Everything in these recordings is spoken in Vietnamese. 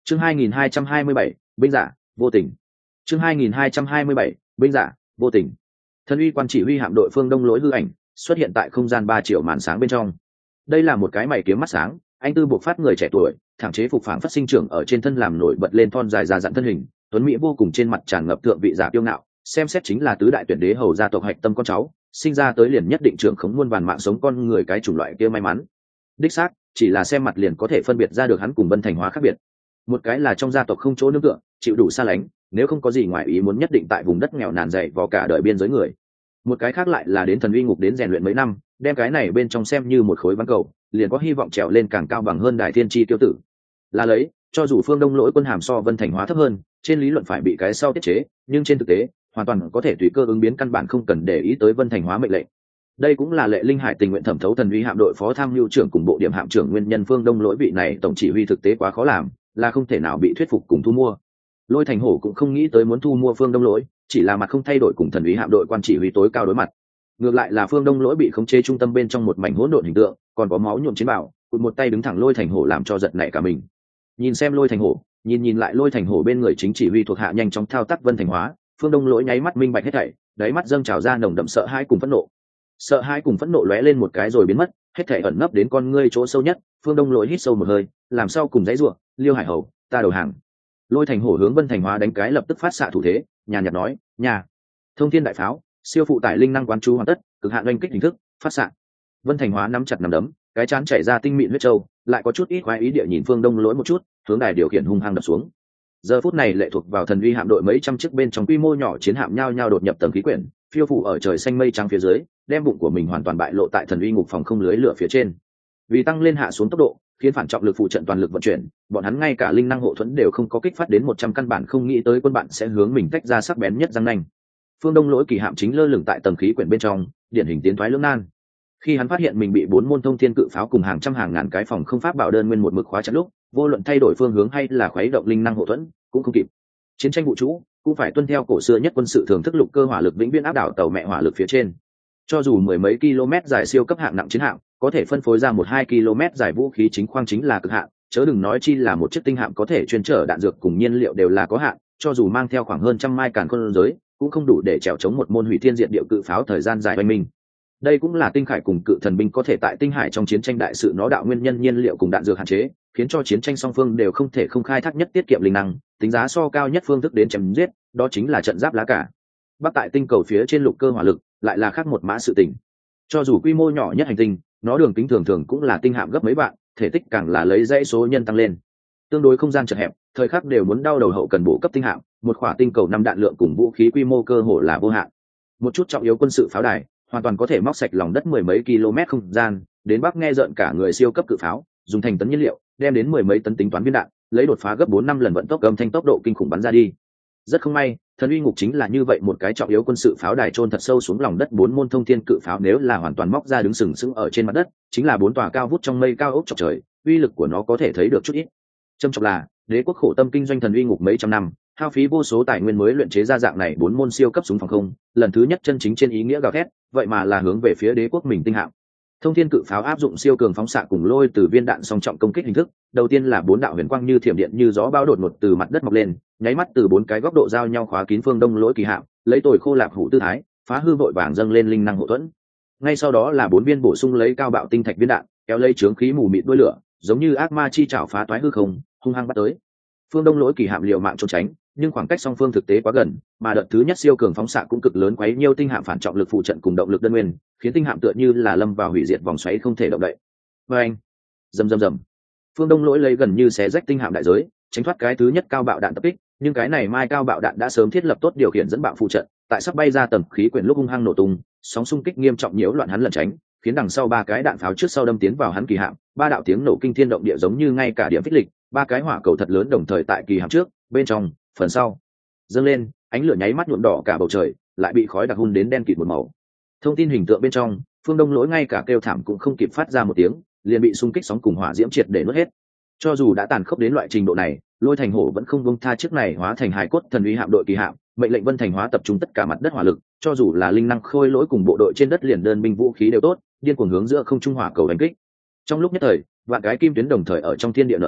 Chương 2227, binh giả, vô tình. Chương 2227, binh giả, vô tình. Thần uy quan chỉ huy hạm đội phương Đông Lỗi hư ảnh xuất hiện tại không gian 3 triệu màn sáng bên trong. Đây là một cái mày kiếm mắt sáng, anh tư buộc phát người trẻ tuổi, thẳng chế phục phảng phát sinh trưởng ở trên thân làm nổi bật lên thon dài ra dặn thân hình, tuấn mỹ vô cùng, trên mặt tràn ngập thượng vị giả kiêu ngạo, xem xét chính là tứ đại tuyển đế hầu gia tộc hạch tâm con cháu, sinh ra tới liền nhất định trưởng khống muôn vàn mạng sống con người cái chủng loại kia may mắn. Đích xác, chỉ là xem mặt liền có thể phân biệt ra được hắn cùng Vân Thành Hóa khác biệt. Một cái là trong gia tộc không chỗ nương tựa, chịu đủ xa lánh, nếu không có gì ngoài ý muốn nhất định tại vùng đất nghèo nàn dày vò cả đời biên giới người. Một cái khác lại là đến thần uy ngục đến rèn luyện mấy năm, đem cái này bên trong xem như một khối ván cầu, liền có hy vọng trèo lên càng cao bằng hơn đại thiên chi tiêu tử. Là lấy, cho dù phương Đông Lỗi quân hàm so Vân Thành Hóa thấp hơn, trên lý luận phải bị cái sau tiết chế, nhưng trên thực tế hoàn toàn có thể tùy cơ ứng biến, căn bản không cần để ý tới Vân Thành Hóa mệnh lệnh. Đây cũng là Lệ Linh Hải tình nguyện thẩm thấu thần uy hạm đội phó tham mưu trưởng cùng bộ điểm hạm trưởng nguyên nhân. Phương Đông Lỗi vị này tổng chỉ huy thực tế quá khó làm, là không thể nào bị thuyết phục cùng thu mua. Lôi Thành Hổ cũng không nghĩ tới muốn thu mua Phương Đông Lỗi, chỉ là mặt không thay đổi cùng thần uy hạm đội quan chỉ huy tối cao đối mặt. Ngược lại là Phương Đông Lỗi bị khống chế trung tâm bên trong một mảnh hỗn độn hình tượng, còn có máu nhuộm chiến bảo, cụt một tay đứng thẳng Lôi Thành Hổ làm cho giật nảy cả mình. Nhìn xem Lôi Thành Hổ, nhìn lại Lôi Thành Hổ bên người chính chỉ huy thuộc hạ nhanh chóng thao tác Vân Thành Hóa, Phương Đông Lỗi nháy mắt minh bạch hết thảy, đáy mắt dâng trào ra nồng đậm sợ hãi cùng phẫn nộ. Sợ hãi cùng phẫn nộ lóe lên một cái rồi biến mất, hết thảy ẩn nấp đến con ngươi chỗ sâu nhất. Phương Đông Lỗi hít sâu một hơi, làm sao cùng dãy rủa, Liêu Hải Hầu, ta đầu hàng. Lôi Thành Hổ hướng Vân Thành Hóa đánh cái lập tức phát xạ thủ thế, nhàn nhạt nói, nhà thông thiên đại pháo, siêu phụ tải linh năng quán chú hoàn tất, cực hạn oanh kích hình thức phát xạ. Vân Thành Hóa nắm chặt nắm đấm, cái chán chảy ra tinh mịn huyết châu, lại có chút ít khoái ý địa nhìn Phương Đông Lỗi một chút, hướng đài điều khiển hung hăng đập xuống. Giờ phút này lệ thuộc vào thần uy hạm đội mấy trăm chiếc bên trong quy mô nhỏ chiến hạm nhao nhao đột nhập tầng khí quyển, phiêu phủ ở trời xanh mây trắng phía dưới, đem bụng của mình hoàn toàn bại lộ tại thần uy ngục phòng không lưới lửa phía trên. Vì tăng lên hạ xuống tốc độ, khiến phản trọng lực phụ trận toàn lực vận chuyển, bọn hắn ngay cả linh năng hộ thuẫn đều không có kích phát đến 100, căn bản không nghĩ tới quân bạn sẽ hướng mình tách ra sắc bén nhất răng nanh. Phương Đông Lỗi kỳ hạm chính lơ lửng tại tầng khí quyển bên trong, điển hình tiến thoái lưỡng nan. Khi hắn phát hiện mình bị 4 môn thông thiên cự pháo cùng hàng trăm hàng ngàn cái phòng không pháp bảo đơn nguyên một mực khóa chặt lúc, vô luận thay đổi phương hướng hay là khuấy động linh năng hộ thuẫn cũng không kịp. Chiến tranh vũ trụ cũng phải tuân theo cổ xưa nhất quân sự thường thức, lục cơ hỏa lực vĩnh viễn áp đảo tàu mẹ hỏa lực phía trên. Cho dù mười mấy km dài siêu cấp hạng nặng chiến hạm có thể phân phối ra 1-2 km dài vũ khí chính khoang chính là cực hạn, chớ đừng nói chi là một chiếc tinh hạm có thể chuyên chở đạn dược cùng nhiên liệu đều là có hạn, cho dù mang theo khoảng hơn trăm mai càn khôn giới cũng không đủ để chèo chống một môn hủy thiên diệt địa cự pháo thời gian dài oanh minh. Đây cũng là tinh khải cùng cự thần binh có thể tại tinh hải trong chiến tranh đại sự nó đạo nguyên nhân, nhiên liệu cùng đạn dược hạn chế, khiến cho chiến tranh song phương đều không thể không khai thác nhất tiết kiệm linh năng, tính giá so cao nhất phương thức đến chém giết, đó chính là trận giáp lá cả. Bắc tại tinh cầu phía trên lục cơ hỏa lực lại là khác một mã sự tình. Cho dù quy mô nhỏ nhất hành tinh, nó đường kính thường thường cũng là tinh hạm gấp mấy vạn, thể tích càng là lấy dãy số nhân tăng lên. Tương đối không gian chật hẹp, thời khắc đều muốn đau đầu hậu cần bổ cấp tinh hạm, một khỏa tinh cầu 5 đạn lượng cùng vũ khí quy mô cơ hồ là vô hạn. Một chút trọng yếu quân sự pháo đài hoàn toàn có thể móc sạch lòng đất mười mấy km không gian, đến Bắc nghe rợn cả người siêu cấp cự pháo, dùng thành tấn nhiên liệu, đem đến mười mấy tấn tính toán viên đạn, lấy đột phá gấp 4-5 lần vận tốc âm thanh tốc độ kinh khủng bắn ra đi. Rất không may, thần uy ngục chính là như vậy một cái trọng yếu quân sự pháo đài chôn thật sâu xuống lòng đất. 4 môn thông thiên cự pháo nếu là hoàn toàn móc ra đứng sừng sững ở trên mặt đất, chính là 4 tòa cao vút trong mây cao ốc chọc trời, uy lực của nó có thể thấy được chút ít. Trâm trọng là, đế quốc khổ tâm kinh doanh thần uy ngục mấy trăm năm, hao phí vô số tài nguyên mới luyện chế ra dạng này 4 môn siêu cấp súng phòng không, lần thứ nhất chân chính trên ý nghĩa gào thét, vậy mà là hướng về phía đế quốc mình tinh hạm. Thông thiên cự pháo áp dụng siêu cường phóng xạ cùng lôi từ viên đạn song trọng công kích hình thức, đầu tiên là 4 đạo huyền quang như thiểm điện như gió bão đột ngột từ mặt đất mọc lên, nháy mắt từ 4 cái góc độ giao nhau khóa kín Phương Đông Lỗi kỳ hạm, lấy tồi khô lạp hủ tư thái, phá hư vội vàng dâng lên linh năng hộ thuẫn. Ngay sau đó là 4 viên bổ sung lấy cao bạo tinh thạch viên đạn, kéo lấy chướng khí mù mịt đuôi lửa, giống như ác ma chi chảo phá toái hư không, hung hăng bắt tới. Phương Đông Lỗi kỳ hạm liều mạng trốn tránh, nhưng khoảng cách song phương thực tế quá gần, mà đợt thứ nhất siêu cường phóng xạ cũng cực lớn quấy nhiêu tinh hạm phản trọng lực phụ trận cùng động lực đơn nguyên, khiến tinh hạm tựa như là lâm vào hủy diệt vòng xoáy không thể động đậy. Và anh, rầm rầm rầm, Phương Đông Lỗi lấy gần như xé rách tinh hạm đại giới, tránh thoát cái thứ nhất cao bạo đạn tập kích, nhưng cái này mai cao bạo đạn đã sớm thiết lập tốt điều khiển dẫn bạo phụ trận, tại sắp bay ra tầm khí quyển lúc hung hăng nổ tung, sóng xung kích nghiêm trọng nhiễu loạn hắn lẩn tránh, khiến đằng sau 3 cái đạn pháo trước sau đâm tiến vào hắn kỳ hạm, 3 đạo tiếng nổ kinh thiên động địa giống như ngay cả điểm phích lịch, 3 cái hỏa cầu thật lớn đồng thời tại kỳ hạm trước, bên trong, phần sau dâng lên, ánh lửa nháy mắt nhuộm đỏ cả bầu trời, lại bị khói đặc hun đến đen kịt một màu. Thông tin hình tượng bên trong, Phương Đông Lỗi ngay cả kêu thảm cũng không kịp phát ra một tiếng, liền bị xung kích sóng cùng hỏa diễm triệt để nuốt hết. Cho dù đã tàn khốc đến loại trình độ này, Lôi Thành Hổ vẫn không buông tha chiếc này hóa thành hài cốt thần uy hạm đội kỳ hạm, mệnh lệnh Vân Thành Hóa tập trung tất cả mặt đất hỏa lực, cho dù là linh năng khôi lỗi cùng bộ đội trên đất liền đơn binh vũ khí đều tốt, điên cuồng hướng giữa không trung hỏa cầu đánh kích. Trong lúc nhất thời, vạn cái kim tuyến đồng thời ở trong thiên địa nở rộ,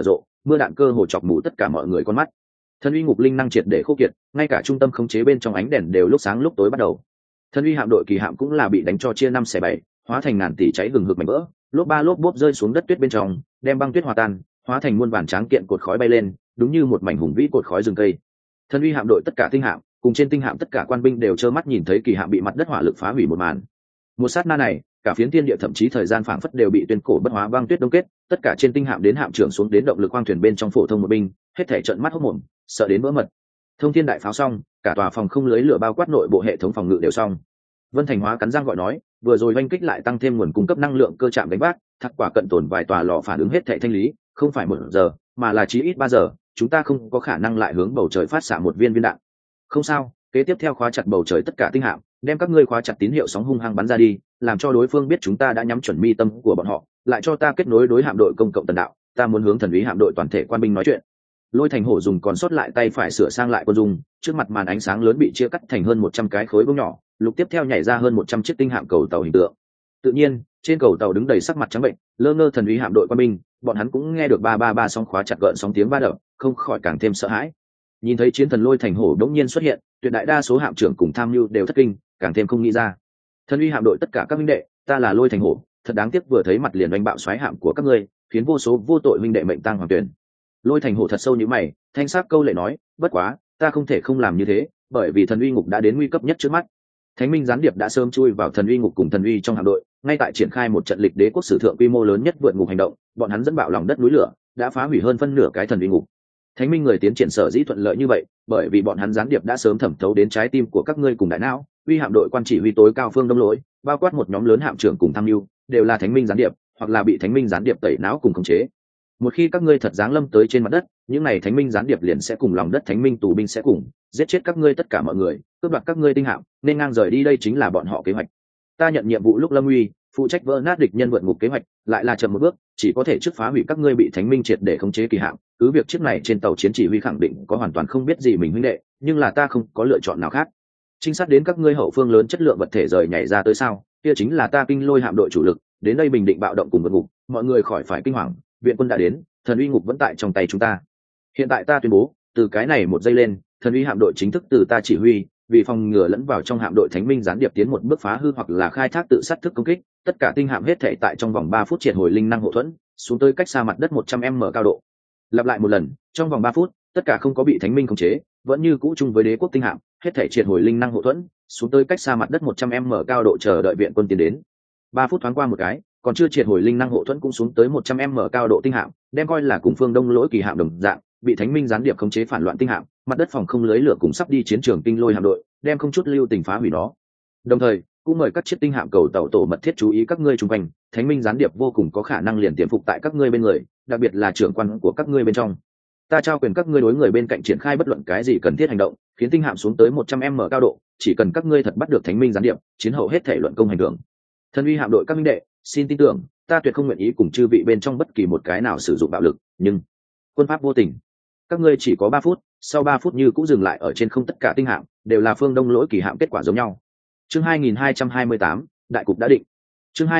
mưa đạn cơ hồ chọc mù tất cả mọi người con mắt. Thần uy ngục linh năng triệt để khô kiệt, ngay cả trung tâm khống chế bên trong ánh đèn đều lúc sáng lúc tối bắt đầu. Thần uy hạm đội kỳ hạm cũng là bị đánh cho chia 5/7, hóa thành ngàn tỷ cháy hừng hực mảnh vỡ, lốp ba lốp bốp rơi xuống đất tuyết bên trong, đem băng tuyết hòa tan, hóa thành muôn vàn tráng kiện cột khói bay lên, đúng như một mảnh hùng vĩ cột khói rừng cây. Thần uy hạm đội tất cả tinh hạm, cùng trên tinh hạm tất cả quan binh đều trơ mắt nhìn thấy kỳ hạm bị mặt đất hỏa lực phá hủy một màn. Một sát na này, cả phiến thiên địa thậm chí thời gian phảng phất đều bị tuyên cổ bất hóa băng tuyết đông kết, tất cả trên tinh hạm đến hạm trưởng xuống đến động lực khoang thuyền bên trong phổ thông một binh, hết thảy trợn mắt hốt mồm, sợ đến vỡ mật. Thông thiên đại pháo xong, cả tòa phòng không lưới lửa bao quát nội bộ hệ thống phòng ngự đều xong. Vân Thành Hóa cắn răng gọi nói, vừa rồi oanh kích lại tăng thêm nguồn cung cấp năng lượng cơ trạm đánh vác, thắc quả cận tồn vài tòa lò phản ứng hết thảy thanh lý, không phải 1 giờ, mà là chí ít 3 giờ, chúng ta không có khả năng lại hướng bầu trời phát xạ một viên viên đạn. Không sao, kế tiếp theo khóa chặt bầu trời tất cả tinh hạm, đem các ngươi khóa chặt tín hiệu sóng hung hăng bắn ra đi, làm cho đối phương biết chúng ta đã nhắm chuẩn mi tâm của bọn họ, lại cho ta kết nối đối hạm đội công cộng tần đạo, ta muốn hướng thần úy hạm đội toàn thể quan binh nói chuyện. Lôi Thành Hổ dùng còn sót lại tay phải sửa sang lại quân dung, trước mặt màn ánh sáng lớn bị chia cắt thành hơn 100 cái khối bông nhỏ, lục tiếp theo nhảy ra hơn 100 chiếc tinh hạm cầu tàu hình tượng. Tự nhiên, trên cầu tàu đứng đầy sắc mặt trắng bệnh, lơ ngơ thần úy hạm đội quan binh, bọn hắn cũng nghe được 333 sóng khóa chặt gợn sóng tiếng va đập, không khỏi càng thêm sợ hãi. Nhìn thấy chiến thần Lôi Thành Hổ đống nhiên xuất hiện, tuyệt đại đa số hạm trưởng cùng tham mưu đều thất kinh, càng thêm không nghĩ ra. Thần uy hạm đội tất cả các huynh đệ, ta là Lôi Thành Hổ, thật đáng tiếc vừa thấy mặt liền đánh bạo xoáy hạm của các ngươi, khiến vô số vô tội huynh đệ mệnh tang hoàng tuyển. Lôi Thành Hổ thật sâu như mày, thanh sắc câu lệ nói, bất quá, ta không thể không làm như thế, bởi vì thần uy ngục đã đến nguy cấp nhất trước mắt. Thánh minh gián điệp đã sớm chui vào thần uy ngục cùng thần uy trong hạm đội, ngay tại triển khai một trận lịch đế quốc sử thượng quy mô lớn nhất vượt ngục hành động, bọn hắn dẫn bạo lòng đất núi lửa, đã phá hủy hơn phân nửa cái thần uy ngục. Thánh minh người tiến triển sở dĩ thuận lợi như vậy, bởi vì bọn hắn gián điệp đã sớm thẩm thấu đến trái tim của các ngươi cùng đại não, uy hạm đội quan chỉ huy tối cao phương đông lỗi, bao quát một nhóm lớn hạm trưởng cùng tham mưu, đều là thánh minh gián điệp, hoặc là bị thánh minh gián điệp tẩy não cùng khống chế. Một khi các ngươi thật giáng lâm tới trên mặt đất, những này thánh minh gián điệp liền sẽ cùng lòng đất thánh minh tù binh sẽ cùng giết chết các ngươi tất cả mọi người, cướp đoạt các ngươi tinh hạm, nên ngang rời đi, đây chính là bọn họ kế hoạch. Ta nhận nhiệm vụ lúc lâm uy, phụ trách vỡ nát địch nhân vượt ngục kế hoạch, lại là chậm một bước, chỉ có thể trước phá hủy các ngươi bị thánh minh triệt để khống chế kỳ hạm. Cứ việc chiếc này trên tàu chiến chỉ huy khẳng định có hoàn toàn không biết gì mình huynh đệ, nhưng là ta không có lựa chọn nào khác. Trinh sát đến các ngươi hậu phương lớn chất lượng vật thể rời nhảy ra tới sao? Kia chính là ta kinh lôi hạm đội chủ lực, đến đây bình định bạo động cùng vượt ngục, mọi người khỏi phải kinh hoàng, viện quân đã đến, thần uy ngục vẫn tại trong tay chúng ta. Hiện tại ta tuyên bố, từ cái này một giây lên, thần uy hạm đội chính thức từ ta chỉ huy, vì phòng ngừa lẫn vào trong hạm đội thánh minh gián điệp tiến một bước phá hư hoặc là khai thác tự sát thức công kích, tất cả tinh hạm hết thể tại trong vòng 3 phút triệt hồi linh năng hộ thuẫn, xuống tới cách xa mặt đất 100m cao độ. Lặp lại một lần, trong vòng 3 phút, tất cả không có bị thánh minh khống chế, vẫn như cũ chung với đế quốc tinh hạm, hết thể triệt hồi linh năng hộ thuẫn, xuống tới cách xa mặt đất 100m cao độ chờ đợi viện quân tiến đến. 3 phút thoáng qua một cái, còn chưa triệt hồi linh năng hộ thuẫn cũng xuống tới 100m cao độ tinh hạm, đem coi là cùng phương đông lỗi kỳ hạm đồng dạng, bị thánh minh gián điệp khống chế phản loạn tinh hạm, mặt đất phòng không lưới lửa cùng sắp đi chiến trường kinh lôi hạm đội, đem không chút lưu tình phá hủy nó. Đồng thời, cũng mời các chiếc tinh hạm cầu tàu tổ mật thiết chú ý các ngươi xung quanh, thánh minh gián điệp vô cùng có khả năng liền tiềm phục tại các ngươi bên người, đặc biệt là trưởng quan của các ngươi bên trong. Ta trao quyền các ngươi đối người bên cạnh triển khai bất luận cái gì cần thiết hành động, khiến tinh hạm xuống tới 100m cao độ, chỉ cần các ngươi thật bắt được thánh minh gián điệp, chiến hậu hết thể luận công hành động. Thần uy hạm đội các minh đệ, xin tin tưởng, ta tuyệt không nguyện ý cùng chư vị bên trong bất kỳ một cái nào sử dụng bạo lực, nhưng quân pháp vô tình. Các ngươi chỉ có 3 phút, sau 3 phút như cũng dừng lại ở trên không, tất cả tinh hạm đều là phương đông lỗi kỳ hạm, kết quả giống nhau. Chương 2228, đại cục đã định. Chương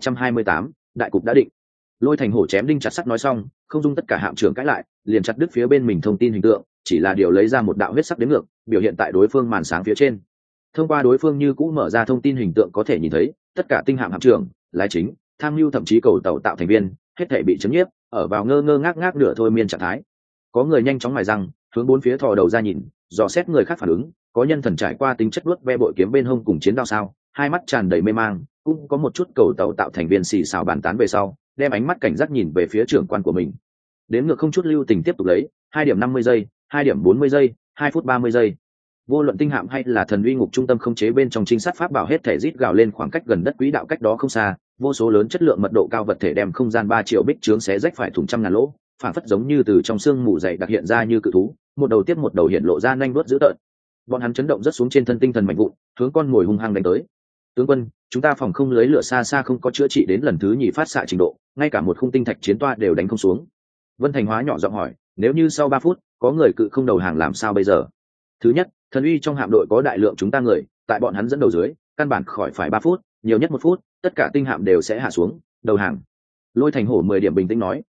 2228, đại cục đã định. Lôi Thành Hổ chém đinh chặt sắt nói xong, không dung tất cả hạm trưởng cãi lại, liền chặt đứt phía bên mình thông tin hình tượng, chỉ là điều lấy ra một đạo huyết sắc đến ngược, biểu hiện tại đối phương màn sáng phía trên. Thông qua đối phương như cũ mở ra thông tin hình tượng có thể nhìn thấy, tất cả tinh hạm hạm trưởng, lái chính, tham mưu thậm chí cầu tàu tạo thành viên, hết thảy bị chấn nhiếp, ở vào ngơ ngơ ngác ngác nửa thôi miên trạng thái. Có người nhanh chóng mài răng, hướng bốn phía thò đầu ra nhìn, dò xét người khác phản ứng, có nhân thần trải qua tính chất vuốt ve bội kiếm bên hông cùng chiến đao sao, hai mắt tràn đầy mê mang, cũng có một chút cầu tàu tạo thành viên xì xào bàn tán về sau, đem ánh mắt cảnh giác nhìn về phía trưởng quan của mình. Đến ngược không chút lưu tình tiếp tục lấy, 2 điểm 50 giây, 2 điểm 40 giây, 2 phút 30 giây. Vô luận tinh hạm hay là thần uy ngục trung tâm khống chế bên trong trinh sát pháp bảo hết thể rít gào lên khoảng cách gần đất quỹ đạo cách đó không xa, vô số lớn chất lượng mật độ cao vật thể đem không gian 3 triệu bích trướng xé rách phải thủng trăm ngàn lỗ, phản phất giống như từ trong xương mù dày đặc hiện ra như cự thú, một đầu tiếp một đầu hiện lộ ra nanh vuốt dữ tợn. Bọn hắn chấn động rất xuống trên thân tinh thần mạnh vụn, hướng con ngồi hung hăng đánh tới. Tướng quân, chúng ta phòng không lưới lửa xa xa không có chữa trị đến lần thứ nhì phát xạ trình độ, ngay cả một khung tinh thạch chiến toa đều đánh không xuống. Vân Thành Hóa nhỏ giọng hỏi, nếu như sau 3 phút có người cự không đầu hàng làm sao bây giờ? Thứ nhất, thần uy trong hạm đội có đại lượng chúng ta người, tại bọn hắn dẫn đầu dưới, căn bản khỏi phải 3 phút, nhiều nhất 1 phút, tất cả tinh hạm đều sẽ hạ xuống, đầu hàng. Lôi Thành Hổ 10 điểm bình tĩnh nói,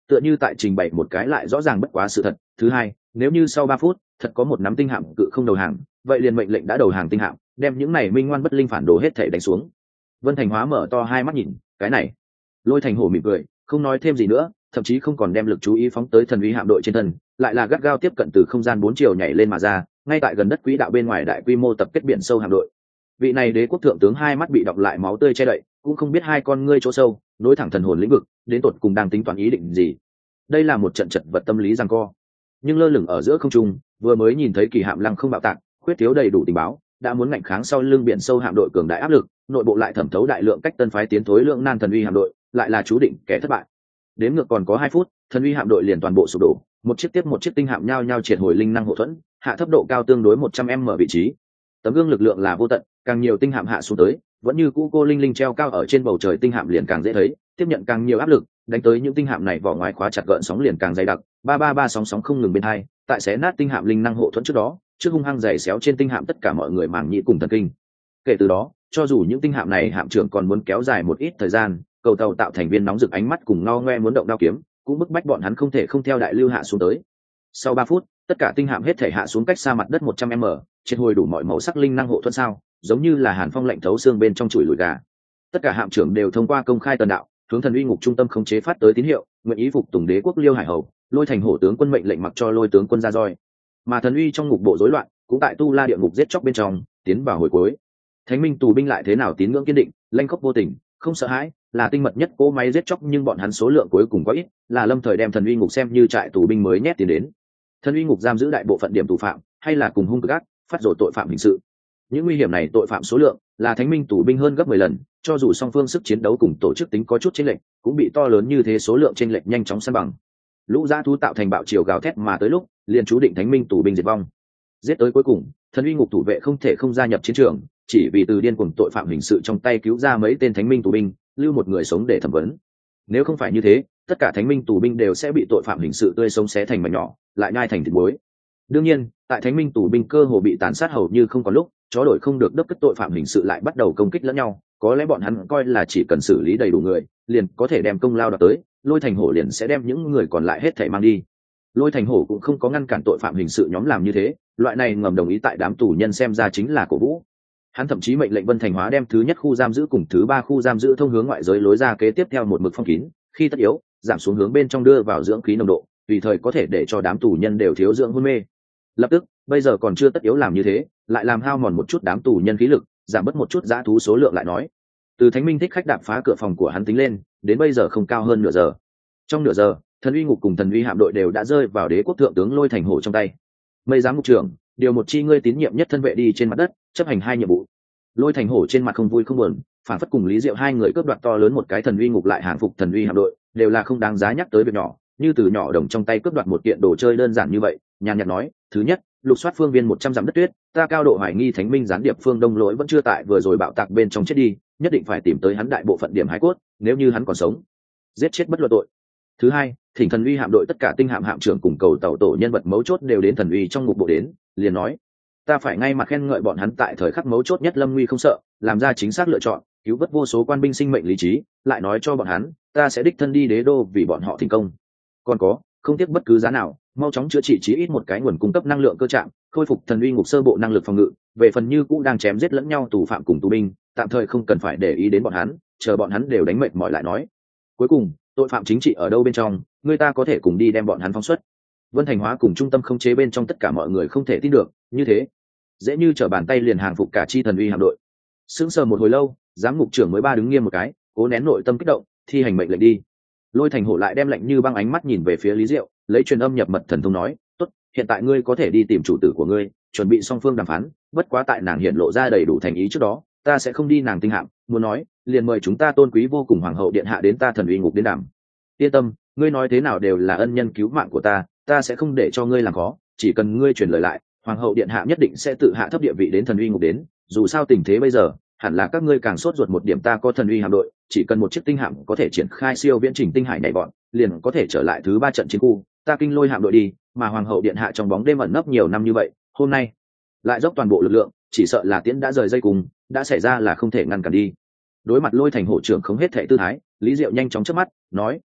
tựa như tại trình bày một cái lại rõ ràng bất quá sự thật. Thứ hai, nếu như sau 3 phút thật có một nắm tinh hạm cự không đầu hàng, vậy liền mệnh lệnh đã đầu hàng tinh hạm, đem những này minh ngoan bất linh phản đồ hết thể đánh xuống. Vân Thành Hóa mở to hai mắt nhìn, cái này. Lôi Thành Hổ mỉm cười, không nói thêm gì nữa, thậm chí không còn đem lực chú ý phóng tới thần uy hạm đội trên thân, lại là gắt gao tiếp cận từ không gian 4 chiều nhảy lên mà ra, ngay tại gần đất quỹ đạo bên ngoài đại quy mô tập kết biển sâu hạm đội. Vị này đế quốc thượng tướng hai mắt bị đọc lại máu tươi che đậy, cũng không biết hai con ngươi chỗ sâu nối thẳng thần hồn lĩnh vực đến tột cùng đang tính toán ý định gì. Đây là một trận trận vật tâm lý giằng co. Nhưng lơ lửng ở giữa không trung, vừa mới nhìn thấy kỳ hạm lăng không bạo tạc, khuyết thiếu đầy đủ tình báo, đã muốn ngạnh kháng sau lưng biển sâu hạm đội cường đại áp lực, nội bộ lại thẩm thấu đại lượng cách tân phái tiến thối lượng nan thần uy hạm đội, lại là chú định kẻ thất bại. Đến ngược còn có 2 phút, thần uy hạm đội liền toàn bộ sụp đổ, một chiếc tiếp một chiếc tinh hạm nhau nhau triệt hồi linh năng hộ thuẫn, hạ thấp độ cao tương đối 100m vị trí. Tấm gương lực lượng là vô tận, càng nhiều tinh hạm hạ xuống tới, vẫn như cũ cô linh linh treo cao ở trên bầu trời tinh hạm liền càng dễ thấy, tiếp nhận càng nhiều áp lực, đánh tới những tinh hạm này vỏ ngoài khóa chặt gợn sóng liền càng dày đặc, ba ba ba sóng sóng không ngừng bên hai, tại xé nát tinh hạm linh năng hộ thuẫn trước đó, trước hung hăng giày xéo trên tinh hạm tất cả mọi người màng nhĩ cùng thần kinh. Kể từ đó, cho dù những tinh hạm này hạm trưởng còn muốn kéo dài một ít thời gian, cầu tàu tạo thành viên nóng rực ánh mắt cùng ngao ngoe muốn động đao kiếm, cũng bức bách bọn hắn không thể không theo đại lưu hạ xuống tới. Sau 3 phút, tất cả tinh hạm hết thể hạ xuống cách xa mặt đất 100m, triệt hồi đủ mọi màu sắc linh năng hộ thuẫn sao, giống như là hàn phong lạnh thấu xương bên trong chùi lùi gà. Tất cả hạm trưởng đều thông qua công khai tần đạo, hướng thần uy ngục trung tâm khống chế phát tới tín hiệu, nguyện ý phục tùng đế quốc Liêu Hải Hầu, Lôi Thành Hổ tướng quân mệnh lệnh mặc cho Lôi tướng quân ra roi. Mà thần uy trong ngục bộ rối loạn, cũng tại tu la địa ngục giết chóc bên trong, tiến vào hồi cuối. Thánh minh tù binh lại thế nào tín ngưỡng kiên định, lanh khốc vô tình, không sợ hãi, là tinh mật nhất cỗ máy giết chóc, nhưng bọn hắn số lượng cuối cùng quá ít, là lâm thời đem thần uy ngục xem như trại tù binh mới nhét tiền đến. Thần uy ngục giam giữ đại bộ phận điểm tù phạm, hay là cùng hung cực ác, phát rồ tội phạm hình sự. Những nguy hiểm này tội phạm số lượng là thánh minh tù binh hơn gấp 10 lần, cho dù song phương sức chiến đấu cùng tổ chức tính có chút chênh lệch, cũng bị to lớn như thế số lượng chênh lệch nhanh chóng san bằng. Lũ dã thú tạo thành bạo chiều gào thét mà tới lúc, liền chú định thánh minh tù binh diệt vong. Giết tới cuối cùng, thần uy ngục thủ vệ không thể không gia nhập chiến trường, chỉ vì từ điên cuồng tội phạm hình sự trong tay cứu ra mấy tên thánh minh tù binh, lưu một người sống để thẩm vấn. Nếu không phải như thế, tất cả thánh minh tù binh đều sẽ bị tội phạm hình sự tươi sống xé thành mảnh nhỏ, lại nhai thành thịt muối. Đương nhiên, tại thánh minh tù binh cơ hồ bị tàn sát hầu như không có lúc, chó đổi không được đốc cất tội phạm hình sự lại bắt đầu công kích lẫn nhau, có lẽ bọn hắn coi là chỉ cần xử lý đầy đủ người, liền có thể đem công lao đoạt tới, Lôi Thành Hổ liền sẽ đem những người còn lại hết thảy mang đi. Lôi Thành Hổ cũng không có ngăn cản tội phạm hình sự nhóm làm như thế, loại này ngầm đồng ý tại đám tù nhân xem ra chính là cổ vũ. Hắn thậm chí mệnh lệnh Vân Thành Hóa đem thứ nhất khu giam giữ cùng thứ 3 khu giam giữ thông hướng ngoại giới lối ra kế tiếp theo một mực phong kín, khi tất yếu, giảm xuống hướng bên trong đưa vào dưỡng khí nồng độ, tùy thời có thể để cho đám tù nhân đều thiếu dưỡng hôn mê. Lập tức, bây giờ còn chưa tất yếu làm như thế, lại làm hao mòn một chút đám tù nhân khí lực, giảm bớt một chút dã thú số lượng lại nói. Từ Thánh Minh thích khách đạp phá cửa phòng của hắn tính lên, đến bây giờ không cao hơn nửa giờ. Trong nửa giờ, thần uy ngục cùng thần uy hạm đội đều đã rơi vào đế quốc thượng tướng Lôi Thành Hổ trong tay. Mây giám mục trưởng, điều một chi ngươi tín nhiệm nhất thân vệ đi trên mặt đất, chấp hành 2 nhiệm vụ. Lôi Thành Hổ trên mặt không vui không buồn, phản phất cùng Lý Diệu hai người cướp đoạt to lớn một cái thần uy ngục lại hàng phục thần uy hạm đội, đều là không đáng giá nhắc tới việc nhỏ, như từ nhỏ đồng trong tay cướp đoạt một kiện đồ chơi đơn giản như vậy. Nhàn nhạt nói, thứ nhất, lục soát phương viên 100 dặm đất tuyết, ta cao độ hoài nghi Thánh Minh gián điệp Phương Đông Lỗi vẫn chưa tại vừa rồi bạo tạc bên trong chết đi, nhất định phải tìm tới hắn đại bộ phận điểm hải cốt, nếu như hắn còn sống, giết chết bất luận tội. Thứ hai, thỉnh thần uy hạm đội tất cả tinh hạm hạm trưởng cùng cầu tàu tổ nhân vật mấu chốt đều đến thần uy trong ngục bộ đến, liền nói, ta phải ngay mặt khen ngợi bọn hắn tại thời khắc mấu chốt nhất lâm nguy không sợ, làm ra chính xác lựa chọn, cứu vớt vô số quan binh sinh mệnh lý trí, lại nói cho bọn hắn, ta sẽ đích thân đi đế đô vì bọn họ thành công. Còn có, không tiếc bất cứ giá nào, mau chóng chữa trị chí ít một cái nguồn cung cấp năng lượng cơ trạng, khôi phục thần uy ngục sơ bộ năng lực phòng ngự, về phần như cũ đang chém giết lẫn nhau tù phạm cùng tù binh, tạm thời không cần phải để ý đến bọn hắn, chờ bọn hắn đều đánh mệt mỏi lại nói. Cuối cùng, tội phạm chính trị ở đâu bên trong, người ta có thể cùng đi đem bọn hắn phóng xuất. Vân Thành Hóa cùng trung tâm khống chế bên trong tất cả mọi người không thể tin được, như thế dễ như trở bàn tay liền hàng phục cả chi thần uy hạm đội. Sững sờ một hồi lâu, giám ngục trưởng mới ba đứng nghiêm một cái, cố nén nội tâm kích động, thi hành mệnh lệnh đi. Lôi Thành Hổ lại đem lạnh như băng ánh mắt nhìn về phía Lý Diệu, lấy truyền âm nhập mật thần thông nói, tốt, hiện tại ngươi có thể đi tìm chủ tử của ngươi, chuẩn bị song phương đàm phán, bất quá tại nàng hiện lộ ra đầy đủ thành ý trước đó, ta sẽ không đi nàng tinh hạm, muốn nói, liền mời chúng ta tôn quý vô cùng hoàng hậu điện hạ đến ta thần uy ngục đến đàm. Yên tâm, ngươi nói thế nào đều là ân nhân cứu mạng của ta, ta sẽ không để cho ngươi làm khó, chỉ cần ngươi truyền lời lại, hoàng hậu điện hạ nhất định sẽ tự hạ thấp địa vị đến thần uy ngục đến, dù sao tình thế bây giờ, hẳn là các ngươi càng sốt ruột một điểm, ta có thần uy hạm đội, chỉ cần một chiếc tinh hạm có thể triển khai siêu viễn trình tinh hải nhảy bọn, liền có thể trở lại thứ 3 trận chiến khu, ta kinh lôi hạm đội đi, mà hoàng hậu điện hạ trong bóng đêm ẩn nấp nhiều năm như vậy, hôm nay lại dốc toàn bộ lực lượng, chỉ sợ là tiễn đã rời dây cùng, đã xảy ra là không thể ngăn cản đi. Đối mặt Lôi Thành Hổ trưởng không hết thệ tư thái, Lý Diệu nhanh chóng chớp mắt, nói, ách,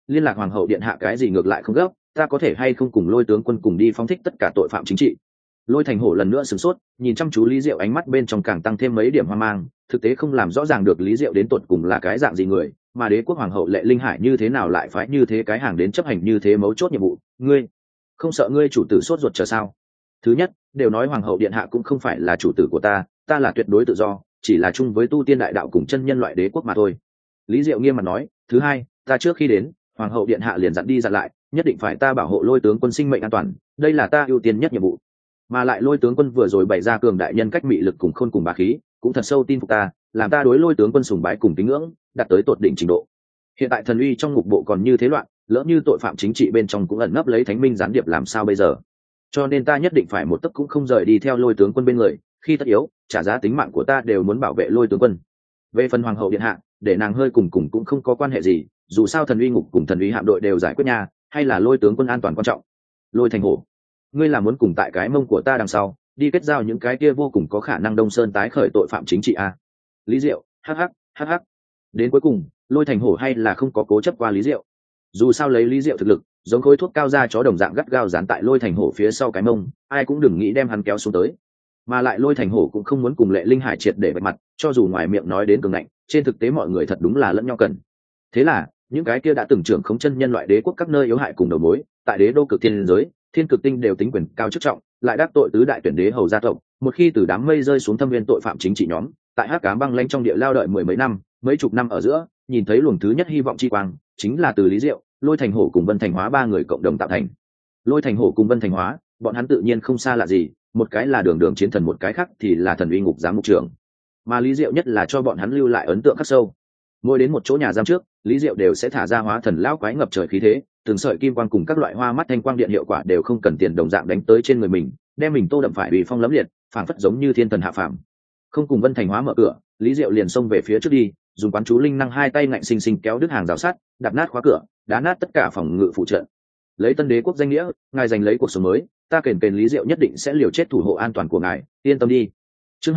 liên lạc hoàng hậu điện hạ cái gì ngược lại không gấp, ta có thể hay không cùng Lôi tướng quân cùng đi phóng thích tất cả tội phạm chính trị. Lôi Thành Hổ lần nữa sửng sốt, nhìn chăm chú Lý Diệu, ánh mắt bên trong càng tăng thêm mấy điểm hoang mang, thực tế không làm rõ ràng được Lý Diệu đến tột cùng là cái dạng gì người, mà đế quốc hoàng hậu Lệ Linh Hải như thế nào lại phái như thế cái hàng đến chấp hành như thế mấu chốt nhiệm vụ. Ngươi không sợ ngươi chủ tử sốt ruột chờ sao? Thứ nhất, đều nói hoàng hậu điện hạ cũng không phải là chủ tử của ta, ta là tuyệt đối tự do, chỉ là chung với tu tiên đại đạo cùng chân nhân loại đế quốc mà thôi. Lý Diệu nghiêm mặt nói. Thứ hai, ta trước khi đến, hoàng hậu điện hạ liền dặn đi dặn lại, nhất định phải ta bảo hộ Lôi tướng quân sinh mệnh an toàn, đây là ta ưu tiên nhất nhiệm vụ. Mà lại Lôi tướng quân vừa rồi bày ra cường đại nhân cách mị lực cùng khôn cùng bá khí, cũng thật sâu tin phục ta, làm ta đối Lôi tướng quân sùng bái cùng tín ngưỡng đạt tới tột đỉnh trình độ. Hiện tại thần uy trong ngục bộ còn như thế loạn, lỡ như tội phạm chính trị bên trong cũng ẩn nấp lấy thánh minh gián điệp, làm sao bây giờ? Cho nên ta nhất định phải một tấc cũng không rời đi theo Lôi tướng quân bên người, khi tất yếu trả giá tính mạng của ta đều muốn bảo vệ Lôi tướng quân. Về phần hoàng hậu điện hạ, để nàng hơi cùng cũng không có quan hệ gì, dù sao thần uy ngục cùng thần uy hạm đội đều giải quyết nha, hay là Lôi tướng quân an toàn quan trọng. Lôi Thành Hổ, ngươi là muốn cùng tại cái mông của ta đằng sau đi kết giao những cái kia vô cùng có khả năng Đông Sơn tái khởi tội phạm chính trị à? Lý Diệu hắc hắc. Đến cuối cùng Lôi Thành Hổ hay là không có cố chấp qua Lý Diệu. Dù sao lấy Lý Diệu thực lực, giống khối thuốc cao da chó đồng dạng gắt gao dán tại Lôi Thành Hổ phía sau cái mông, ai cũng đừng nghĩ đem hắn kéo xuống tới. Mà lại Lôi Thành Hổ cũng không muốn cùng Lệ Linh Hải triệt để vạch mặt, cho dù ngoài miệng nói đến cường ngạnh, trên thực tế mọi người thật đúng là lẫn nhau cần. Thế là những cái kia đã từng trưởng khống chân nhân loại đế quốc các nơi yếu hại cùng đầu mối, tại đế đô cực thiên giới, thiên cực tinh đều tính quyền cao chức trọng, lại đắc tội tứ đại tuyển đế hầu gia tộc, một khi từ đám mây rơi xuống thâm viên tội phạm chính trị nhóm, tại Hắc Ám băng lãnh trong địa lao đợi mười mấy năm, mấy chục năm ở giữa, nhìn thấy luồng thứ nhất hy vọng chi quang, chính là từ Lý Diệu, Lôi Thành Hổ cùng Vân Thành Hóa ba người cộng đồng tạo thành. Lôi Thành Hổ cùng Vân Thành Hóa, bọn hắn tự nhiên không xa lạ gì, một cái là đường đường chiến thần, một cái khác thì là thần uy ngục giám mục trưởng. Mà Lý Diệu nhất là cho bọn hắn lưu lại ấn tượng khắc sâu. Mỗi đến một chỗ nhà giam trước, Lý Diệu đều sẽ thả ra hóa thần lão quái ngập trời khí thế, từng sợi kim quang cùng các loại hoa mắt thanh quang điện hiệu quả đều không cần tiền đồng dạng đánh tới trên người mình, đem mình tô đậm phải uy phong lẫm liệt, phảng phất giống như thiên thần hạ phàm. Không cùng Vân Thành Hóa mở cửa, Lý Diệu liền xông về phía trước đi, dùng quán chú linh năng hai tay ngạnh sinh sinh kéo đứt hàng rào sắt, đạp nát khóa cửa, đá nát tất cả phòng ngự phụ trợ. Lấy Tân Đế quốc danh nghĩa, ngài giành lấy cuộc sống mới, ta kền Lý Diệu nhất định sẽ liều chết thủ hộ an toàn của ngài, yên tâm đi. Chương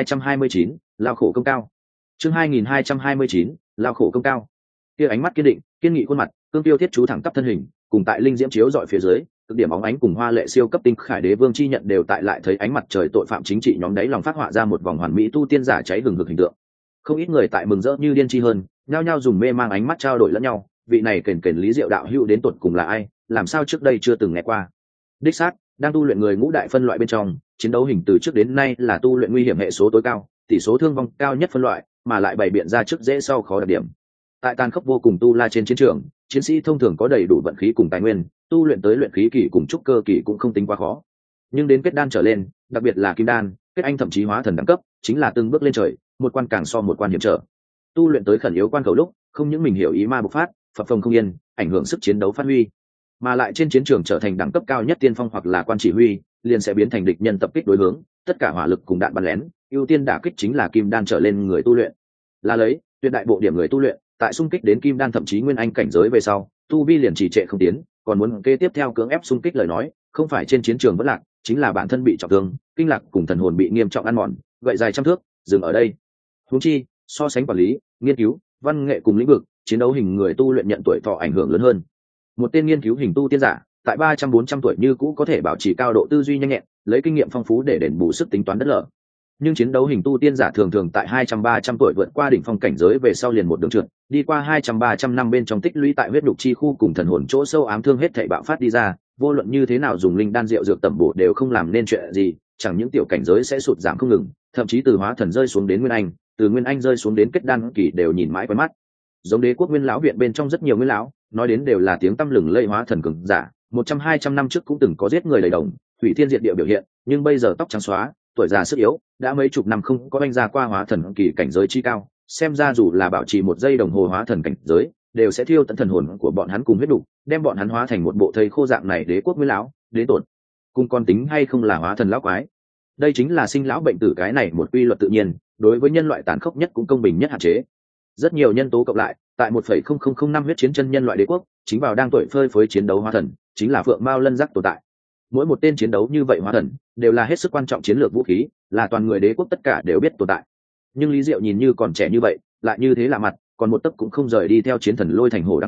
2229, lao khổ công cao. Chương 2229, lao khổ công cao. Kia ánh mắt kiên định, kiên nghị khuôn mặt, cương tiêu thiết chú thẳng tắp thân hình, cùng tại linh diễm chiếu dọi phía dưới, cực điểm óng ánh cùng hoa lệ siêu cấp tinh khải đế vương chi nhận đều tại lại thấy ánh mặt trời tội phạm chính trị nhóm đáy lòng phát họa ra một vòng hoàn mỹ tu tiên giả cháy hừng hực hình tượng. Không ít người tại mừng rỡ như điên chi hơn, nhao nhao dùng mê mang ánh mắt trao đổi lẫn nhau, vị này kền Lý Diệu đạo hữu đến tột cùng là ai, làm sao trước đây chưa từng nghe qua. Đích xác, đang tu luyện người ngũ đại phân loại bên trong, chiến đấu hình từ trước đến nay là tu luyện nguy hiểm hệ số tối cao, tỷ số thương vong cao nhất phân loại, mà lại bày biện ra trước dễ sau khó đặc điểm. Tại tàn khốc vô cùng tu la trên chiến trường, chiến sĩ thông thường có đầy đủ vận khí cùng tài nguyên, tu luyện tới luyện khí kỳ cùng trúc cơ kỳ cũng không tính quá khó. Nhưng đến kết đan trở lên, đặc biệt là kim đan, kết anh thậm chí hóa thần đẳng cấp, chính là từng bước lên trời, một quan càng so một quan hiểm trở. Tu luyện tới khẩn yếu quan cầu lúc, không những mình hiểu ý ma bộc phát, phập phồng không yên, ảnh hưởng sức chiến đấu phát huy, mà lại trên chiến trường trở thành đẳng cấp cao nhất tiên phong hoặc là quan chỉ huy, liền sẽ biến thành địch nhân tập kích đối hướng, tất cả hỏa lực cùng đạn bắn lén, ưu tiên đả kích chính là kim đan trở lên người tu luyện. Là lấy tuyệt đại bộ điểm người tu luyện, tại xung kích đến kim đan thậm chí nguyên anh cảnh giới về sau, tu vi liền trì trệ không tiến, còn muốn kế tiếp theo cưỡng ép xung kích lời nói, không phải trên chiến trường vất lạc, chính là bản thân bị trọng thương, kinh lạc cùng thần hồn bị nghiêm trọng ăn mòn, gậy dài trăm thước, dừng ở đây. Huống chi, so sánh quản lý, nghiên cứu, văn nghệ cùng lĩnh vực, chiến đấu hình người tu luyện nhận tuổi thọ ảnh hưởng lớn hơn. Một tên nghiên cứu hình tu tiên giả, tại 300-400 tuổi như cũ có thể bảo trì cao độ tư duy nhanh nhẹn, lấy kinh nghiệm phong phú để đền bù sức tính toán đất lở. Nhưng chiến đấu hình tu tiên giả thường thường tại 200-300 tuổi vượt qua đỉnh phong cảnh giới về sau liền một đường trượt, đi qua 200-300 năm bên trong tích lũy tại huyết nhục chi khu cùng thần hồn chỗ sâu ám thương hết thảy bạo phát đi ra, vô luận như thế nào dùng linh đan rượu dược tẩm bổ đều không làm nên chuyện gì, chẳng những tiểu cảnh giới sẽ sụt giảm không ngừng, thậm chí từ hóa thần rơi xuống đến nguyên anh, từ nguyên anh rơi xuống đến kết đan kỳ đều nhìn mãi quen mắt. Giống Đế quốc Nguyên lão viện bên trong rất nhiều nguyên lão, nói đến đều là tiếng tăm lừng lẫy hóa thần cường giả, 100-200 năm trước cũng từng có giết người đầy đồng, hủy thiên diệt địa biểu hiện, nhưng bây giờ tóc trắng xóa, tuổi già sức yếu, đã mấy chục năm không có đánh ra qua hóa thần kỳ cảnh giới chi cao, xem ra dù là bảo trì một giây đồng hồ hóa thần cảnh giới, đều sẽ thiêu tận thần hồn của bọn hắn cùng huyết đủ, đem bọn hắn hóa thành một bộ thây khô dạng này. Đế quốc Nguyên lão, đến tổn cùng con tính hay không là hóa thần lão quái. Đây chính là sinh lão bệnh tử cái này một quy luật tự nhiên, đối với nhân loại tàn khốc nhất cũng công bình nhất hạn chế. Rất nhiều nhân tố cộng lại, tại 1,0005 năm huyết chiến chân nhân loại đế quốc, chính vào đang tuổi phơi phới chiến đấu hóa thần, chính là phượng mao lân giác tồn tại. Mỗi một tên chiến đấu như vậy hóa thần, đều là hết sức quan trọng chiến lược vũ khí, là toàn người đế quốc tất cả đều biết tồn tại. Nhưng Lý Diệu nhìn như còn trẻ như vậy, lại như thế lạ mặt, còn một tấc cũng không rời đi theo chiến thần Lôi Thành Hổ đằng sau,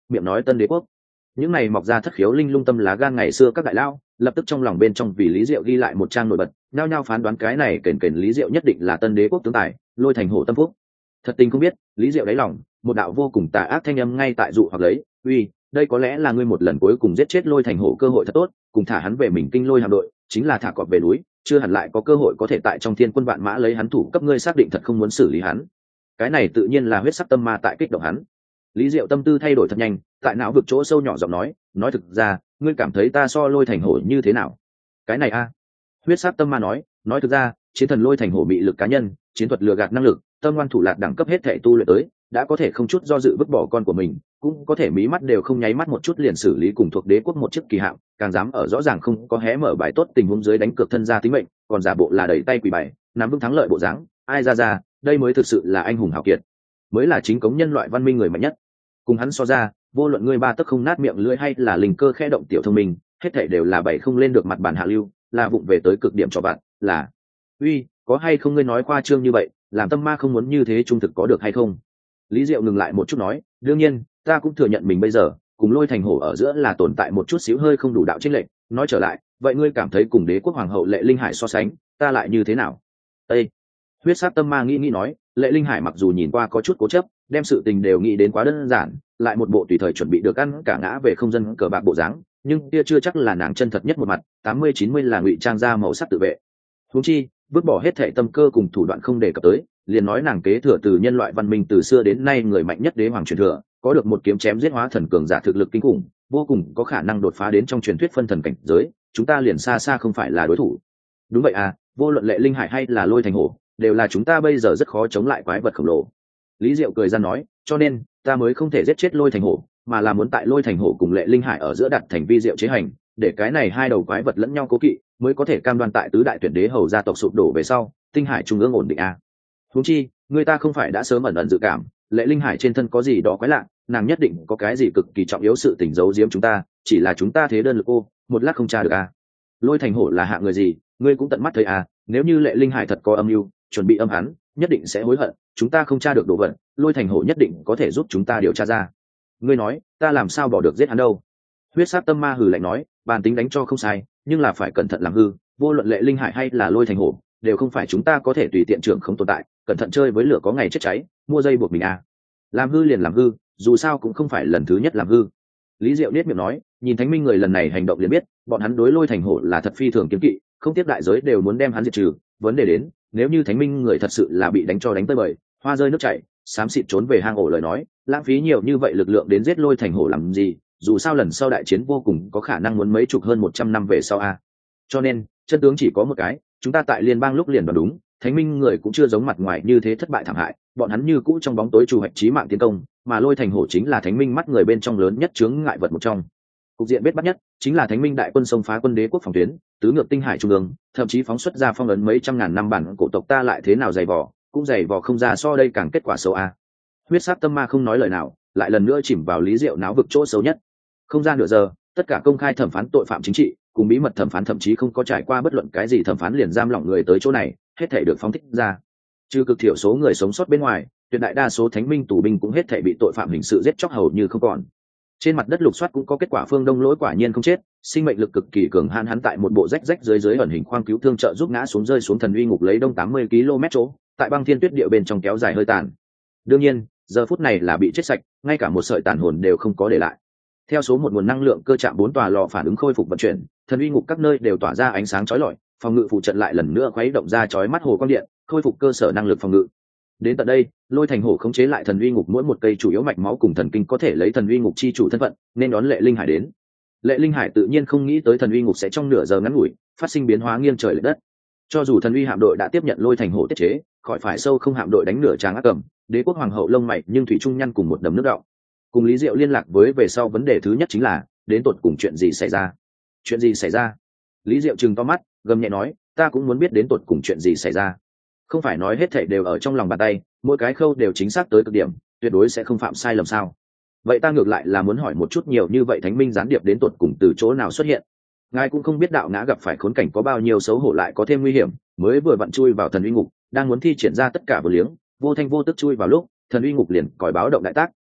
miệng nói tân đế quốc. Những này mọc ra thất khiếu linh lung tâm lá gan ngày xưa các đại lao lập tức trong lòng bên trong vì Lý Diệu ghi lại một trang nổi bật, nhao nhao phán đoán cái này kền kền Lý Diệu nhất định là tân đế quốc tướng tài, Lôi Thành Hổ tâm phúc. Thật tình không biết, Lý Diệu đáy lòng một đạo vô cùng tà ác thanh âm ngay tại dụ hoặc lấy, uy, đây có lẽ là ngươi một lần cuối cùng giết chết Lôi Thành Hổ cơ hội thật tốt, cùng thả hắn về mình kinh lôi hạm đội, chính là thả cọp về núi, chưa hẳn lại có cơ hội có thể tại trong thiên quân vạn mã lấy hắn thủ cấp, ngươi xác định thật không muốn xử lý hắn. Cái này tự nhiên là huyết sắc tâm ma tại kích động hắn. Lý Diệu tâm tư thay đổi thật nhanh, tại não vực chỗ sâu nhỏ giọng nói thực ra, ngươi cảm thấy ta so Lôi Thành Hổ như thế nào? Cái này a. Huyết sắc tâm ma nói thực ra, chiến thần Lôi Thành Hổ bị lực cá nhân, chiến thuật lừa gạt năng lực, tâm ngoan thủ lạt đẳng cấp hết thể tu luyện tới, đã có thể không chút do dự vứt bỏ con của mình, cũng có thể mí mắt đều không nháy mắt một chút liền xử lý cùng thuộc đế quốc một chiếc kỳ hạm, càng dám ở rõ ràng không có hé mở bài tốt tình huống dưới đánh cược thân gia tính mệnh, còn giả bộ là đẩy tay quỳ bài, nắm vững thắng lợi bộ dáng, ai ra, đây mới thực sự là anh hùng hào kiệt, mới là chính cống nhân loại văn minh người mạnh nhất. Cùng hắn so ra, vô luận ngươi ba tấc không nát miệng lưỡi hay là linh cơ khẽ động tiểu thông minh, hết thảy đều là bảy không lên được mặt bản hạ lưu, là vụng về tới cực điểm cho bạn, là uy, có hay không ngươi nói khoa trương như vậy, làm tâm ma không muốn như thế trung thực có được hay không? Lý Diệu ngừng lại một chút nói, đương nhiên, ta cũng thừa nhận mình bây giờ cùng Lôi Thành Hổ ở giữa là tồn tại một chút xíu hơi không đủ đạo chênh lệch, nói trở lại, vậy ngươi cảm thấy cùng đế quốc hoàng hậu Lệ Linh Hải so sánh, ta lại như thế nào? Ê! Huyết sắc tâm ma nghĩ nói, Lệ Linh Hải mặc dù nhìn qua có chút cố chấp, đem sự tình đều nghĩ đến quá đơn giản, lại một bộ tùy thời chuẩn bị được ăn cả ngã về không dân cờ bạc bộ dáng, nhưng kia chưa chắc là nàng chân thật nhất một mặt, 80-90 là ngụy trang ra màu sắc tự vệ. Huống chi, vứt bỏ hết thể tâm cơ cùng thủ đoạn không đề cập tới, liền nói nàng kế thừa từ nhân loại văn minh từ xưa đến nay người mạnh nhất đế hoàng truyền thừa, có được một kiếm chém giết hóa thần cường giả thực lực kinh khủng, vô cùng có khả năng đột phá đến trong truyền thuyết phân thần cảnh giới, chúng ta liền xa xa không phải là đối thủ. Đúng vậy à, vô luận Lệ Linh Hải hay là Lôi Thành Hổ, đều là chúng ta bây giờ rất khó chống lại quái vật khổng lồ. Lý Diệu cười ra nói, cho nên ta mới không thể giết chết Lôi Thành Hổ, mà là muốn tại Lôi Thành Hổ cùng Lệ Linh Hải ở giữa đặt thành vi diệu chế hành, để cái này hai đầu quái vật lẫn nhau cố kỵ, mới có thể cam đoan tại tứ đại tuyển đế hầu gia tộc sụp đổ về sau, tinh hải trung ương ổn định a. Huống chi, người ta không phải đã sớm ẩn ẩn dự cảm, Lệ Linh Hải trên thân có gì đó quái lạ, nàng nhất định có cái gì cực kỳ trọng yếu sự tình giấu giếm chúng ta, chỉ là chúng ta thế đơn lực cô, một lát không tra được a. Lôi Thành Hổ là hạ người gì, ngươi cũng tận mắt thấy a, nếu như Lệ Linh Hải thật có âm mưu, chuẩn bị âm hắn, nhất định sẽ hối hận, chúng ta không tra được đồ vật, Lôi Thành Hổ nhất định có thể giúp chúng ta điều tra ra. Ngươi nói, ta làm sao bỏ được giết hắn đâu? Huyết sát tâm ma hừ lạnh nói, bản tính đánh cho không sai, nhưng là phải cẩn thận làm hư, vô luận Lệ Linh Hải hay là Lôi Thành Hổ, đều không phải chúng ta có thể tùy tiện trưởng không tồn tại, cẩn thận chơi với lửa có ngày chết cháy, mua dây buộc mình à. Làm hư liền làm hư, dù sao cũng không phải lần thứ nhất làm hư. Lý Diệu niết miệng nói, nhìn Thánh Minh người lần này hành động liền biết, bọn hắn đối Lôi Thành Hổ là thật phi thường kiêng kỵ, không tiếp đại giới đều muốn đem hắn diệt trừ, vấn đề đến, nếu như Thánh Minh người thật sự là bị đánh cho đánh tơi bời, hoa rơi nước chảy, xám xịt trốn về hang ổ lời nói, lãng phí nhiều như vậy lực lượng đến giết Lôi Thành Hổ làm gì, dù sao lần sau đại chiến vô cùng có khả năng muốn mấy chục hơn 100 năm về sau a. Cho nên, chân tướng chỉ có một cái, chúng ta tại liên bang lúc liền đoán đúng, Thánh Minh người cũng chưa giống mặt ngoài như thế thất bại thảm hại, bọn hắn như cũ trong bóng tối trù hoạch chí mạng tiến công, mà Lôi Thành Hổ chính là Thánh Minh mắt người bên trong lớn nhất chướng ngại vật một trong. Cục diện bết bắt nhất chính là Thánh Minh đại quân xông phá quân đế quốc phòng tuyến, tứ ngược tinh hải trung ương, thậm chí phóng xuất ra phong ấn mấy trăm ngàn năm bản cổ tộc ta lại thế nào dày vò, cũng dày vò không ra so đây càng kết quả xấu a. Huyết sát tâm ma không nói lời nào, lại lần nữa chìm vào Lý Diệu náo vực chỗ xấu nhất. Không gian nửa giờ, tất cả công khai thẩm phán tội phạm chính trị cùng bí mật thẩm phán thậm chí không có trải qua bất luận cái gì thẩm phán liền giam lỏng người tới chỗ này, hết thể được phóng thích ra. Trừ cực thiểu số người sống sót bên ngoài, tuyệt đại đa số Thánh Minh tù binh cũng hết thể bị tội phạm hình sự giết chóc hầu như không còn. Trên mặt đất lục soát cũng có kết quả, Phương Đông Lỗi quả nhiên không chết, sinh mệnh lực cực kỳ cường hãn, hắn tại một bộ rách rách dưới ẩn hình khoang cứu thương trợ giúp ngã xuống rơi xuống thần uy ngục lấy đông 80 km chỗ, tại băng thiên tuyết địa bên trong kéo dài hơi tàn. Đương nhiên, giờ phút này là bị chết sạch, ngay cả một sợi tàn hồn đều không có để lại. Theo số một nguồn năng lượng cơ trạm 4 tòa lò phản ứng khôi phục vận chuyển, thần uy ngục các nơi đều tỏa ra ánh sáng chói lọi, phòng ngự phụ trận lại lần nữa khuấy động ra chói mắt hồ quang điện, khôi phục cơ sở năng lực phòng ngự. Đến tận đây, Lôi Thành Hổ khống chế lại thần uy ngục mỗi một cây chủ yếu mạch máu cùng thần kinh, có thể lấy thần uy ngục chi chủ thân phận nên đón Lệ Linh Hải đến. Lệ Linh Hải tự nhiên không nghĩ tới thần uy ngục sẽ trong nửa giờ ngắn ngủi phát sinh biến hóa nghiêng trời lệch đất. Cho dù thần uy hạm đội đã tiếp nhận Lôi Thành Hổ tiết chế, khỏi phải sâu không hạm đội đánh nửa tràng ác cầm, đế quốc hoàng hậu lông mày nhưng thủy trung nhăn cùng một đầm nước đọng. Cùng Lý Diệu liên lạc với về sau, vấn đề thứ nhất chính là đến tột cùng chuyện gì xảy ra. Chuyện gì xảy ra? Lý Diệu trừng to mắt, gầm nhẹ nói, ta cũng muốn biết đến tột cùng chuyện gì xảy ra. Không phải nói hết thảy đều ở trong lòng bàn tay, mỗi cái khâu đều chính xác tới cực điểm, tuyệt đối sẽ không phạm sai lầm sao? Vậy ta ngược lại là muốn hỏi một chút nhiều như vậy Thánh Minh gián điệp đến tột cùng từ chỗ nào xuất hiện? Ngài cũng không biết đạo ngã gặp phải khốn cảnh có bao nhiêu xấu hổ, lại có thêm nguy hiểm, mới vừa vặn chui vào thần uy ngục, đang muốn thi triển ra tất cả vô liếng, vô thanh vô tức chui vào lúc, thần uy ngục liền còi báo động đại tác,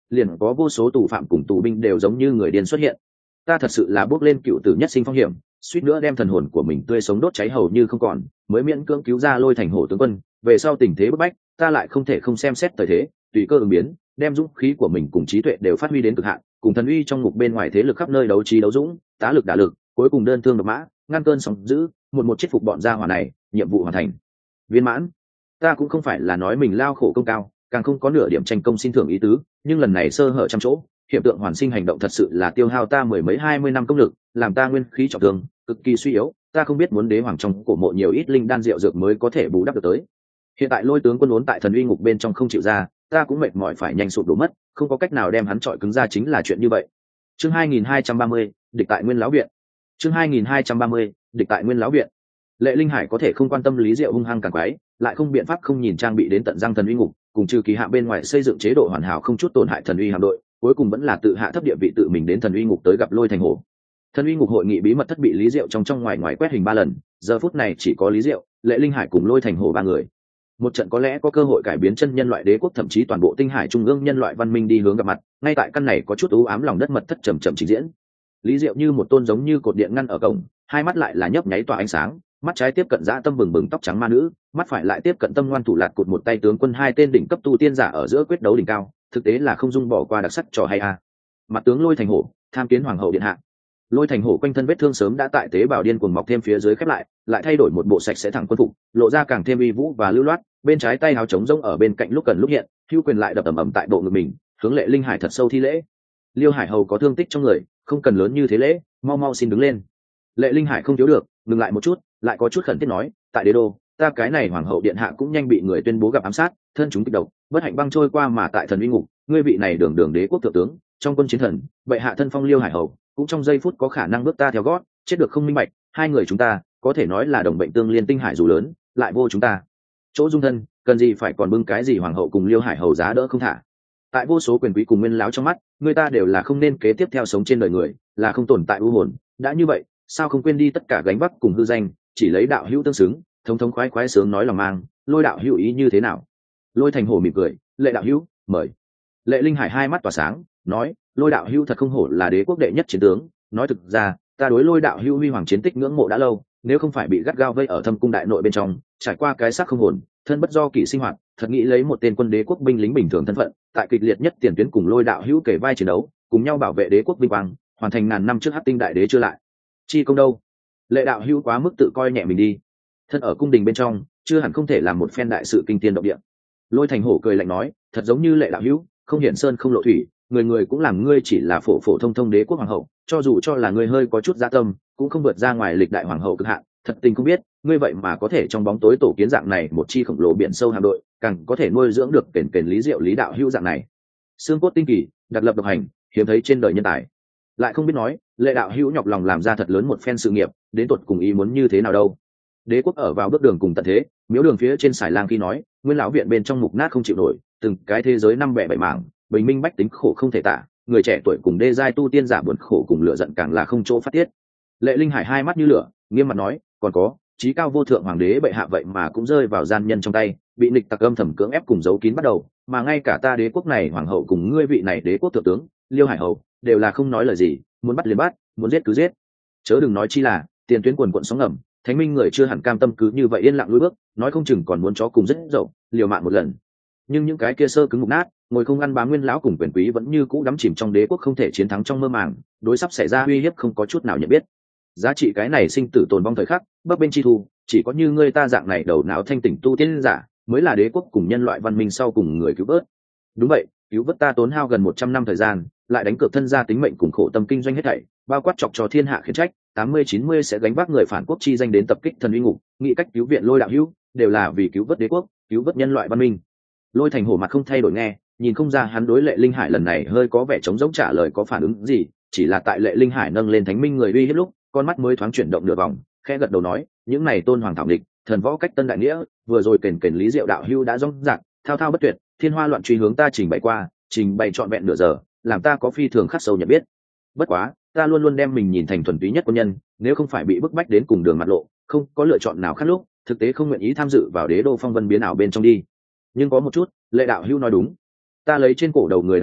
liền có vô số tù phạm cùng tù binh đều giống như người điên xuất hiện. Ta thật sự là bước lên cựu tử nhất sinh phong hiểm, suýt nữa đem thần hồn của mình tươi sống đốt cháy hầu như không còn, mới miễn cưỡng cứu ra Lôi Thành Hổ tướng quân. Về sau tình thế bức bách, ta lại không thể không xem xét thời thế, tùy cơ ứng biến, đem dũng khí của mình cùng trí tuệ đều phát huy đến cực hạn, cùng thần uy trong ngục bên ngoài thế lực khắp nơi đấu trí đấu dũng, tá lực đả lực, cuối cùng đơn thương độc mã, ngăn cơn sóng dữ, một chết phục bọn gia hỏa này, nhiệm vụ hoàn thành viên mãn. Ta cũng không phải là nói mình lao khổ công cao, càng không có nửa điểm tranh công xin thưởng ý tứ, nhưng lần này sơ hở trăm chỗ, hiện tượng hoàn sinh hành động thật sự là tiêu hao ta mười mấy 20 năm công lực, làm ta nguyên khí trọng thương, cực kỳ suy yếu. Ta không biết muốn đế hoàng trong cổ mộ nhiều ít linh đan rượu dược mới có thể bù đắp được tới. Hiện tại Lôi tướng quân ốn tại thần uy ngục bên trong không chịu ra, ta cũng mệt mỏi phải nhanh sụp đổ mất, không có cách nào đem hắn trọi cứng ra, chính là chuyện như vậy. Chương 2230, địch tại Nguyên lão viện. Chương 2230, địch tại Nguyên lão viện. Lệ Linh Hải có thể không quan tâm Lý Diệu hung hăng càng quái, lại không biện pháp không nhìn trang bị đến tận răng thần uy ngục, cùng trừ kỳ hạ bên ngoài xây dựng chế độ hoàn hảo không chút tổn hại thần uy hạm đội, cuối cùng vẫn là tự hạ thấp địa vị tự mình đến thần uy ngục tới gặp Lôi Thành Hổ. Thần uy ngục hội nghị bí mật thất bị Lý Diệu trong ngoài ngoài quét hình 3 lần, giờ phút này chỉ có Lý Diệu, Lệ Linh Hải cùng Lôi Thành Hổ 3 người. Một trận có lẽ có cơ hội cải biến chân nhân loại đế quốc, thậm chí toàn bộ tinh hải trung ương nhân loại văn minh đi hướng gặp mặt, ngay tại căn này có chút u ám lòng đất mật thất chậm trình diễn. Lý Diệu như một tôn giống như cột điện ngăn ở cổng, hai mắt lại là nhấp nháy tỏa ánh sáng, mắt trái tiếp cận dã tâm bừng bừng tóc trắng ma nữ, mắt phải lại tiếp cận tâm ngoan thủ lạt cụt một tay tướng quân, hai tên đỉnh cấp tu tiên giả ở giữa quyết đấu đỉnh cao, thực tế là không dung bỏ qua đặc sắc trò hay a. Mặt tướng Lôi Thành Hổ, tham kiến hoàng hậu điện hạ. Lôi Thành Hổ quanh thân vết thương sớm đã tại tế bào điên cuồng mọc thêm phía dưới khép lại thay đổi một bộ sạch sẽ thẳng quân phục, lộ ra càng thêm uy vũ và lưu loát, bên trái tay áo trống rỗng ở bên cạnh lúc cần lúc hiện, hữu quyền lại đập ầm ầm tại bộ ngực mình, hướng Lệ Linh Hải thật sâu thi lễ. Liêu Hải hầu có thương tích trong người, không cần lớn như thế lễ, mau xin đứng lên. Lệ Linh Hải không thiếu được, ngừng lại một chút, lại có chút khẩn thiết nói, tại đế đô, ta cái này hoàng hậu điện hạ cũng nhanh bị người tuyên bố gặp ám sát, thân chúng kịch độc, bất hạnh băng trôi qua, mà tại thần uy ngục, ngươi vị này đường đế quốc thượng tướng, trong quân chiến thần, bệ hạ thân phong Liêu Hải hầu, cũng trong giây phút có khả năng bước ta theo gót, chết được không minh bạch, hai người chúng ta có thể nói là đồng bệnh tương liên, tinh hải dù lớn, lại vô chúng ta chỗ dung thân, cần gì phải còn bưng cái gì hoàng hậu cùng Liêu Hải hầu giá đỡ không thả. Tại vô số quyền quý cùng nguyên láo trong mắt, người ta đều là không nên kế tiếp theo sống trên đời người, là không tồn tại u hồn, đã như vậy, sao không quên đi tất cả gánh vác cùng hư danh, chỉ lấy đạo hữu tương xứng, thống khoái sướng nói lòng mang. Lôi đạo hữu ý như thế nào? Lôi Thành Hổ mỉm cười, Lệ đạo hữu mời. Lệ Linh Hải hai mắt tỏa sáng, nói, Lôi đạo hữu thật không hổ là đế quốc đệ nhất chiến tướng, nói thực ra, ta đối Lôi đạo hữu huy hoàng chiến tích ngưỡng mộ đã lâu, nếu không phải bị gắt gao vây ở thâm cung đại nội bên trong, trải qua cái xác không hồn, thân bất do kỷ sinh hoạt, thật nghĩ lấy một tên quân đế quốc binh lính bình thường thân phận, tại kịch liệt nhất tiền tuyến cùng Lôi đạo hữu kể vai chiến đấu, cùng nhau bảo vệ đế quốc vinh quang, hoàn thành ngàn năm trước Hắc Tinh đại đế chưa lại chi công đâu. Lệ đạo hữu quá mức tự coi nhẹ mình đi, thân ở cung đình bên trong, chưa hẳn không thể làm một phen đại sự kinh thiên động địa. Lôi Thành Hổ cười lạnh nói, thật giống như Lệ đạo hữu không hiển sơn không lộ thủy, người cũng làm ngươi chỉ là phổ thông đế quốc hoàng hậu, cho dù cho là ngươi hơi có chút dạ tâm, cũng không vượt ra ngoài lịch đại hoàng hậu cực hạn. Thật tình không biết, ngươi vậy mà có thể trong bóng tối tổ kiến dạng này một chi khổng lồ biển sâu hạm đội, càng có thể nuôi dưỡng được kền Lý Diệu Lý đạo hữu dạng này xương cốt tinh kỳ, đặc lập độc hành, hiếm thấy trên đời nhân tài. Lại không biết nói, Lệ đạo hữu nhọc lòng làm ra thật lớn một phen sự nghiệp, đến tột cùng ý muốn như thế nào đâu. Đế quốc ở vào bước đường cùng tận thế, miếu đường phía trên xài lang khi nói, Nguyên lão viện bên trong mục nát không chịu nổi, từng cái thế giới năm bẻ bảy mảng, bình minh bách tính khổ không thể tả, người trẻ tuổi cùng đê giai tu tiên giả buồn khổ cùng lửa giận càng là không chỗ phát tiết. Lệ Linh Hải hai mắt như lửa, nghiêm mặt nói, còn có, chí cao vô thượng hoàng đế bệ hạ vậy mà cũng rơi vào gian nhân trong tay, bị nghịch tặc âm thầm cưỡng ép cùng giấu kín bắt đầu, mà ngay cả ta đế quốc này hoàng hậu cùng ngươi vị này đế quốc thượng tướng Liêu Hải hầu đều là không nói lời gì, muốn bắt liền bắt, muốn giết cứ giết, chớ đừng nói chi là tiền tuyến quần quận sóng ngầm, thánh minh người chưa hẳn cam tâm cứ như vậy yên lặng lùi bước, nói không chừng còn muốn chó cùng rất dậu liều mạng một lần. Nhưng những cái kia sơ cứng mục nát, ngồi không ăn bám nguyên lão cùng quyền quý vẫn như cũ đắm chìm trong đế quốc không thể chiến thắng trong mơ màng, đối sắp xảy ra uy hiếp không có chút nào nhận biết. Giá trị cái này sinh tử tồn vong thời khắc, bấp bên chi thu, chỉ có như ngươi ta dạng này đầu não thanh tỉnh tu tiên giả mới là đế quốc cùng nhân loại văn minh sau cùng người cứu vớt. Đúng vậy, cứu vớt ta tốn hao gần 100 năm thời gian, lại đánh cược thân gia tính mệnh cùng khổ tâm kinh doanh hết thảy, bao quát chọc cho thiên hạ khiển trách, 80-90 sẽ gánh vác người phản quốc chi danh đến tập kích thần uy ngục, nghĩ cách cứu viện Lôi đạo hữu, đều là vì cứu vớt đế quốc, cứu vớt nhân loại văn minh. Lôi Thành Hổ mặt không thay đổi nghe, nhìn không ra hắn đối Lệ Linh Hải lần này hơi có vẻ trống rỗng trả lời có phản ứng gì, chỉ là tại Lệ Linh Hải nâng lên thánh minh người uy hiếp lúc, con mắt mới thoáng chuyển động nửa vòng, khẽ gật đầu nói, những này tôn hoàng thảo địch, thần võ cách tân đại nghĩa, vừa rồi kền Lý Diệu đạo hữu đã rong rạc, thao thao bất tuyệt, thiên hoa loạn truy hướng ta trình bày trọn vẹn nửa giờ, làm ta có phi thường khắc sâu nhận biết. Bất quá, ta luôn luôn đem mình nhìn thành thuần túy nhất quân nhân, nếu không phải bị bức bách đến cùng đường mặt lộ, không có lựa chọn nào khác lúc, thực tế không nguyện ý tham dự vào đế đô phong vân biến ảo bên trong đi. Nhưng có một chút, Lệ đạo hữu nói đúng, ta lấy trên cổ đầu người đảm bảo,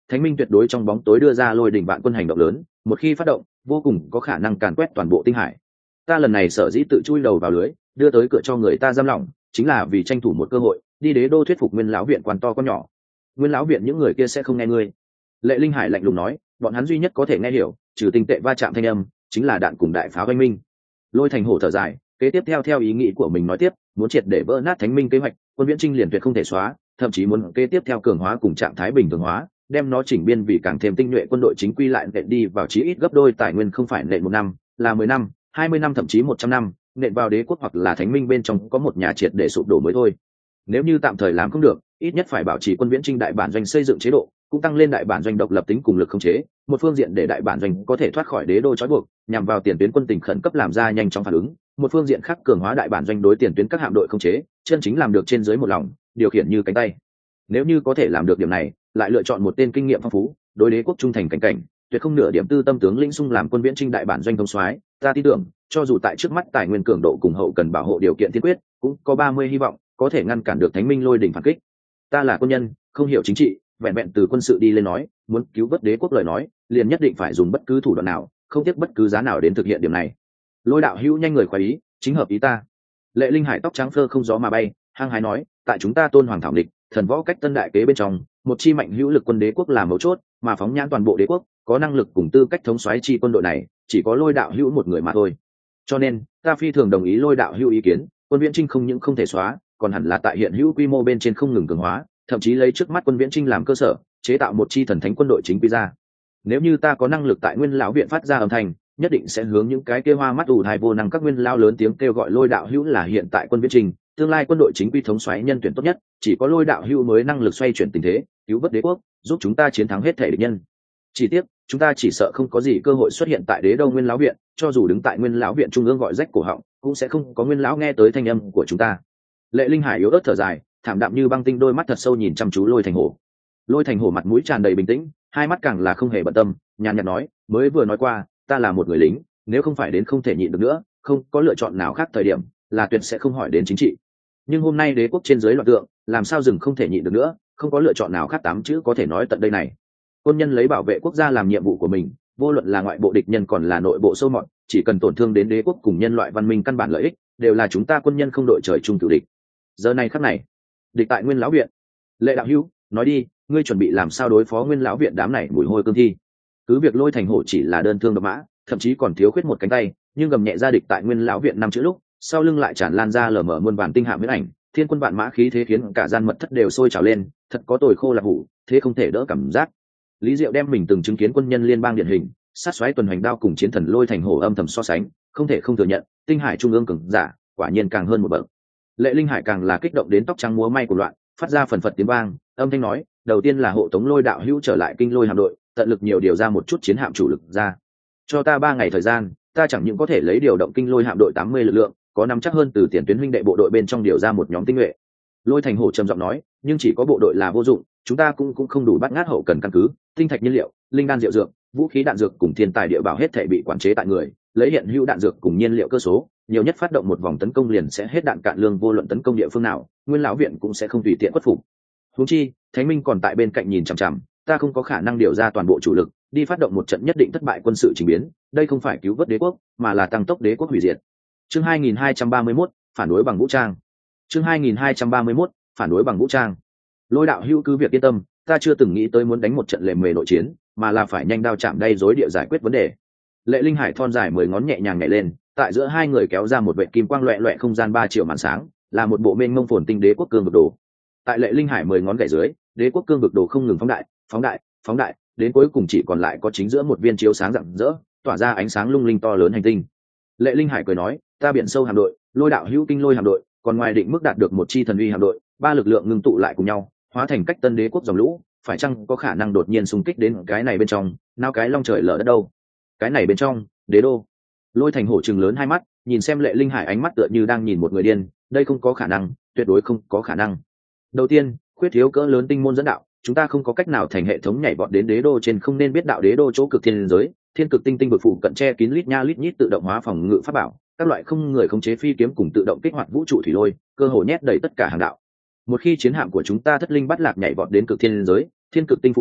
Thánh minh tuyệt đối trong bóng tối đưa ra lôi đỉnh vạn quân hành động lớn, một khi phát động vô cùng có khả năng càn quét toàn bộ tinh hải. Ta lần này sở dĩ tự chui đầu vào lưới, đưa tới cửa cho người ta giam lỏng, chính là vì tranh thủ một cơ hội đi đế đô thuyết phục Nguyên lão viện quan to con nhỏ. Nguyên lão viện những người kia sẽ không nghe ngươi. Lệ Linh Hải lạnh lùng nói, bọn hắn duy nhất có thể nghe hiểu, trừ tinh tệ va chạm thanh âm, chính là đạn cùng đại pháo oanh minh. Lôi Thành Hổ thở dài, kế tiếp theo ý nghĩ của mình nói tiếp, muốn triệt để vỡ nát Thánh minh kế hoạch, Quân Viễn Trinh liền tuyệt không thể xóa, thậm chí muốn kế tiếp theo cường hóa cùng trạng thái bình thường hóa, đem nó chỉnh biên vì càng thêm tinh nhuệ quân đội chính quy lại nện đi vào chí ít gấp đôi tài nguyên, không phải nện 1 năm, là 10 năm, 20 năm, thậm chí 100 năm, nện vào đế quốc hoặc là Thánh minh bên trong có một nhà triệt để sụp đổ mới thôi. Nếu như tạm thời làm không được, ít nhất phải bảo trì Quân Viễn Trinh đại bản doanh xây dựng chế độ, cũng tăng lên đại bản doanh độc lập tính cùng lực khống chế, một phương diện để đại bản doanh có thể thoát khỏi đế đô trói buộc, nhằm vào tiền tuyến quân tình khẩn cấp làm ra nhanh chóng phản ứng, một phương diện khác cường hóa đại bản doanh đối tiền tuyến các hạm đội khống chế, chân chính làm được trên dưới một lòng, điều khiển như cánh tay. Nếu như có thể làm được điểm này, lại lựa chọn một tên kinh nghiệm phong phú, đối đế quốc trung thành cảnh cảnh, tuyệt không nửa điểm tư tâm tướng lĩnh xung làm Quân Viễn Trinh đại bản doanh thống soái, ta tin tưởng, cho dù tại trước mắt tài nguyên cường độ cùng hậu cần bảo hộ điều kiện tiên quyết, cũng có 30 hy vọng có thể ngăn cản được Thánh minh lôi đỉnh phản kích. Ta là quân nhân, không hiểu chính trị, vẹn vẹn từ quân sự đi lên nói, muốn cứu vớt đế quốc lời nói, liền nhất định phải dùng bất cứ thủ đoạn nào, không tiếc bất cứ giá nào đến thực hiện điểm này. Lôi đạo hữu nhanh người khoái ý, chính hợp ý ta. Lệ Linh Hải tóc trắng phơ không gió mà bay, hăng hái nói, tại chúng ta Tôn Hoàng thảo địch, thần võ cách tân đại kế bên trong, một chi mạnh hữu lực quân đế quốc là mấu chốt, mà phóng nhãn toàn bộ đế quốc, có năng lực cùng tư cách thống soái chi quân đội này, chỉ có Lôi đạo hữu một người mà thôi. Cho nên, ta phi thường đồng ý Lôi đạo hữu ý kiến, Quân Viễn Trinh không những không thể xóa, còn hẳn là tại hiện hữu quy mô bên trên không ngừng cường hóa, thậm chí lấy trước mắt Quân Viễn Trinh làm cơ sở, chế tạo một chi thần thánh quân đội chính quy ra. Nếu như ta có năng lực tại Nguyên lão viện phát ra âm thanh, nhất định sẽ hướng những cái kia hoa mắt ù thai vô năng các nguyên lao lớn tiếng kêu gọi Lôi đạo hữu là hiện tại Quân Viễn Trinh, tương lai quân đội chính quy thống soái nhân tuyển tốt nhất, chỉ có Lôi đạo hữu mới năng lực xoay chuyển tình thế, cứu vớt đế quốc, giúp chúng ta chiến thắng hết thể địch nhân. Chỉ tiếc, chúng ta chỉ sợ không có gì cơ hội xuất hiện tại đế đô Nguyên lão viện, cho dù đứng tại Nguyên lão viện trung ương gọi rách cổ họng, cũng sẽ không có Nguyên lão nghe tới thanh âm của chúng ta. Lệ Linh Hải yếu ớt thở dài, thảm đạm như băng tinh đôi mắt thật sâu nhìn chăm chú Lôi Thành Hổ. Lôi Thành Hổ mặt mũi tràn đầy bình tĩnh, hai mắt càng là không hề bận tâm, nhàn nhạt nói, mới vừa nói qua, ta là một người lính, nếu không phải đến không thể nhịn được nữa, không có lựa chọn nào khác thời điểm, là tuyệt sẽ không hỏi đến chính trị. Nhưng hôm nay đế quốc trên dưới loạn tượng, làm sao dừng không thể nhịn được nữa, không có lựa chọn nào khác, 8 chữ có thể nói tận đây này. Quân nhân lấy bảo vệ quốc gia làm nhiệm vụ của mình, vô luận là ngoại bộ địch nhân còn là nội bộ sâu mọt, chỉ cần tổn thương đến đế quốc cùng nhân loại văn minh căn bản lợi ích, đều là chúng ta quân nhân không đội trời chung cửu địch. Giờ này khắc này, địch tại Nguyên lão viện. Lệ đạo hữu, nói đi, ngươi chuẩn bị làm sao đối phó Nguyên lão viện đám này mùi hôi cương thi? Cứ việc Lôi Thành Hổ chỉ là đơn thương độc mã, thậm chí còn thiếu khuyết một cánh tay, nhưng gầm nhẹ ra địch tại Nguyên lão viện 5 chữ lúc, sau lưng lại tràn lan ra lờ mờ muôn vàn tinh hạm huyễn ảnh, thiên quân vạn mã khí thế khiến cả gian mật thất đều sôi trào lên, thật có tồi khô là hủ, thế không thể đỡ cảm giác. Lý Diệu đem mình từng chứng kiến quân nhân liên bang điển hình, sát xoáy tuần hành đao cùng chiến thần Lôi Thành Hổ âm thầm so sánh, không thể không thừa nhận, tinh hải trung ương cường giả, quả nhiên càng hơn một bậc. Lệ Linh Hải càng là kích động đến tóc trắng múa may của loạn, phát ra phần phật tiếng vang, âm thanh nói, đầu tiên là hộ tống Lôi đạo hữu trở lại kinh Lôi hạm đội, tận lực nhiều điều ra một chút chiến hạm chủ lực ra. Cho ta 3 ngày thời gian, ta chẳng những có thể lấy điều động kinh Lôi hạm đội 80 lực lượng, có nắm chắc hơn từ tiền tuyến huynh đệ bộ đội bên trong điều ra một nhóm tinh nhuệ. Lôi Thành Hổ trầm giọng nói, nhưng chỉ có bộ đội là vô dụng, chúng ta cũng không đủ bắt ngát hậu cần căn cứ, tinh thạch nhiên liệu, linh đan diệu dược, vũ khí đạn dược cùng thiên tài địa bảo hết thảy bị quản chế tại người, lấy hiện hữu đạn dược cùng nhiên liệu cơ số, nhiều nhất phát động một vòng tấn công liền sẽ hết đạn cạn lương, vô luận tấn công địa phương nào, Nguyên lão viện cũng sẽ không tùy tiện khuất phục. Huống chi, Thánh Minh còn tại bên cạnh nhìn chằm chằm, ta không có khả năng điều ra toàn bộ chủ lực, đi phát động một trận nhất định thất bại quân sự trình biến, đây không phải cứu vớt đế quốc, mà là tăng tốc đế quốc hủy diệt. Chương 2231, phản đối bằng vũ trang. Chương 2231, phản đối bằng vũ trang. Lôi đạo hữu cứ việc yên tâm, ta chưa từng nghĩ tới muốn đánh một trận lề mề nội chiến, mà là phải nhanh đao chạm đay rối địa giải quyết vấn đề. Lệ Linh Hải thon dài 10 ngón nhẹ nhàng nhảy lên, tại giữa hai người kéo ra một vệt kim quang loẹt loẹt không gian 3 triệu màn sáng, là một bộ mênh mông phồn tinh đế quốc cương vực đồ. Tại Lệ Linh Hải 10 ngón gảy dưới, đế quốc cương vực đồ không ngừng phóng đại, phóng đại, phóng đại, đến cuối cùng chỉ còn lại có chính giữa một viên chiếu sáng rạng rỡ, tỏa ra ánh sáng lung linh to lớn hành tinh. Lệ Linh Hải cười nói, ta biển sâu hạm đội, Lôi đạo hữu kinh Lôi hạm đội, còn ngoài định mức đạt được một chi thần uy hạm đội, 3 lực lượng ngưng tụ lại cùng nhau, hóa thành cách tân đế quốc dòng lũ, phải chăng có khả năng đột nhiên xung kích đến cái này bên trong, nào cái long trời lở đất đâu? Cái này bên trong, đế đô. Lôi Thành Hổ trừng lớn hai mắt, nhìn xem Lệ Linh Hải ánh mắt tựa như đang nhìn một người điên, đây không có khả năng, tuyệt đối không có khả năng. Đầu tiên, khuyết thiếu cỡ lớn tinh môn dẫn đạo, chúng ta không có cách nào thành hệ thống nhảy vọt đến đế đô trên, không nên biết đạo đế đô chỗ cực thiên giới, thiên cực tinh vực phụ cận che kín lít nha lít nhít tự động hóa phòng ngự pháp bảo, các loại không người khống chế phi kiếm cùng tự động kích hoạt vũ trụ thủy lôi, cơ hồ nhét đầy tất cả hàng đạo. Một khi chiến hạm của chúng ta thất linh bắt lạc nhảy vọt đến cực thiên giới, thiên cực tinh phụ cận,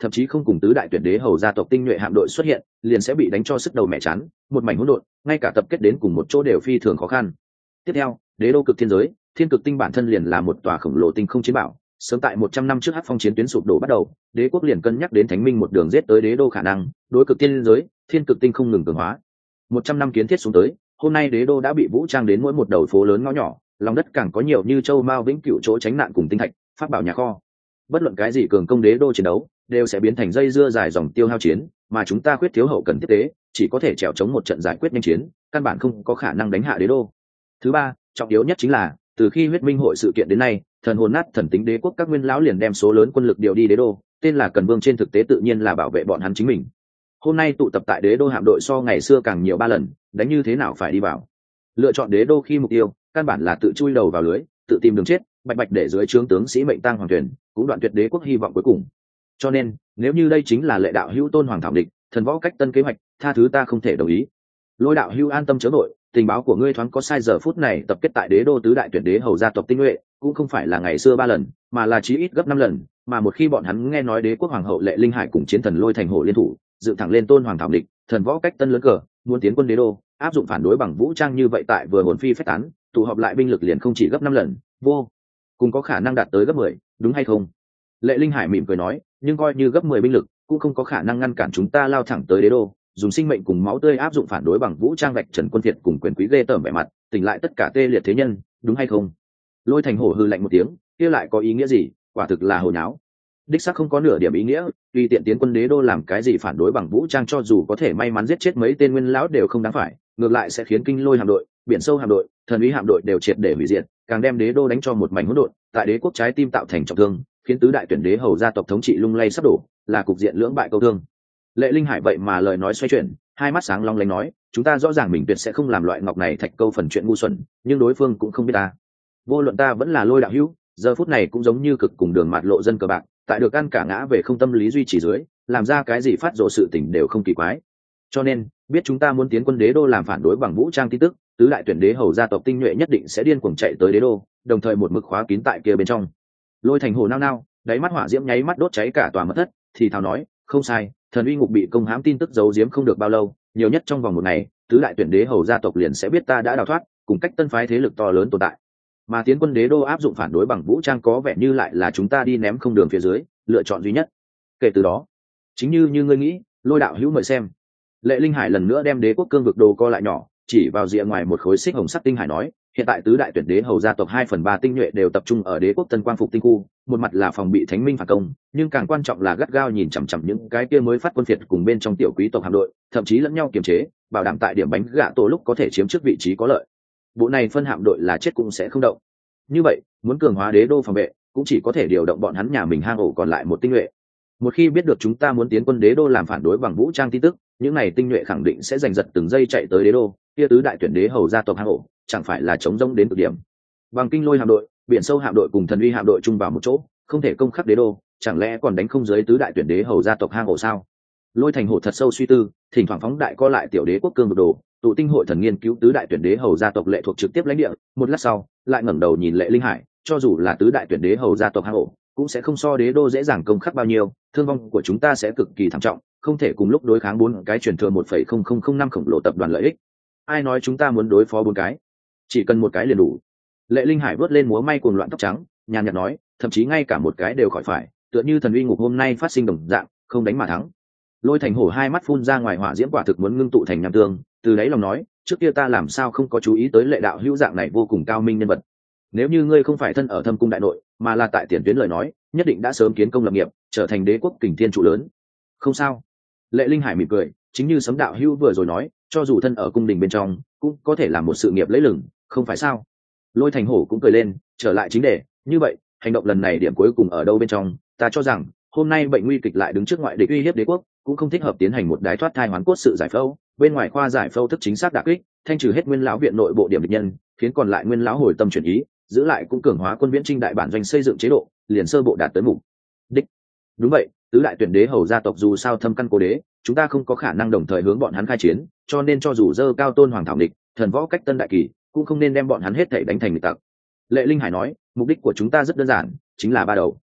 thậm chí không cùng tứ đại tuyển đế hầu gia tộc tinh nhuệ hạm đội xuất hiện liền sẽ bị đánh cho sức đầu mẹ chán, một mảnh hỗn độn, ngay cả tập kết đến cùng một chỗ đều phi thường khó khăn. Tiếp theo, đế đô cực thiên giới, thiên cực tinh bản thân liền là một tòa khổng lồ tinh không chiến bảo, sớm tại 100 năm trước hắc phong chiến tuyến sụp đổ bắt đầu, đế quốc liền cân nhắc đến thánh minh một đường giết tới đế đô khả năng, đối cực thiên giới, thiên cực tinh không ngừng cường hóa. 100 năm kiến thiết xuống tới, hôm nay đế đô đã bị vũ trang đến mỗi một đầu phố lớn ngõ nhỏ, lòng đất càng có nhiều như châu mao vĩnh cửu chỗ tránh nạn cùng tinh thạch, pháp bảo nhà kho. Bất luận cái gì cường công đế đô chiến đấu, đều sẽ biến thành dây dưa dài dòng tiêu hao chiến, mà chúng ta khuyết thiếu hậu cần tiếp tế, chỉ có thể trèo chống một trận giải quyết nhanh chiến, căn bản không có khả năng đánh hạ đế đô. Thứ ba, trọng yếu nhất chính là, từ khi huyết minh hội sự kiện đến nay, thần hồn nát thần tính đế quốc các nguyên lão liền đem số lớn quân lực điều đi đế đô, tên là Cần Vương trên thực tế tự nhiên là bảo vệ bọn hắn chính mình. Hôm nay tụ tập tại đế đô hạm đội so ngày xưa càng nhiều 3 lần, đánh như thế nào phải đi vào. Lựa chọn đế đô khi mục tiêu, căn bản là tự chui đầu vào lưới, tự tìm đường chết, bạch bạch để dưới trướng tướng sĩ mệnh tang hoàng tuyển, cũng đoạn tuyệt đế quốc hy vọng cuối cùng. Cho nên, nếu như đây chính là Lệ đạo hữu Tôn Hoàng thảo địch, thần võ cách tân kế hoạch, tha thứ ta không thể đồng ý. Lôi đạo hữu an tâm chớ vội, tình báo của ngươi thoáng có sai, giờ phút này tập kết tại đế đô tứ đại tuyển đế hầu gia tộc tinh nhuệ, cũng không phải là ngày xưa 3 lần, mà là chí ít gấp 5 lần, mà một khi bọn hắn nghe nói đế quốc hoàng hậu Lệ Linh Hải cùng chiến thần Lôi Thành Hổ liên thủ, dựng thẳng lên Tôn Hoàng thảo địch, thần võ cách tân lớn cờ, muốn tiến quân đế đô, áp dụng phản đối bằng vũ trang như vậy tại vừa hồn phi phách tán, tụ họp lại binh lực liền không chỉ gấp 5 lần, vô cùng có khả năng đạt tới gấp 10, đúng hay không? Lệ Linh Hải mỉm cười nói, nhưng coi như gấp 10 binh lực, cũng không có khả năng ngăn cản chúng ta lao thẳng tới đế đô, dùng sinh mệnh cùng máu tươi áp dụng phản đối bằng vũ trang vạch trần quân phiệt cùng quyền quý ghê tởm vẻ mặt, tỉnh lại tất cả tê liệt thế nhân, đúng hay không? Lôi Thành Hổ hừ lạnh một tiếng, kia lại có ý nghĩa gì? Quả thực là hồ nháo. Đích xác không có nửa điểm ý nghĩa, tùy tiện tiến quân đế đô làm cái gì phản đối bằng vũ trang, cho dù có thể may mắn giết chết mấy tên nguyên lão đều không đáng phải, ngược lại sẽ khiến kinh lôi hạm đội, biển sâu hạm đội, thần uy hạm đội đều triệt để hủy diệt, càng đem đế đô đánh cho một mảnh hỗn độn, tại đế quốc trái tim tạo thành trọng thương, khiến tứ đại tuyển đế hầu gia tộc thống trị lung lay sắp đổ, là cục diện lưỡng bại câu thương. Lệ Linh Hải vậy mà lời nói xoay chuyển, hai mắt sáng long lanh nói, chúng ta rõ ràng mình tuyệt sẽ không làm loại ngọc này thạch câu phần chuyện ngu xuẩn, nhưng đối phương cũng không biết ta. Vô luận ta vẫn là Lôi đạo hữu, giờ phút này cũng giống như cực cùng đường mạt lộ dân cờ bạc, tại được ăn cả ngã về không tâm lý duy trì dưới, làm ra cái gì phát rộ sự tình đều không kỳ quái. Cho nên, biết chúng ta muốn tiến quân đế đô làm phản đối bằng vũ trang tin tức, tứ đại tuyển đế hầu gia tộc tinh nhuệ nhất định sẽ điên cuồng chạy tới đế đô, đồng thời một mực khóa kín tại kia bên trong. Lôi Thành Hổ nao nao, đáy mắt hỏa diễm nháy mắt đốt cháy cả tòa mật thất, thì thào nói, không sai, thần uy ngục bị công hãm tin tức giấu giếm không được bao lâu, nhiều nhất trong vòng một ngày, tứ đại tuyển đế hầu gia tộc liền sẽ biết ta đã đào thoát, cùng cách tân phái thế lực to lớn tồn tại. Mà tiến quân đế đô áp dụng phản đối bằng vũ trang có vẻ như lại là chúng ta đi ném không đường phía dưới, lựa chọn duy nhất. Kể từ đó, chính như ngươi nghĩ, Lôi đạo hữu mời xem. Lệ Linh Hải lần nữa đem đế quốc cương vực đồ co lại nhỏ, chỉ vào rìa ngoài một khối xích hồng sắc tinh hải nói, hiện tại tứ đại tuyển đế hầu gia tộc 2/3 tinh nhuệ đều tập trung ở đế quốc Tân Quang Phục tinh khu, một mặt là phòng bị thánh minh phản công, nhưng càng quan trọng là gắt gao nhìn chằm chằm những cái kia mới phát quân phiệt cùng bên trong tiểu quý tộc hạm đội, thậm chí lẫn nhau kiềm chế, bảo đảm tại điểm bánh gạ tổ lúc có thể chiếm trước vị trí có lợi. Bộ này phân hạm đội là chết cũng sẽ không động. Như vậy, muốn cường hóa đế đô phòng vệ, cũng chỉ có thể điều động bọn hắn nhà mình hang ổ còn lại một tinh nhuệ. Một khi biết được chúng ta muốn tiến quân đế đô làm phản đối bằng vũ trang tin tức, những này tinh nhuệ khẳng định sẽ giành giật từng giây chạy tới đế đô, kia tứ đại tuyển đế hầu gia tộc hang ổ, chẳng phải là chống rông đến cực điểm. Bằng kinh lôi hạm đội, biển sâu hạm đội cùng thần uy hạm đội chung vào một chỗ, không thể công khắc đế đô, chẳng lẽ còn đánh không dưới tứ đại tuyển đế hầu gia tộc hang ổ sao? Lôi Thành Hổ thật sâu suy tư, thỉnh thoảng phóng đại co lại tiểu đế quốc cương vực đồ, tụ tinh hội thần nghiên cứu tứ đại tuyển đế hầu gia tộc lệ thuộc trực tiếp lãnh địa, một lát sau, lại ngẩng đầu nhìn Lệ Linh Hải, cho dù là tứ đại tuyển đế hầu gia tộc hang ổ, cũng sẽ không so đế đô dễ dàng công khắc bao nhiêu, thương vong của chúng ta sẽ cực kỳ thảm trọng, không thể cùng lúc đối kháng 4 cái truyền thừa 1,0005 khổng lồ tập đoàn lợi ích. Ai nói chúng ta muốn đối phó 4 cái? Chỉ cần một cái liền đủ. Lệ Linh Hải vớt lên múa may cuồng loạn tóc trắng, nhàn nhạt nói, thậm chí ngay cả một cái đều khỏi phải, tựa như thần uy ngục hôm nay phát sinh đồng dạng, không đánh mà thắng. Lôi Thành Hổ hai mắt phun ra ngoài hỏa diễm quả thực muốn ngưng tụ thành nham tương, từ đấy lòng nói, trước kia ta làm sao không có chú ý tới Lệ đạo hữu dạng này vô cùng cao minh nhân vật. Nếu như ngươi không phải thân ở Thâm cung đại nội, mà là tại tiền tuyến lời nói, nhất định đã sớm kiến công lập nghiệp, trở thành đế quốc kình thiên trụ lớn. Không sao. Lệ Linh Hải mỉm cười, chính như Sấm đạo hữu vừa rồi nói, cho dù thân ở cung đình bên trong, cũng có thể làm một sự nghiệp lấy lừng, không phải sao? Lôi Thành Hổ cũng cười lên, trở lại chính đề, như vậy, hành động lần này điểm cuối cùng ở đâu bên trong? Ta cho rằng, hôm nay bệnh nguy kịch lại đứng trước ngoại địch uy hiếp đế quốc, cũng không thích hợp tiến hành một đái thoát thai hoán cốt sự giải phẫu. Bên ngoài khoa giải phẫu thức chính xác đả kích, thanh trừ hết nguyên lão viện nội bộ điểm địch nhân, khiến còn lại nguyên lão hồi tâm chuyển ý, giữ lại cũng cường hóa quân viễn trinh đại bản doanh xây dựng chế độ, liền sơ bộ đạt tới mục đích. Đúng vậy, tứ đại tuyển đế hầu gia tộc dù sao thâm căn cố đế, chúng ta không có khả năng đồng thời hướng bọn hắn khai chiến, cho nên cho dù dơ cao tôn hoàng thảo địch, thần võ cách tân đại kỳ, cũng không nên đem bọn hắn hết thảy đánh thành nghịch tặc. Lệ Linh Hải nói, mục đích của chúng ta rất đơn giản, chính là 3 đầu.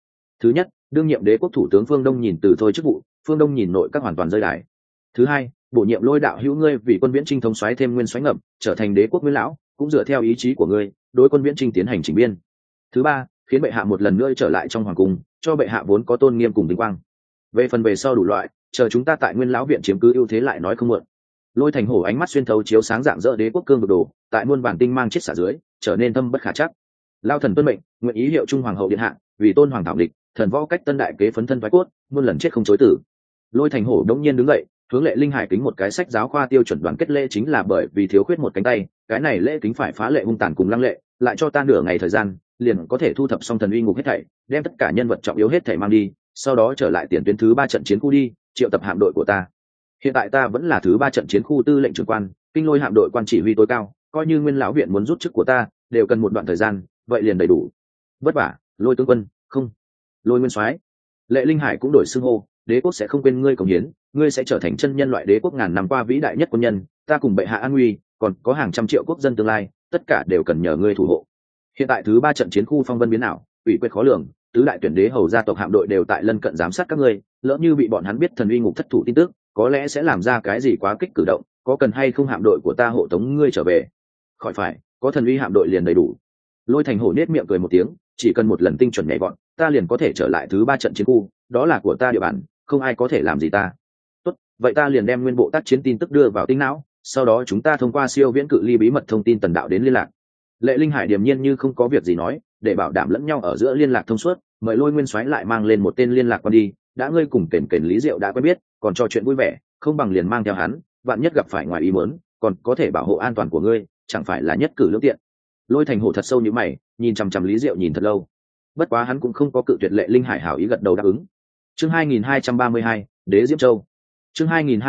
Thứ nhất, đương nhiệm đế quốc thủ tướng Phương Đông Nhìn từ thôi chức vụ, Phương Đông Nhìn nội các hoàn toàn rơi đài. Thứ hai, bổ nhiệm Lôi đạo hữu ngươi vì quân viễn trinh thống soái thêm nguyên soái ngậm, trở thành đế quốc nguyên lão, cũng dựa theo ý chí của ngươi, đối quân viễn trinh tiến hành chỉnh biên. Thứ ba, khiến bệ hạ một lần nữa trở lại trong hoàng cung, cho bệ hạ vốn có tôn nghiêm cùng vinh quang. Về phần về sau đủ loại, chờ chúng ta tại Nguyên lão viện chiếm cứ ưu thế lại nói không muộn. Lôi Thành Hổ ánh mắt xuyên thấu chiếu sáng dạng dỡ đế quốc cương vực đồ, tại muôn bản tinh mang chết xả dưới, trở nên thâm bất khả chắc. Lao thần tuân mệnh, nguyện ý hiệu trung hoàng hậu điện hạ, vì tôn hoàng thảo địch, thần võ cách tân đại kế phấn thân thoái cốt, muôn lần chết không chối tử. Lôi Thành Hổ đống nhiên đứng dậy, hướng Lệ Linh Hải kính một cái sách giáo khoa tiêu chuẩn đoàn kết lễ, chính là bởi vì thiếu khuyết một cánh tay, cái này lễ kính phải phá lệ hung tàn cùng lăng lệ, lại cho ta nửa ngày thời gian, liền có thể thu thập xong thần uy ngục hết thảy, đem tất cả nhân vật trọng yếu hết thảy mang đi, sau đó trở lại tiền tuyến thứ 3 trận chiến khu đi, triệu tập hạm đội của ta. Hiện tại ta vẫn là thứ 3 trận chiến khu tư lệnh trưởng quan, kinh lôi hạm đội quan chỉ huy tối cao, coi như Nguyên lão viện muốn rút chức của ta, đều cần một đoạn thời gian, vậy liền đầy đủ. Vất vả, Lôi tướng quân, không, Lôi nguyên soái. Lệ Linh Hải cũng đổi xưng hô, đế quốc sẽ không quên ngươi cống hiến, ngươi sẽ trở thành chân nhân loại đế quốc ngàn năm qua vĩ đại nhất quân nhân, ta cùng bệ hạ an nguy, còn có hàng trăm triệu quốc dân tương lai, tất cả đều cần nhờ ngươi thủ hộ. Hiện tại thứ 3 trận chiến khu phong vân biến ảo, ủy quyết khó lường, tứ đại tuyển đế hầu gia tộc hạm đội đều tại lân cận giám sát các ngươi, lỡ như bị bọn hắn biết thần uy ngục thất thủ tin tức, có lẽ sẽ làm ra cái gì quá kích cử động, có cần hay không hạm đội của ta hộ tống ngươi trở về? Khỏi phải, có thần uy hạm đội liền đầy đủ. Lôi Thành Hổ nết miệng cười một tiếng, chỉ cần một lần tinh chuẩn nhảy vọt, ta liền có thể trở lại thứ 3 trận chiến khu, đó là của ta địa bàn, không ai có thể làm gì ta. Tốt, vậy ta liền đem nguyên bộ tác chiến tin tức đưa vào tinh não, sau đó chúng ta thông qua siêu viễn cự ly bí mật thông tin tần đạo đến liên lạc. Lệ Linh Hải điềm nhiên như không có việc gì nói, để bảo đảm lẫn nhau ở giữa liên lạc thông suốt, mời Lôi nguyên soái lại mang lên một tên liên lạc quan đi, đã ngươi cùng kền kền Lý Diệu đã quen biết, còn trò chuyện vui vẻ, không bằng liền mang theo hắn, vạn nhất gặp phải ngoài ý muốn, còn có thể bảo hộ an toàn của ngươi, chẳng phải là nhất cử lưỡng tiện. Lôi Thành Hổ thật sâu như mày, nhìn chằm chằm Lý Diệu nhìn thật lâu. Bất quá hắn cũng không có cự tuyệt Lệ Linh Hải hảo ý gật đầu đáp ứng. Chương 2232, Đế Diễm Châu. Chương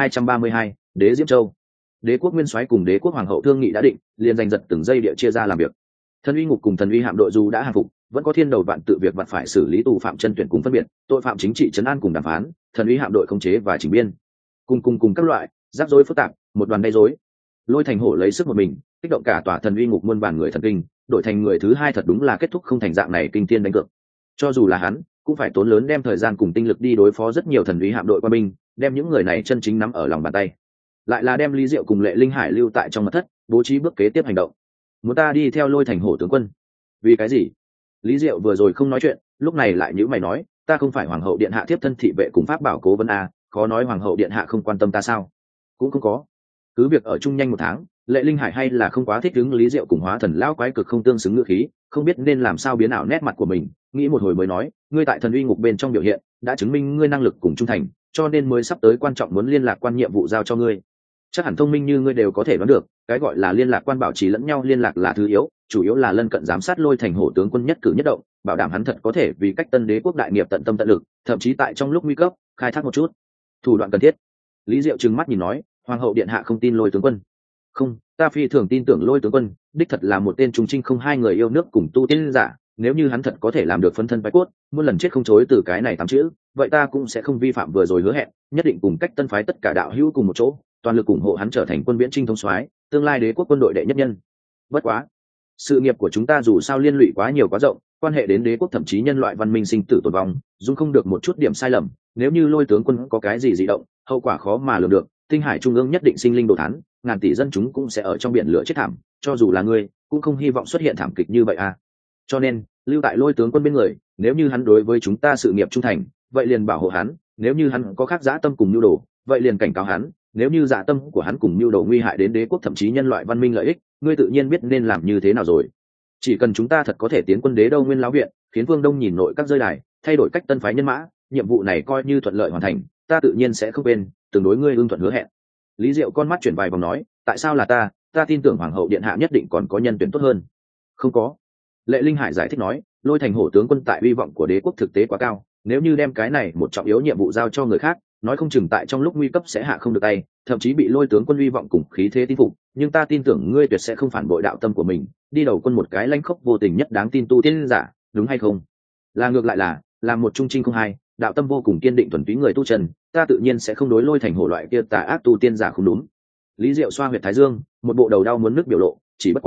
2232, Đế Diễm Châu. Đế quốc nguyên soái cùng đế quốc hoàng hậu thương nghị đã định, liền giành giật từng giây địa chia ra làm việc. Thần uy ngục cùng thần uy hạm đội dù đã hàng phục, vẫn có thiên đầu vạn tự việc vặt phải xử lý tù phạm chân tuyển cùng phân biệt, tội phạm chính trị trấn an cùng đàm phán, thần uy hạm đội khống chế và chỉnh biên. Cùng các loại rắc rối phức tạp, một đoàn gây rối. Lôi Thành Hổ lấy sức một mình, kích động cả tòa thần uy ngục muôn vàn người thần kinh, đổi thành người thứ hai thật đúng là kết thúc không thành dạng này kinh thiên đánh cược. Cho dù là hắn, cũng phải tốn lớn đem thời gian cùng tinh lực đi đối phó rất nhiều thần uy hạm đội quân binh, đem những người này chân chính nắm ở lòng bàn tay. Lại là đem Lý Diệu cùng Lệ Linh Hải lưu tại trong mật thất, bố trí bước kế tiếp hành động. Muốn ta đi theo Lôi Thành Hổ tướng quân? Vì cái gì? Lý Diệu vừa rồi không nói chuyện, lúc này lại nhíu mày nói, ta không phải hoàng hậu điện hạ tiếp thân thị vệ cùng pháp bảo cố vấn a, khó nói hoàng hậu điện hạ không quan tâm ta sao? Cũng không có. Cứ việc ở chung nhanh 1 tháng, Lệ Linh Hải hay là không quá thích ứng Lý Diệu cùng hóa thần lão quái cực không tương xứng ngữ khí, không biết nên làm sao biến ảo nét mặt của mình, nghĩ một hồi mới nói, ngươi tại thần uy ngục bên trong biểu hiện, đã chứng minh ngươi năng lực cùng trung thành, cho nên mới sắp tới quan trọng muốn liên lạc quan nhiệm vụ giao cho ngươi. Chắc hẳn thông minh như ngươi đều có thể đoán được, cái gọi là liên lạc quan bảo trì lẫn nhau liên lạc là thứ yếu, chủ yếu là lân cận giám sát Lôi Thành Hổ tướng quân nhất cử nhất động, bảo đảm hắn thật có thể vì cách tân đế quốc đại nghiệp tận tâm tận lực, thậm chí tại trong lúc nguy cấp khai thác một chút thủ đoạn cần thiết. Lý Diệu trừng mắt nhìn nói, hoàng hậu điện hạ không tin Lôi tướng quân? Không, ta phi thường tin tưởng Lôi tướng quân, đích thật là một tên trung trinh không hai người yêu nước cùng tu tiên giả, nếu như hắn thật có thể làm được phân thân bái cốt, muôn lần chết không chối từ cái này 8 chữ, vậy ta cũng sẽ không vi phạm vừa rồi hứa hẹn, nhất định cùng cách tân phái tất cả đạo hữu cùng một chỗ, toàn lực ủng hộ hắn trở thành quân viễn trinh thống soái, tương lai đế quốc quân đội đệ nhất nhân. Bất quá, sự nghiệp của chúng ta dù sao liên lụy quá nhiều quá rộng, quan hệ đến đế quốc thậm chí nhân loại văn minh sinh tử tồn vong, dung không được một chút điểm sai lầm, nếu như Lôi tướng quân có cái gì dị động, hậu quả khó mà lường được, tinh hải trung ương nhất định sinh linh đồ thán, ngàn tỷ dân chúng cũng sẽ ở trong biển lửa chết thảm, cho dù là ngươi cũng không hy vọng xuất hiện thảm kịch như vậy à. Cho nên lưu tại Lôi tướng quân bên người, nếu như hắn đối với chúng ta sự nghiệp trung thành, vậy liền bảo hộ hắn, nếu như hắn có khác dã tâm cùng nhu đồ, vậy liền cảnh cáo hắn, nếu như dạ tâm của hắn cùng nhu đồ nguy hại đến đế quốc thậm chí nhân loại văn minh lợi ích, ngươi tự nhiên biết nên làm như thế nào rồi. Chỉ cần chúng ta thật có thể tiến quân đế đâu Nguyên lão viện, khiến Phương Đông Nhìn nội các rơi đài, thay đổi cách tân phái nhân mã, nhiệm vụ này coi như thuận lợi hoàn thành, ta tự nhiên sẽ không quên tương đối ngươi ưng thuận hứa hẹn. Lý Diệu con mắt chuyển vài vòng nói, tại sao là ta tin tưởng hoàng hậu điện hạ nhất định còn có nhân tuyển tốt hơn. Không có. Lệ Linh Hải giải thích nói, Lôi Thành Hổ tướng quân tại uy vọng của đế quốc thực tế quá cao, nếu như đem cái này một trọng yếu nhiệm vụ giao cho người khác, nói không chừng tại trong lúc nguy cấp sẽ hạ không được tay, thậm chí bị Lôi tướng quân uy vọng cùng khí thế tin phục, nhưng ta tin tưởng ngươi tuyệt sẽ không phản bội đạo tâm của mình, đi đầu quân một cái lanh khốc vô tình nhất đáng tin tu tiên giả, đúng hay không? Là ngược lại là, làm một trung trinh không hai, đạo tâm vô cùng kiên định thuần túy người tu trần, ta tự nhiên sẽ không đối Lôi Thành Hổ loại kia tà ác tu tiên giả không đúng. Lý Diệu xoa huyệt thái dương, một bộ đầu đau muốn nứt biểu lộ, chỉ bất quá,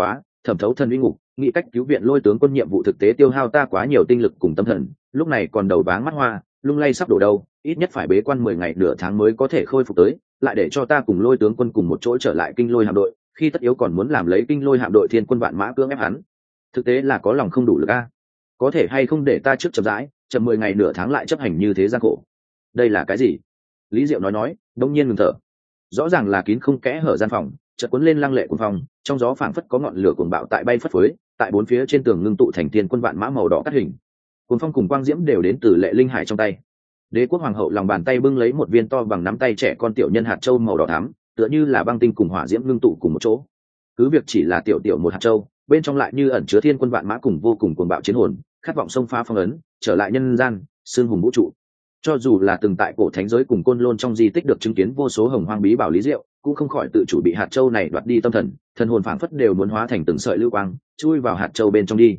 thẩm thấu thần uy ngục, nghĩ cách cứu viện lôi tướng quân nhiệm vụ thực tế tiêu hao ta quá nhiều tinh lực cùng tâm thần, lúc này còn đầu váng mắt hoa, lung lay sắp đổ đầu, ít nhất phải bế quan 10 ngày nửa tháng mới có thể khôi phục tới, lại để cho ta cùng lôi tướng quân cùng một chỗ trở lại kinh lôi hạm đội, khi tất yếu còn muốn làm lấy kinh lôi hạm đội thiên quân vạn mã cưỡng ép hắn, thực tế là có lòng không đủ lực a. Có thể hay không để ta trước chậm rãi, chậm 10 ngày nửa tháng lại chấp hành như thế gian khổ. Đây là cái gì? Lý Diệu nói, đông nhiên ngừng thở. Rõ ràng là kín không kẽ hở gian phòng, chợt cuốn lên lăng lệ cuồng phong, trong gió phảng phất có ngọn lửa cuồng bạo tại bay phất phới, tại bốn phía trên tường ngưng tụ thành thiên quân vạn mã màu đỏ cắt hình. Cuồng phong cùng quang diễm đều đến từ Lệ Linh Hải trong tay. Đế quốc hoàng hậu lòng bàn tay bưng lấy một viên to bằng nắm tay trẻ con tiểu nhân hạt châu màu đỏ thắm, tựa như là băng tinh cùng hỏa diễm ngưng tụ cùng một chỗ. Cứ việc chỉ là tiểu tiểu một hạt châu, bên trong lại như ẩn chứa thiên quân vạn mã cùng vô cùng cuồng bạo chiến hồn, khát vọng xông phá phong ấn, trở lại nhân gian, xương hùng vũ trụ. Cho dù là từng tại cổ thánh giới cùng côn lôn trong di tích được chứng kiến vô số hồng hoang bí bảo Lý Diệu, cũng không khỏi tự chủ bị hạt châu này đoạt đi tâm thần, thần hồn phảng phất đều muốn hóa thành từng sợi lưu quang, chui vào hạt châu bên trong đi.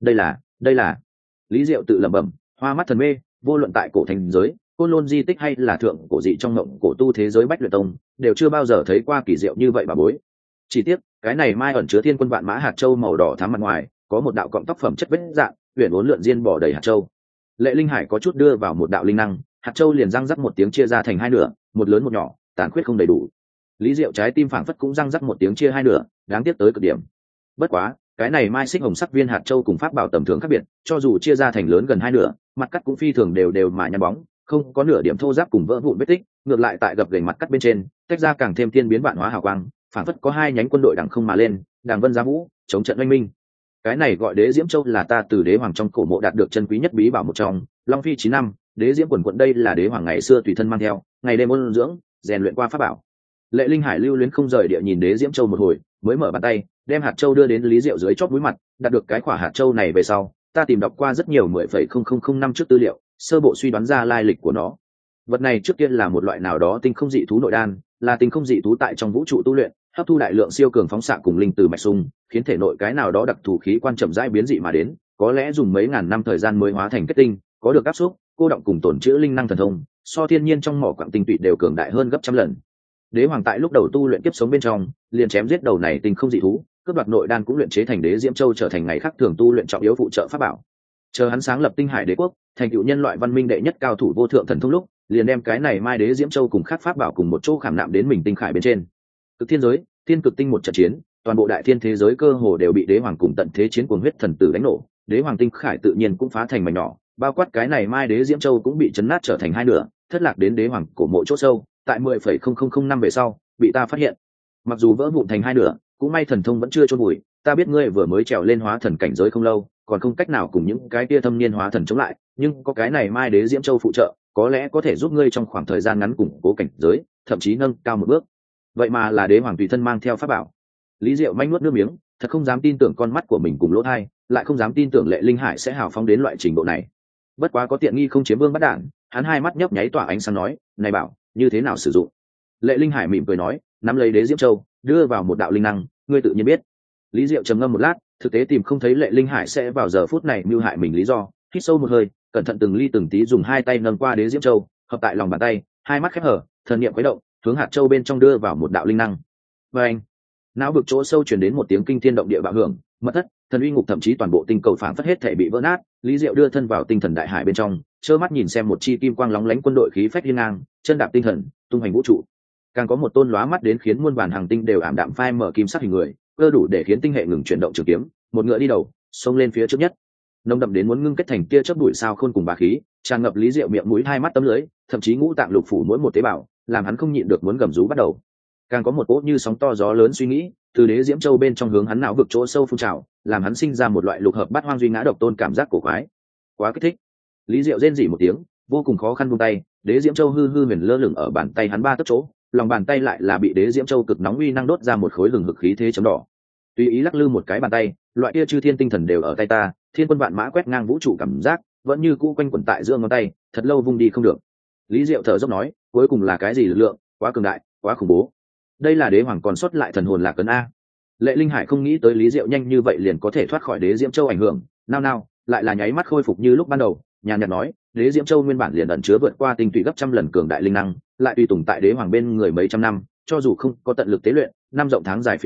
Đây là Lý Diệu tự lẩm bẩm, hoa mắt thần mê, vô luận tại cổ thánh giới, côn lôn di tích hay là thượng cổ dị trong ngộng cổ tu thế giới Bách Luyện Tông, đều chưa bao giờ thấy qua kỳ diệu như vậy bà bối. Chỉ tiếc, cái này mai ẩn chứa thiên quân vạn mã hạt châu màu đỏ thắm mặt ngoài, có một đạo cọng tóc phẩm chất vết dạng, huyền uốn lượn diên bỏ đầy hạt châu. Lệ Linh Hải có chút đưa vào một đạo linh năng, hạt châu liền răng rắc một tiếng chia ra thành hai nửa, một lớn một nhỏ, tàn khuyết không đầy đủ. Lý Diệu trái tim phảng phất cũng răng rắc một tiếng chia hai nửa, đáng tiếc tới cực điểm. Bất quá, cái này mai xích hồng sắc viên hạt châu cùng pháp bảo tầm thường khác biệt, cho dù chia ra thành lớn gần hai nửa, mặt cắt cũng phi thường đều đều mà nhăn bóng, không có nửa điểm thô ráp cùng vỡ vụn vết tích, ngược lại tại gập ghềnh mặt cắt bên trên, tách ra càng thêm thiên biến vạn hóa hào quang, phảng phất có hai nhánh quân đội đằng không mà lên, đàng vân giá vũ, chống trận oanh minh. Cái này gọi Đế Diễm Châu là ta từ đế hoàng trong cổ mộ đạt được chân quý nhất bí bảo một trong, Long Phi 9 năm, Đế Diễm quần quận đây là đế hoàng ngày xưa tùy thân mang theo, ngày đêm ôn dưỡng, rèn luyện qua pháp bảo. Lệ Linh Hải lưu luyến không rời địa nhìn Đế Diễm Châu một hồi, mới mở bàn tay, đem hạt châu đưa đến Lý Diệu dưới chóp mũi mặt, đạt được cái quả hạt châu này về sau, ta tìm đọc qua rất nhiều 10,0005 năm trước tư liệu, sơ bộ suy đoán ra lai lịch của nó. Vật này trước kia là một loại nào đó tinh không dị thú nội đan, là tinh không dị thú tại trong vũ trụ tu luyện, hấp thu đại lượng siêu cường phóng xạ cùng linh từ mạch sung, khiến thể nội cái nào đó đặc thù khí quan chậm rãi biến dị mà đến, có lẽ dùng mấy ngàn năm thời gian mới hóa thành kết tinh, có được áp xúc, cô động cùng tổn chữa linh năng thần thông, so thiên nhiên trong mỏ quặng tinh tụy đều cường đại hơn gấp trăm lần. Đế hoàng tại lúc đầu tu luyện kiếp sống bên trong, liền chém giết đầu này tinh không dị thú, cướp đoạt nội đan cũng luyện chế thành Đế Diễm Châu trở thành ngày khác thường tu luyện trọng yếu phụ trợ pháp bảo. Chờ hắn sáng lập Tinh Hải Đế quốc, thành tựu nhân loại văn minh đệ nhất cao thủ vô thượng thần thông lúc, liền đem cái này mai Đế Diễm Châu cùng khác pháp bảo cùng một chỗ khảm nạm đến mình tinh khải bên trên. Cực thiên giới, thiên cực tinh một trận chiến, toàn bộ đại thiên thế giới cơ hồ đều bị đế hoàng cùng tận thế chiến cuồng huyết thần tử đánh nổ, đế hoàng tinh khải tự nhiên cũng phá thành mảnh nhỏ, bao quát cái này mai Đế Diễm Châu cũng bị chấn nát trở thành hai nửa, thất lạc đến đế hoàng cổ mộ chỗ sâu, tại 10,0005 năm về sau, bị ta phát hiện. Mặc dù vỡ vụn thành hai nửa, cũng may thần thông vẫn chưa chôn vùi, ta biết ngươi vừa mới trèo lên hóa thần cảnh giới không lâu, còn không cách nào cùng những cái kia thâm niên hóa thần chống lại, nhưng có cái này mai Đế Diễm Châu phụ trợ, có lẽ có thể giúp ngươi trong khoảng thời gian ngắn củng cố cảnh giới, thậm chí nâng cao một bước. Vậy mà là đế hoàng tùy thân mang theo pháp bảo. Lý Diệu manh nuốt nước miếng, thật không dám tin tưởng con mắt của mình cùng lỗ tai, lại không dám tin tưởng Lệ Linh Hải sẽ hào phóng đến loại trình độ này. Bất quá có tiện nghi không chiếm vương bắt đạn, hắn hai mắt nhấp nháy tỏa ánh sáng nói, này bảo, như thế nào sử dụng? Lệ Linh Hải mỉm cười nói, nắm lấy Đế Diễm Châu, đưa vào một đạo linh năng, ngươi tự nhiên biết. Lý Diệu trầm ngâm một lát, thực tế tìm không thấy Lệ Linh Hải sẽ vào giờ phút này mưu hại mình lý do, hít sâu một hơi, cẩn thận từng ly từng tí dùng hai tay nâng qua Đế Diễm Châu, hợp tại lòng bàn tay, hai mắt khép hở, thần niệm khuấy động, hướng hạt châu bên trong đưa vào một đạo linh năng. Và anh, não vực chỗ sâu truyền đến một tiếng kinh thiên động địa bạo hưởng, mật thất, thần uy ngục thậm chí toàn bộ tinh cầu phảng phất hết thể bị vỡ nát. Lý Diệu đưa thân vào tinh thần đại hải bên trong, trơ mắt nhìn xem một chi kim quang lóng lánh quân đội khí phách hiên ngang, chân đạp tinh thần, tung hoành vũ trụ. Càng có một tôn lóa mắt đến khiến muôn vàn hàng tinh đều ảm đạm phai mở kim sắc hình người, cơ đủ để khiến tinh hệ ngừng chuyển động trường kiếm, một ngựa đi đầu, xông lên phía trước nhất. Nồng đậm đến muốn ngưng kết thành tia chớp bụi sao khôn cùng bá khí, tràn ngập Lý Diệu miệng mũi hai mắt tấm lưới, thậm chí ngũ tạng lục phủ mỗi một tế bào, làm hắn không nhịn được muốn gầm rú bắt đầu. Càng có một cỗ như sóng to gió lớn suy nghĩ từ Đế Diễm Châu bên trong hướng hắn não vực chỗ sâu phun trào, làm hắn sinh ra một loại lục hợp bát hoang duy ngã độc tôn cảm giác cổ quái. Quá kích thích. Lý Diệu rên rỉ một tiếng, vô cùng khó khăn buông tay, Đế Diễm Châu hư hư huyền lơ lửng ở bàn tay hắn ba tấc chỗ, lòng bàn tay lại là bị Đế Diễm Châu cực nóng uy năng đốt ra một khối lừng hực khí thế chấm đỏ. Tùy ý lắc lư một cái bàn tay, loại kia chư thiên tinh thần đều ở tay ta, thiên quân vạn mã quét ngang vũ trụ cảm giác, vẫn như cũ quanh quẩn tại giữa ngón tay, thật lâu vung đi không được. Lý Diệu thở dốc nói, cuối cùng là cái gì lực lượng, quá cường đại, quá khủng bố. Đây là đế hoàng còn sót lại thần hồn lạc ấn a. Lệ Linh Hải không nghĩ tới Lý Diệu nhanh như vậy liền có thể thoát khỏi Đế Diễm Châu ảnh hưởng, nao lại là nháy mắt khôi phục như lúc ban đầu, nhàn nhạt nói, Đế Diễm Châu nguyên bản liền ẩn chứa vượt qua tinh tụy gấp trăm lần cường đại linh năng, lại tùy tùng tại đế hoàng bên người mấy trăm năm, cho dù không có tận lực tế luyện, năm rộng tháng dài phía dưới,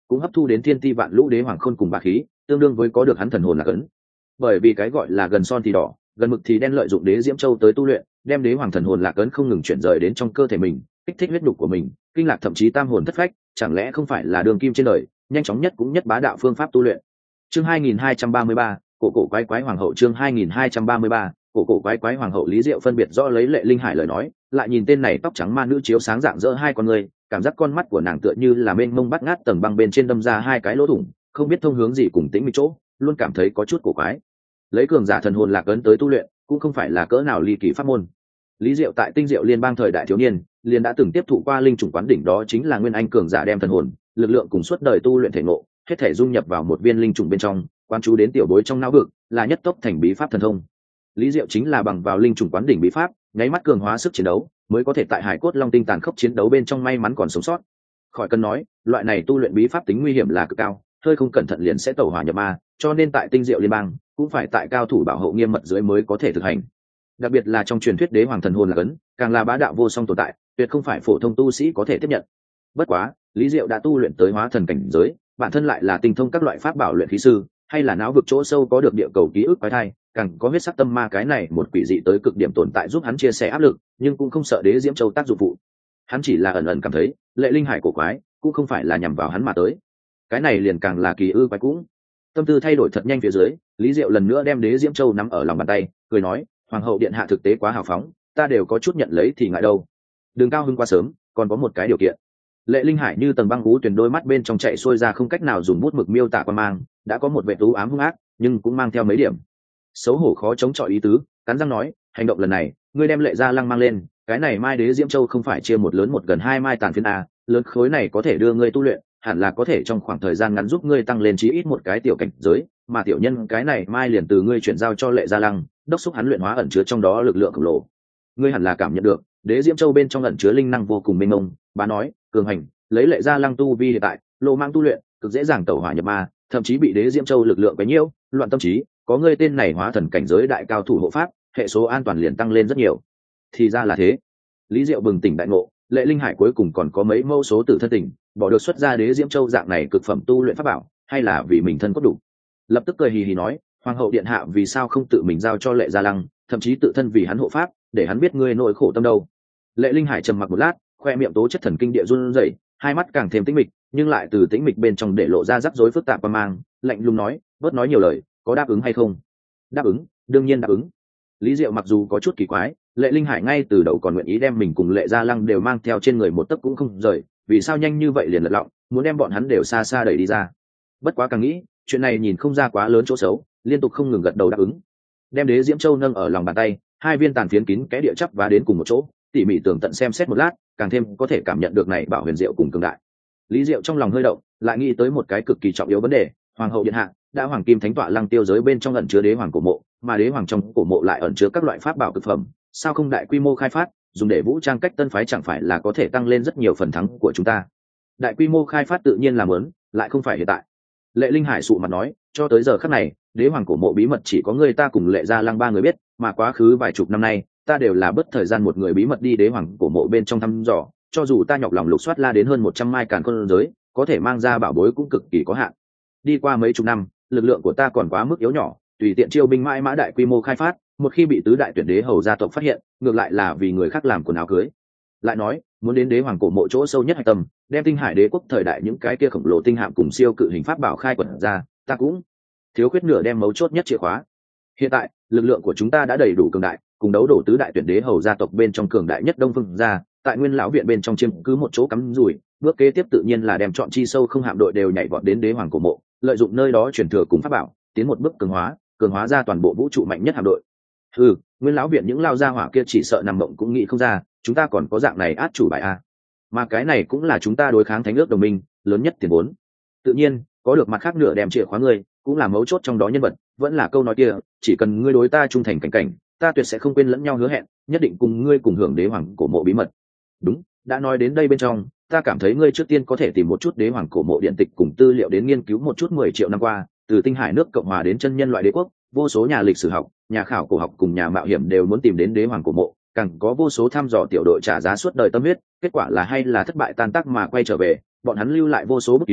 cũng hấp thu đến thiên ti vạn lũ đế hoàng khôn cùng bá khí, tương đương với có được hắn thần hồn là cấn. Bởi vì cái gọi là gần son thì đỏ, gần mực thì đen, lợi dụng đế diễm châu tới tu luyện, đem đế hoàng thần hồn lạc ấn không ngừng chuyển rời đến trong cơ thể mình, kích thích huyết nhục của mình, kinh lạc thậm chí tam hồn thất phách, chẳng lẽ không phải là đường kim trên đời nhanh chóng nhất cũng nhất bá đạo phương pháp tu luyện. Chương 2233, cổ cổ quái quái hoàng hậu. Chương 2233, cổ cổ quái quái hoàng hậu. Lý Diệu phân biệt rõ lấy Lệ Linh Hải lời nói, lại nhìn tên này tóc trắng ma nữ chiếu sáng rạng rỡ hai con người, cảm giác con mắt của nàng tựa như là mênh mông bắt ngát tầng băng bên trên đâm ra hai cái lỗ thủng, không biết thông hướng gì cùng tĩnh mịch chỗ, luôn cảm thấy có chút cổ quái. Lấy cường giả thần hồn lạc ấn tới tu luyện, cũng không phải là cỡ nào ly kỳ pháp môn. Lý Diệu tại Tinh Diệu Liên bang thời đại thiếu niên, liền đã từng tiếp thụ qua linh trùng quán đỉnh, đó chính là nguyên anh cường giả đem thần hồn, lực lượng cùng suốt đời tu luyện thể ngộ, hết thể dung nhập vào một viên linh trùng bên trong, quan chú đến tiểu bối trong não vực, là nhất tốc thành bí pháp thần thông. Lý Diệu chính là bằng vào linh trùng quán đỉnh bí pháp, nháy mắt cường hóa sức chiến đấu, mới có thể tại Hải Cốt Long Tinh tàn khốc chiến đấu bên trong may mắn còn sống sót. Khỏi cần nói, loại này tu luyện bí pháp tính nguy hiểm là cực cao, hơi không cẩn thận liền sẽ tẩu hỏa nhập ma, cho nên tại Tinh Diệu Liên bang, cũng phải tại cao thủ bảo hộ nghiêm mật dưới mới có thể thực hành. Đặc biệt là trong truyền thuyết đế hoàng thần hồn là cấn, càng là bá đạo vô song tồn tại, tuyệt không phải phổ thông tu sĩ có thể tiếp nhận. Bất quá, Lý Diệu đã tu luyện tới hóa thần cảnh giới, bản thân lại là tinh thông các loại pháp bảo luyện khí sư, hay là não vực chỗ sâu có được địa cầu ký ức quái thai, càng có huyết sắc tâm ma cái này một quỷ dị tới cực điểm tồn tại giúp hắn chia sẻ áp lực, nhưng cũng không sợ đế diễm châu tác dụng phụ. Hắn chỉ là ẩn ẩn cảm thấy, Lệ Linh Hải cổ quái, cũng không phải là nhằm vào hắn mà tới. Cái này liền càng là kỳ ư quái cũng. Tâm tư thay đổi thật nhanh phía dưới, Lý Diệu lần nữa đem đế diễm châu nắm ở lòng bàn tay, cười nói, hoàng hậu điện hạ thực tế quá hào phóng, ta đều có chút nhận lấy thì ngại đâu. Đừng cao hứng quá sớm, còn có một cái điều kiện. Lệ Linh Hải như tầng băng gú tuyền, đôi mắt bên trong chạy xuôi ra không cách nào dùng bút mực miêu tả quan mang, đã có một vẻ tú ám hung ác, nhưng cũng mang theo mấy điểm xấu hổ khó chống chọi ý tứ, cắn răng nói, hành động lần này, ngươi đem Lệ Gia Lăng mang lên, cái này mai đế diễm châu không phải chia một lớn một gần hai mai tàn phiến a, lớn khối này có thể đưa ngươi tu luyện, hẳn là có thể trong khoảng thời gian ngắn giúp ngươi tăng lên chí ít một cái tiểu cảnh giới, mà tiểu nhân cái này mai liền từ ngươi chuyển giao cho Lệ Gia Lăng, đốc thúc hắn luyện hóa ẩn chứa trong đó lực lượng khổng lồ. Ngươi hẳn là cảm nhận được, đế diễm châu bên trong ẩn chứa linh năng vô cùng mênh mông, bá nói, cường hành, lấy Lệ Gia Lăng tu vi hiện tại, lộ mang tu luyện, cực dễ dàng tẩu hỏa nhập ma, thậm chí bị đế diễm châu lực lượng quấy nhiễu, loạn tâm trí, có ngươi tên này hóa thần cảnh giới đại cao thủ hộ pháp, hệ số an toàn liền tăng lên rất nhiều. Thì ra là thế. Lý Diệu bừng tỉnh đại ngộ, Lệ Linh Hải cuối cùng còn có mấy mẫu số tử thân tình, bỏ được xuất ra đế diễm châu dạng này cực phẩm tu luyện pháp bảo, hay là vì mình thân có đủ. Lập tức cười hì hì nói, hoàng hậu điện hạ vì sao không tự mình giao cho Lệ Gia Lăng, thậm chí tự thân vì hắn hộ pháp, để hắn biết ngươi nỗi khổ tâm đâu. Lệ Linh Hải trầm mặc một lát, khoe miệng tố chất thần kinh địa run rẩy, hai mắt càng thêm tĩnh mịch, nhưng lại từ tĩnh mịch bên trong để lộ ra rắc rối phức tạp và mang, lạnh lùng nói, bớt nói nhiều lời, có đáp ứng hay không? Đáp ứng, đương nhiên đáp ứng. Lý Diệu mặc dù có chút kỳ quái, Lệ Linh Hải ngay từ đầu còn nguyện ý đem mình cùng Lệ Gia Lăng đều mang theo trên người một tấc cũng không rời, vì sao nhanh như vậy liền lật lọng, muốn đem bọn hắn đều xa xa đẩy đi ra. Bất quá càng nghĩ, chuyện này nhìn không ra quá lớn chỗ xấu, liên tục không ngừng gật đầu đáp ứng. Đem đế diễm châu nâng ở lòng bàn tay, hai viên tàn phiến kín kẽ địa chắp và đến cùng một chỗ, tỉ mỉ tường tận xem xét một lát, càng thêm có thể cảm nhận được này bảo huyền diệu cùng cường đại. Lý Diệu trong lòng hơi động, lại nghĩ tới một cái cực kỳ trọng yếu vấn đề, hoàng hậu điện hạ đã hoàng kim thánh tọa lăng tiêu giới bên trong ẩn chứa đế hoàng cổ mộ, mà đế hoàng trong cổ mộ lại ẩn chứa các loại pháp bảo cực phẩm, sao không đại quy mô khai phát, dùng để vũ trang cách tân phái chẳng phải là có thể tăng lên rất nhiều phần thắng của chúng ta. Đại quy mô khai phát tự nhiên là muốn, lại không phải hiện tại. Lệ Linh Hải sụ mặt nói, cho tới giờ khắc này, đế hoàng cổ mộ bí mật chỉ có người ta cùng Lệ Gia Lăng ba người biết, mà quá khứ vài chục năm nay, ta đều là bất thời gian một người bí mật đi đế hoàng cổ mộ bên trong thăm dò, cho dù ta nhọc lòng lục soát la đến hơn 100 mai càn khôn giới, có thể mang ra bảo bối cũng cực kỳ có hạn. Đi qua mấy chục năm, lực lượng của ta còn quá mức yếu nhỏ, tùy tiện chiêu binh mãi mã đại quy mô khai phát, một khi bị tứ đại tuyển đế hầu gia tộc phát hiện, ngược lại là vì người khác làm quần áo cưới. Lại nói, muốn đến đế hoàng cổ mộ chỗ sâu nhất hạch tâm, đem tinh hải đế quốc thời đại những cái kia khổng lồ tinh hạm cùng siêu cự hình pháp bảo khai quật ra, ta cũng thiếu khuyết nửa đem mấu chốt nhất chìa khóa. Hiện tại, lực lượng của chúng ta đã đầy đủ cường đại, cùng đấu đổ tứ đại tuyển đế hầu gia tộc bên trong cường đại nhất Đông Phương gia, tại Nguyên lão viện bên trong chiếm cứ một chỗ cắm rủi, bước kế tiếp tự nhiên là đem chọn chi sâu không hạm đội đều nhảy vọt đến đế hoàng cổ mộ, lợi dụng nơi đó truyền thừa cùng pháp bảo, tiến một bước cường hóa ra toàn bộ vũ trụ mạnh nhất hạm đội. Nguyên lão viện những lao gia hỏa kia chỉ sợ nằm mộng cũng nghĩ không ra, chúng ta còn có dạng này át chủ bài a. Mà cái này cũng là chúng ta đối kháng thánh ước đồng minh lớn nhất tiền vốn. Tự nhiên, có được mặt khác nửa đem chìa khóa ngươi, cũng là mấu chốt trong đó nhân vật, vẫn là câu nói kia, chỉ cần ngươi đối ta trung thành cảnh cảnh, ta tuyệt sẽ không quên lẫn nhau hứa hẹn, nhất định cùng ngươi cùng hưởng đế hoàng cổ mộ bí mật. Đúng, đã nói đến đây bên trong, ta cảm thấy ngươi trước tiên có thể tìm một chút đế hoàng cổ mộ điện tịch cùng tư liệu đến nghiên cứu một chút 10 triệu năm qua, từ tinh hải nước cộng hòa đến chân nhân loại đế quốc, vô số nhà lịch sử học, nhà khảo cổ học cùng nhà mạo hiểm đều muốn tìm đến đế hoàng cổ mộ, càng có vô số thăm dò tiểu đội trả giá suốt đời tâm huyết, kết quả là hay là thất bại tan tác mà quay trở về, bọn hắn lưu lại vô số bút ký,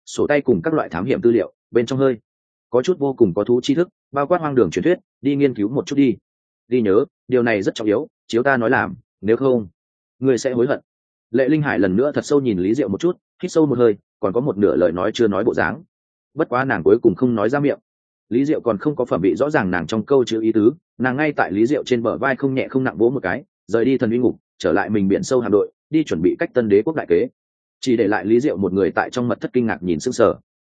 sổ tay cùng các loại thám hiểm tư liệu bên trong hơi có chút vô cùng có thú tri thức, bao quát hoang đường truyền thuyết, đi nghiên cứu một chút đi. Ghi nhớ, điều này rất trọng yếu, chiếu ta nói làm, nếu không ngươi sẽ hối hận. Lệ Linh Hải lần nữa thật sâu nhìn Lý Diệu một chút, hít sâu một hơi, còn có một nửa lời nói chưa nói bộ dáng. Bất quá nàng cuối cùng không nói ra miệng. Lý Diệu còn không có phẩm bị rõ ràng nàng trong câu chữ ý tứ, nàng ngay tại Lý Diệu trên bờ vai không nhẹ không nặng vỗ một cái, rời đi thần uy ngục, trở lại mình biển sâu hạm đội, đi chuẩn bị cách Tân Đế quốc đại kế. Chỉ để lại Lý Diệu một người tại trong mật thất kinh ngạc nhìn sững sờ.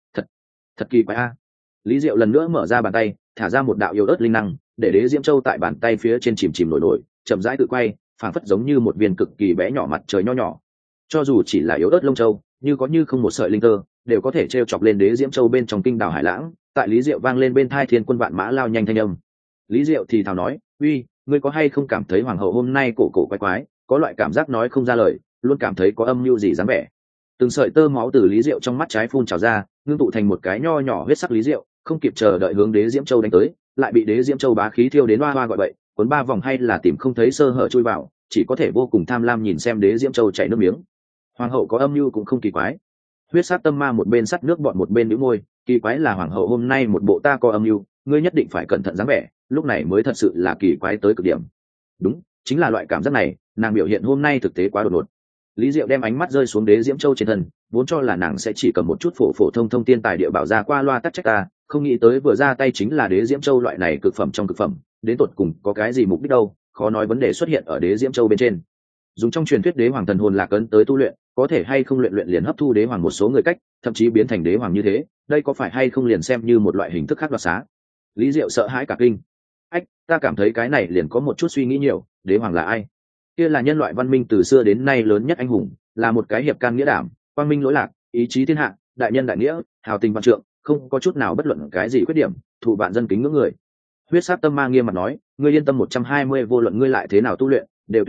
Thật kỳ quái a. Lý Diệu lần nữa mở ra bàn tay, thả ra một đạo yếu ớt linh năng, để Đế Diễm Châu tại bàn tay phía trên chìm chìm nổi nổi, chậm rãi tự quay, phảng phất giống như một viên cực kỳ bé nhỏ mặt trời nho nhỏ. Cho dù chỉ là yếu ớt lông châu, như có như không một sợi linh tơ, đều có thể treo chọc lên Đế Diễm Châu bên trong kinh đảo hải lãng. Tại Lý Diệu vang lên bên tai thiên quân vạn mã lao nhanh thanh âm. Lý Diệu thì thào nói, uy, ngươi có hay không cảm thấy hoàng hậu hôm nay cổ cổ quái quái, có loại cảm giác nói không ra lời, luôn cảm thấy có âm mưu gì dáng vẻ. Từng sợi tơ máu từ Lý Diệu trong mắt trái phun trào ra, ngưng tụ thành một cái nho nhỏ huyết sắc Lý Diệu, không kịp chờ đợi hướng Đế Diễm Châu đánh tới, lại bị Đế Diễm Châu bá khí thiêu đến hoa hoa gọi bậy, cuốn ba vòng hay là tìm không thấy sơ hở chui vào, chỉ có thể vô cùng tham lam nhìn xem Đế Diễm Châu chảy nước miếng. Hoàng hậu có âm mưu cũng không kỳ quái. Huyết sát tâm ma một bên sắt nước bọn một bên nhíu môi, kỳ quái là hoàng hậu hôm nay một bộ ta có âm mưu, ngươi nhất định phải cẩn thận dáng vẻ, lúc này mới thật sự là kỳ quái tới cực điểm. Đúng, chính là loại cảm giác này, nàng biểu hiện hôm nay thực tế quá đột ngột. Lý Diệu đem ánh mắt rơi xuống Đế Diễm Châu trên thân, vốn cho là nàng sẽ chỉ cầm một chút phổ phổ thông thông tiên tài địa bảo ra qua loa tắc trách ta, không nghĩ tới vừa ra tay chính là Đế Diễm Châu loại này cực phẩm trong cực phẩm, đến tột cùng có cái gì mục đích đâu, khó nói vấn đề xuất hiện ở Đế Diễm Châu bên trên. Dùng trong truyền thuyết Đế Hoàng thần hồn lạc ấn tới tu luyện, có thể hay không luyện liền hấp thu Đế Hoàng một số người cách, thậm chí biến thành Đế Hoàng như thế, đây có phải hay không liền xem như một loại hình thức khác đoạt xá. Lý Diệu sợ hãi cả kinh. Ách, ta cảm thấy cái này liền có một chút suy nghĩ nhiều, Đế Hoàng là ai? Kia là nhân loại văn minh từ xưa đến nay lớn nhất anh hùng, là một cái hiệp can nghĩa đảm, quang minh lỗi lạc, ý chí thiên hạ, đại nhân đại nghĩa, hào tình vạn trượng, không có chút nào bất luận cái gì khuyết điểm, thụ vạn dân kính ngưỡng người. Huyết sát tâm ma nghiêm mặt nói, ngươi yên tâm 120, vô luận ngươi lại thế nào tu luyện, đều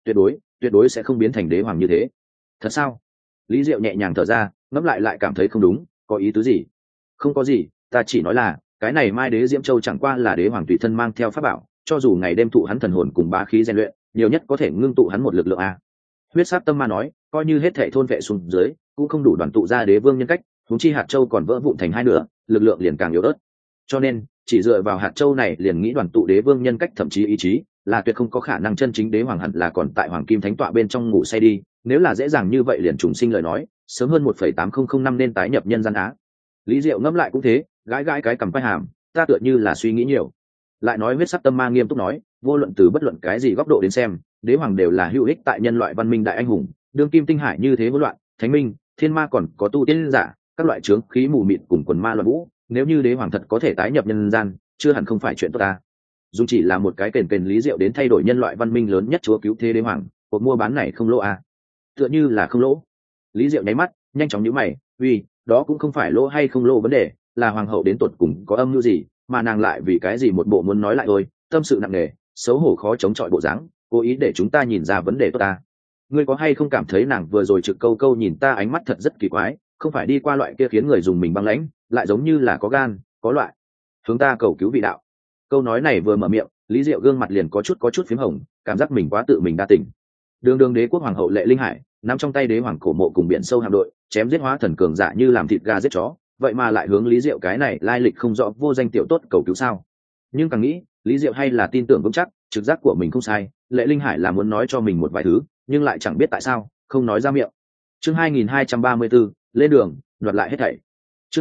tuyệt đối sẽ không biến thành Đế Hoàng như thế. Thật sao? Lý Diệu nhẹ nhàng thở ra, ngẫm lại cảm thấy không đúng, có ý tứ gì? Không có gì, ta chỉ nói là cái này Mai Đế Diễm Châu chẳng qua là Đế Hoàng tùy thân mang theo pháp bảo, cho dù ngày đêm thụ hắn thần hồn cùng bá khí rèn luyện, nhiều nhất có thể ngưng tụ hắn một lực lượng a. Huyết sát tâm ma nói, coi như hết thảy thôn vệ xuống dưới, cũng không đủ đoàn tụ ra Đế Vương nhân cách, huống chi hạt châu còn vỡ vụn thành hai nửa, lực lượng liền càng yếu ớt. Cho nên, chỉ dựa vào hạt châu này liền nghĩ đoàn tụ Đế Vương nhân cách thậm chí ý chí, là tuyệt không có khả năng. Chân chính Đế Hoàng hẳn là còn tại Hoàng Kim Thánh tọa bên trong ngủ say đi, nếu là dễ dàng như vậy liền trùng sinh lời nói, sớm hơn 1.8005 năm nên tái nhập nhân gian á. Lý Diệu ngẫm lại cũng thế, gãi cái cằm vai hàm, ta tựa như là suy nghĩ nhiều. Lại nói huyết sắc tâm ma nghiêm túc nói, vô luận từ bất luận cái gì góc độ đến xem, Đế Hoàng đều là hữu ích tại nhân loại văn minh đại anh hùng, đương kim tinh hải như thế hỗn loạn, thánh minh, thiên ma còn có tu tiên giả, các loại chướng khí mù mịt cùng quần ma loạn vũ, nếu như Đế Hoàng thật có thể tái nhập nhân gian, chưa hẳn không phải chuyện tốt ta. Dù chỉ là một cái kền Lý Diệu đến thay đổi nhân loại văn minh lớn nhất chúa cứu thế Đế Hoàng, cuộc mua bán này không lỗ à? Tựa như là không lỗ. Lý Diệu nháy mắt, nhanh chóng nhíu mày, uy, đó cũng không phải lỗ hay không lỗ vấn đề, là hoàng hậu đến tột cùng có âm mưu gì, mà nàng lại vì cái gì một bộ muốn nói lại thôi, tâm sự nặng nề, xấu hổ khó chống chọi bộ dáng, cố ý để chúng ta nhìn ra vấn đề tốt ta. Ngươi có hay không cảm thấy nàng vừa rồi trực câu nhìn ta ánh mắt thật rất kỳ quái, không phải đi qua loại kia khiến người dùng mình băng lãnh, lại giống như là có gan, có loại hướng ta cầu cứu vị đạo. Câu nói này vừa mở miệng, Lý Diệu gương mặt liền có chút phím hồng, cảm giác mình quá tự mình đa tình. Đường đế quốc hoàng hậu Lệ Linh Hải nắm trong tay Đế Hoàng cổ mộ cùng biển sâu hạm đội, chém giết hóa thần cường giả như làm thịt gà giết chó, vậy mà lại hướng Lý Diệu cái này lai lịch không rõ vô danh tiểu tốt cầu cứu sao? Nhưng càng nghĩ, Lý Diệu hay là tin tưởng vững chắc, trực giác của mình không sai, Lệ Linh Hải là muốn nói cho mình một vài thứ, nhưng lại chẳng biết tại sao, không nói ra miệng. Chương 2234, lên đường, đoạt lại hết thảy. Chương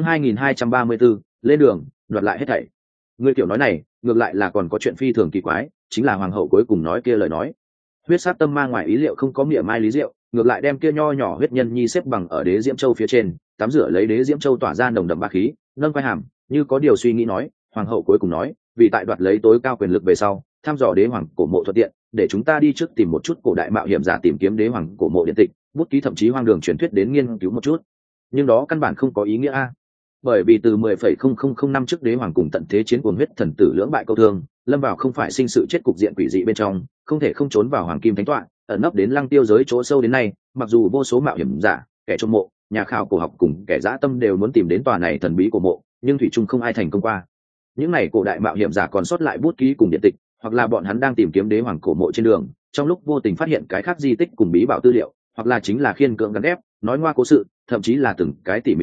2234, lên đường, đoạt lại hết thảy. Người tiểu nói này, ngược lại là còn có chuyện phi thường kỳ quái, chính là hoàng hậu cuối cùng nói kia lời nói. Huyết sát tâm ma ngoài ý liệu không có mỉa mai Lý Diệu, ngược lại đem kia nho nhỏ huyết nhân nhi xếp bằng ở Đế Diễm Châu phía trên, tắm rửa lấy Đế Diễm Châu tỏa ra nồng đậm bá khí, nâng quai hàm, như có điều suy nghĩ nói, hoàng hậu cuối cùng nói, vì tại đoạt lấy tối cao quyền lực về sau, thăm dò Đế Hoàng cổ mộ thuận tiện, để chúng ta đi trước tìm một chút cổ đại mạo hiểm giả tìm kiếm Đế Hoàng cổ mộ điện tịch, bút ký thậm chí hoang đường truyền thuyết đến nghiên cứu một chút. Nhưng đó căn bản không có ý nghĩa a. Bởi vì từ 10,0005 năm trước Đế Hoàng cùng tận thế chiến cuồng huyết thần tử lưỡng bại câu thương, lâm vào không phải sinh sự chết cục diện quỷ dị bên trong, không thể không trốn vào Hoàng Kim Thánh tọa, ẩn nấp đến Lăng Tiêu giới chỗ sâu đến nay, mặc dù vô số mạo hiểm giả, kẻ trộm mộ, nhà khảo cổ học cùng kẻ dã tâm đều muốn tìm đến tòa này thần bí cổ mộ, nhưng thủy chung không ai thành công qua. Những này cổ đại mạo hiểm giả còn sót lại bút ký cùng điện tịch, hoặc là bọn hắn đang tìm kiếm Đế Hoàng cổ mộ trên đường, trong lúc vô tình phát hiện cái khác di tích cùng bí bảo tư liệu, hoặc là chính là khiên cưỡng gắn ép, nói ngoa cố sự, thậm chí là từng cái tỉ mỉ lập,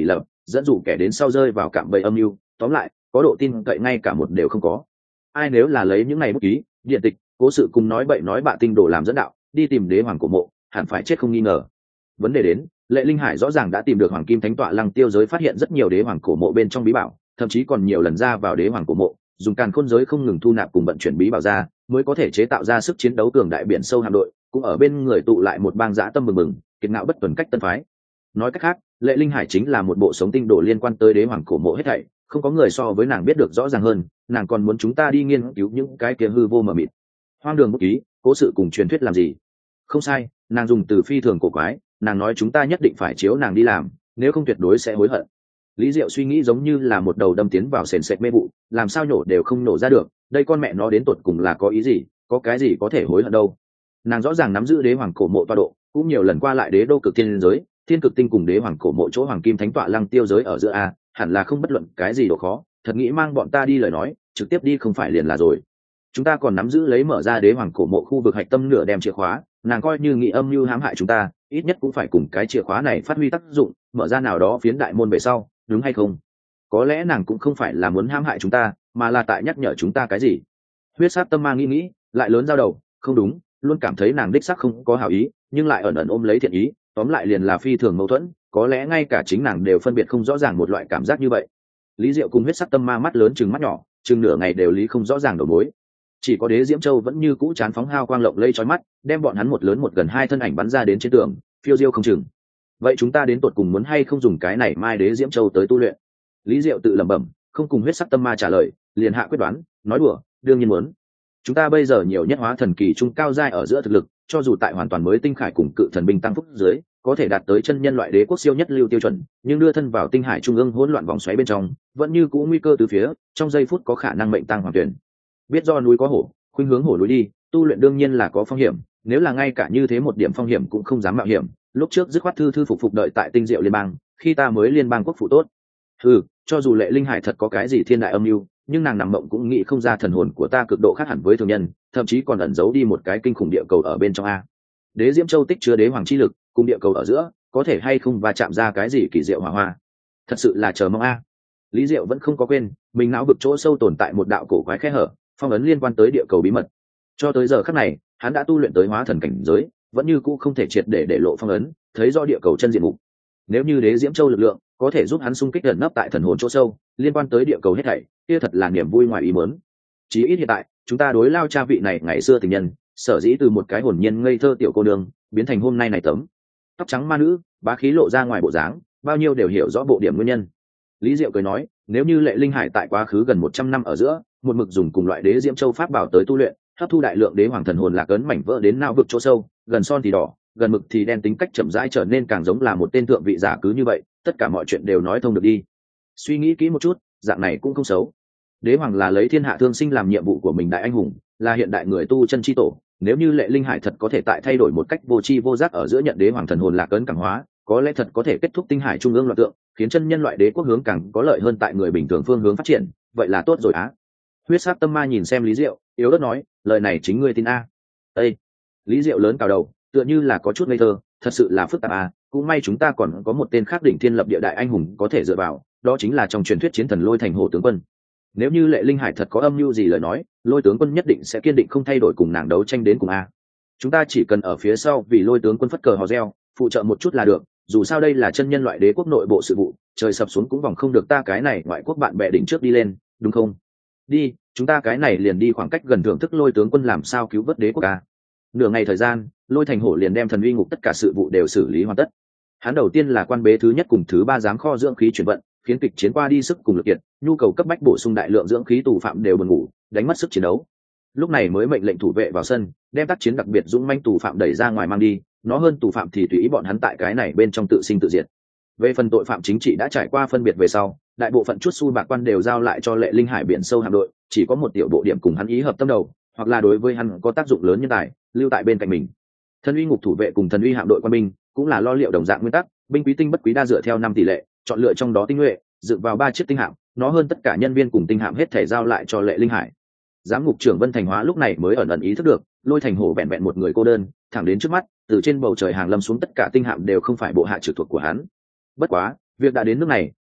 dẫn dụ kẻ đến sau rơi vào cạm bẫy âm mưu. Tóm lại, có độ tin cậy ngay cả một đều không có. Ai nếu là lấy những này bút ký, điện tịch, cố sự cùng nói bậy nói bạ tinh đồ làm dẫn đạo, đi tìm đế hoàng cổ mộ, hẳn phải chết không nghi ngờ. Vấn đề đến, Lệ Linh Hải rõ ràng đã tìm được Hoàng Kim Thánh Tọa Lăng Tiêu giới, phát hiện rất nhiều đế hoàng cổ mộ bên trong bí bảo, thậm chí còn nhiều lần ra vào đế hoàng cổ mộ, dùng càn khôn giới không ngừng thu nạp cùng vận chuyển bí bảo ra, mới có thể chế tạo ra sức chiến đấu cường đại biển sâu hạm đội, cũng ở bên người tụ lại một bang dã tâm bừng bừng, kiệt ngạo bất tuần cách tân phái. Nói cách khác, Lệ Linh Hải chính là một bộ sống tinh đồ liên quan tới đế hoàng cổ mộ hết thảy, không có người so với nàng biết được rõ ràng hơn, nàng còn muốn chúng ta đi nghiên cứu những cái kia hư vô mờ mịt. Hoang đường bút ký, cố sự cùng truyền thuyết làm gì? Không sai, nàng dùng từ phi thường cổ quái, nàng nói chúng ta nhất định phải chiếu nàng đi làm, nếu không tuyệt đối sẽ hối hận. Lý Diệu suy nghĩ giống như là một đầu đâm tiến vào sền sệt mê vụ, làm sao nhổ đều không nổ ra được, đây con mẹ nó đến tột cùng là có ý gì, có cái gì có thể hối hận đâu. Nàng rõ ràng nắm giữ đế hoàng cổ mộ tọa độ, cũng nhiều lần qua lại đế đô cực thiên giới, thiên cực tinh cùng đế hoàng cổ mộ chỗ Hoàng Kim Thánh Tọa Lăng Tiêu giới ở giữa a, hẳn là không bất luận cái gì độ khó, thật nghĩ mang bọn ta đi lời nói, trực tiếp đi không phải liền là rồi. Chúng ta còn nắm giữ lấy mở ra đế hoàng cổ mộ khu vực hạch tâm nửa đem chìa khóa, nàng coi như nghị âm mưu hãm hại chúng ta, ít nhất cũng phải cùng cái chìa khóa này phát huy tác dụng, mở ra nào đó phiến đại môn về sau, đúng hay không? Có lẽ nàng cũng không phải là muốn hãm hại chúng ta, mà là tại nhắc nhở chúng ta cái gì. Huyết sát tâm ma nghĩ lại lớn dao đầu, không đúng, luôn cảm thấy nàng đích xác không có hảo ý, nhưng lại ẩn ẩn ôm lấy thiện ý, tóm lại liền là phi thường mâu thuẫn, có lẽ ngay cả chính nàng đều phân biệt không rõ ràng một loại cảm giác như vậy. Lý Diệu cùng huyết sắc tâm ma mắt lớn chừng mắt nhỏ, chừng nửa ngày đều lý không rõ ràng đầu mối. Chỉ có Đế Diễm Châu vẫn như cũ chán phóng hao quang lộng lây chói mắt, đem bọn hắn một lớn một gần hai thân ảnh bắn ra đến trên tường, phiêu diêu không chừng. Vậy chúng ta đến tột cùng muốn hay không dùng cái này mai Đế Diễm Châu tới tu luyện? Lý Diệu tự lẩm bẩm, không cùng huyết sắc tâm ma trả lời, liền hạ quyết đoán, nói đùa, đương nhiên muốn. Chúng ta bây giờ nhiều nhất hóa thần kỳ trung cao giai ở giữa thực lực, cho dù tại hoàn toàn mới tinh khải cùng cự thần binh tăng phúc dưới, có thể đạt tới chân nhân loại đế quốc siêu nhất lưu tiêu chuẩn, nhưng đưa thân vào tinh hải trung ương hỗn loạn vòng xoáy bên trong, vẫn như cũ nguy cơ từ phía, trong giây phút có khả năng mệnh tăng hoàng tuyển. Biết do núi có hổ, khuynh hướng hổ núi đi, tu luyện đương nhiên là có phong hiểm, nếu là ngay cả như thế một điểm phong hiểm cũng không dám mạo hiểm, lúc trước dứt khoát thư phục đợi tại Tinh Diệu liên bang, khi ta mới liên bang quốc phụ tốt. Cho dù Lệ Linh Hải thật có cái gì thiên đại âm mưu, nhưng nàng nằm mộng cũng nghĩ không ra thần hồn của ta cực độ khác hẳn với thường nhân, thậm chí còn ẩn giấu đi một cái kinh khủng địa cầu ở bên trong a. Đế Diễm Châu tích chứa đế hoàng chi lực, cùng địa cầu ở giữa, có thể hay không va chạm ra cái gì kỳ diệu hỏa hoa. Thật sự là chờ mong a. Lý Diệu vẫn không có quên, mình não vực chỗ sâu tồn tại một đạo cổ quái khe hở, phong ấn liên quan tới địa cầu bí mật. Cho tới giờ khắc này, hắn đã tu luyện tới hóa thần cảnh giới, vẫn như cũ không thể triệt để lộ phong ấn, thấy rõ địa cầu chân diện mục. Nếu như Đế Diễm Châu lực lượng có thể giúp hắn xung kích gần nấp tại thần hồn chỗ sâu, liên quan tới địa cầu hết thảy, kia thật là niềm vui ngoài ý muốn. Chí ít hiện tại, chúng ta đối lao cha vị này ngày xưa tình nhân, sở dĩ từ một cái hồn nhiên ngây thơ tiểu cô nương, biến thành hôm nay này tấm tóc trắng ma nữ, bá khí lộ ra ngoài bộ dáng, bao nhiêu đều hiểu rõ bộ điểm nguyên nhân. Lý Diệu cười nói, nếu như Lệ Linh Hải tại quá khứ gần 100 năm ở giữa, một mực dùng cùng loại Đế Diễm Châu pháp bảo tới tu luyện, hấp thu đại lượng đế hoàng thần hồn lạc ấn mảnh vỡ đến não vực chỗ sâu, gần son thì đỏ, gần mực thì đen, tính cách chậm rãi trở nên càng giống là một tên thượng vị giả, cứ như vậy, tất cả mọi chuyện đều nói thông được đi. Suy nghĩ kỹ một chút, dạng này cũng không xấu. Đế hoàng là lấy thiên hạ thương sinh làm nhiệm vụ của mình đại anh hùng, là hiện đại người tu chân chi tổ, nếu như Lệ Linh Hải thật có thể tại thay đổi một cách vô tri vô giác ở giữa nhận đế hoàng thần hồn lạc ấn cảm hóa, có lẽ thật có thể kết thúc tinh hải trung ương loạn tượng, khiến chân nhân loại đế quốc hướng càng có lợi hơn tại người bình thường phương hướng phát triển, vậy là tốt rồi á. Huyết sát tâm ma nhìn xem Lý Diệu, yếu ớt nói, lời này chính ngươi tin a? Ê! Lý Diệu lớn cào đầu, tựa như là có chút ngây thơ, thật sự là phức tạp à, cũng may chúng ta còn có một tên khác đỉnh thiên lập địa đại anh hùng có thể dựa vào, đó chính là trong truyền thuyết chiến thần Lôi Thành Hổ tướng quân. Nếu như Lệ Linh Hải thật có âm mưu gì lời nói, Lôi tướng quân nhất định sẽ kiên định không thay đổi cùng nàng đấu tranh đến cùng a. Chúng ta chỉ cần ở phía sau vì Lôi tướng quân phất cờ hò reo, phụ trợ một chút là được, dù sao đây là chân nhân loại đế quốc nội bộ sự vụ, trời sập xuống cũng vòng không được ta cái này ngoại quốc bạn bè đỉnh trước đi lên, đúng không? Đi, chúng ta cái này liền đi khoảng cách gần thưởng thức Lôi tướng quân làm sao cứu vớt đế quốc a. Nửa ngày thời gian, Lôi Thành Hổ liền đem thần uy ngục tất cả sự vụ đều xử lý hoàn tất. Hắn đầu tiên là quan bế thứ nhất cùng thứ ba giám kho dưỡng khí chuyển vận, khiến kịch chiến qua đi sức cùng lực kiệt, nhu cầu cấp bách bổ sung đại lượng dưỡng khí tù phạm đều buồn ngủ, đánh mất sức chiến đấu. Lúc này mới mệnh lệnh thủ vệ vào sân, đem tác chiến đặc biệt dũng manh tù phạm đẩy ra ngoài mang đi, nó hơn tù phạm thì tùy ý bọn hắn tại cái này bên trong tự sinh tự diệt. Về phần tội phạm chính trị đã trải qua phân biệt về sau, đại bộ phận chút xui bạc quan đều giao lại cho Lệ Linh Hải biển sâu hạm đội, chỉ có một tiểu bộ điểm cùng hắn ý hợp tâm đầu, hoặc là đối với hắn có tác dụng lớn nhân tài, lưu tại bên cạnh mình. Thần uy ngục thủ vệ cùng thần uy hạm đội quân binh cũng là lo liệu đồng dạng nguyên tắc, binh quý tinh bất quý đa dựa theo 5 tỷ lệ, chọn lựa trong đó tinh nhuệ, dựng vào 3 chiếc tinh hạm, nó hơn tất cả nhân viên cùng tinh hạm hết thể giao lại cho Lệ Linh Hải. Giám ngục trưởng Vân Thành Hóa lúc này mới ẩn ẩn ý thức được, Lôi Thành Hổ vẹn vẹn một người cô đơn, thẳng đến trước mắt, từ trên bầu trời hàng lâm xuống tất cả tinh hạm đều không phải bộ hạ trực thuộc của hắn. Bất quá, việc đã đến nước này,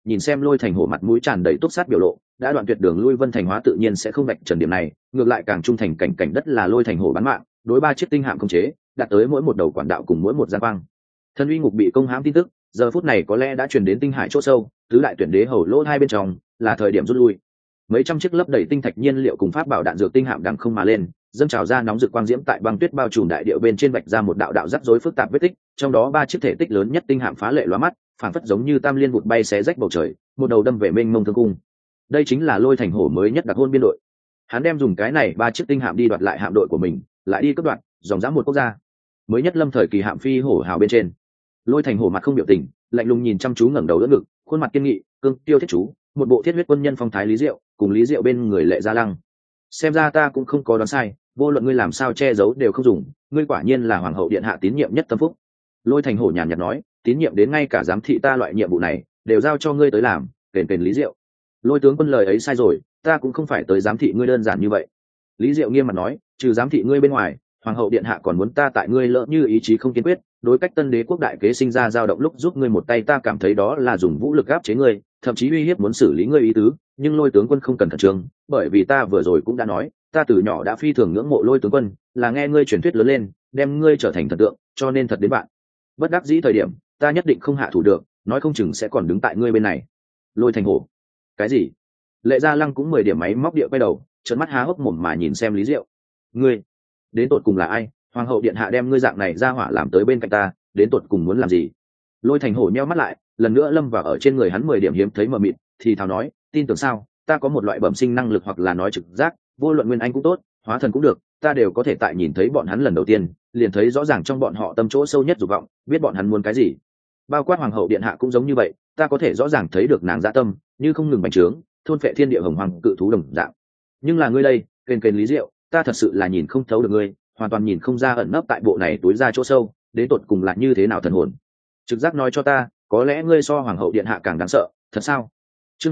nhìn xem Lôi Thành Hổ mặt mũi tràn đầy túc sát biểu lộ, đã đoạn tuyệt đường lui Vân Thành Hóa tự nhiên sẽ không vạch trần điểm này, ngược lại càng trung thành cảnh đất là Lôi Thành Hổ bán mạng, đối 3 chiếc tinh hạm không chế, đạt tới mỗi một đầu quản đạo cùng mỗi một gian quang. Thân uy ngục bị công hãm tin tức, giờ phút này có lẽ đã truyền đến tinh hải chỗ sâu, tứ đại tuyển đế hầu lỗ hai bên trong, là thời điểm rút lui. Mấy trăm chiếc lấp đầy tinh thạch nhiên liệu cùng pháp bảo đạn dược tinh hạm đằng không mà lên, dâng trào ra nóng rực quang diễm tại băng tuyết bao trùm đại địa bên trên vạch ra một đạo đạo rắc rối phức tạp vết tích, trong đó 3 chiếc thể tích lớn nhất tinh hạm phá lệ lóa mắt, phản phất giống như tam liên vụt bay xé rách bầu trời, một đầu đâm về mênh mông thương cung. Đây chính là Lôi Thành Hổ mới nhất đặc hôn biên đội. Hắn đem dùng cái này 3 chiếc tinh hạm đi đoạt lại hạm đội của mình, lại đi cướp đoạt dòng dã một quốc gia. Mới nhất lâm thời kỳ hạm phi hổ hào bên trên. Lôi Thành Hổ mặt không biểu tình, lạnh lùng nhìn chăm chú ngẩng đầu đỡ ngực, khuôn mặt kiên nghị, cương tiêu thiết chú, một bộ thiết huyết quân nhân phong thái Lý Diệu, cùng Lý Diệu bên người Lệ Gia Lăng. Xem ra ta cũng không có đoán sai, vô luận ngươi làm sao che giấu đều không dùng, ngươi quả nhiên là hoàng hậu điện hạ tín nhiệm nhất tâm phúc. Lôi Thành Hổ nhàn nhạt nói, tín nhiệm đến ngay cả giám thị ta loại nhiệm vụ này đều giao cho ngươi tới làm, kền Lý Diệu. Lôi tướng quân lời ấy sai rồi, ta cũng không phải tới giám thị ngươi đơn giản như vậy. Lý Diệu nghiêm mặt nói, trừ giám thị ngươi bên ngoài, hoàng hậu điện hạ còn muốn ta tại ngươi lỡ như ý chí không kiên quyết, đối cách Tân Đế quốc đại kế sinh ra dao động lúc giúp ngươi một tay, ta cảm thấy đó là dùng vũ lực áp chế ngươi, thậm chí uy hiếp muốn xử lý ngươi ý tứ, nhưng Lôi tướng quân không cần khẩn trương, bởi vì ta vừa rồi cũng đã nói, ta từ nhỏ đã phi thường ngưỡng mộ Lôi tướng quân, là nghe ngươi truyền thuyết lớn lên, đem ngươi trở thành thần tượng, cho nên thật đến bạn. Bất đắc dĩ thời điểm, ta nhất định không hạ thủ được, nói không chừng sẽ còn đứng tại ngươi bên này. Lôi Thành Hổ. Cái gì? Lệ Gia Lăng cũng 10 điểm máy móc địa quay đầu, trợn mắt há hốc mồm mà nhìn xem Lý Diệu. Ngươi, đến tột cùng là ai? Hoàng hậu điện hạ đem ngươi dạng này ra hỏa làm tới bên cạnh ta, đến tột cùng muốn làm gì? Lôi Thành Hổ nheo mắt lại, lần nữa lâm vào ở trên người hắn 10 điểm hiếm thấy mờ mịt, thì thào nói, tin tưởng sao? Ta có một loại bẩm sinh năng lực hoặc là nói trực giác, vô luận nguyên anh cũng tốt, hóa thần cũng được, ta đều có thể tại nhìn thấy bọn hắn lần đầu tiên, liền thấy rõ ràng trong bọn họ tâm chỗ sâu nhất dục vọng, biết bọn hắn muốn cái gì. Bao quát hoàng hậu điện hạ cũng giống như vậy, ta có thể rõ ràng thấy được nàng dạ tâm, như không ngừng bành trướng, thôn phệ thiên địa hồng hoàng cự thú đồng dạng. Nhưng là ngươi đây, kền Lý Diệu, ta thật sự là nhìn không thấu được ngươi, hoàn toàn nhìn không ra ẩn nấp tại bộ này túi ra chỗ sâu, đến tột cùng là như thế nào thần hồn. Trực giác nói cho ta, có lẽ ngươi so hoàng hậu điện hạ càng đáng sợ, thật sao? Chương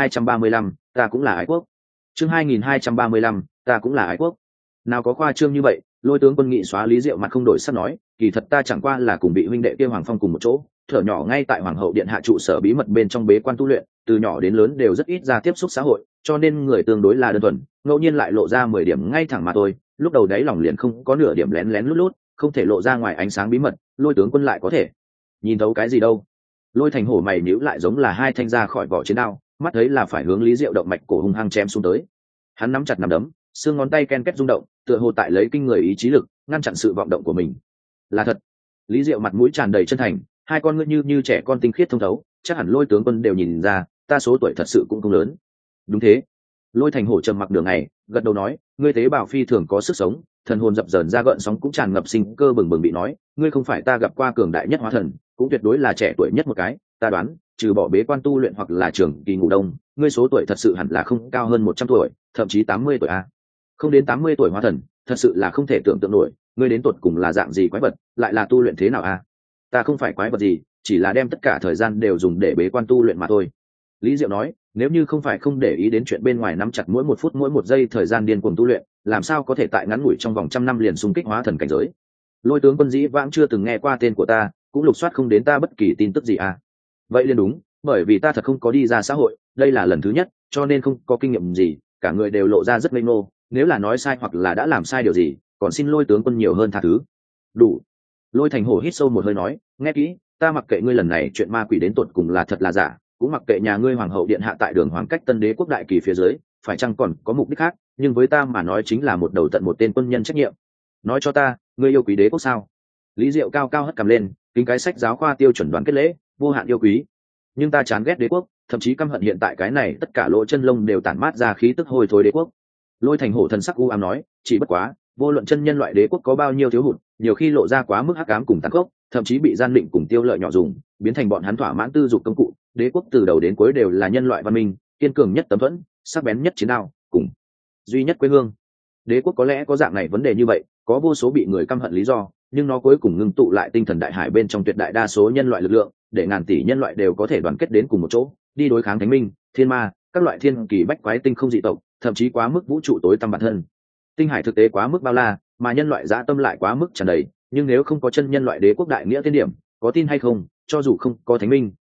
2235, ta cũng là ái quốc. Chương 2235, ta cũng là ái quốc. Nào có khoa trương như vậy, Lôi tướng quân nghị xóa Lý Diệu mặt không đổi sắc nói, kỳ thật ta chẳng qua là cùng bị huynh đệ kia Hoàng Phong cùng một chỗ, thở nhỏ ngay tại hoàng hậu điện hạ trụ sở bí mật bên trong bế quan tu luyện, từ nhỏ đến lớn đều rất ít ra tiếp xúc xã hội, cho nên người tương đối là đơn thuần, ngẫu nhiên lại lộ ra 10 điểm ngay thẳng mà thôi, lúc đầu đáy lòng liền không có nửa điểm lén lén lút lút, không thể lộ ra ngoài ánh sáng bí mật, Lôi tướng quân lại có thể nhìn thấu cái gì đâu. Lôi Thành Hổ mày nhíu lại giống là hai thanh ra khỏi vỏ chiến đao, mắt thấy là phải hướng Lý Diệu động mạch cổ hung hăng chém xuống tới. Hắn nắm chặt nắm đấm, xương ngón tay ken két rung động, tựa hồ tại lấy kinh người ý chí lực ngăn chặn sự vọng động của mình. Là thật. Lý Diệu mặt mũi tràn đầy chân thành, hai con ngươi như trẻ con tinh khiết thông thấu, chắc hẳn Lôi tướng quân đều nhìn ra, ta số tuổi thật sự cũng không lớn. Đúng thế. Lôi Thành Hổ trầm mặc đường này, gật đầu nói, ngươi tế bào phi thường có sức sống, thần hồn dập dờn ra gợn sóng cũng tràn ngập sinh cơ bừng bừng bị nói, ngươi không phải ta gặp qua cường đại nhất hóa thần, cũng tuyệt đối là trẻ tuổi nhất một cái, ta đoán, trừ bỏ bế quan tu luyện hoặc là trường kỳ ngủ đông, ngươi số tuổi thật sự hẳn là không cao hơn 100 tuổi, thậm chí 80 tuổi a. Không đến 80 tuổi hóa thần, thật sự là không thể tưởng tượng nổi, ngươi đến tột cùng là dạng gì quái vật, lại là tu luyện thế nào a? Ta không phải quái vật gì, chỉ là đem tất cả thời gian đều dùng để bế quan tu luyện mà thôi. Lý Diệu nói, nếu như không phải không để ý đến chuyện bên ngoài, nắm chặt mỗi một phút mỗi một giây thời gian điên cuồng tu luyện, làm sao có thể tại ngắn ngủi trong vòng 100 năm liền xung kích hóa thần cảnh giới. Lôi tướng quân dĩ vãng chưa từng nghe qua tên của ta, cũng lục soát không đến ta bất kỳ tin tức gì à? Vậy liền đúng, bởi vì ta thật không có đi ra xã hội, đây là lần thứ nhất, cho nên không có kinh nghiệm gì, cả người đều lộ ra rất ngây ngô, nếu là nói sai hoặc là đã làm sai điều gì, còn xin Lôi tướng quân nhiều hơn tha thứ. Đủ. Lôi Thành Hổ hít sâu một hơi nói, nghe kỹ, ta mặc kệ ngươi lần này chuyện ma quỷ đến tột cùng là thật là giả, cũng mặc kệ nhà ngươi hoàng hậu điện hạ tại đường hoàng cách Tân Đế quốc đại kỳ phía dưới phải chăng còn có mục đích khác, nhưng với ta mà nói chính là một đầu tận một tên quân nhân trách nhiệm. Nói cho ta, ngươi yêu quý đế quốc sao? Lý Diệu cao cao hất cằm lên, kính cái sách giáo khoa tiêu chuẩn đoán kết lễ, vô hạn yêu quý. Nhưng ta chán ghét đế quốc, thậm chí căm hận hiện tại cái này tất cả lỗ chân lông đều tản mát ra khí tức hôi thối đế quốc. Lôi Thành Hổ thần sắc u ám nói, chỉ bất quá, vô luận chân nhân loại đế quốc có bao nhiêu thiếu hụt, nhiều khi lộ ra quá mức hắc ám cùng tàn khốc, thậm chí bị gian định cùng tiêu lợi nhỏ dùng, biến thành bọn hắn thỏa mãn tư dục công cụ. Đế quốc từ đầu đến cuối đều là nhân loại văn minh, kiên cường nhất tấm thuẫn, sắc bén nhất chiến đao, cùng duy nhất quê hương. Đế quốc có lẽ có dạng này vấn đề như vậy, có vô số bị người căm hận lý do, nhưng nó cuối cùng ngưng tụ lại tinh thần đại hải bên trong tuyệt đại đa số nhân loại lực lượng, để ngàn tỷ nhân loại đều có thể đoàn kết đến cùng một chỗ, đi đối kháng thánh minh, thiên ma, các loại thiên kỳ bách quái tinh không dị tộc, thậm chí quá mức vũ trụ tối tăm bản thân. Tinh hải thực tế quá mức bao la, mà nhân loại dã tâm lại quá mức tràn đầy, nhưng nếu không có chân nhân loại đế quốc đại nghĩa tiên điểm, có tin hay không, cho dù không có thánh minh,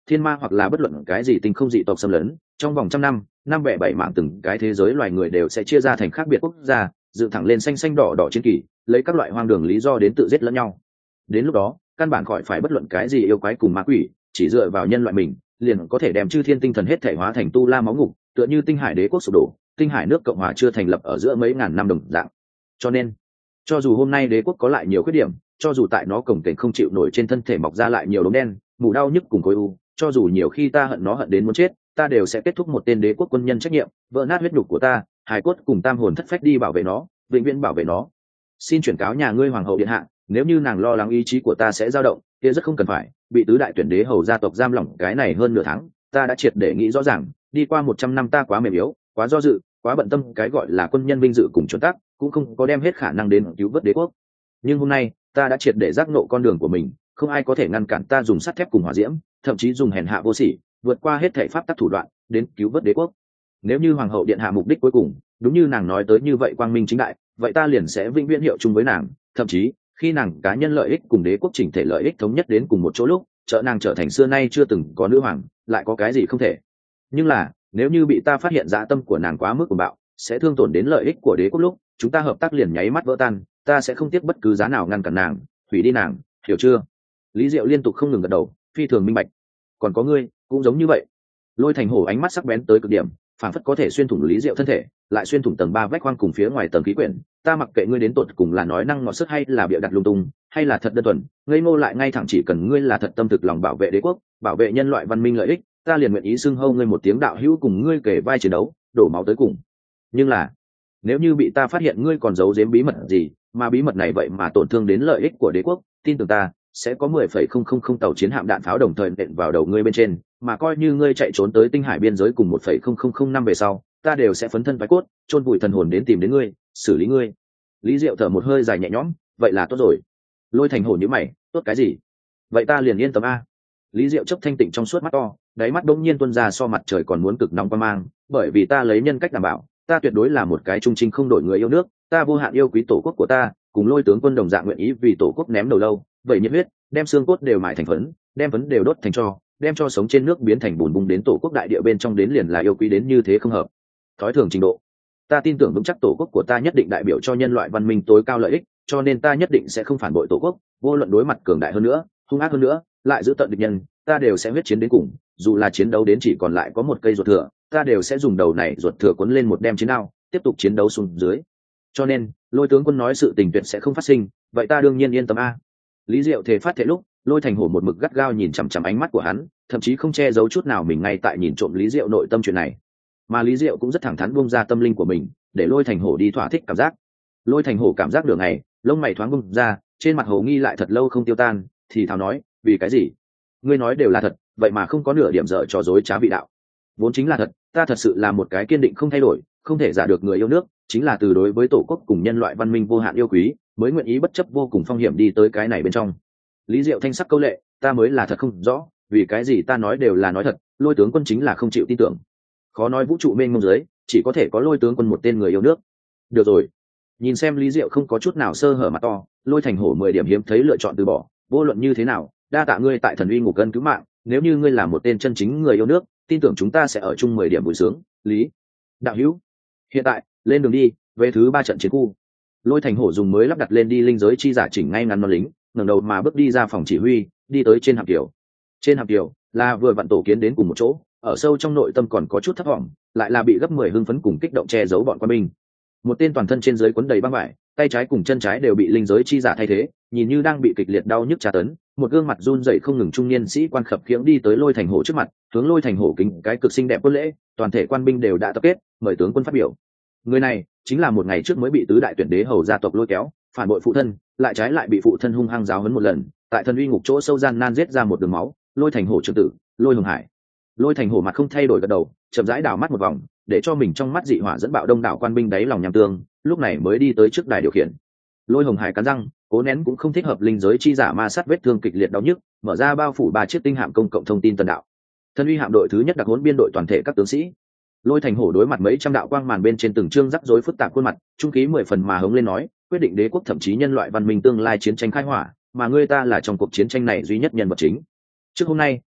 thiên ma hoặc là bất luận cái gì tinh không dị tộc xâm lấn, trong vòng trăm năm, năm bẻ bảy mảng từng cái thế giới loài người đều sẽ chia ra thành khác biệt quốc gia, dựng thẳng lên xanh xanh đỏ đỏ chiến kỳ, lấy các loại hoang đường lý do đến tự giết lẫn nhau. Đến lúc đó, căn bản khỏi phải bất luận cái gì yêu quái cùng ma quỷ, chỉ dựa vào nhân loại mình, liền có thể đem chư thiên tinh thần hết thể hóa thành tu la máu ngục, tựa như tinh hải đế quốc sụp đổ, tinh hải nước cộng hòa chưa thành lập ở giữa mấy ngàn năm đồng dạng. Cho nên, cho dù hôm nay đế quốc có lại nhiều khuyết điểm, cho dù tại nó cổng kềnh không chịu nổi trên thân thể mọc ra lại nhiều đốm đen, mù đau nhức cùng khối u, cho dù nhiều khi ta hận nó hận đến muốn chết, ta đều sẽ kết thúc một tên đế quốc quân nhân trách nhiệm, vỡ nát huyết nhục của ta, hài cốt cùng tam hồn thất phách đi bảo vệ nó, vĩnh viễn bảo vệ nó. Xin chuyển cáo nhà ngươi hoàng hậu điện hạ, nếu như nàng lo lắng ý chí của ta sẽ dao động, kia rất không cần phải, bị tứ đại tuyển đế hầu gia tộc giam lỏng cái này hơn nửa tháng, ta đã triệt để nghĩ rõ ràng, đi qua 100 năm ta quá mềm yếu, quá do dự, quá bận tâm cái gọi là quân nhân vinh dự cùng chuẩn tắc, cũng không có đem hết khả năng đến cứu vớt đế quốc. Nhưng hôm nay, ta đã triệt để giác ngộ con đường của mình, không ai có thể ngăn cản ta dùng sắt thép cùng hỏa diễm, thậm chí dùng hèn hạ vô sỉ, vượt qua hết thảy pháp tắc thủ đoạn, đến cứu vớt đế quốc. Nếu như hoàng hậu điện hạ mục đích cuối cùng, đúng như nàng nói tới như vậy quang minh chính đại, vậy ta liền sẽ vĩnh viễn hiệu chung với nàng, thậm chí khi nàng cá nhân lợi ích cùng đế quốc chỉnh thể lợi ích thống nhất đến cùng một chỗ lúc, trợ nàng trở thành xưa nay chưa từng có nữ hoàng, lại có cái gì không thể. Nhưng là, nếu như bị ta phát hiện dã tâm của nàng quá mức cuồng bạo, sẽ thương tổn đến lợi ích của đế quốc lúc, chúng ta hợp tác liền nháy mắt vỡ tan, ta sẽ không tiếc bất cứ giá nào ngăn cản nàng, hủy đi nàng, hiểu chưa? Lý Diệu liên tục không ngừng gật đầu, phi thường minh bạch. Còn có ngươi, cũng giống như vậy. Lôi Thành Hổ ánh mắt sắc bén tới cực điểm, phản phất có thể xuyên thủng Lý Diệu thân thể, lại xuyên thủng tầng 3 vách khoang cùng phía ngoài tầng khí quyển. Ta mặc kệ ngươi đến tột cùng là nói năng ngọt sức hay là bịa đặt lung tung, hay là thật đơn thuần, ngây ngô lại ngay thẳng, chỉ cần ngươi là thật tâm thực lòng bảo vệ đế quốc, bảo vệ nhân loại văn minh lợi ích, ta liền nguyện ý xưng hô ngươi một tiếng đạo hữu, cùng ngươi kể vai chiến đấu, đổ máu tới cùng. Nhưng là, nếu như bị ta phát hiện ngươi còn giấu giếm bí mật gì, mà bí mật này vậy mà tổn thương đến lợi ích của đế quốc, tin tưởng ta, sẽ có 10,000 tàu chiến hạm đạn pháo đồng thời nện vào đầu ngươi bên trên, mà coi như ngươi chạy trốn tới tinh hải biên giới cùng 1,000 năm về sau, ta đều sẽ phấn thân phái cốt, chôn vùi thần hồn đến tìm đến ngươi, xử lý ngươi. Lý Diệu thở một hơi dài nhẹ nhõm, vậy là tốt rồi. Lôi Thành Hổ nhíu mày, tốt cái gì? Vậy ta liền yên tâm a. Lý Diệu chớp thanh tịnh trong suốt mắt to, đáy mắt bỗng nhiên tuôn ra so mặt trời còn muốn cực nóng qua mang, bởi vì ta lấy nhân cách đảm bảo, ta tuyệt đối là một cái trung trinh không đổi người yêu nước, ta vô hạn yêu quý tổ quốc của ta, cùng Lôi tướng quân đồng dạng nguyện ý vì tổ quốc ném đầu lâu, vậy nhiệt huyết, đem xương cốt đều mài thành phấn, đem phấn đều đốt thành tro, đem cho sống trên nước biến thành bùn bung đến tổ quốc đại địa bên trong đến liền là yêu quý đến như thế không hợp thói thường trình độ. Ta tin tưởng vững chắc tổ quốc của ta nhất định đại biểu cho nhân loại văn minh tối cao lợi ích, cho nên ta nhất định sẽ không phản bội tổ quốc, vô luận đối mặt cường đại hơn nữa, hung ác hơn nữa, lại giữ tận địch nhân, ta đều sẽ huyết chiến đến cùng, dù là chiến đấu đến chỉ còn lại có một cây ruột thừa, ta đều sẽ dùng đầu này ruột thừa cuốn lên một đem chiến đao, tiếp tục chiến đấu xuống dưới. Cho nên, Lôi tướng quân nói sự tình tuyệt sẽ không phát sinh, vậy ta đương nhiên yên tâm a. Lý Diệu thề phát thể lúc, Lôi Thành Hổ một mực gắt gao nhìn chằm chằm ánh mắt của hắn, thậm chí không che giấu chút nào mình ngay tại nhìn trộm Lý Diệu nội tâm chuyện này. Mà Lý Diệu cũng rất thẳng thắn buông ra tâm linh của mình, để Lôi Thành Hổ đi thỏa thích cảm giác. Lôi Thành Hổ cảm giác được ngày, lông mày thoáng bung ra, trên mặt Hổ nghi lại thật lâu không tiêu tan, thì thào nói, vì cái gì? Ngươi nói đều là thật, vậy mà không có nửa điểm dở trò dối trá vị đạo. Vốn chính là thật, ta thật sự là một cái kiên định không thay đổi, không thể giả được người yêu nước, chính là từ đối với tổ quốc cùng nhân loại văn minh vô hạn yêu quý, mới nguyện ý bất chấp vô cùng phong hiểm đi tới cái này bên trong. Lý Diệu thanh sắc câu lệ, ta mới là thật không rõ, vì cái gì ta nói đều là nói thật, Lôi tướng quân chính là không chịu tin tưởng. Khó nói vũ trụ mênh mông dưới, chỉ có thể có Lôi tướng quân một tên người yêu nước. Được rồi, nhìn xem Lý Diệu không có chút nào sơ hở mặt to, Lôi Thành Hổ 10 điểm hiếm thấy lựa chọn từ bỏ, vô luận như thế nào, đa tạ ngươi tại Thần Uy Ngục Cân cứu mạng, nếu như ngươi là một tên chân chính người yêu nước, tin tưởng chúng ta sẽ ở chung 10 điểm vui sướng. Lý đạo hữu, hiện tại lên đường đi, về thứ 3 trận chiến khu. Lôi Thành Hổ dùng mới lắp đặt lên đi linh giới chi giả chỉnh ngay ngắn non lính, ngẩng đầu mà bước đi ra phòng chỉ huy, đi tới trên hạm kiều. Trên hạm kiều là vừa vặn tổ kiến đến cùng một chỗ, ở sâu trong nội tâm còn có chút thất vọng, lại là bị gấp 10 hưng phấn cùng kích động che giấu bọn quân binh. Một tên toàn thân trên dưới quấn đầy băng vải, tay trái cùng chân trái đều bị linh giới chi giả thay thế, nhìn như đang bị kịch liệt đau nhức tra tấn, một gương mặt run rẩy không ngừng trung niên sĩ quan khập khiễng đi tới Lôi Thành Hổ trước mặt, hướng Lôi Thành Hổ kính cái cực xinh đẹp quân lễ, toàn thể quan binh đều đã tập kết, mời tướng quân phát biểu. Người này chính là một ngày trước mới bị tứ đại tuyển đế hầu gia tộc lôi kéo, phản bội phụ thân, lại trái lại bị phụ thân hung hăng giáo huấn một lần, tại Thần Uy Ngục chỗ sâu gian nan giết ra một đường máu, Lôi Thành Hổ trưởng tử, Lôi Hồng Hải. Lôi Thành Hổ mặt không thay đổi gật đầu, chậm rãi đảo mắt một vòng, để cho mình trong mắt dị hỏa dẫn bạo đông đảo quan binh đáy lòng nham tương, lúc này mới đi tới trước đài điều khiển. Lôi Hồng Hải cắn răng, cố nén cũng không thích hợp linh giới chi giả ma sát vết thương kịch liệt đau nhức, mở ra bao phủ 3 chiếc tinh hạm công cộng thông tin tần đạo. Thần Uy hạm đội thứ nhất đặc huấn biên đội toàn thể các tướng sĩ. Lôi Thành Hổ đối mặt mấy trăm đạo quang màn bên trên từng chương rắc rối phức tạp khuôn mặt, trung khí 10 phần mà hống lên nói, quyết định đế quốc thậm chí nhân loại văn minh tương lai chiến tranh khai hỏa, mà ngươi ta là trong cuộc chiến tranh này duy nhất nhân vật chính. Trước hôm nay,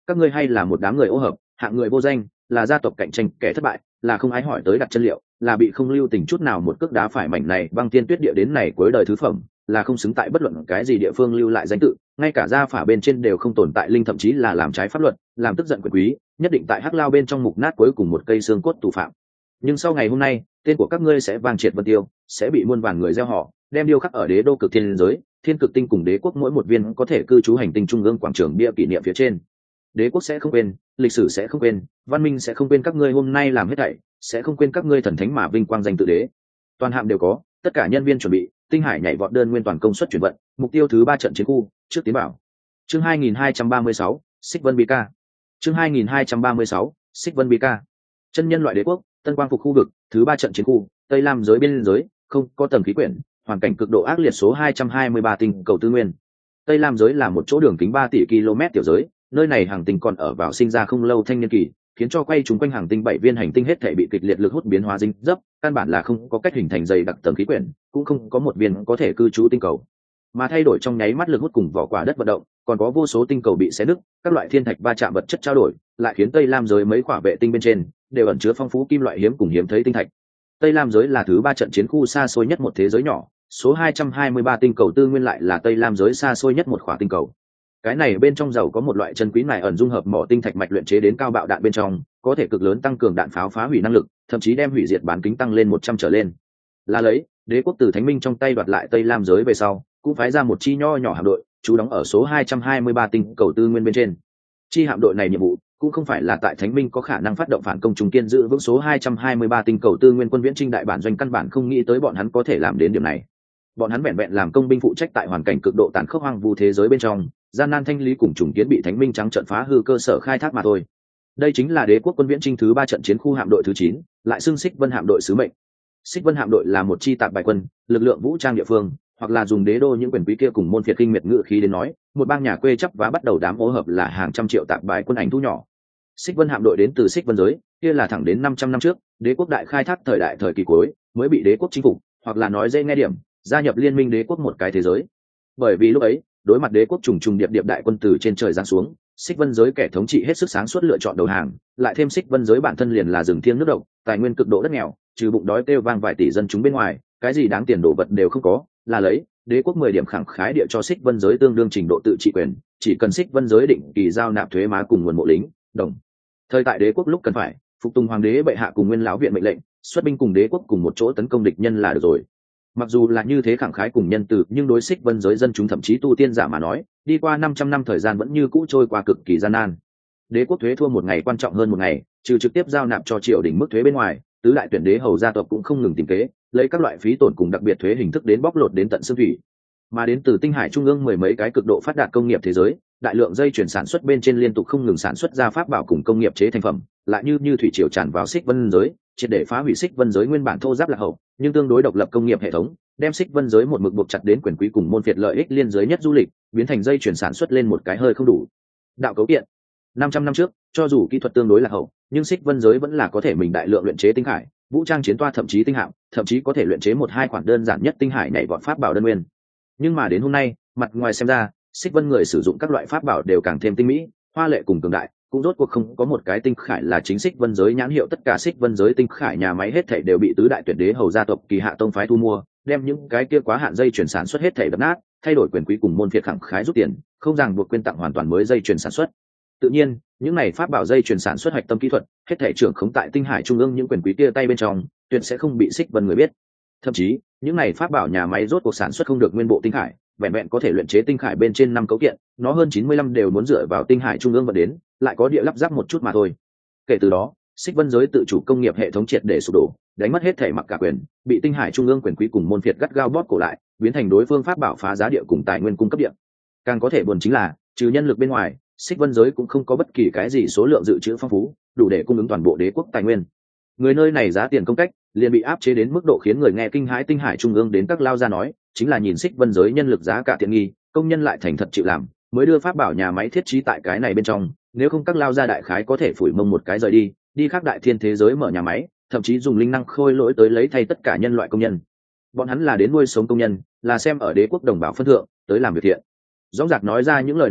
các ngươi hay là một đám người ô hợp, hạng người vô danh, là gia tộc cạnh tranh kẻ thất bại, là không ai hỏi tới đặt chân liệu, là bị không lưu tình chút nào một cước đá phải mảnh này băng tiên tuyết địa đến này cuối đời thứ phẩm, là không xứng tại bất luận cái gì địa phương lưu lại danh tự, ngay cả gia phả bên trên đều không tồn tại linh, thậm chí là làm trái pháp luật, làm tức giận quyền quý, nhất định tại hắc lao bên trong mục nát cuối cùng một cây xương cốt tù phạm. Nhưng sau ngày hôm nay, tên của các ngươi sẽ vang triệt vân tiêu, sẽ bị muôn vàn người gieo họ, đem điêu khắc ở đế đô cực thiên giới, thiên cực tinh cùng đế quốc mỗi một viên có thể cư trú hành tinh trung ương quảng trường bia kỷ niệm phía trên. Đế quốc sẽ không quên, lịch sử sẽ không quên, văn minh sẽ không quên các ngươi hôm nay làm hết thảy, sẽ không quên các ngươi thần thánh mà vinh quang danh tự đế. Toàn hạm đều có, tất cả nhân viên chuẩn bị, tinh hải nhảy vọt đơn nguyên toàn công suất chuyển vận, mục tiêu thứ 3 trận chiến khu, trước tiến bảo. Chương 2236, Xích Vân Bika. Chương 2236, Xích Vân Bika. Chân nhân loại đế quốc, Tân Quang phục khu vực, thứ 3 trận chiến khu, Tây Lam giới biên giới, không có tầng khí quyển, hoàn cảnh cực độ ác liệt số 223 tinh cầu tư nguyên. Tây Lam giới là một chỗ đường kính 3 tỷ km tiểu giới, nơi này hành tinh còn ở vào sinh ra không lâu thanh niên kỳ, khiến cho quay chúng quanh hành tinh 7 viên hành tinh hết thảy bị kịch liệt lực hút biến hóa dính dấp, căn bản là không có cách hình thành dày đặc tầng khí quyển, cũng không có một viên có thể cư trú tinh cầu. Mà thay đổi trong nháy mắt lực hút cùng vỏ quả đất vận động, còn có vô số tinh cầu bị xé nứt, các loại thiên thạch va chạm vật chất trao đổi, lại khiến Tây Lam giới mấy quả vệ tinh bên trên đều ẩn chứa phong phú kim loại hiếm cùng hiếm thấy tinh thạch. Tây Lam giới là thứ 3 trận chiến khu xa xôi nhất một thế giới nhỏ, số 223 tinh cầu tư nguyên lại là Tây Lam giới xa xôi nhất một khỏa tinh cầu. Cái này bên trong giàu có một loại chân quý này ẩn dung hợp mỏ tinh thạch mạch luyện chế đến cao bạo đạn bên trong, có thể cực lớn tăng cường đạn pháo phá hủy năng lực, thậm chí đem hủy diệt bán kính tăng lên 100 trở lên. Là lấy, đế quốc từ Thánh Minh trong tay đoạt lại Tây Lam giới về sau, cũng phái ra một chi nho nhỏ hạm đội, trú đóng ở số 223 tinh cầu tư nguyên bên trên. Chi hạm đội này nhiệm vụ cũng không phải là tại Thánh Minh có khả năng phát động phản công trùng kiên giữ vững số 223 tinh cầu tư nguyên quân viễn trinh đại bản doanh, căn bản không nghĩ tới bọn hắn có thể làm đến điểm này. Bọn hắn vẹn vẹn làm công binh phụ trách tại hoàn cảnh cực độ tàn khốc hoang vu thế giới bên trong, gian nan thanh lý cùng trùng kiến bị Thánh Minh trắng trợn phá hư cơ sở khai thác mà thôi. Đây chính là đế quốc quân viễn trinh thứ 3 trận chiến khu hạm đội thứ 9, lại xưng Xích Vân hạm đội sứ mệnh. Xích Vân hạm đội là một chi tạp bài quân, lực lượng vũ trang địa phương, hoặc là dùng đế đô những quyền quý kia cùng môn phiệt kinh miệt ngự khí đến nói, một bang nhà quê chấp và bắt đầu đám ô hợp là hàng trăm triệu tạp bài quân ảnh thu nhỏ. Xích Vân hạm đội đến từ Xích Vân giới, kia là thẳng đến 500 năm trước, đế quốc đại khai thác thời kỳ cuối, mới bị đế quốc chinh phục, hoặc là nói dễ nghe điểm, gia nhập liên minh đế quốc một cái thế giới. Bởi vì lúc ấy, đối mặt đế quốc trùng trùng điệp điệp đại quân từ trên trời giáng xuống, Xích Vân giới kẻ thống trị hết sức sáng suốt lựa chọn đầu hàng, lại thêm Xích Vân giới bản thân liền là rừng thiêng nước độc, tài nguyên cực độ đất nghèo, trừ bụng đói kêu vang vài tỷ dân chúng bên ngoài, cái gì đáng tiền đồ vật đều không có, là lấy đế quốc 10 điểm khẳng khái địa cho Xích Vân giới tương đương trình độ tự trị quyền, chỉ cần Xích Vân giới định kỳ giao nạp thuế má cùng nguồn mộ lính, đồng thời tại đế quốc lúc cần phải phục tùng hoàng đế bệ hạ cùng nguyên lão viện mệnh lệnh, xuất binh cùng đế quốc cùng một chỗ tấn công địch nhân là được rồi. Mặc dù là như thế khẳng khái cùng nhân từ, nhưng đối Xích Vân giới dân chúng thậm chí tu tiên giả mà nói, đi qua 500 năm thời gian vẫn như cũ trôi qua cực kỳ gian nan. Đế quốc thuế thua một ngày quan trọng hơn một ngày, trừ trực tiếp giao nạp cho triều đình mức thuế bên ngoài, tứ đại tuyển đế hầu gia tộc cũng không ngừng tìm kế, lấy các loại phí tổn cùng đặc biệt thuế hình thức đến bóc lột đến tận xương thủy. Mà đến từ tinh hải trung ương mười mấy cái cực độ phát đạt công nghiệp thế giới, đại lượng dây chuyển sản xuất bên trên liên tục không ngừng sản xuất ra pháp bảo cùng công nghiệp chế thành phẩm, lại như thủy triều tràn vào Xích Vân giới, triệt để phá hủy Xích Vân giới nguyên bản thô giáp lạc hậu, nhưng tương đối độc lập công nghiệp hệ thống, đem Xích Vân giới một mực buộc chặt đến quyền quý cùng môn phiệt lợi ích liên giới nhất du lịch, biến thành dây chuyển sản xuất lên một cái hơi không đủ. Đạo cấu kiện. 500 năm trước, cho dù kỹ thuật tương đối lạc hậu, nhưng Xích Vân giới vẫn là có thể mình đại lượng luyện chế tinh hải, vũ trang chiến toa thậm chí tinh hạm, thậm chí có thể luyện chế một hai khoản đơn giản nhất tinh hải nhảy vọt pháp bảo đơn nguyên. Nhưng mà đến hôm nay, mặt ngoài xem ra, Xích Vân người sử dụng các loại pháp bảo đều càng thêm tinh mỹ, hoa lệ cùng cường đại, cũng rốt cuộc không có một cái tinh khải là chính Xích Vân giới nhãn hiệu, tất cả Xích Vân giới tinh khải nhà máy hết thảy đều bị tứ đại tuyển đế hầu gia tộc Kỳ Hạ tông phái thu mua, đem những cái kia quá hạn dây chuyển sản xuất hết thảy đập nát, thay đổi quyền quý cùng môn phiệt khẳng khái rút tiền, không ràng buộc quyên tặng hoàn toàn mới dây chuyển sản xuất. Tự nhiên, những này pháp bảo dây chuyển sản xuất hạch tâm kỹ thuật, hết thảy trưởng khống tại tinh hải trung ương những quyền quý kia tay bên trong, tuyệt sẽ không bị Xích Vân người biết. Thậm chí, những này pháp bảo nhà máy rốt cuộc sản xuất không được nguyên bộ tinh khải, vẹn vẹn có thể luyện chế tinh khải bên trên 5 cấu kiện, nó hơn 95 đều muốn dựa vào tinh hải trung ương vận đến, lại có địa lắp ráp một chút mà thôi. Kể từ đó, Xích Vân giới tự chủ công nghiệp hệ thống triệt để sụp đổ, đánh mất hết thể mặc cả quyền, bị tinh hải trung ương quyền quý cùng môn phiệt gắt gao bóp cổ lại, biến thành đối phương pháp bảo phá giá địa cùng tài nguyên cung cấp địa. Càng có thể buồn chính là, trừ nhân lực bên ngoài, Xích Vân giới cũng không có bất kỳ cái gì số lượng dự trữ phong phú, đủ để cung ứng toàn bộ đế quốc tài nguyên. Người nơi này giá tiền công cách liền bị áp chế đến mức độ khiến người nghe kinh hãi. Tinh hải trung ương đến các lao ra nói, chính là nhìn Xích Vân giới nhân lực giá cả tiện nghi, công nhân lại thành thật chịu làm, mới đưa pháp bảo nhà máy thiết trí tại cái này bên trong, nếu không các lao ra đại khái có thể phủi mông một cái rời đi khác đại thiên thế giới mở nhà máy, thậm chí dùng linh năng khôi lỗi tới lấy thay tất cả nhân loại công nhân. Bọn hắn là đến nuôi sống công nhân, là xem ở đế quốc đồng bào phân thượng tới làm việc thiện. Rõ ràng nói ra những lời này lúc,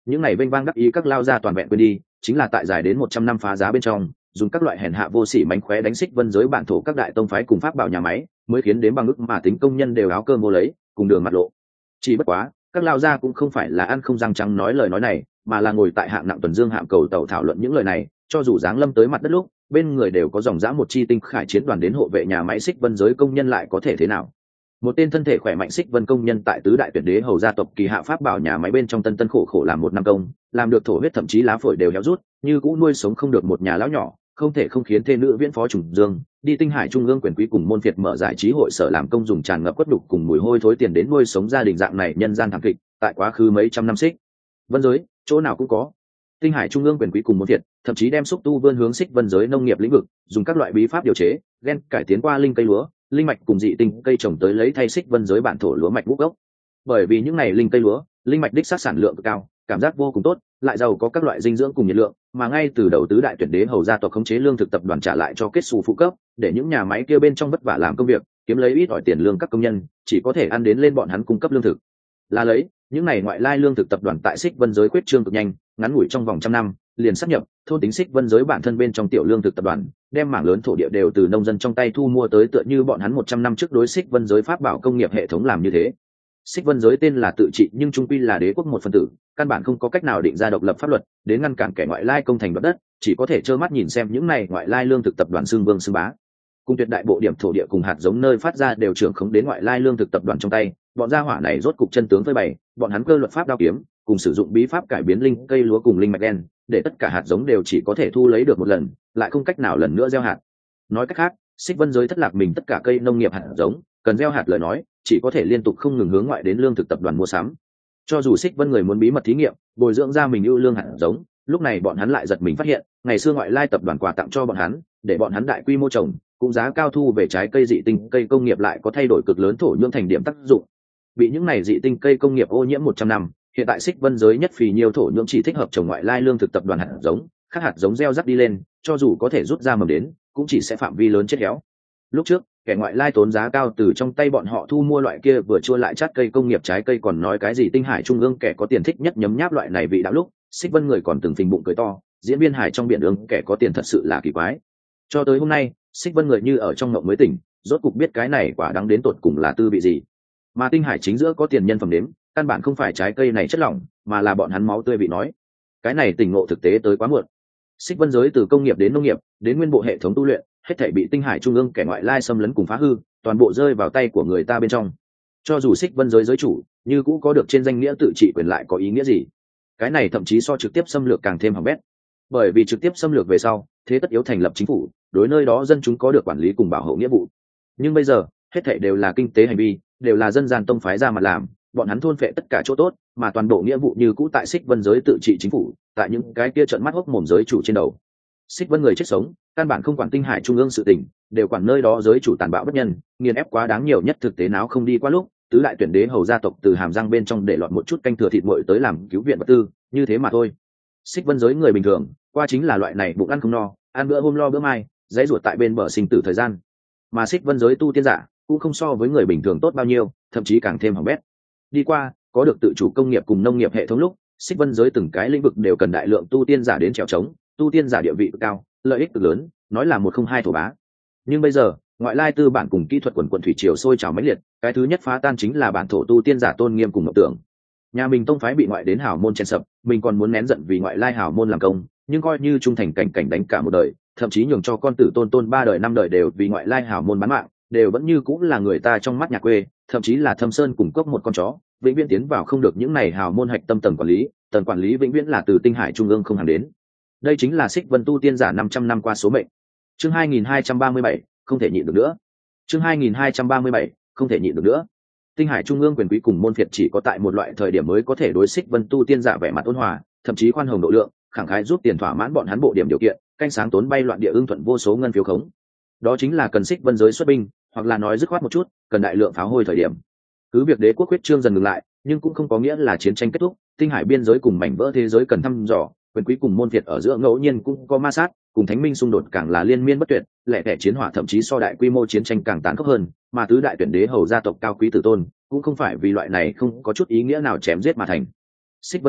những này vênh vang đắc ý các lao ra toàn vẹn quên đi, chính là tại dài đến 100 năm phá giá bên trong, dùng các loại hèn hạ vô sỉ mánh khóe đánh xích vân giới bản thổ các đại tông phái cùng pháp bảo nhà máy, mới khiến đến bằng ức mà tính công nhân đều áo cơm mua lấy, cùng đường mặt lộ. Chỉ bất quá, các lao gia cũng không phải là ăn không răng trắng nói lời nói này, mà là ngồi tại hạng nặng tuần dương hạm cầu tàu thảo luận những lời này, cho dù giáng lâm tới mặt đất lúc, bên người đều có dòng dã một chi tinh khải chiến đoàn đến hộ vệ nhà máy xích vân giới công nhân lại có thể thế nào. Một tên thân thể khỏe mạnh xích vân công nhân tại tứ đại tuyển đế hầu gia tộc kỳ hạ pháp bảo nhà máy bên trong tân tân khổ khổ làm một năm công, làm được thổ huyết thậm chí lá phổi đều héo rút, như cũng nuôi sống không được một nhà lão nhỏ, không thể không khiến thê nữ viễn phó trùng dương đi tinh hải trung ương quyền quý cùng môn phiệt mở giải trí hội sở làm công dùng tràn ngập quất đục cùng mùi hôi thối tiền đến nuôi sống gia đình dạng này nhân gian thảm kịch. Tại quá khứ mấy trăm năm xích vân giới chỗ nào cũng có tinh hải trung ương quyền quý cùng môn phiệt, thậm chí đem xúc tu vươn hướng xích vân giới nông nghiệp lĩnh vực, dùng các loại bí pháp điều chế gen cải tiến qua linh cây lúa, linh mạch cùng dị tinh cây trồng tới lấy thay xích vân giới bản thổ lúa mạch ngũ gốc. Bởi vì những này linh cây lúa, linh mạch đích xác sản lượng cực cao, cảm giác vô cùng tốt, lại giàu có các loại dinh dưỡng cùng nhiệt lượng, mà ngay từ đầu tứ đại tuyển đế hầu gia tộc khống chế lương thực tập đoàn trả lại cho kết xù phụ cấp, để những nhà máy kia bên trong vất vả làm công việc, kiếm lấy ít ỏi tiền lương các công nhân, chỉ có thể ăn đến lên bọn hắn cung cấp lương thực. Là lấy, những này ngoại lai lương thực tập đoàn tại xích vân giới quyết trương cực nhanh, ngắn ngủi trong vòng trăm năm, liền sáp nhập, thôn tính xích vân giới bản thân bên trong tiểu lương thực tập đoàn, đem mảng lớn thổ địa đều từ nông dân trong tay thu mua tới tựa như bọn hắn 100 năm trước đối xích vân giới pháp bảo công nghiệp hệ thống làm như thế. Xích vân giới tên là tự trị nhưng trung quy là đế quốc một phần tử, căn bản không có cách nào định ra độc lập pháp luật đến ngăn cản kẻ ngoại lai công thành đoạt đất, chỉ có thể trơ mắt nhìn xem những này ngoại lai lương thực tập đoàn xương vương xương bá. Cùng tuyệt đại bộ điểm thổ địa cùng hạt giống nơi phát ra đều trưởng khống đến ngoại lai lương thực tập đoàn trong tay, bọn gia hỏa này rốt cục chân tướng phơi bày, bọn hắn cơ luật pháp đao kiếm, cùng sử dụng bí pháp cải biến linh cây lúa cùng linh mạch đen, để tất cả hạt giống đều chỉ có thể thu lấy được một lần, lại không cách nào lần nữa gieo hạt. Nói cách khác, xích vân giới thất lạc mình tất cả cây nông nghiệp hạt giống, cần gieo hạt lời nói, chỉ có thể liên tục không ngừng hướng ngoại đến lương thực tập đoàn mua sắm. Cho dù xích vân người muốn bí mật thí nghiệm, bồi dưỡng ra mình ưu lương hạt giống, lúc này bọn hắn lại giật mình phát hiện, ngày xưa ngoại lai tập đoàn quà tặng cho bọn hắn, để bọn hắn đại quy mô trồng, cũng giá cao thu về trái cây dị tinh cây công nghiệp lại có thay đổi cực lớn thổ nhưỡng thành điểm tác dụng. Bị những này dị tinh cây công nghiệp ô nhiễm 100 năm, hiện tại xích vân giới nhất phì nhiều thổ nhưỡng chỉ thích hợp trồng ngoại lai lương thực tập đoàn hạt giống, các hạt giống gieo rắc đi lên, cho dù có thể rút ra mầm đến, cũng chỉ sẽ phạm vi lớn chết héo. Lúc trước, kẻ ngoại lai tốn giá cao từ trong tay bọn họ thu mua loại kia vừa chua lại chát cây công nghiệp trái cây, còn nói cái gì tinh hải trung ương kẻ có tiền thích nhất nhấm nháp loại này vị đạo lúc, xích vân người còn từng phình bụng cười to, diễn viên hài trong biển ương kẻ có tiền thật sự là kỳ quái. Cho tới hôm nay, xích vân người như ở trong mộng mới tỉnh, rốt cục biết cái này quả đáng đến tột cùng là tư vị gì. Mà tinh hải chính giữa có tiền nhân phẩm đếm, căn bản không phải trái cây này chất lỏng, mà là bọn hắn máu tươi vị nói. Cái này tỉnh ngộ thực tế tới quá muộn. Xích vân giới từ công nghiệp đến nông nghiệp, đến nguyên bộ hệ thống tu luyện, hết thảy bị tinh hải trung ương kẻ ngoại lai xâm lấn cùng phá hư, toàn bộ rơi vào tay của người ta bên trong. Cho dù xích vân giới giới chủ, như cũ có được trên danh nghĩa tự trị quyền lại có ý nghĩa gì? Cái này thậm chí so trực tiếp xâm lược càng thêm hỏng bét. Bởi vì trực tiếp xâm lược về sau, thế tất yếu thành lập chính phủ, đối nơi đó dân chúng có được quản lý cùng bảo hộ nghĩa vụ. Nhưng bây giờ, hết thảy đều là kinh tế hành vi, đều là dân gian tông phái ra mặt làm, bọn hắn thôn phệ tất cả chỗ tốt, mà toàn bộ nghĩa vụ như cũ tại xích vân giới tự trị chính phủ, tại những cái kia trợn mắt hốc mồm giới chủ trên đầu. Xích vân người chết sống, căn bản không quản tinh hải trung ương sự tình, đều quản nơi đó giới chủ tàn bạo bất nhân, nghiền ép quá đáng nhiều nhất thực tế nào không đi qua lúc, tứ đại tuyển đế hầu gia tộc từ hàm răng bên trong để lọt một chút canh thừa thịt nguội tới làm cứu viện vật tư, như thế mà thôi. Xích vân giới người bình thường, qua chính là loại này bụng ăn không no, ăn bữa hôm lo bữa mai, dãy ruột tại bên bờ sinh tử thời gian. Mà xích vân giới tu tiên giả cũng không so với người bình thường tốt bao nhiêu, thậm chí càng thêm hỏng bét. Đi qua, có được tự chủ công nghiệp cùng nông nghiệp hệ thống lúc, xích vân giới từng cái lĩnh vực đều cần đại lượng tu tiên giả đến trèo trống, tu tiên giả địa vị cực cao, lợi ích cực lớn, nói là 102 thổ bá. Nhưng bây giờ, ngoại lai tư bản cùng kỹ thuật quần quần thủy triều sôi trào mãnh liệt, cái thứ nhất phá tan chính là bản thổ tu tiên giả tôn nghiêm cùng mộng tưởng. Nhà mình tông phái bị ngoại đến hảo môn chen sập, mình còn muốn nén giận vì ngoại lai hảo môn làm công, nhưng coi như trung thành cảnh cảnh đánh cả một đời, thậm chí nhường cho con tử tôn tôn 3 đời 5 đời đều vì ngoại lai hảo môn bán mạng, đều vẫn như cũng là người ta trong mắt nhà quê, thậm chí là thâm sơn cùng cốc một con chó, vĩnh viễn tiến vào không được những này hảo môn hạch tâm tầng quản lý vĩnh viễn là từ tinh hải trung ương không hàng đến. Đây chính là xích vân tu tiên giả 500 năm qua số mệnh. Chương 2237, không thể nhịn được nữa. Chương 2237, không thể nhịn được nữa. Tinh hải trung ương quyền quý cùng môn phiệt chỉ có tại một loại thời điểm mới có thể đối xích vân tu tiên giả vẻ mặt ôn hòa, thậm chí khoan hồng độ lượng, khẳng khái giúp tiền thỏa mãn bọn hắn bộ điểm điều kiện, canh sáng tốn bay loạn địa ưng thuận vô số ngân phiếu khống. Đó chính là cần xích vân giới xuất binh, hoặc là nói dứt khoát một chút, cần đại lượng pháo hôi thời điểm. Cứ việc đế quốc huyết trương dần ngừng lại, nhưng cũng không có nghĩa là chiến tranh kết thúc, tinh hải biên giới cùng mảnh vỡ thế giới cần thăm dò, quyền quý cùng môn phiệt ở giữa ngẫu nhiên cũng có ma sát, cùng thánh minh xung đột càng là liên miên bất tuyệt, lẻ tẻ chiến hỏa thậm chí so đại quy mô chiến tranh càng tàn khốc hơn, mà tứ đại tuyển đế hầu gia tộc cao quý tử tôn cũng không phải vì loại này không có chút ý nghĩa nào chém giết mà thành. Xích vân giới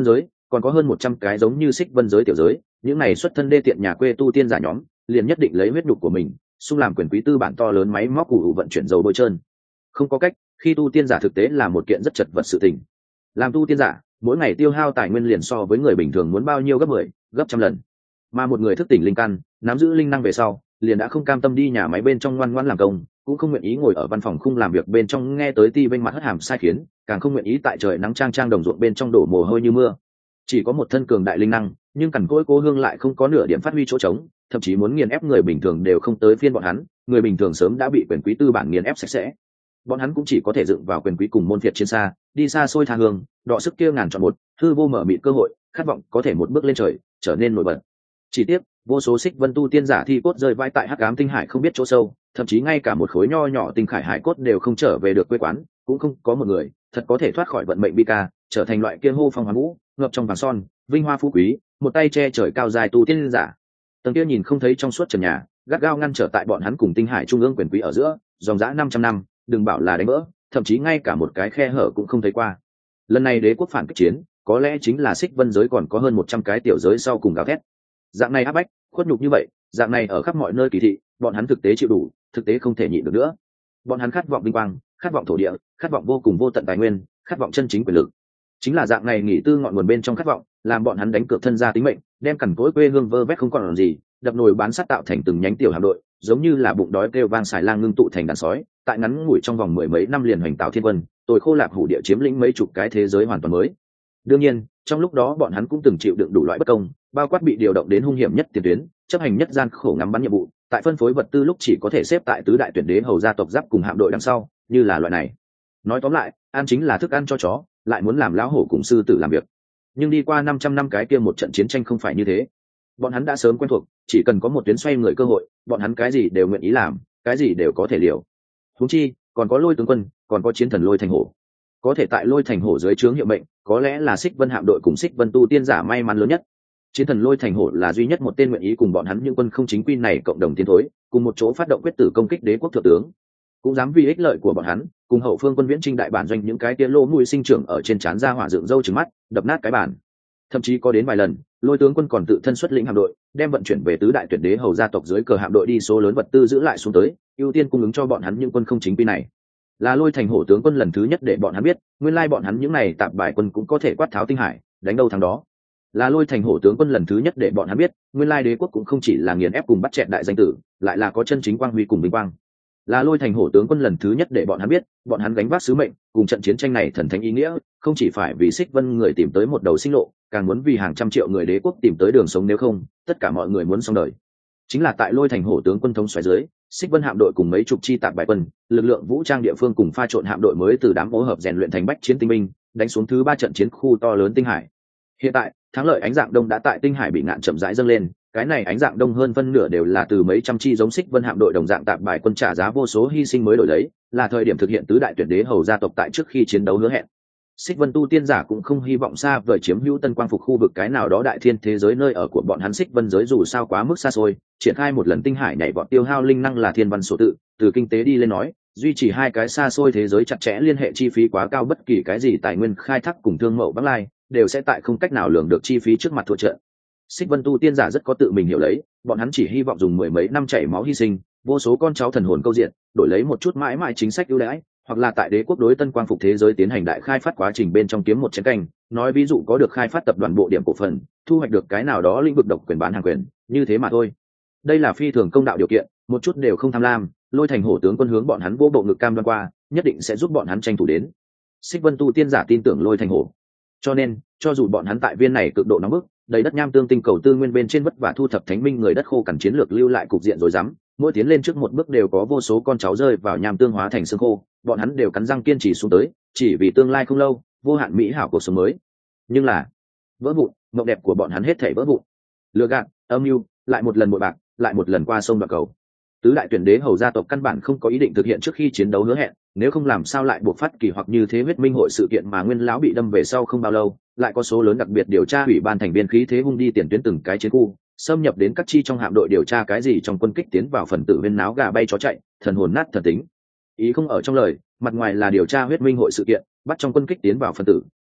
còn có hơn 100 cái giống như xích vân giới tiểu giới, những này xuất thân đê tiện nhà quê tu tiên giả nhóm liền nhất định lấy huyết nhục của mình xung làm quyền quý tư bản to lớn máy móc cụ vận chuyển dầu bôi trơn. Không có cách, khi tu tiên giả thực tế là một kiện rất chật vật sự tình. Làm tu tiên giả mỗi ngày tiêu hao tài nguyên liền so với người bình thường muốn bao nhiêu gấp 10, gấp trăm lần, mà một người thức tỉnh linh căn nắm giữ linh năng về sau liền đã không cam tâm đi nhà máy bên trong ngoan ngoãn làm công, cũng không nguyện ý ngồi ở văn phòng khung làm việc bên trong nghe tới ti bên mặt hất hàm sai khiến, càng không nguyện ý tại trời nắng trang trang đồng ruộng bên trong đổ mồ hôi như mưa. Chỉ có một thân cường đại linh năng, nhưng cằn cỗi cố hương lại không có nửa điểm phát huy chỗ trống, thậm chí muốn nghiền ép người bình thường đều không tới phiên bọn hắn, người bình thường sớm đã bị quyền quý tư bản nghiền ép sạch sẽ. Bọn hắn cũng chỉ có thể dựng vào quyền quý cùng môn phiệt chiến xa, đi xa xôi tha hương, đọ sức kia ngàn chọn một, hư vô mở mịt cơ hội, khát vọng có thể một bước lên trời, trở nên nổi bật. Chỉ tiếc, vô số xích vân tu tiên giả thi cốt rơi vãi tại hắc ám tinh hải không biết chỗ sâu, thậm chí ngay cả một khối nho nhỏ tinh khải hải cốt đều không trở về được quê quán, cũng không có một người thật có thể thoát khỏi vận mệnh bi ca, trở thành loại kia hô phong hoán vũ, ngập trong vàng son, vinh hoa phú quý, một tay che trời cao dài tu tiên giả. Tầng kia nhìn không thấy trong suốt trần nhà, gắt gao ngăn trở tại bọn hắn cùng tinh hải trung ương quyền quý ở giữa, dòng dã 500 năm, đừng bảo là đánh vỡ, thậm chí ngay cả một cái khe hở cũng không thấy qua. Lần này đế quốc phản kích chiến, có lẽ chính là xích vân giới còn có hơn 100 cái tiểu giới sau cùng gào thét. Dạng này áp bách, khuất nhục như vậy, dạng này ở khắp mọi nơi kỳ thị, bọn hắn thực tế chịu đủ, thực tế không thể nhịn được nữa. Bọn hắn khát vọng vinh quang, khát vọng thổ địa, khát vọng vô cùng vô tận tài nguyên, khát vọng chân chính quyền lực. Chính là dạng này nghỉ tư ngọn nguồn bên trong khát vọng, làm bọn hắn đánh cược thân gia tính mệnh, đem cằn cỗi quê hương vơ vét không còn làm gì, đập nồi bán sắt tạo thành từng nhánh tiểu hạm đội, giống như là bụng đói kêu vang xài lang ngưng tụ thành đàn sói, tại ngắn ngủi trong vòng mười mấy năm liền hoành tạo thiên quân, tôi khô lạc hủ địa chiếm lĩnh mấy chục cái thế giới hoàn toàn mới. Đương nhiên, trong lúc đó bọn hắn cũng từng chịu đựng đủ loại bất công, bao quát bị điều động đến hung hiểm nhất tiền tuyến, chấp hành nhất gian khổ ngắm bắn nhiệm vụ, tại phân phối vật tư lúc chỉ có thể xếp tại tứ đại tuyển đế hầu gia tộc giáp cùng hạm đội đằng sau, như là loại này. Nói tóm lại, ăn chính là thức ăn cho chó, lại muốn làm lão hổ cùng sư tử làm việc. Nhưng đi qua 500 năm cái kia một trận chiến tranh không phải như thế. Bọn hắn đã sớm quen thuộc, chỉ cần có một tuyến xoay người cơ hội, bọn hắn cái gì đều nguyện ý làm, cái gì đều có thể liều. Huống chi, còn có Lôi tướng quân, còn có chiến thần Lôi Thành Hổ. Có thể tại Lôi Thành Hổ dưới trướng hiệu mệnh, có lẽ là Xích Vân hạm đội cùng Xích Vân tu tiên giả may mắn lớn nhất. Chiến thần Lôi Thành Hổ là duy nhất một tên nguyện ý cùng bọn hắn những quân không chính quy này cộng đồng tiến thối, cùng một chỗ phát động quyết tử công kích đế quốc thượng tướng, cũng dám vì ích lợi của bọn hắn, cùng hậu phương quân viễn trinh đại bản doanh những cái tia lô mũi sinh trưởng ở trên trán ra hỏa dựng râu trừng mắt, đập nát cái bản. Thậm chí có đến vài lần, Lôi tướng quân còn tự thân xuất lĩnh hạm đội, đem vận chuyển về tứ đại tuyển đế hầu gia tộc dưới cờ hạm đội đi số lớn vật tư giữ lại xuống tới, ưu tiên cung ứng cho bọn hắn những quân không chính quy này. Là Lôi Thành Hổ tướng quân lần thứ nhất để bọn hắn biết, nguyên lai bọn hắn những này tạp bài quân cũng có thể quát tháo tinh hải, đánh đâu thắng đó. Là Lôi Thành Hổ tướng quân lần thứ nhất để bọn hắn biết, nguyên lai đế quốc cũng không chỉ là nghiền ép cùng bắt chẹn đại danh tử, lại là có chân chính quang huy cùng vinh quang. Là Lôi Thành Hổ tướng quân lần thứ nhất để bọn hắn biết, bọn hắn gánh vác sứ mệnh, cùng trận chiến tranh này thần thánh ý nghĩa, không chỉ phải vì Xích Vân người tìm tới một đầu sinh lộ, càng muốn vì hàng trăm triệu người đế quốc tìm tới đường sống, nếu không, tất cả mọi người muốn xong đời. Chính là tại Lôi Thành Hổ tướng quân thống soái dưới, Xích Vân hạm đội cùng mấy chục chi tạp bài quân, lực lượng vũ trang địa phương cùng pha trộn hạm đội mới từ đám hỗ hợp rèn luyện thành bách chiến tinh binh, đánh xuống thứ 3 trận chiến khu to lớn tinh hải. Hiện tại, thắng lợi ánh dạng đông đã tại tinh hải bị ngạn chậm rãi dâng lên, cái này ánh dạng đông hơn phân nửa đều là từ mấy trăm chi giống Xích Vân hạm đội đồng dạng tạp bài quân trả giá vô số hy sinh mới đổi lấy, là thời điểm thực hiện tứ đại tuyển đế hầu gia tộc tại trước khi chiến đấu hứa hẹn. Xích Vân tu tiên giả cũng không hy vọng xa vời chiếm hữu Tân Quang phục khu vực cái nào đó đại thiên thế giới nơi ở của bọn hắn. Xích Vân giới dù sao quá mức xa xôi, triển khai một lần tinh hải nhảy vọt tiêu hao linh năng là thiên văn số tự, từ kinh tế đi lên nói, duy trì hai cái xa xôi thế giới chặt chẽ liên hệ chi phí quá cao, bất kỳ cái gì tài nguyên khai thác cùng thương mậu Bắc Lai đều sẽ tại không cách nào lường được chi phí trước mặt thua trận. Xích Vân tu tiên giả rất có tự mình hiểu lấy, bọn hắn chỉ hy vọng dùng mười mấy năm chảy máu hy sinh, vô số con cháu thần hồn câu diện, đổi lấy một chút mãi mãi chính sách ưu đãi, hoặc là tại đế quốc đối Tân Quang phục thế giới tiến hành đại khai phát quá trình bên trong kiếm một chén canh, nói ví dụ có được khai phát tập đoàn bộ điểm cổ phần, thu hoạch được cái nào đó lĩnh vực độc quyền bán hàng quyền, như thế mà thôi. Đây là phi thường công đạo điều kiện, một chút đều không tham lam. Lôi Thành Hổ tướng quân hướng bọn hắn vô bộ ngực cam đoan qua, nhất định sẽ giúp bọn hắn tranh thủ đến. Xích Vân tu tiên giả tin tưởng Lôi Thành Hổ, cho nên cho dù bọn hắn tại viên này cực độ nóng bức, đầy đất nham tương tinh cầu tư nguyên bên trên vất vả thu thập thánh minh người đất khô cằn chiến lược lưu lại cục diện rồi dám, mỗi tiến lên trước một bước đều có vô số con cháu rơi vào nham tương hóa thành xương khô, bọn hắn đều cắn răng kiên trì xuống tới, chỉ vì tương lai không lâu, vô hạn mỹ hảo cuộc sống mới. Nhưng là vỡ vụn, mộng đẹp của bọn hắn hết thảy vỡ vụn. Lừa gạt, âm mưu, lại một lần bội bạc, lại một lần qua sông đoạn cầu. Tứ đại tuyển đế hầu gia tộc căn bản không có ý định thực hiện trước khi chiến đấu hứa hẹn, nếu không làm sao lại buộc phát kỳ hoặc như thế huyết minh hội sự kiện mà Nguyên lão bị đâm về sau không bao lâu, lại có số lớn đặc biệt điều tra ủy ban thành viên khí thế hung đi tiền tuyến từng cái chiến khu, xâm nhập đến các chi trong hạm đội điều tra cái gì trong quân kích tiến vào phần tử huyên náo gà bay chó chạy, thần hồn nát thần tính. Ý không ở trong lời, mặt ngoài là điều tra huyết minh hội sự kiện, bắt trong quân kích tiến vào phần tử,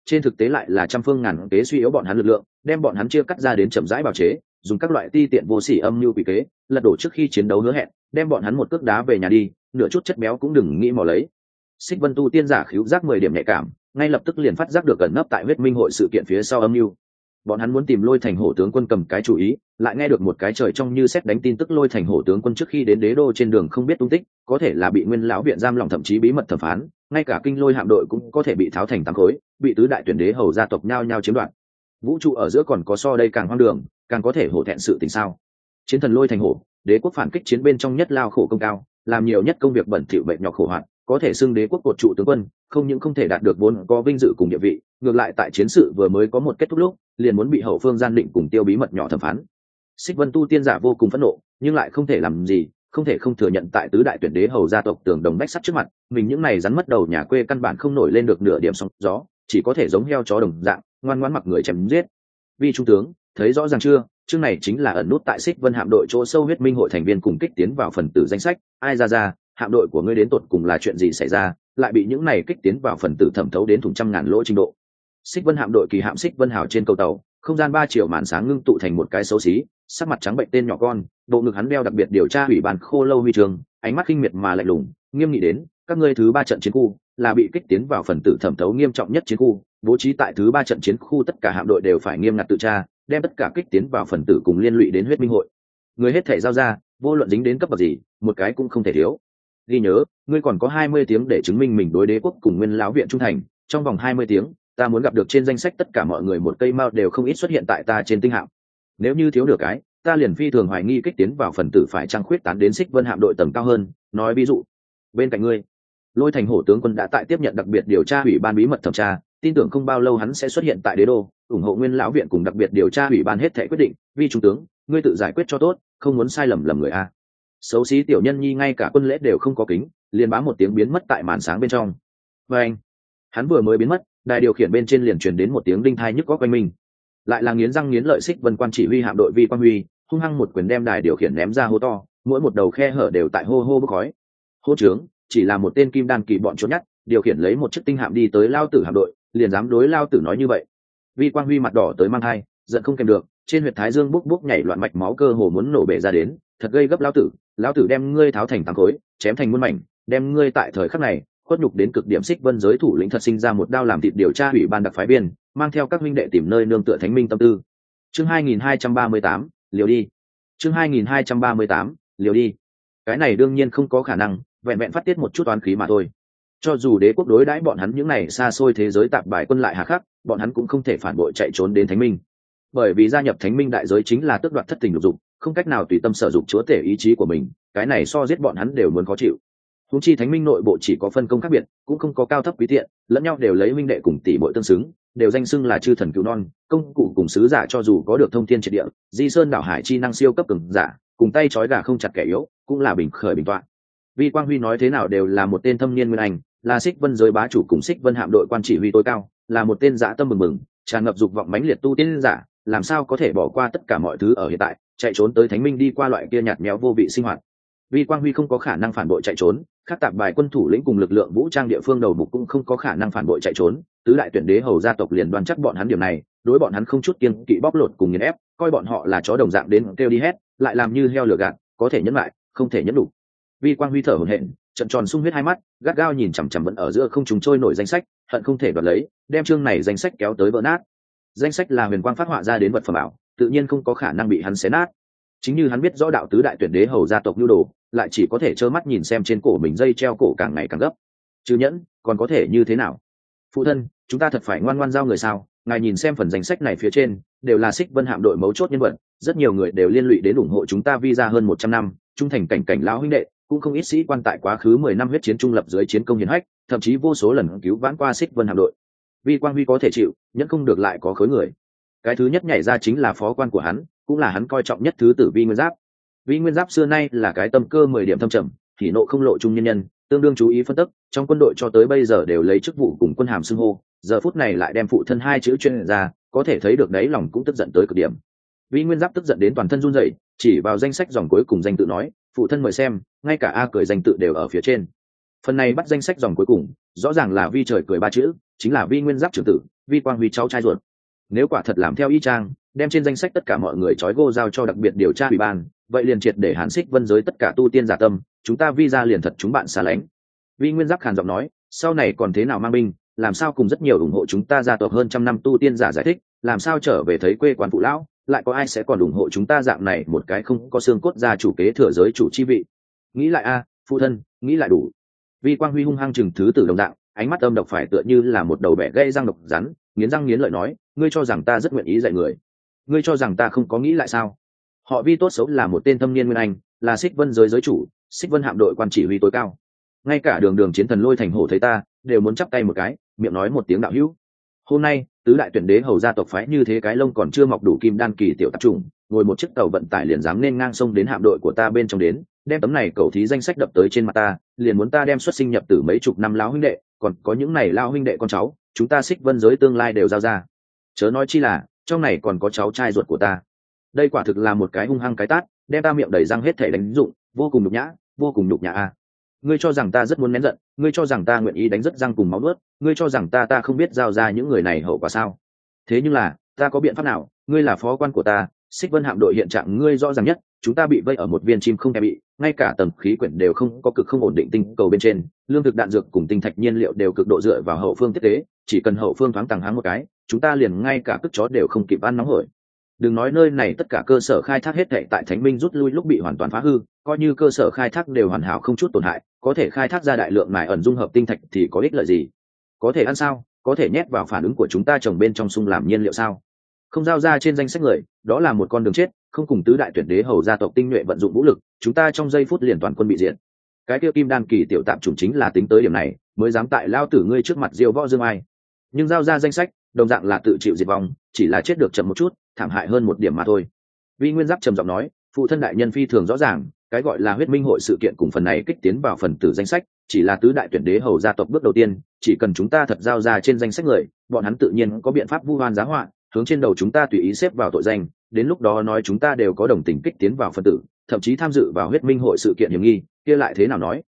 trên thực tế lại là trăm phương ngàn kế suy yếu bọn hắn lực lượng, đem bọn hắn chia cắt ra đến chậm rãi bào chế, dùng các loại ti tiện vô sỉ âm mưu quỷ kế lật đổ trước khi chiến đấu hứa hẹn, đem bọn hắn một cước đá về nhà đi, nửa chút chất béo cũng đừng nghĩ mò lấy. Xích Vân tu tiên giả khứu giác 10 điểm nhạy cảm, ngay lập tức liền phát giác được gần nấp tại huyết minh hội sự kiện phía sau âm mưu. Bọn hắn muốn tìm Lôi Thành Hổ tướng quân cầm cái chủ ý, lại nghe được một cái trời trong như sét đánh tin tức Lôi Thành Hổ tướng quân trước khi đến đế đô trên đường không biết tung tích, có thể là bị Nguyên lão viện giam lỏng, thậm chí bí mật thẩm phán, ngay cả kinh lôi hạm đội cũng có thể bị tháo thành tám khối, bị tứ đại tuyển đế hầu gia tộc nhao nhao chiếm đoạt. Vũ trụ ở giữa còn có so đây càng hoang đường, càng có thể hổ thẹn sự tình sao? Chiến thần Lôi Thành Hổ, đế quốc phản kích chiến bên trong nhất lao khổ công cao, làm nhiều nhất công việc bẩn thỉu mệt nhọc khổ hoạt, có thể xưng đế quốc cột trụ tướng quân, không những không thể đạt được vốn có vinh dự cùng địa vị, ngược lại tại chiến sự vừa mới có một kết thúc lúc, liền muốn bị hậu phương gian định cùng tiêu bí mật nhỏ thẩm phán. Xích Vân tu tiên giả vô cùng phẫn nộ, nhưng lại không thể làm gì, không thể không thừa nhận tại tứ đại tuyển đế hầu gia tộc tường đồng bách sắt trước mặt, mình những này rắn mất đầu nhà quê căn bản không nổi lên được nửa điểm sóng gió, chỉ có thể giống heo chó đồng dạng, ngoan ngoãn mặc người chém giết. Vi trung tướng, thấy rõ ràng chưa, chương này chính là ẩn nút tại Xích Vân hạm đội chỗ sâu huyết minh hội thành viên cùng kích tiến vào phần tử danh sách, ai ra, hạm đội của ngươi đến tột cùng là chuyện gì xảy ra, lại bị những này kích tiến vào phần tử thẩm thấu đến thủng trăm ngàn lỗ trình độ. Xích Vân hạm đội kỳ hạm Xích Vân Hào trên cầu tàu, không gian 3 triệu màn sáng ngưng tụ thành một cái xấu xí, sắc mặt trắng bệnh tên nhỏ con, bộ ngực hắn đeo đặc biệt điều tra ủy ban khô lâu huy trường, ánh mắt khinh miệt mà lạnh lùng, nghiêm nghị đến, các ngươi thứ 3 trận chiến khu là bị kích tiến vào phần tử thẩm thấu nghiêm trọng nhất chiến khu, bố trí tại thứ 3 trận chiến khu tất cả hạm đội đều phải nghiêm ngặt tự tra, đem tất cả kích tiến vào phần tử cùng liên lụy đến huyết minh hội. Người hết thể giao ra, vô luận dính đến cấp bậc gì, một cái cũng không thể thiếu. Ghi nhớ, ngươi còn có 20 tiếng để chứng minh mình đối đế quốc cùng Nguyên lão viện trung thành, trong vòng 20 tiếng, ta muốn gặp được trên danh sách tất cả mọi người một cây mao đều không ít xuất hiện tại ta trên tinh hạm. Nếu như thiếu được cái, ta liền phi thường hoài nghi kích tiến vào phần tử phải trang khuyết tán đến Xích Vân hạm đội tầng cao hơn, nói ví dụ, bên cạnh ngươi, Lôi Thành Hổ tướng quân đã tại tiếp nhận đặc biệt điều tra ủy ban bí mật thẩm tra, tin tưởng không bao lâu hắn sẽ xuất hiện tại đế đô, ủng hộ Nguyên lão viện cùng đặc biệt điều tra ủy ban hết thảy quyết định, Vi trung tướng, ngươi tự giải quyết cho tốt, không muốn sai lầm người a. Xấu xí tiểu nhân nhi ngay cả quân lễ đều không có kính, liền bám một tiếng biến mất tại màn sáng bên trong. Và anh, hắn vừa mới biến mất, đài điều khiển bên trên liền truyền đến một tiếng đinh thai nhức góc quanh mình. Lại là nghiến răng nghiến lợi Xích Vân quan chỉ huy hạm đội Vi Quang Huy, hung hăng một quyền đem đài điều khiển ném ra hô to, mỗi một đầu khe hở đều tại hô hô bốc khói. Hô trướng, chỉ là một tên kim đan kỳ bọn trốn nhát, điều khiển lấy một chiếc tinh hạm đi tới lao tử hạm đội, liền dám đối lao tử nói như vậy. Vi Quang Huy mặt đỏ tới mang hai, giận không kèm được, trên huyệt thái dương bốc bốc nhảy loạn mạch máu cơ hồ muốn nổ bể ra đến, thật gây gấp lão tử đem ngươi tháo thành tám khối, chém thành muôn mảnh, đem ngươi tại thời khắc này khuất nhục đến cực điểm. Xích Vân giới thủ lĩnh thật sinh ra một đao làm thịt điều tra ủy ban đặc phái biên, mang theo các huynh đệ tìm nơi nương tựa thánh minh tâm tư. Chương 2238, liều đi. Chương 2238, liều đi. Cái này đương nhiên không có khả năng, vẹn vẹn phát tiết một chút oán khí mà thôi. Cho dù đế quốc đối đãi bọn hắn những này xa xôi thế giới tạp bài quân lại hà khắc, bọn hắn cũng không thể phản bội chạy trốn đến thánh minh. Bởi vì gia nhập thánh minh đại giới chính là tước đoạt thất tình lục dục, không cách nào tùy tâm sở dục chúa tể ý chí của mình, cái này so giết bọn hắn đều muốn khó chịu. Huống chi thánh minh nội bộ chỉ có phân công khác biệt, cũng không có cao thấp quý tiện, lẫn nhau đều lấy minh đệ cùng tỷ muội tương xứng, đều danh xưng là chư thần cứu non, công cụ cùng sứ giả. Cho dù có được thông thiên triệt địa, di sơn đảo hải chi năng siêu cấp cường giả, cùng tay trói gà không chặt kẻ yếu, cũng là bình khởi bình tọa. Vi Quang Huy nói thế nào đều là một tên thâm niên nguyên anh, là Xích Vân giới bá chủ cùng Xích Vân hạm đội quan chỉ huy tối cao, là một tên dã tâm bừng bừng, tràn ngập dục vọng mãnh liệt tu tiên giả, làm sao có thể bỏ qua tất cả mọi thứ ở hiện tại, chạy trốn tới thánh minh đi qua loại kia nhạt nhẽo vô vị sinh hoạt. Vi Quang Huy không có khả năng phản bội chạy trốn, các tạp bài quân thủ lĩnh cùng lực lượng vũ trang địa phương đầu mục cũng không có khả năng phản bội chạy trốn, tứ đại tuyển đế hầu gia tộc liền đoan chắc bọn hắn điểm này, đối bọn hắn không chút kiêng kỵ bóc lột cùng nghiền ép, coi bọn họ là chó đồng dạng đến kêu đi hét, lại làm như heo lửa gạt, có thể nhẫn lại, không thể nhẫn đủ. Vi Quang Huy thở hổn hển, trận tròn sung huyết hai mắt, gắt gao nhìn chằm chằm vẫn ở giữa không trung trôi nổi danh sách, hận không thể đoạt lấy, đem chương này danh sách kéo tới vỡ nát. Danh sách là huyền quang phát họa ra đến vật phẩm ảo, tự nhiên không có khả năng bị hắn xé nát. Chính như hắn biết rõ đạo tứ đại tuyển đế hầu gia tộc nhu đồ, lại chỉ có thể trơ mắt nhìn xem trên cổ mình dây treo cổ càng ngày càng gấp. Chứ nhẫn, còn có thể như thế nào? Phụ thân, chúng ta thật phải ngoan ngoan giao người sao? Ngài nhìn xem phần danh sách này phía trên, đều là Xích Vân hạm đội mấu chốt nhân vật, rất nhiều người đều liên lụy đến ủng hộ chúng ta visa hơn 100 năm, trung thành cảnh cảnh lão huynh đệ, cũng không ít sĩ quan tại quá khứ 10 năm huyết chiến trung lập dưới chiến công hiển hách, thậm chí vô số lần cứu vãn qua Xích Vân hạm đội. Vi Quang Huy có thể chịu, nhẫn không được lại có khối người. Cái thứ nhất nhảy ra chính là phó quan của hắn, cũng là hắn coi trọng nhất thứ tử Vi Nguyên Giáp. Vi Nguyên Giáp xưa nay là cái tâm cơ 10 điểm thâm trầm, thì nộ không lộ trung nhân nhân, tương đương chú ý phân tích, trong quân đội cho tới bây giờ đều lấy chức vụ cùng quân hàm xưng hô, giờ phút này lại đem phụ thân hai chữ chuyên ra, có thể thấy được đấy lòng cũng tức giận tới cực điểm. Vi Nguyên Giáp tức giận đến toàn thân run rẩy, chỉ vào danh sách dòng cuối cùng danh tự nói, phụ thân mời xem, ngay cả a cười danh tự đều ở phía trên. Phần này bắt danh sách dòng cuối cùng, rõ ràng là Vi trời cười ba chữ, chính là Vi Nguyên Giáp trưởng tử Vi Quang Huy cháu trai ruột. Nếu quả thật làm theo y chang, đem trên danh sách tất cả mọi người trói gô giao cho đặc biệt điều tra ủy ban, vậy liền triệt để hàn xích vân giới tất cả tu tiên giả tâm, chúng ta Vi ra liền thật chúng bạn xa lánh. Vi Nguyên Giáp khàn giọng nói, sau này còn thế nào mang binh, làm sao cùng rất nhiều ủng hộ chúng ta gia tộc hơn trăm năm tu tiên giả giải thích, làm sao trở về thấy quê quán phụ lão, lại có ai sẽ còn ủng hộ chúng ta dạng này một cái không có xương cốt gia chủ kế thừa giới chủ chi vị. Nghĩ lại a, phụ thân, nghĩ lại đủ. Vi Quang Huy hung hăng chừng thứ tử đồng dạng, ánh mắt âm độc phải tựa như là một đầu bẻ gây răng độc rắn, nghiến răng nghiến lợi nói, ngươi cho rằng ta rất nguyện ý dạy người, ngươi cho rằng ta không có nghĩ lại sao? Họ Vi tốt xấu là một tên thâm niên nguyên anh, là Xích Vân giới giới chủ, Xích Vân hạm đội quan chỉ huy tối cao, ngay cả đường đường chiến thần Lôi Thành Hổ thấy ta đều muốn chắp tay một cái, miệng nói một tiếng đạo hữu. Hôm nay tứ đại tuyển đế hầu gia tộc phái như thế cái lông còn chưa mọc đủ kim đan kỳ tiểu tạp chủng, ngồi một chiếc tàu vận tải liền dám nên ngang sông đến hạm đội của ta bên trong đến, đem tấm này cầu thí danh sách đập tới trên mặt ta, liền muốn ta đem xuất sinh nhập tử mấy chục năm lão huynh đệ, còn có những này lao huynh đệ con cháu, chúng ta Xích Vân giới tương lai đều giao ra. Chớ nói chi là trong này còn có cháu trai ruột của ta. Đây quả thực là một cái hung hăng cái tát, đem ta miệng đầy răng hết thể đánh dụng, vô cùng nhục nhã, vô cùng nhục nhã a. Ngươi cho rằng ta rất muốn nén giận, ngươi cho rằng ta nguyện ý đánh rất răng cùng máu nuốt, ngươi cho rằng ta không biết giao ra những người này hậu quả sao? Thế nhưng là ta có biện pháp nào? Ngươi là phó quan của ta, Xích Vân hạm đội hiện trạng ngươi rõ ràng nhất, chúng ta bị vây ở một viên chim không thể bị, ngay cả tầng khí quyển đều không có, cực không ổn định tinh cầu bên trên, lương thực đạn dược cùng tinh thạch nhiên liệu đều cực độ dựa vào hậu phương tiếp tế, chỉ cần hậu phương thoáng tàng háng một cái, chúng ta liền ngay cả cất chó đều không kịp ăn nóng hổi. Đừng nói nơi này tất cả cơ sở khai thác hết thảy tại Thánh Minh rút lui lúc bị hoàn toàn phá hư, coi như cơ sở khai thác đều hoàn hảo không chút tổn hại, có thể khai thác ra đại lượng mài ẩn dung hợp tinh thạch thì có ích lợi gì? Có thể ăn sao? Có thể nhét vào phản ứng của chúng ta trồng bên trong sung làm nhiên liệu sao? Không giao ra trên danh sách người, đó là một con đường chết, không cùng tứ đại tuyển đế hầu gia tộc tinh nhuệ vận dụng vũ lực, chúng ta trong giây phút liền toàn quân bị diệt. Cái kia kim đan kỳ tiểu tạm chủng chính là tính tới điểm này, mới dám tại lao tử ngươi trước mặt diêu võ dương ai. Nhưng giao ra danh sách, đồng dạng là tự chịu diệt vong, chỉ là chết được chậm một chút, thảm hại hơn một điểm mà thôi. Vi Nguyên Giáp trầm giọng nói, phụ thân đại nhân phi thường rõ ràng, cái gọi là huyết minh hội sự kiện cùng phần này kích tiến vào phần tử danh sách, chỉ là tứ đại tuyển đế hầu gia tộc bước đầu tiên, chỉ cần chúng ta thật giao ra trên danh sách người, bọn hắn tự nhiên có biện pháp vu oan giá họa, hướng trên đầu chúng ta tùy ý xếp vào tội danh, đến lúc đó nói chúng ta đều có đồng tình kích tiến vào phần tử, thậm chí tham dự vào huyết minh hội sự kiện hiểm nghi, kia lại thế nào nói?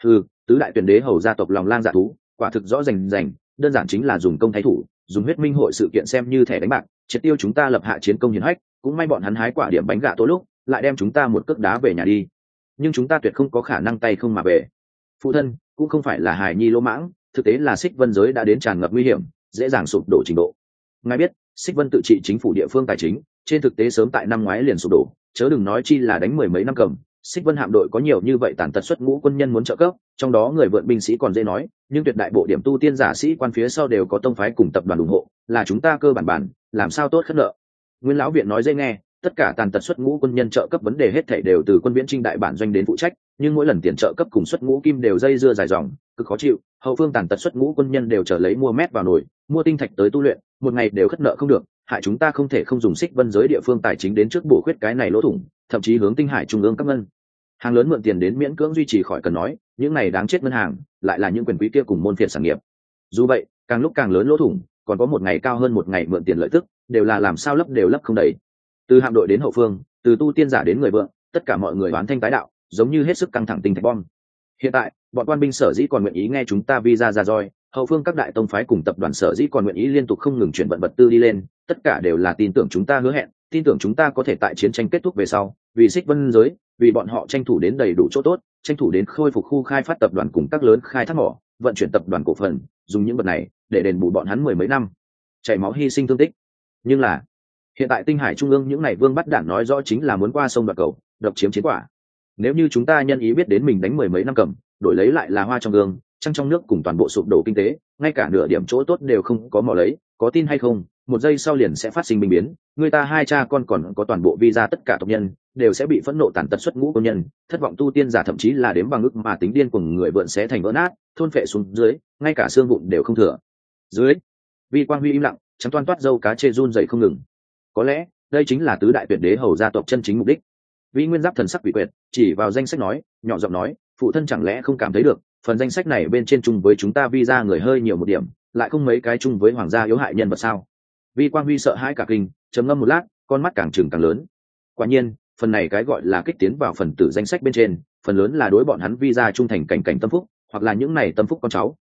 Tứ đại tuyển đế hầu gia tộc lòng lang dạ thú, quả thực rõ rành rành, đơn giản chính là dùng công thái thủ, dùng huyết minh hội sự kiện xem như thẻ đánh bạc, triệt tiêu chúng ta lập hạ chiến công hiển hách, cũng may bọn hắn hái quả điểm bánh gạ tối lúc, lại đem chúng ta một cước đá về nhà đi. Nhưng chúng ta tuyệt không có khả năng tay không mà về. Phụ thân cũng không phải là hài nhi lỗ mãng, thực tế là Xích Vân giới đã đến tràn ngập nguy hiểm, dễ dàng sụp đổ trình độ. Ngài biết, Xích Vân tự trị chính phủ địa phương tài chính, trên thực tế sớm tại năm ngoái liền sụp đổ, chớ đừng nói chi là đánh mười mấy năm cầm. Xích Vân hạm đội có nhiều như vậy tàn tật xuất ngũ quân nhân muốn trợ cấp, trong đó người vượn binh sĩ còn dễ nói, nhưng tuyệt đại bộ điểm tu tiên giả sĩ quan phía sau đều có tông phái cùng tập đoàn ủng hộ, là chúng ta cơ bản, làm sao tốt khất nợ. Nguyên lão viện nói dễ nghe, tất cả tàn tật xuất ngũ quân nhân trợ cấp vấn đề hết thảy đều từ quân viễn trinh đại bản doanh đến phụ trách, nhưng mỗi lần tiền trợ cấp cùng xuất ngũ kim đều dây dưa dài dòng, cực khó chịu. Hậu phương tàn tật xuất ngũ quân nhân đều trở lấy mua mét vào nồi, mua tinh thạch tới tu luyện, một ngày đều khất nợ không được, hại chúng ta không thể không dùng Xích Vân giới địa phương tài chính đến trước bổ khuyết cái này lỗ thủng, thậm chí hướng tinh hải trung ương các ngân hàng lớn mượn tiền đến miễn cưỡng duy trì khỏi cần nói, những này đáng chết ngân hàng lại là những quyền quý kia cùng môn phiệt sản nghiệp. Dù vậy, càng lúc càng lớn lỗ thủng, còn có một ngày cao hơn một ngày mượn tiền lợi tức, đều là làm sao lấp đều lấp không đầy. Từ hạm đội đến hậu phương, từ tu tiên giả đến người vượng, tất cả mọi người đoán thanh tái đạo, giống như hết sức căng thẳng tinh thạch bom. Hiện tại, bọn quan binh sở dĩ còn nguyện ý nghe chúng ta visa ra roi, hậu phương các đại tông phái cùng tập đoàn sở dĩ còn nguyện ý liên tục không ngừng chuyển vận vật tư đi lên, tất cả đều là tin tưởng chúng ta hứa hẹn, tin tưởng chúng ta có thể tại chiến tranh kết thúc về sau, vì Xích Vân giới, vì bọn họ tranh thủ đến đầy đủ chỗ tốt, tranh thủ đến khôi phục khu khai phát tập đoàn cùng các lớn khai thác mỏ, vận chuyển tập đoàn cổ phần, dùng những vật này để đền bù bọn hắn mười mấy năm chảy máu hy sinh thương tích. Nhưng là hiện tại tinh hải trung ương những này vương bắt đản nói rõ chính là muốn qua sông đoạt cầu, độc chiếm chiến quả. Nếu như chúng ta nhân ý biết đến mình đánh mười mấy năm cầm, đổi lấy lại là hoa trong gương, trăng trong nước cùng toàn bộ sụp đổ kinh tế, ngay cả nửa điểm chỗ tốt đều không có mò lấy, có tin hay không, một giây sau liền sẽ phát sinh bình biến, người ta hai cha con còn có toàn bộ visa tất cả tộc nhân đều sẽ bị phẫn nộ tàn tật xuất ngũ công nhân, thất vọng tu tiên giả thậm chí là đếm bằng ức mà tính điên cuồng người vượn xé thành vỡ nát, thôn phệ xuống dưới, ngay cả xương vụn đều không thừa. Dưới, Vi Quang Huy im lặng, trắng toan toát dâu cá chê run dậy không ngừng. Có lẽ đây chính là tứ đại tuyển đế hầu gia tộc chân chính mục đích. Vi Nguyên Giáp thần sắc quỷ quyệt, chỉ vào danh sách nói, nhỏ giọng nói, phụ thân chẳng lẽ không cảm thấy được, phần danh sách này bên trên chung với chúng ta vi ra người hơi nhiều một điểm, lại không mấy cái chung với hoàng gia yếu hại nhân vật sao? Vi Quang Huy sợ hãi cả kinh, trầm ngâm một lát, con mắt càng trừng càng lớn. Quả nhiên, phần này cái gọi là kích tiến vào phần tử danh sách bên trên, phần lớn là đối bọn hắn vi ra trung thành cảnh cảnh tâm phúc, hoặc là những này tâm phúc con cháu.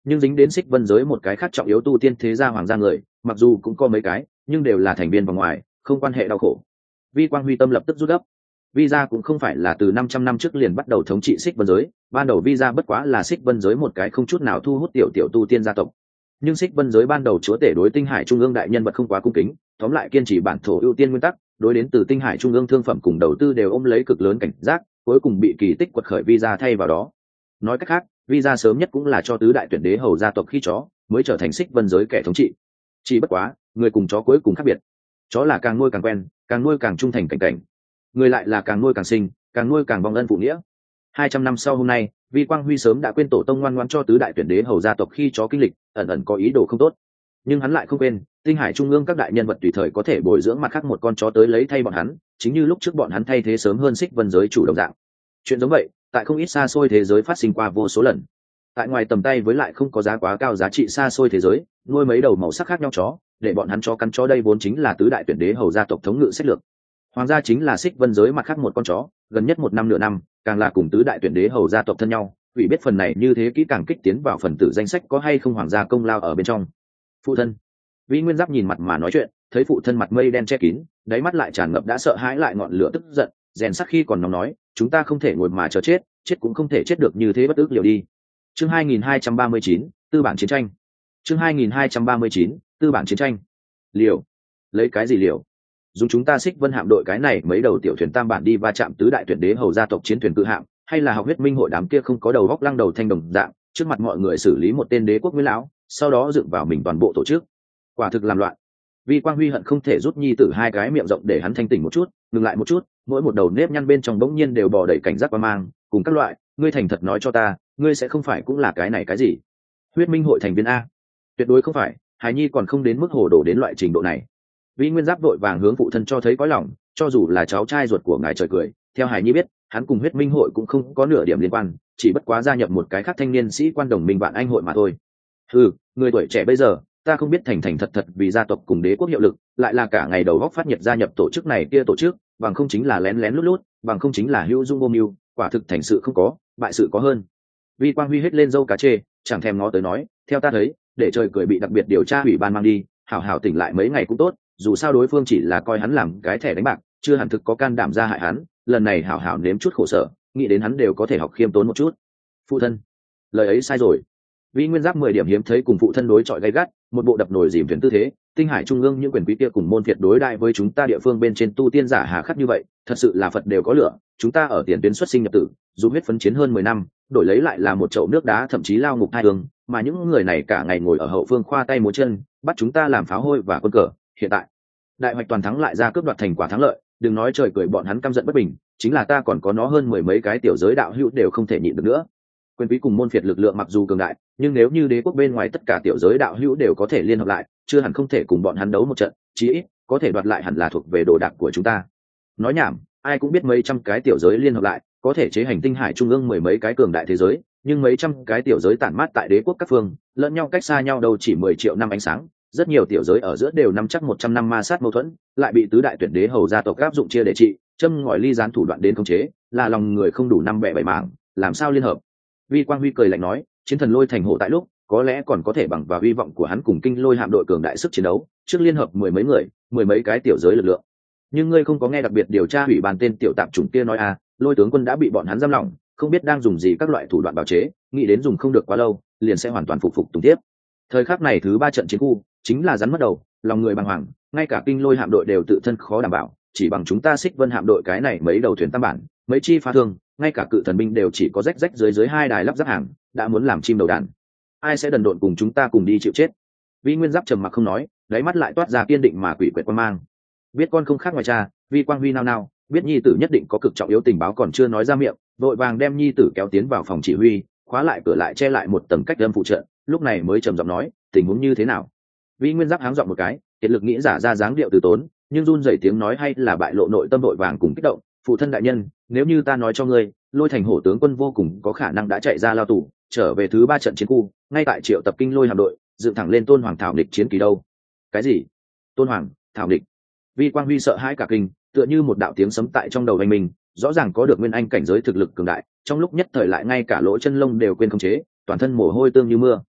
nhưng dính đến xích vân giới một cái khác trọng yếu tu tiên thế gia hoàng gia người mặc dù cũng có mấy cái nhưng đều là thành viên vòng ngoài, không quan hệ đau khổ. Vi Quang Huy tâm lập tức rút gấp. Visa cũng không phải là từ 500 năm trước liền bắt đầu thống trị xích vân giới, ban đầu Visa bất quá là xích vân giới một cái không chút nào thu hút tiểu tu tiên gia tộc. Nhưng xích vân giới ban đầu chúa tể đối Tinh Hải Trung ương đại nhân vật không quá cung kính, tóm lại kiên trì bản thổ ưu tiên nguyên tắc, đối đến từ Tinh Hải Trung ương thương phẩm cùng đầu tư đều ôm lấy cực lớn cảnh giác, cuối cùng bị kỳ tích quật khởi Visa thay vào đó. Nói cách khác, Visa sớm nhất cũng là cho tứ đại tuyển đế hầu gia tộc khi chó, mới trở thành xích vân giới kẻ thống trị. Chỉ bất quá, người cùng chó cuối cùng khác biệt. Chó là càng nuôi càng quen, càng nuôi càng trung thành cảnh cảnh. Người lại là càng nuôi càng sinh, càng nuôi càng vong ân phụ nghĩa. 200 năm sau hôm nay, Vi Quang Huy sớm đã quên tổ tông ngoan ngoãn cho tứ đại tuyển đế hầu gia tộc khi chó kinh lịch, ẩn ẩn có ý đồ không tốt. Nhưng hắn lại không quên, Tinh Hải Trung ương các đại nhân vật tùy thời có thể bồi dưỡng mặt khác một con chó tới lấy thay bọn hắn, chính như lúc trước bọn hắn thay thế sớm hơn xích vân giới chủ đồng dạng. Chuyện giống vậy, tại không ít xa xôi thế giới phát sinh qua vô số lần. Tại ngoài tầm tay với lại không có giá quá cao giá trị xa xôi thế giới, nuôi mấy đầu màu sắc khác nhau chó, để bọn hắn chó cắn chó đây vốn chính là tứ đại tuyển đế hầu gia tộc thống ngự sách lược. Hoàng gia chính là xích vân giới mặt khác một con chó, gần nhất 1 năm nửa năm, càng là cùng tứ đại tuyển đế hầu gia tộc thân nhau. Ủy biết phần này như thế kỹ càng kích tiến vào phần tử danh sách có hay không hoàng gia công lao ở bên trong. Phụ thân. Vĩ Nguyên Giáp nhìn mặt mà nói chuyện, thấy phụ thân mặt mây đen che kín, đáy mắt lại tràn ngập đã sợ hãi lại ngọn lửa tức giận, rèn sắc khi còn nóng nói, chúng ta không thể ngồi mà chờ chết, chết cũng không thể chết được như thế bất ức liều đi. Chương 2239, tư bản chiến tranh. Chương 2239, tư bản chiến tranh. Liều? Lấy cái gì liều? Dùng chúng ta xích vân hạm đội cái này mấy đầu tiểu thuyền tam bản đi va chạm tứ đại tuyển đế hầu gia tộc chiến thuyền cự hạm, hay là học huyết minh hội đám kia không có đầu góc lăng đầu thanh đồng dạng, trước mặt mọi người xử lý một tên đế quốc nguyên lão, sau đó dựng vào mình toàn bộ tổ chức. Quả thực làm loạn. Vi Quang Huy hận không thể rút nhi tử 2 cái miệng rộng để hắn thanh tỉnh một chút, ngừng lại một chút, mỗi một đầu nếp nhăn bên trong bỗng nhiên đều bò đầy cảnh giác qua mang, cùng các loại, ngươi thành thật nói cho ta, ngươi sẽ không phải cũng là cái này cái gì? Huyết minh hội thành viên a? Tuyệt đối không phải, Hải Nhi còn không đến mức hồ đồ đến loại trình độ này. Vĩ Nguyên Giáp vội vàng hướng phụ thân cho thấy có lòng, cho dù là cháu trai ruột của ngài trời cười, theo Hải Nhi biết, hắn cùng huyết minh hội cũng không có nửa điểm liên quan, chỉ bất quá gia nhập một cái khác thanh niên sĩ quan đồng minh bạn anh hội mà thôi. Người tuổi trẻ bây giờ, ta không biết thành thành thật thật vì gia tộc cùng đế quốc hiệu lực, lại là cả ngày đầu góc phát nhiệt gia nhập tổ chức này kia tổ chức, bằng không chính là lén lén lút lút, bằng không chính là hữu dung vô mưu, quả thực thành sự không có, bại sự có hơn. Vi Quang Huy hết lên dâu cá chê, chẳng thèm ngó tới nói, theo ta thấy, để trời cười bị đặc biệt điều tra ủy ban mang đi, hảo hảo tỉnh lại mấy ngày cũng tốt, dù sao đối phương chỉ là coi hắn làm cái thẻ đánh bạc, chưa hẳn thực có can đảm ra hại hắn, lần này hảo hảo nếm chút khổ sở, nghĩ đến hắn đều có thể học khiêm tốn một chút. Phụ thân, lời ấy sai rồi. Vi Nguyên Giáp 10 điểm hiếm thấy cùng phụ thân đối chọi gay gắt, một bộ đập nồi dìm thuyền tư thế. Tinh Hải Trung ương những quyền quý kia cùng môn phiệt đối đại với chúng ta địa phương bên trên tu tiên giả hà khắc như vậy, thật sự là Phật đều có lửa. Chúng ta ở tiền tuyến xuất sinh nhập tử, dù huyết phấn chiến hơn 10 năm, đổi lấy lại là một chậu nước đá thậm chí lao ngục hai đường, mà những người này cả ngày ngồi ở hậu phương khoa tay múa chân, bắt chúng ta làm pháo hôi và quân cờ. Hiện tại, đại hoạch toàn thắng lại ra cướp đoạt thành quả thắng lợi, đừng nói trời cười bọn hắn căm giận bất bình, chính là ta còn có nó hơn 10 mấy cái tiểu giới đạo hữu đều không thể nhịn được nữa. Quyền quý cùng môn phiệt lực lượng mặc dù cường đại, nhưng nếu như đế quốc bên ngoài tất cả tiểu giới đạo hữu đều có thể liên hợp lại, chưa hẳn không thể cùng bọn hắn đấu một trận, chí ít có thể đoạt lại hẳn là thuộc về đồ đạc của chúng ta. Nói nhảm, ai cũng biết mấy trăm cái tiểu giới liên hợp lại có thể chế hành Tinh Hải Trung ương 10 mấy cái cường đại thế giới, nhưng mấy trăm cái tiểu giới tản mát tại đế quốc các phương, lẫn nhau cách xa nhau đâu chỉ 10 triệu năm ánh sáng, rất nhiều tiểu giới ở giữa đều nắm chắc 100 năm ma sát mâu thuẫn, lại bị tứ đại tuyển đế hầu gia tộc áp dụng chia để trị, châm ngòi ly gián thủ đoạn đến khống chế, là lòng người không đủ 5 bẻ 7 mảng, làm sao liên hợp? Vi Quang Huy cười lạnh nói, chiến thần lôi thành hộ tại lúc, có lẽ còn có thể bằng vào hy vọng của hắn cùng kinh lôi hạm đội cường đại sức chiến đấu, trước liên hợp 10 mấy người, 10 mấy cái tiểu giới lực lượng. Nhưng ngươi không có nghe đặc biệt điều tra ủy ban tên tiểu tạp chủng kia nói à, lôi tướng quân đã bị bọn hắn giam lỏng, không biết đang dùng gì các loại thủ đoạn bào chế, nghĩ đến dùng không được quá lâu, liền sẽ hoàn toàn phục tùng tiếp. Thời khắc này thứ 3 trận chiến khu, chính là rắn mất đầu, lòng người bàng hoàng, ngay cả kinh lôi hạm đội đều tự thân khó đảm bảo, chỉ bằng chúng ta Xích Vân hạm đội cái này mấy đầu thuyền tam bản, mấy chi phá thương, ngay cả cự thần binh đều chỉ có rách dưới 2 đài lắp ráp hàng, đã muốn làm chim đầu đàn. Ai sẽ đần độn cùng chúng ta cùng đi chịu chết? Vi Nguyên Giáp trầm mặc không nói, đáy mắt lại toát ra kiên định mà quỷ quyệt quan mang. Biết con không khác ngoài cha, Vi Quang Huy nao, biết nhi tử nhất định có cực trọng yếu tình báo còn chưa nói ra miệng, vội vàng đem nhi tử kéo tiến vào phòng chỉ huy, khóa lại cửa lại che lại một tầng cách âm phụ trợ, lúc này mới trầm giọng nói, tình huống như thế nào? Vi Nguyên Giáp háng giọng một cái, kiệt lực nghĩ giả ra dáng điệu từ tốn, nhưng run rẩy tiếng nói hay là bại lộ nội tâm vội vàng cùng kích động. Phụ thân đại nhân, nếu như ta nói cho ngươi, lôi thành hổ tướng quân vô cùng có khả năng đã chạy ra lao tù, trở về thứ 3 trận chiến khu, ngay tại triệu tập kinh lôi hạm đội, dựng thẳng lên tôn hoàng thảo địch chiến kỳ đâu? Cái gì? Tôn hoàng thảo địch? Vi Quang Huy sợ hãi cả kinh, tựa như một đạo tiếng sấm tại trong đầu anh mình, rõ ràng có được nguyên anh cảnh giới thực lực cường đại, trong lúc nhất thời lại ngay cả lỗ chân lông đều quên khống chế, toàn thân mồ hôi tương như mưa.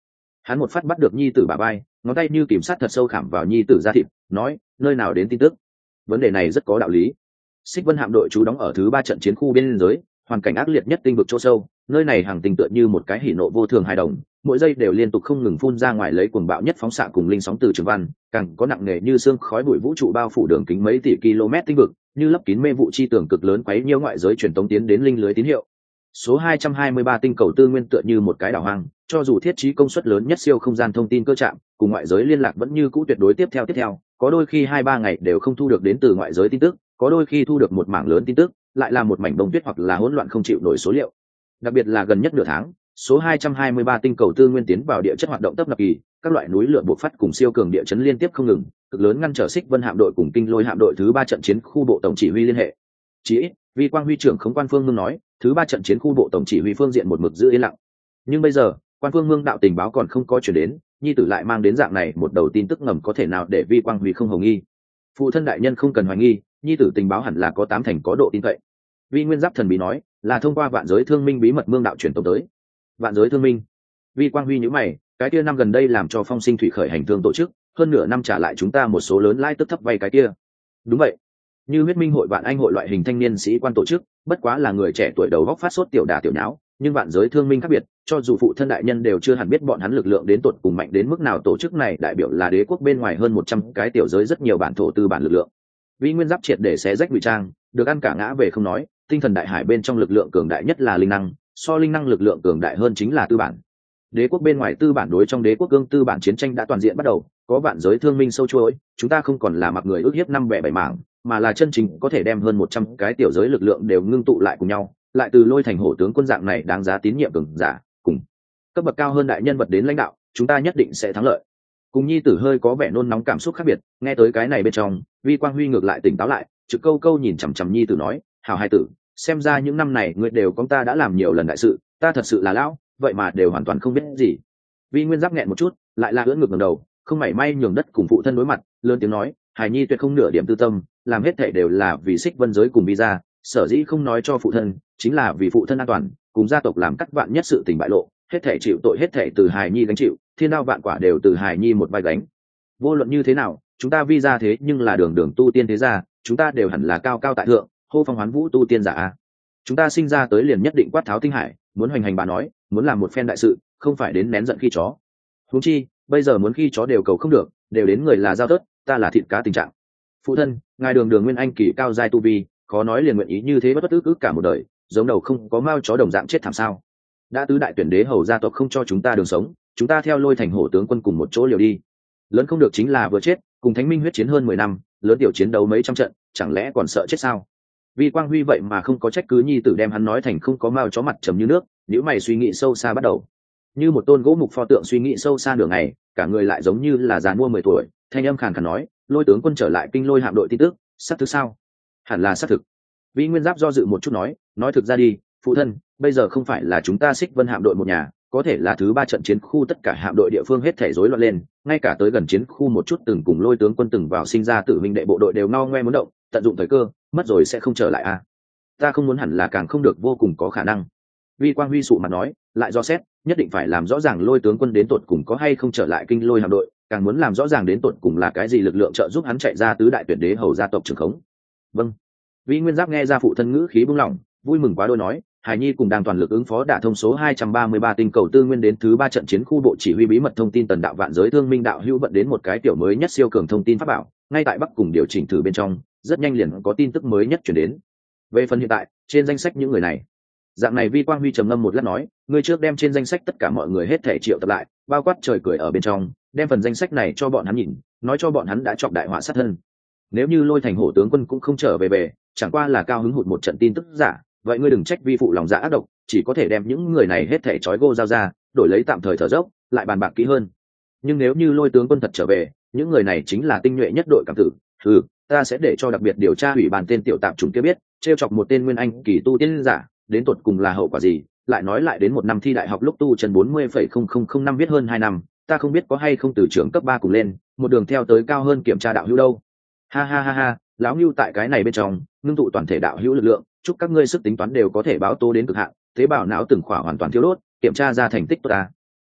Hắn một phát bắt được nhi tử bả vai, ngón tay như kìm sát thật sâu khảm vào nhi tử da thịt, nói nơi nào đến tin tức. Vấn đề này rất có đạo lý. Xích Vân hạm đội trú đóng ở thứ 3 trận chiến khu biên giới, hoàn cảnh ác liệt nhất tinh vực chỗ sâu, nơi này hàng tình tựa như một cái hỉ nộ vô thường hài đồng, mỗi giây đều liên tục không ngừng phun ra ngoài lấy cuồng bạo nhất phóng xạ cùng linh sóng từ trường văn, càng có nặng nề như xương khói bụi vũ trụ bao phủ đường kính mấy tỷ km tinh vực, như lấp kín mê vụ chi tường cực lớn quấy nhiễu ngoại giới truyền tống tiến đến linh lưới tín hiệu. Số 223 tinh cầu tư nguyên tựa như một cái đảo hoang, cho dù thiết trí công suất lớn nhất siêu không gian thông tin cơ trạm, cùng ngoại giới liên lạc vẫn như cũ tuyệt đối tiếp theo, có đôi khi 2-3 ngày đều không thu được đến từ ngoại giới tin tức, có đôi khi thu được một mảng lớn tin tức, lại là một mảnh bông tuyết hoặc là hỗn loạn không chịu nổi số liệu. Đặc biệt là gần nhất nửa tháng, số 223 tinh cầu tư nguyên tiến vào địa chất hoạt động tấp nập kỳ, các loại núi lửa bộc phát cùng siêu cường địa chấn liên tiếp không ngừng, cực lớn ngăn trở Xích Vân hạm đội cùng Kinh Lôi hạm đội thứ 3 trận chiến khu bộ tổng chỉ huy liên hệ. Chỉ ít, Vi Quang huy trưởng Khống Quan Phương Mương nói, thứ 3 trận chiến khu bộ tổng chỉ huy phương diện một mực giữ yên lặng. Nhưng bây giờ, Quan Phương Mương đạo tình báo còn không có chuyển đến, nhi tử lại mang đến dạng này một đầu tin tức ngầm có thể nào để Vi Quang huy không hồng nghi. Phụ thân đại nhân không cần hoài nghi, nhi tử tình báo hẳn là có 8 thành có độ tin cậy. Vi Nguyên Giáp thần bí nói, là thông qua vạn giới thương minh bí mật mương đạo truyền tống tới. Vạn giới thương minh? Vi Quang huy nhíu mày, cái kia năm gần đây làm cho Phong Sinh Thủy khởi hành thương tổ chức, hơn nửa năm trả lại chúng ta một số lớn lãi tức thấp vay cái kia. Đúng vậy. Như Huyết Minh hội Vạn Anh hội loại hình thanh niên sĩ quan tổ chức, bất quá là người trẻ tuổi đầu góc phát sốt tiểu đả tiểu nháo, nhưng vạn giới thương minh khác biệt, cho dù phụ thân đại nhân đều chưa hẳn biết bọn hắn lực lượng đến tột cùng mạnh đến mức nào. Tổ chức này đại biểu là đế quốc bên ngoài hơn 100 cái tiểu giới rất nhiều bản thổ tư bản lực lượng. Vi Nguyên Giáp triệt để xé rách ngụy trang, được ăn cả ngã về không nói, tinh thần đại hải bên trong lực lượng cường đại nhất là linh năng, so linh năng lực lượng cường đại hơn chính là tư bản. Đế quốc bên ngoài tư bản đối trong đế quốc cương tư bản chiến tranh đã toàn diện bắt đầu, có vạn giới thương minh sâu chuỗi, chúng ta không còn là mặc người ước hiếp năm bẻ bảy mảng, mà là chân chính có thể đem hơn 100 cái tiểu giới lực lượng đều ngưng tụ lại cùng nhau, lại từ lôi thành hổ tướng quân dạng này đáng giá tín nhiệm cường giả, cùng cấp bậc cao hơn đại nhân vật đến lãnh đạo, chúng ta nhất định sẽ thắng lợi. Cùng nhi tử hơi có vẻ nôn nóng cảm xúc khác biệt, nghe tới cái này bên trong, Vi Quang huy ngược lại tỉnh táo lại, trực câu câu nhìn chằm chằm nhi tử nói, hảo hai tử, xem ra những năm này ngươi đều con ta đã làm nhiều lần đại sự, ta thật sự là lão, vậy mà đều hoàn toàn không biết gì. Vi Nguyên Giáp nghẹn một chút, lại là ưỡn ngực ngẩng đầu, không mảy may nhường đất cùng phụ thân đối mặt, lớn tiếng nói, hài nhi tuyệt không nửa điểm tư tâm, làm hết thảy đều là vì Xích Vân giới cùng visa, sở dĩ không nói cho phụ thân, chính là vì phụ thân an toàn, cùng gia tộc làm cắt vạn nhất sự tình bại lộ, hết thảy chịu tội hết thảy từ hài nhi gánh chịu, thiên đao vạn quả đều từ hài nhi một vai gánh. Vô luận như thế nào, chúng ta visa thế nhưng là đường đường tu tiên thế gia, chúng ta đều hẳn là cao cao tại thượng, hô phong hoán vũ tu tiên giả. Chúng ta sinh ra tới liền nhất định quát tháo tinh hải, muốn hoành hành bà nói, muốn làm một phen đại sự, không phải đến nén giận khi chó. Huống chi, bây giờ muốn khi chó đều cầu không được, đều đến người là giao tớt, ta là thịt cá tình trạng. Phụ thân, ngài đường đường nguyên anh kỳ cao giai tu vi, khó nói liền nguyện ý như thế bất cứ cả một đời, giống đầu không có mao chó đồng dạng chết thảm sao? Đã tứ đại tuyển đế hầu gia tộc không cho chúng ta đường sống, chúng ta theo lôi thành hổ tướng quân cùng một chỗ liều đi. Lớn không được chính là vừa chết, cùng Thánh Minh huyết chiến hơn 10 năm, lớn tiểu chiến đấu mấy trăm trận, chẳng lẽ còn sợ chết sao? Vi Quang huy vậy mà không có trách cứ nhi tử đem hắn nói thành không có mao chó mặt trầm như nước, nếu mày suy nghĩ sâu xa bắt đầu. Như một tôn gỗ mục pho tượng suy nghĩ sâu xa nửa ngày, cả người lại giống như là già mua 10 tuổi, thanh âm khàn khàn nói, lôi tướng quân trở lại kinh lôi hạm đội tin tức, xác thực sao? Hẳn là xác thực. Vi Nguyên Giáp do dự một chút nói thực ra đi, phụ thân, bây giờ không phải là chúng ta Xích Vân hạm đội một nhà, có thể là thứ 3 trận chiến khu tất cả hạm đội địa phương hết thể rối loạn lên, ngay cả tới gần chiến khu một chút từng cùng lôi tướng quân từng vào sinh ra tự huynh đệ bộ đội đều ngao ngoe muốn động, tận dụng thời cơ, mất rồi sẽ không trở lại à? Ta không muốn hẳn là càng không được vô cùng có khả năng. Vi Quang huy sụ mặt nói, lại do xét, nhất định phải làm rõ ràng lôi tướng quân đến tột cùng có hay không trở lại kinh lôi hạm đội, càng muốn làm rõ ràng đến tột cùng là cái gì lực lượng trợ giúp hắn chạy ra tứ đại tuyển đế hầu gia tộc trưởng khống. Vâng. Vi Nguyên Giáp nghe ra phụ thân ngữ khí bung lỏng, vui mừng quá đôi nói, Hải Nhi cùng đang toàn lực ứng phó đả thông số 233 tinh cầu tư nguyên đến thứ 3 trận chiến khu bộ chỉ huy bí mật thông tin tần đạo vạn giới thương minh đạo hữu vận đến một cái tiểu mới nhất siêu cường thông tin pháp bảo, ngay tại Bắc cùng điều chỉnh thử bên trong, rất nhanh liền có tin tức mới nhất chuyển đến. Về phần hiện tại, trên danh sách những người này, dạng này Vi Quang huy trầm ngâm một lát nói, ngươi trước đem trên danh sách tất cả mọi người hết thể triệu tập lại, bao quát trời cười ở bên trong, đem phần danh sách này cho bọn hắn nhìn, nói cho bọn hắn đã chọc đại họa sát thân. Nếu như lôi thành hổ tướng quân cũng không trở về, chẳng qua là cao hứng hụt một trận tin tức giả, vậy ngươi đừng trách vi phụ lòng dạ ác độc, chỉ có thể đem những người này hết thể trói gô giao ra, đổi lấy tạm thời thở dốc, lại bàn bạc kỹ hơn. Nhưng nếu như lôi tướng quân thật trở về, những người này chính là tinh nhuệ nhất đội cảm tử, ta sẽ để cho đặc biệt điều tra ủy ban tên tiểu tạm chúng kia biết, trêu chọc một tên nguyên anh kỳ tu tiên giả, đến tột cùng là hậu quả gì. Lại nói lại đến một năm thi đại học lúc tu chân 40,0005 viết hơn 2 năm, ta không biết có hay không từ trưởng cấp 3 cùng lên, một đường theo tới cao hơn kiểm tra đạo hữu đâu. Ha ha ha ha, lão Nưu tại cái này bên trong, ngưng tụ toàn thể đạo hữu lực lượng, chúc các ngươi sức tính toán đều có thể báo tố đến cực hạn, tế bào não từng khỏa hoàn toàn thiếu đốt, kiểm tra ra thành tích tốt ta.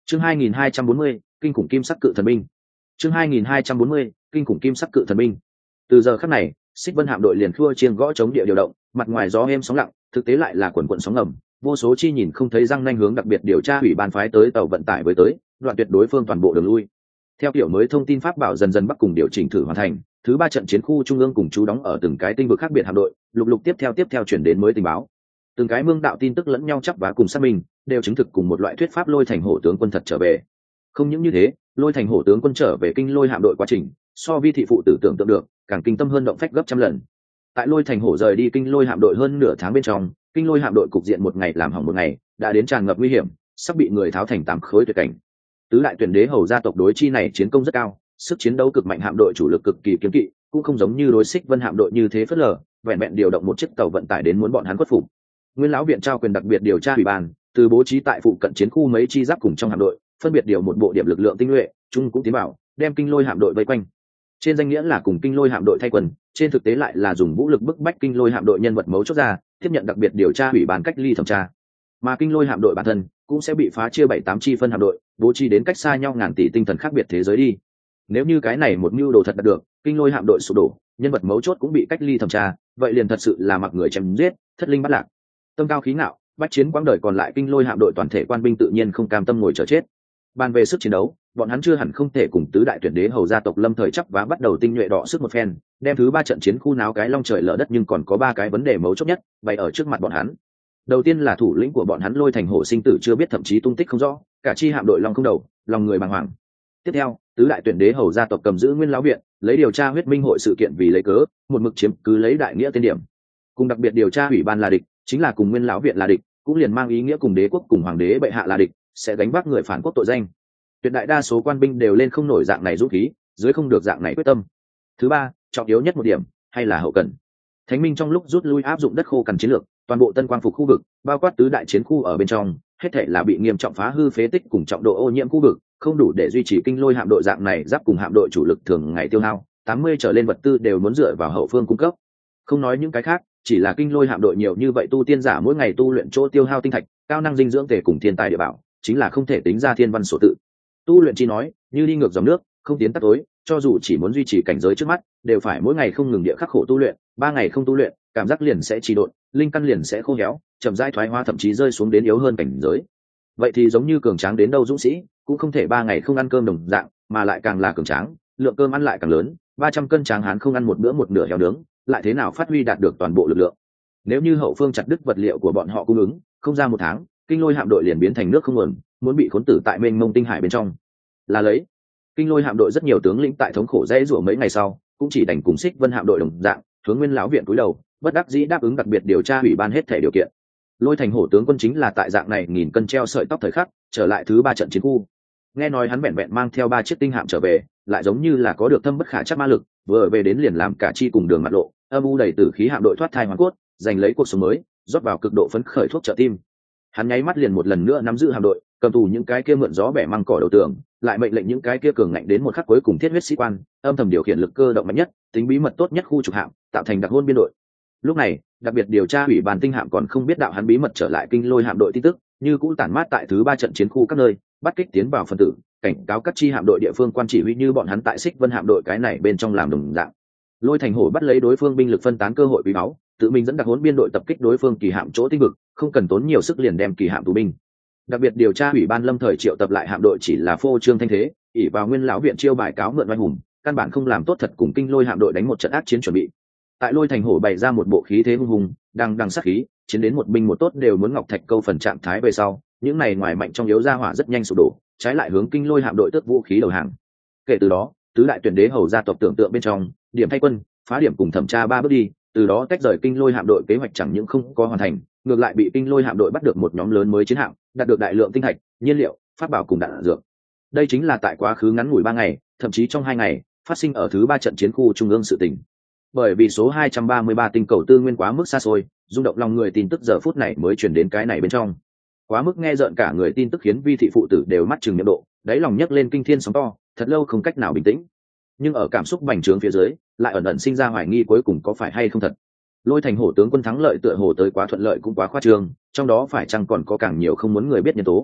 Chương 2240, kinh khủng kim sắc cự thần binh. Chương 2240, kinh khủng kim sắc cự thần binh. Từ giờ khắc này, Xích Vân hạm đội liền khua chiêng gõ chống địa điều động, mặt ngoài gió êm sóng lặng, thực tế lại là quần quần sóng ngầm, vô số chi nhìn không thấy răng nanh hướng đặc biệt điều tra ủy ban phái tới tàu vận tải với tới, đoạn tuyệt đối phương toàn bộ đường lui. Theo kiểu mới thông tin pháp bảo dần dần bắc cùng điều chỉnh thử hoàn thành, thứ ba trận chiến khu trung ương cùng chú đóng ở từng cái tinh vực khác biệt hạm đội, lục lục tiếp theo chuyển đến mới tình báo. Từng cái mương đạo tin tức lẫn nhau chắp vá cùng xác minh, đều chứng thực cùng một loại thuyết pháp Lôi Thành Hổ tướng quân thật trở về. Không những như thế, Lôi Thành Hổ tướng quân trở về kinh Lôi hạm đội quá trình, so vi thị phụ tử tưởng tượng được, càng kinh tâm hơn động phách gấp trăm lần. Tại Lôi Thành Hổ rời đi kinh Lôi hạm đội hơn nửa tháng bên trong, kinh Lôi hạm đội cục diện một ngày làm hỏng một ngày, đã đến tràn ngập nguy hiểm, sắp bị người tháo thành tám khối tuyệt cảnh. Tứ đại tuyển đế hầu gia tộc đối chi này chiến công rất cao, sức chiến đấu cực mạnh, hạm đội chủ lực cực kỳ kiếm kỵ, cũng không giống như đối Xích Vân hạm đội như thế phớt lờ, vẹn vẹn điều động một chiếc tàu vận tải đến muốn bọn hắn khuất phục. Nguyên lão viện trao quyền đặc biệt điều tra ủy ban, từ bố trí tại phụ cận chiến khu mấy chi giáp cùng trong hạm đội, phân biệt điều một bộ điểm lực lượng tinh nhuệ, chung cũng tiến vào, đem kinh Lôi hạm đội vây quanh. Trên danh nghĩa là cùng kinh Lôi hạm đội thay quân, trên thực tế lại là dùng vũ lực bức bách kinh Lôi hạm đội nhân vật mấu chốt ra, tiếp nhận đặc biệt điều tra ủy ban cách ly thẩm tra. Mà kinh Lôi hạm đội bản thân cũng sẽ bị phá chia 7-8 chi phân hạm đội, bố trí đến cách xa nhau ngàn tỷ tinh thần khác biệt thế giới đi. Nếu như cái này một mưu đồ thật đạt được, kinh Lôi hạm đội sụp đổ, nhân vật mấu chốt cũng bị cách ly thẩm tra, vậy liền thật sự là mặc người chém giết, thất linh bắt lạc. Tâm cao khí ngạo, bách chiến quãng đời còn lại kinh Lôi hạm đội toàn thể quan binh tự nhiên không cam tâm ngồi chờ chết. Bàn về sức chiến đấu, bọn hắn chưa hẳn không thể cùng tứ đại tuyển đế hầu gia tộc lâm thời chấp vá bắt đầu tinh nhuệ đọ sức một phen, đem thứ ba trận chiến khu náo cái long trời lở đất, nhưng còn có ba cái vấn đề mấu chốt nhất bày ở trước mặt bọn hắn. Đầu tiên là thủ lĩnh của bọn hắn Lôi Thành Hổ sinh tử chưa biết, thậm chí tung tích không rõ, cả chi hạm đội long không đầu, lòng người bàng hoàng. Tiếp theo, tứ đại tuyển đế hầu gia tộc cầm giữ Nguyên lão viện, lấy điều tra huyết minh hội sự kiện vì lấy cớ, một mực chiếm cứ lấy đại nghĩa tên điểm. Cùng đặc biệt điều tra ủy ban là địch, chính là cùng Nguyên lão viện là địch, cũng liền mang ý nghĩa cùng đế quốc cùng hoàng đế bệ hạ là địch, sẽ gánh vác người phản quốc tội danh. Tuyệt đại đa số quan binh đều lên không nổi dạng này dũng khí, dưới không được dạng này quyết tâm. Thứ ba, trọng yếu nhất một điểm, hay là hậu cần. Thánh Minh trong lúc rút lui áp dụng đất khô cằn chiến lược, toàn bộ Tân Quang Phục khu vực, bao quát tứ đại chiến khu ở bên trong, hết thảy là bị nghiêm trọng phá hư phế tích cùng trọng độ ô nhiễm khu vực, không đủ để duy trì kinh Lôi hạm đội dạng này giáp cùng hạm đội chủ lực thường ngày tiêu hao, 80 trở lên vật tư đều muốn dựa vào hậu phương cung cấp. Không nói những cái khác, chỉ là kinh Lôi hạm đội nhiều như vậy tu tiên giả mỗi ngày tu luyện chỗ tiêu hao tinh thạch, cao năng dinh dưỡng thể cùng thiên tài địa bảo, chính là không thể tính ra thiên văn sổ tự. Tu luyện chi nói, như đi ngược dòng nước, không tiến tắt tối, cho dù chỉ muốn duy trì cảnh giới trước mắt, đều phải mỗi ngày không ngừng địa khắc khổ tu luyện, 3 ngày không tu luyện, cảm giác liền sẽ trì độn, linh căn liền sẽ khô héo, chậm rãi thoái hóa, thậm chí rơi xuống đến yếu hơn cảnh giới. Vậy thì giống như cường tráng đến đâu dũng sĩ, cũng không thể 3 ngày không ăn cơm đồng dạng, mà lại càng là cường tráng, lượng cơm ăn lại càng lớn, 300 cân tráng hán không ăn một bữa một nửa heo nướng, lại thế nào phát huy đạt được toàn bộ lực lượng. Nếu như hậu phương chặt đứt vật liệu của bọn họ cung ứng, không ra 1 tháng, kinh Lôi hạm đội liền biến thành nước không nguồn, muốn bị khốn tử tại mênh mông tinh hải bên trong. Là lấy, kinh Lôi hạm đội rất nhiều tướng lĩnh tại thống khổ dễ rủa mấy ngày sau, cũng chỉ đành cùng Xích Vân hạm đội đồng dạng, hướng Nguyên lão viện cúi đầu, bất đắc dĩ đáp ứng đặc biệt điều tra ủy ban hết thể điều kiện. Lôi Thành Hổ tướng quân chính là tại dạng này nghìn cân treo sợi tóc thời khắc, trở lại thứ ba trận chiến khu. Nghe nói hắn vẹn vẹn mang theo 3 chiếc tinh hạm trở về, lại giống như là có được thâm bất khả trắc ma lực, vừa về đến liền làm cả chi cùng đường mặt lộ, âm u đầy tử khí hạm đội thoát thai hoàn cốt, giành lấy cuộc sống mới, rót vào cực độ phấn khởi thuốc trợ tim. Hắn nháy mắt liền một lần nữa nắm giữ hạm đội, cầm tù những cái kia mượn gió bẻ măng cỏ đầu tường, lại mệnh lệnh những cái kia cường ngạnh đến một khắc cuối cùng thiết huyết sĩ quan, âm thầm điều khiển lực cơ động mạnh nhất, tính bí mật tốt nhất khu trục hạm, tạo thành đặc hôn biên đội. Lúc này, đặc biệt điều tra ủy ban tinh hạm còn không biết đạo hắn bí mật trở lại kinh Lôi hạm đội tin tức, như cũ tản mát tại thứ ba trận chiến khu các nơi, bắt kích tiến vào phân tử, cảnh cáo các chi hạm đội địa phương quan chỉ huy như bọn hắn tại Xích Vân hạm đội cái này bên trong làm đồng dạng. Lôi Thành Hổ bắt lấy đối phương binh lực phân tán cơ hội quý báu, tự mình dẫn đặc huấn biên đội tập kích đối phương kỳ hạm chỗ tinh vực, không cần tốn nhiều sức liền đem kỳ hạm tù binh. Đặc biệt điều tra ủy ban lâm thời triệu tập lại hạm đội chỉ là phô trương thanh thế, ỷ vào Nguyên lão viện chiêu bài cáo mượn oai hùng, căn bản không làm tốt thật cùng kinh Lôi hạm đội đánh một trận ác chiến chuẩn bị. Tại Lôi Thành Hổ bày ra một bộ khí thế hung hùng, đằng sát khí, chiến đến một binh một tốt đều muốn ngọc thạch câu phần trạng thái về sau, những này ngoài mạnh trong yếu ra hỏa rất nhanh sụp đổ, trái lại hướng kinh Lôi hạm đội tước vũ khí đầu hàng. Kể từ đó, tứ đại tuyển đế hầu gia tộc tưởng tượng bên trong, điểm thay quân, phá điểm cùng thẩm tra 3 bước đi, từ đó tách rời kinh Lôi hạm đội kế hoạch chẳng những không có hoàn thành, ngược lại bị kinh Lôi hạm đội bắt được một nhóm lớn mới chiến hạm, đạt được đại lượng tinh thạch, nhiên liệu, pháp bảo cùng đạn dược. Đây chính là tại quá khứ ngắn ngủi 3 ngày, thậm chí trong 2 ngày, phát sinh ở thứ 3 trận chiến khu trung ương sự tình. Bởi vì số 233 tinh cầu tư nguyên quá mức xa xôi, rung động lòng người tin tức giờ phút này mới truyền đến cái này bên trong. Quá mức nghe rợn cả người tin tức khiến vi thị phụ tử đều mắt trừng miệng độ, đáy lòng nhấc lên kinh thiên sóng to, thật lâu không cách nào bình tĩnh. Nhưng ở cảm xúc bành trướng phía dưới, lại ẩn ẩn sinh ra hoài nghi cuối cùng có phải hay không thật. Lôi Thành Hổ tướng quân thắng lợi tựa hồ tới quá thuận lợi cũng quá khoa trương, trong đó phải chăng còn có càng nhiều không muốn người biết nhân tố.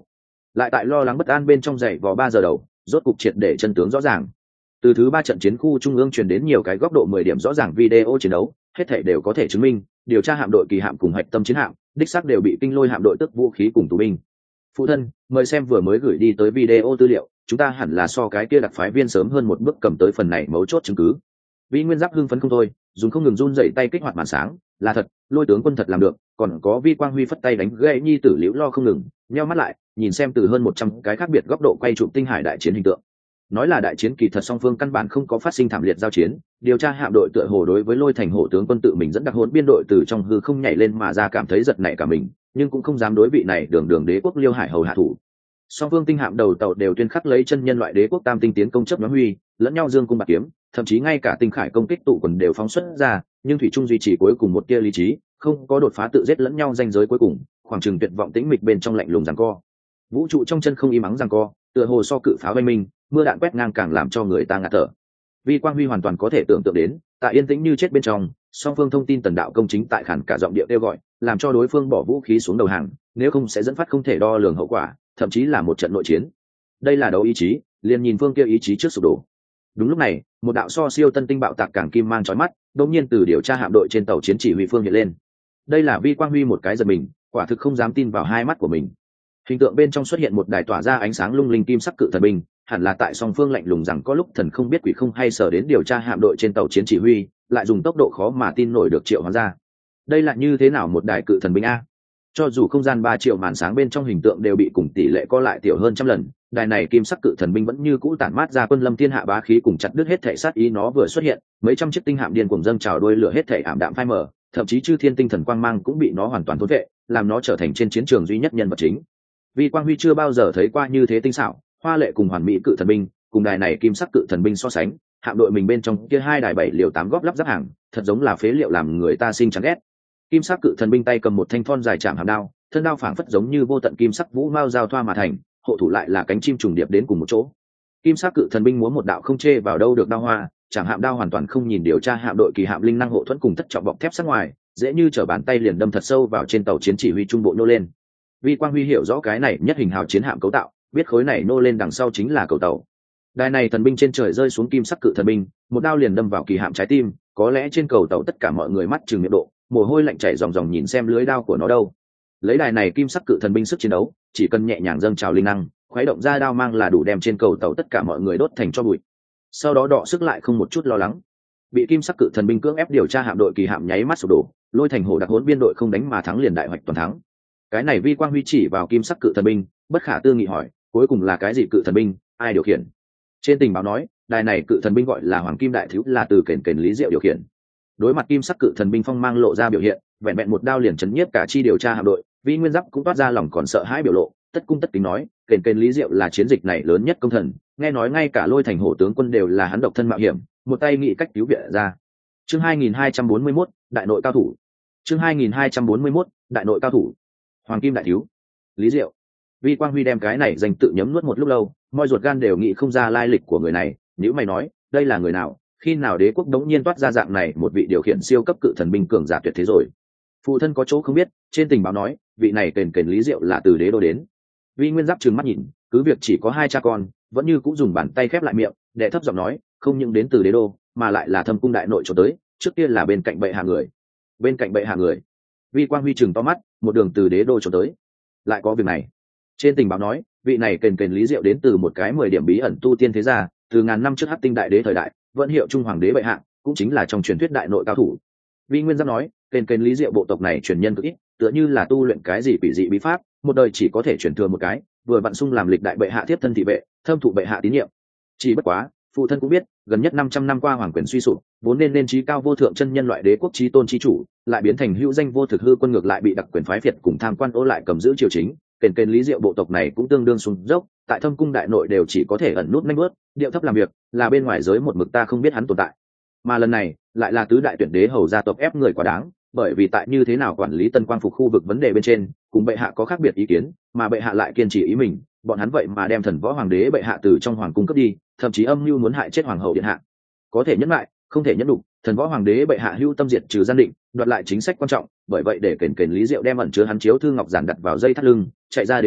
lại tại lo lắng bất an bên trong dậy vò 3 giờ đầu, rốt cục triệt để chân tướng rõ ràng. Từ thứ 3 trận chiến khu trung ương truyền đến nhiều cái góc độ 10 điểm rõ ràng video chiến đấu, hết thảy đều có thể chứng minh, điều tra hạm đội kỳ hạm cùng hạch tâm chiến hạm, đích xác đều bị kinh lôi hạm đội tức vũ khí cùng tù binh. Phụ thân, mời xem vừa mới gửi đi tới video tư liệu, chúng ta hẳn là so cái kia đặc phái viên sớm hơn một bước cầm tới phần này mấu chốt chứng cứ. Vi Nguyên Giáp hưng phấn không thôi, dùng không ngừng run dậy tay kích hoạt màn sáng, là thật, Lôi tướng quân thật làm được, còn có Vi Quang Huy phất tay đánh gãy nhi tử Liễu Lo không ngừng, nheo mắt lại, nhìn xem từ hơn 100 cái khác biệt góc độ quay chụp tinh hải đại chiến hình tượng. Nói là đại chiến kỳ thật song phương căn bản không có phát sinh thảm liệt giao chiến, điều tra hạm đội tựa hồ đối với Lôi Thành Hổ tướng quân tự mình dẫn đặc hỗn biên đội từ trong hư không nhảy lên mà ra cảm thấy giật nảy cả mình, nhưng cũng không dám đối vị này đường đế quốc Liêu Hải hầu hạ thủ. Song phương tinh hạm đầu tàu đều tuyên khắc lấy chân nhân loại đế quốc tam tinh tiến công chấp nhóm huy, lẫn nhau dương cung bạc kiếm, thậm chí ngay cả tinh khải công kích tụ quần đều phóng xuất ra, nhưng thủy trung duy trì cuối cùng một tia lý trí, không có đột phá tự giết lẫn nhau danh giới cuối cùng, khoảng chừng tuyệt vọng tĩnh mịch bên trong lạnh lùng giằng co. Vũ trụ trong chân không im ắng giằng co, tựa hồ so cự pháo oanh minh, mưa đạn quét ngang càng làm cho người ta ngạt thở. Vi Quang Huy hoàn toàn có thể tưởng tượng đến, tại yên tĩnh như chết bên trong, song phương thông tin tần đạo công chính tại khản cả giọng điệu kêu gọi, làm cho đối phương bỏ vũ khí xuống đầu hàng, nếu không sẽ dẫn phát không thể đo lường hậu quả, thậm chí là một trận nội chiến. Đây là đấu ý chí, liền nhìn phương kia ý chí trước sụp đổ. Đúng lúc này, một đạo so siêu tân tinh bạo tạc càng kim mang chói mắt, đột nhiên từ điều tra hạm đội trên tàu chiến chỉ huy phương hiện lên. Đây là Vi Quang Huy một cái giật mình, quả thực không dám tin vào hai mắt của mình. Hình tượng bên trong xuất hiện một đài tỏa ra ánh sáng lung linh kim sắc cự thần binh, hẳn là tại song phương lạnh lùng rằng có lúc thần không biết quỷ không hay sở đến điều tra hạm đội trên tàu chiến chỉ huy, lại dùng tốc độ khó mà tin nổi được triệu hoán ra. Đây là như thế nào một đài cự thần binh a? Cho dù không gian 3 triệu màn sáng bên trong hình tượng đều bị cùng tỷ lệ co lại tiểu hơn trăm lần, đài này kim sắc cự thần binh vẫn như cũ tản mát ra quân lâm thiên hạ bá khí cùng chặt đứt hết thể sát ý. Nó vừa xuất hiện, mấy trăm chiếc tinh hạm điên cuồng dâng trào đuôi lửa hết thể ảm đạm phai mờ, thậm chí chư thiên tinh thần quang mang cũng bị nó hoàn toàn thôn vệ, làm nó trở thành trên chiến trường duy nhất nhân vật chính. Vi Quang Huy chưa bao giờ thấy qua như thế tinh xảo, hoa lệ cùng hoàn mỹ cự thần binh, cùng đài này kim sắc cự thần binh so sánh, hạm đội mình bên trong kia hai đài 7 liều 8 góp lắp ráp hàng, thật giống là phế liệu làm người ta sinh chán ghét. Kim sắc cự thần binh tay cầm một thanh thon dài chạm hàm đao, thân đao phảng phất giống như vô tận kim sắc vũ mao giao thoa mà thành, hộ thủ lại là cánh chim trùng điệp đến cùng một chỗ. Kim sắc cự thần binh múa một đạo không chê vào đâu được đao hoa, chạm hạm đao hoàn toàn không nhìn điều tra hạm đội kỳ hạm linh năng hộ thuẫn cùng thất trọng bọc thép sát ngoài, dễ như trở bàn tay liền đâm thật sâu vào trên tàu chiến chỉ huy trung bộ nô lên. Vi Quang Huy hiểu rõ cái này nhất hình hào chiến hạm cấu tạo, biết khối này nô lên đằng sau chính là cầu tàu. Đài này thần binh trên trời rơi xuống kim sắc cự thần binh, một đao liền đâm vào kỳ hạm trái tim, có lẽ trên cầu tàu tất cả mọi người mắt trừng miệng độ, mồ hôi lạnh chảy ròng ròng nhìn xem lưới đao của nó đâu. Lấy đài này kim sắc cự thần binh sức chiến đấu, chỉ cần nhẹ nhàng dâng trào linh năng, khuấy động ra đao mang là đủ đem trên cầu tàu tất cả mọi người đốt thành tro bụi. Sau đó đọ sức lại không một chút lo lắng. Bị kim sắc cự thần binh cưỡng ép điều tra hạm đội kỳ hạm nháy mắt sụp đổ, Lôi Thành Hổ đặc hỗn biên đội không đánh mà thắng liền đại hoạch toàn thắng. Cái này Vi Quang Huy chỉ vào kim sắc cự thần binh, bất khả tư nghị hỏi, cuối cùng là cái gì cự thần binh, ai điều khiển? Trên tình báo nói, đài này cự thần binh gọi là Hoàng Kim Đại Thiếu, là từ kền kền Lý Diệu điều khiển. Đối mặt kim sắc cự thần binh phong mang lộ ra biểu hiện, vẹn vẹn một đao liền chấn nhiếp cả chi điều tra hạm đội, Vi Nguyên Giáp cũng toát ra lòng còn sợ hãi biểu lộ, tất cung tất kính nói, kền kền Lý Diệu là chiến dịch này lớn nhất công thần, nghe nói ngay cả Lôi Thành Hổ tướng quân đều là hắn độc thân mạo hiểm, một tay nghĩ cách cứu viện ra. Chương 2241, đại nội cao thủ. Chương 2241, đại nội cao thủ. Hoàng Kim Đại Thiếu, Lý Diệu. Vi Quang Huy đem cái này danh tự nhấm nuốt một lúc lâu, mọi ruột gan đều nghĩ không ra lai lịch của người này, nếu mày nói, đây là người nào, khi nào đế quốc đống nhiên toát ra dạng này một vị điều khiển siêu cấp cự thần binh cường giả tuyệt thế rồi. Phụ thân có chỗ không biết, trên tình báo nói, vị này kền kền Lý Diệu là từ đế đô đến. Vi Nguyên Giáp trừng mắt nhìn, cứ việc chỉ có 2 cha con, vẫn như cũng dùng bàn tay khép lại miệng, đệ thấp giọng nói, không những đến từ đế đô, mà lại là Thâm cung đại nội chỗ tới, trước kia là bên cạnh bệ hạ người. Bên cạnh bệ hạ người. Vi Quang Huy trừng to mắt, một đường từ đế đô chỗ tới, lại có việc này. Trên tình báo nói, vị này kền kền Lý Diệu đến từ một cái 10 điểm bí ẩn tu tiên thế gia, từ ngàn năm trước Hắc Tinh đại đế thời đại, vẫn hiệu trung hoàng đế bệ hạ, cũng chính là trong truyền thuyết đại nội cao thủ. Vi Nguyên Giáp nói, kền kền Lý Diệu bộ tộc này truyền nhân cực ít, tựa như là tu luyện cái gì quỷ dị bí pháp, một đời chỉ có thể truyền thừa một cái, vừa vặn sung làm lịch đại bệ hạ tiếp thân thị vệ, thâm thụ bệ hạ tín nhiệm. Chỉ bất quá, phụ thân cũng biết, gần nhất 500 năm qua hoàng quyền suy sụp, vốn nên trí cao vô thượng chân nhân loại đế quốc chí tôn chí chủ, lại biến thành hữu danh vô thực hư quân, ngược lại bị đặc quyền phái Việt cùng tham quan ô lại cầm giữ triều chính. Kền kền Lý Diệu bộ tộc này cũng tương đương xuống dốc, tại Thâm cung đại nội đều chỉ có thể ẩn nút nhanh bước, điệu thấp làm việc, là bên ngoài giới một mực ta không biết hắn tồn tại. Mà lần này, lại là tứ đại tuyển đế hầu gia tộc ép người quá đáng, bởi vì tại như thế nào quản lý Tân Quang phục khu vực vấn đề bên trên, cùng bệ hạ có khác biệt ý kiến, mà bệ hạ lại kiên trì ý mình, bọn hắn vậy mà đem thần võ hoàng đế bệ hạ từ trong hoàng cung cướp đi, thậm chí âm mưu muốn hại chết hoàng hậu điện hạ. Có thể nhẫn lại, không thể nhẫn đủ, thần võ hoàng đế bệ hạ hưu tâm diệt trừ gian định, đoạt lại chính sách quan trọng, bởi vậy để kền kền Lý Diệu đem ẩn chứa hắn chiếu thư ngọc giản đặt vào dây thắt lưng, chạy ra đế đô,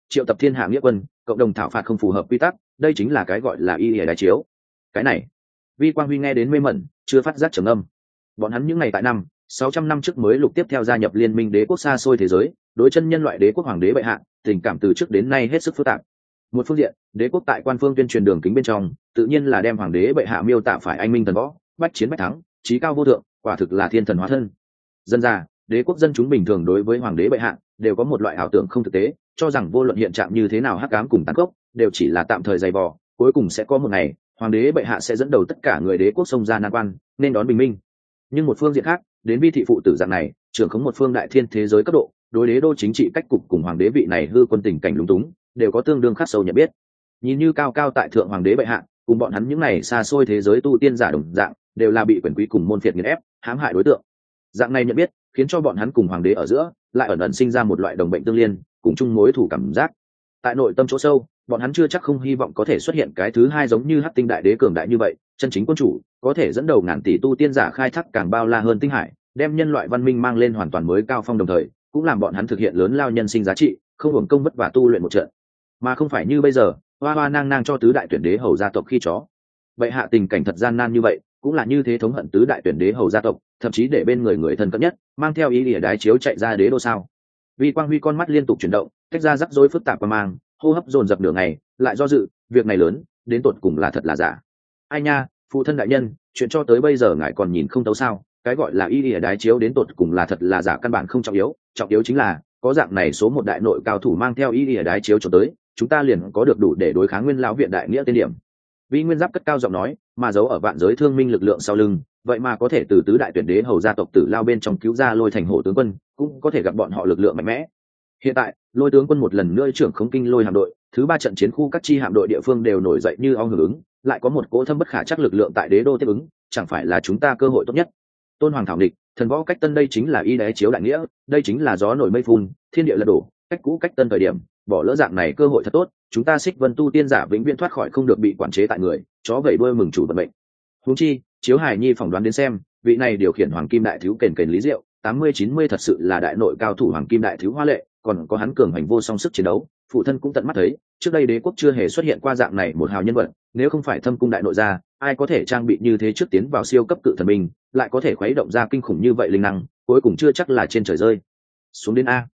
triệu tập thiên hạ nghĩa quân cộng đồng thảo phạt không phù hợp quy tắc, đây chính là cái gọi là y ỉa đái chiếu. Cái này Vi Quang Huy nghe đến mê mẩn, chưa phát giác trầm âm. Bọn hắn những ngày tại 600 năm trước mới lục tiếp theo gia nhập liên minh đế quốc xa xôi thế giới, đối chân nhân loại đế quốc hoàng đế bệ hạ, tình cảm từ trước đến nay hết sức phức tạp. Một phương diện, đế quốc tại quan phương tuyên truyền đường kính bên trong, tự nhiên là đem hoàng đế bệ hạ miêu tả phải anh minh thần võ, bách chiến bách thắng, trí cao vô thượng, quả thực là thiên thần hóa thân. Dân ra, đế quốc dân chúng bình thường đối với hoàng đế bệ hạ đều có một loại ảo tưởng không thực tế, cho rằng vô luận hiện trạng như thế nào hắc ám cùng tàn khốc, đều chỉ là tạm thời dày vò, cuối cùng sẽ có một ngày, hoàng đế bệ hạ sẽ dẫn đầu tất cả người đế quốc xông ra nan quan, nên đón bình minh. Nhưng một phương diện khác, đến Vi thị phụ tử dạng này, trưởng khống một phương đại thiên thế giới cấp độ, đối đế đô chính trị cách cục cùng hoàng đế vị này hư quân tình cảnh lúng túng, đều có tương đương khắc sâu nhận biết. Nhìn như cao cao tại thượng hoàng đế bệ hạ, cùng bọn hắn những này xa xôi thế giới tu tiên giả đồng dạng, đều là bị quyền quý cùng môn phiệt nghiền ép, hãm hại đối tượng. Dạng này nhận biết, khiến cho bọn hắn cùng hoàng đế ở giữa lại ẩn ẩn sinh ra một loại đồng bệnh tương liên, cùng chung mối thù cảm giác. Tại nội tâm chỗ sâu, bọn hắn chưa chắc không hy vọng có thể xuất hiện cái thứ hai giống như Hắc Tinh đại đế cường đại như vậy, chân chính quân chủ, có thể dẫn đầu ngàn tỷ tu tiên giả khai thác càng bao la hơn tinh hải, đem nhân loại văn minh mang lên hoàn toàn mới cao phong, đồng thời cũng làm bọn hắn thực hiện lớn lao nhân sinh giá trị, không hưởng công vất vả tu luyện một trận, mà không phải như bây giờ hoa hoa nang nang cho tứ đại tuyển đế hầu gia tộc khi chó. Vậy hạ tình cảnh thật gian nan như vậy, cũng là như thế thống hận tứ đại tuyển đế hầu gia tộc, thậm chí để bên người thân cận nhất mang theo ý lìa đái chiếu chạy ra đế đô sao? Vi Quang Huy con mắt liên tục chuyển động, tách ra rắc rối phức tạp và mang hô hấp dồn dập nửa ngày, lại do dự, việc này lớn đến tột cùng là thật là giả. Ai nha, phụ thân đại nhân, chuyện cho tới bây giờ ngài còn nhìn không thấu sao? Cái gọi là ý lìa đái chiếu đến tột cùng là thật là giả căn bản không trọng yếu chính là có dạng này số một đại nội cao thủ mang theo ý lìa đái chiếu cho tới, chúng ta liền có được đủ để đối kháng Nguyên lão viện đại nghĩa tên điểm. Vi Nguyên Giáp cất cao giọng nói, mà giấu ở vạn giới thương minh lực lượng sau lưng, vậy mà có thể từ tứ đại tuyển đế hầu gia tộc tử lao bên trong cứu ra Lôi Thành Hổ tướng quân, cũng có thể gặp bọn họ lực lượng mạnh mẽ. Hiện tại, Lôi tướng quân một lần nữa trưởng khống kinh Lôi hạm đội, thứ ba trận chiến khu các chi hạm đội địa phương đều nổi dậy như ong hưởng ứng, lại có một cỗ thâm bất khả chắc lực lượng tại đế đô tiếp ứng, chẳng phải là chúng ta cơ hội tốt nhất. Tôn Hoàng thảo địch, thần võ cách tân, đây chính là y đế chiếu đại nghĩa, đây chính là gió nổi mây phun, thiên địa lật đổ, cách cũ cách tân thời điểm, bỏ lỡ dạng này cơ hội thật tốt, chúng ta Xích Vân tu tiên giả vĩnh viễn thoát khỏi không được bị quản chế tại người, chó vẩy đuôi mừng chủ vận mệnh. Huống chi, chiếu Hải Nhi phỏng đoán đến xem, vị này điều khiển Hoàng Kim đại thiếu kền Lý Diệu, 80-90 thật sự là đại nội cao thủ Hoàng Kim đại thiếu Hoa Lệ, còn có hắn cường hành vô song sức chiến đấu, phụ thân cũng tận mắt thấy, trước đây đế quốc chưa hề xuất hiện qua dạng này một hào nhân vật, nếu không phải Thâm cung đại nội gia, ai có thể trang bị như thế trước tiến vào siêu cấp cự thần binh, lại có thể khuấy động ra kinh khủng như vậy linh năng, cuối cùng chưa chắc là trên trời rơi xuống đến a.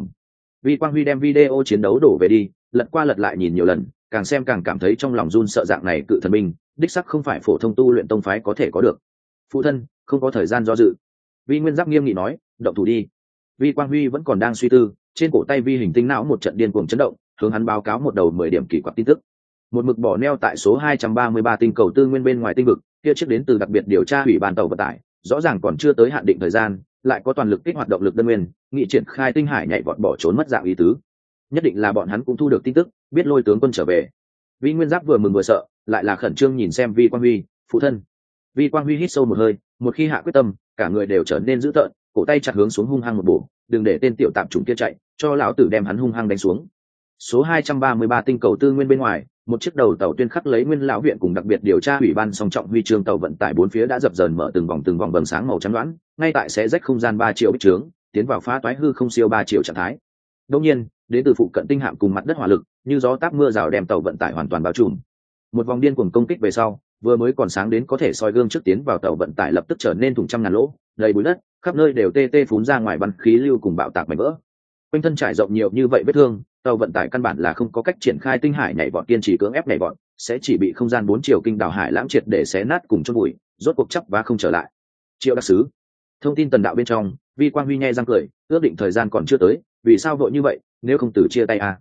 Vi Quang Huy đem video chiến đấu đổ về đi, lật qua lật lại nhìn nhiều lần, càng xem càng cảm thấy trong lòng run sợ, dạng này cự thần binh, đích sắc không phải phổ thông tu luyện tông phái có thể có được. Phụ thân, không có thời gian do dự. Vi Nguyên Giáp nghiêm nghị nói, động thủ đi. Vi Quang Huy vẫn còn đang suy tư, trên cổ tay Vi hình tinh não một trận điên cuồng chấn động, hướng hắn báo cáo một đầu 10 điểm kỳ quặc tin tức. Một mực bỏ neo tại số 233 tinh cầu tư nguyên bên ngoài tinh vực, kia trước đến từ đặc biệt điều tra ủy ban tàu vận tải, rõ ràng còn chưa tới hạn định thời gian, lại có toàn lực kích hoạt động lực đơn nguyên, nghị triển khai tinh hải nhảy vọt bỏ trốn mất dạng ý tứ. Nhất định là bọn hắn cũng thu được tin tức, biết Lôi tướng quân trở về. Vi Nguyên Giáp vừa mừng vừa sợ, lại là khẩn trương nhìn xem Vi Quang Huy, phụ thân. Vi Quang Huy hít sâu một hơi, một khi hạ quyết tâm, cả người đều trở nên dữ tợn, cổ tay chặt hướng xuống hung hăng một bổ, đừng để tên tiểu tạp chủng kia chạy, cho lão tử đem hắn hung hăng đánh xuống. Số 233 tinh cầu tư nguyên bên ngoài, một chiếc đầu tàu tuyên khắc lấy Nguyên lão viện cùng đặc biệt điều tra ủy ban song trọng huy chương tàu vận tải bốn phía đã dập dờn mở từng vòng vầng sáng màu trắng đoán, ngay tại xé rách không gian 3 triệu bích trướng, tiến vào phá toái hư không siêu 3 triệu trạng thái. Đương nhiên, đến từ phụ cận tinh hạm cùng mặt đất hỏa lực, như gió táp mưa rào đem tàu vận tải hoàn toàn bao trùm. Một vòng điên cuồng công kích về sau, vừa mới còn sáng đến có thể soi gương trước tiến vào tàu vận tải lập tức trở nên thủng trăm ngàn lỗ, đầy bụi đất, khắp nơi đều tê tê phún ra ngoài bắn khí lưu cùng bạo tạc mảnh vỡ. Quanh thân trải rộng nhiều như vậy vết thương, tàu vận tải căn bản là không có cách triển khai tinh hải nhảy vọt, kiên trì cưỡng ép nhảy vọt, sẽ chỉ bị không gian 4 chiều kinh đảo hải lãng triệt để xé nát cùng chôn bụi, rốt cuộc chấp và không trở lại. Triệu đặc sứ, thông tin tần đạo bên trong, Vi Quang Huy nhe răng cười, ước định thời gian còn chưa tới, vì sao vội như vậy, nếu không từ chia tay à?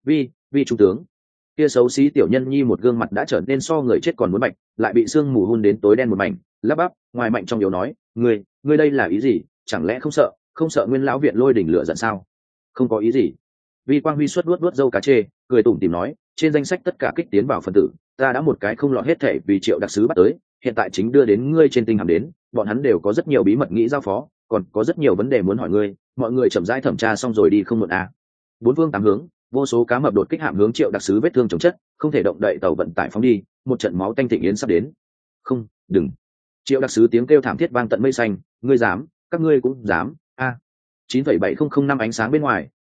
Vi trung tướng, kia xấu xí tiểu nhân nhi một gương mặt đã trở nên so người chết còn muốn bạch, lại bị sương mù hun đến tối đen một mảnh, lắp bắp, ngoài mạnh trong yếu nói, ngươi đây là ý gì? Chẳng lẽ không sợ Nguyên lão viện Lôi đỉnh lửa giận sao? Không có ý gì. Vi Quang Huy suốt vuốt râu cá chê, cười tủm tỉm nói, trên danh sách tất cả kích tiến vào phần tử, ta đã một cái không lọt hết thể vì Triệu đặc sứ bắt tới, hiện tại chính đưa đến ngươi trên tinh hàm đến, bọn hắn đều có rất nhiều bí mật nghĩ giao phó, còn có rất nhiều vấn đề muốn hỏi ngươi, mọi người chậm rãi thẩm tra xong rồi đi không muộn à. Bốn phương tám hướng, vô số cá mập đột kích hạm hướng Triệu đặc sứ vết thương chồng chất, không thể động đậy tàu vận tải phóng đi, một trận máu tanh thịnh yến sắp đến. Không, đừng. Triệu đặc sứ tiếng kêu thảm thiết vang tận mây xanh, ngươi dám, các ngươi cũng dám. A. 9,7005 ánh sáng bên ngoài,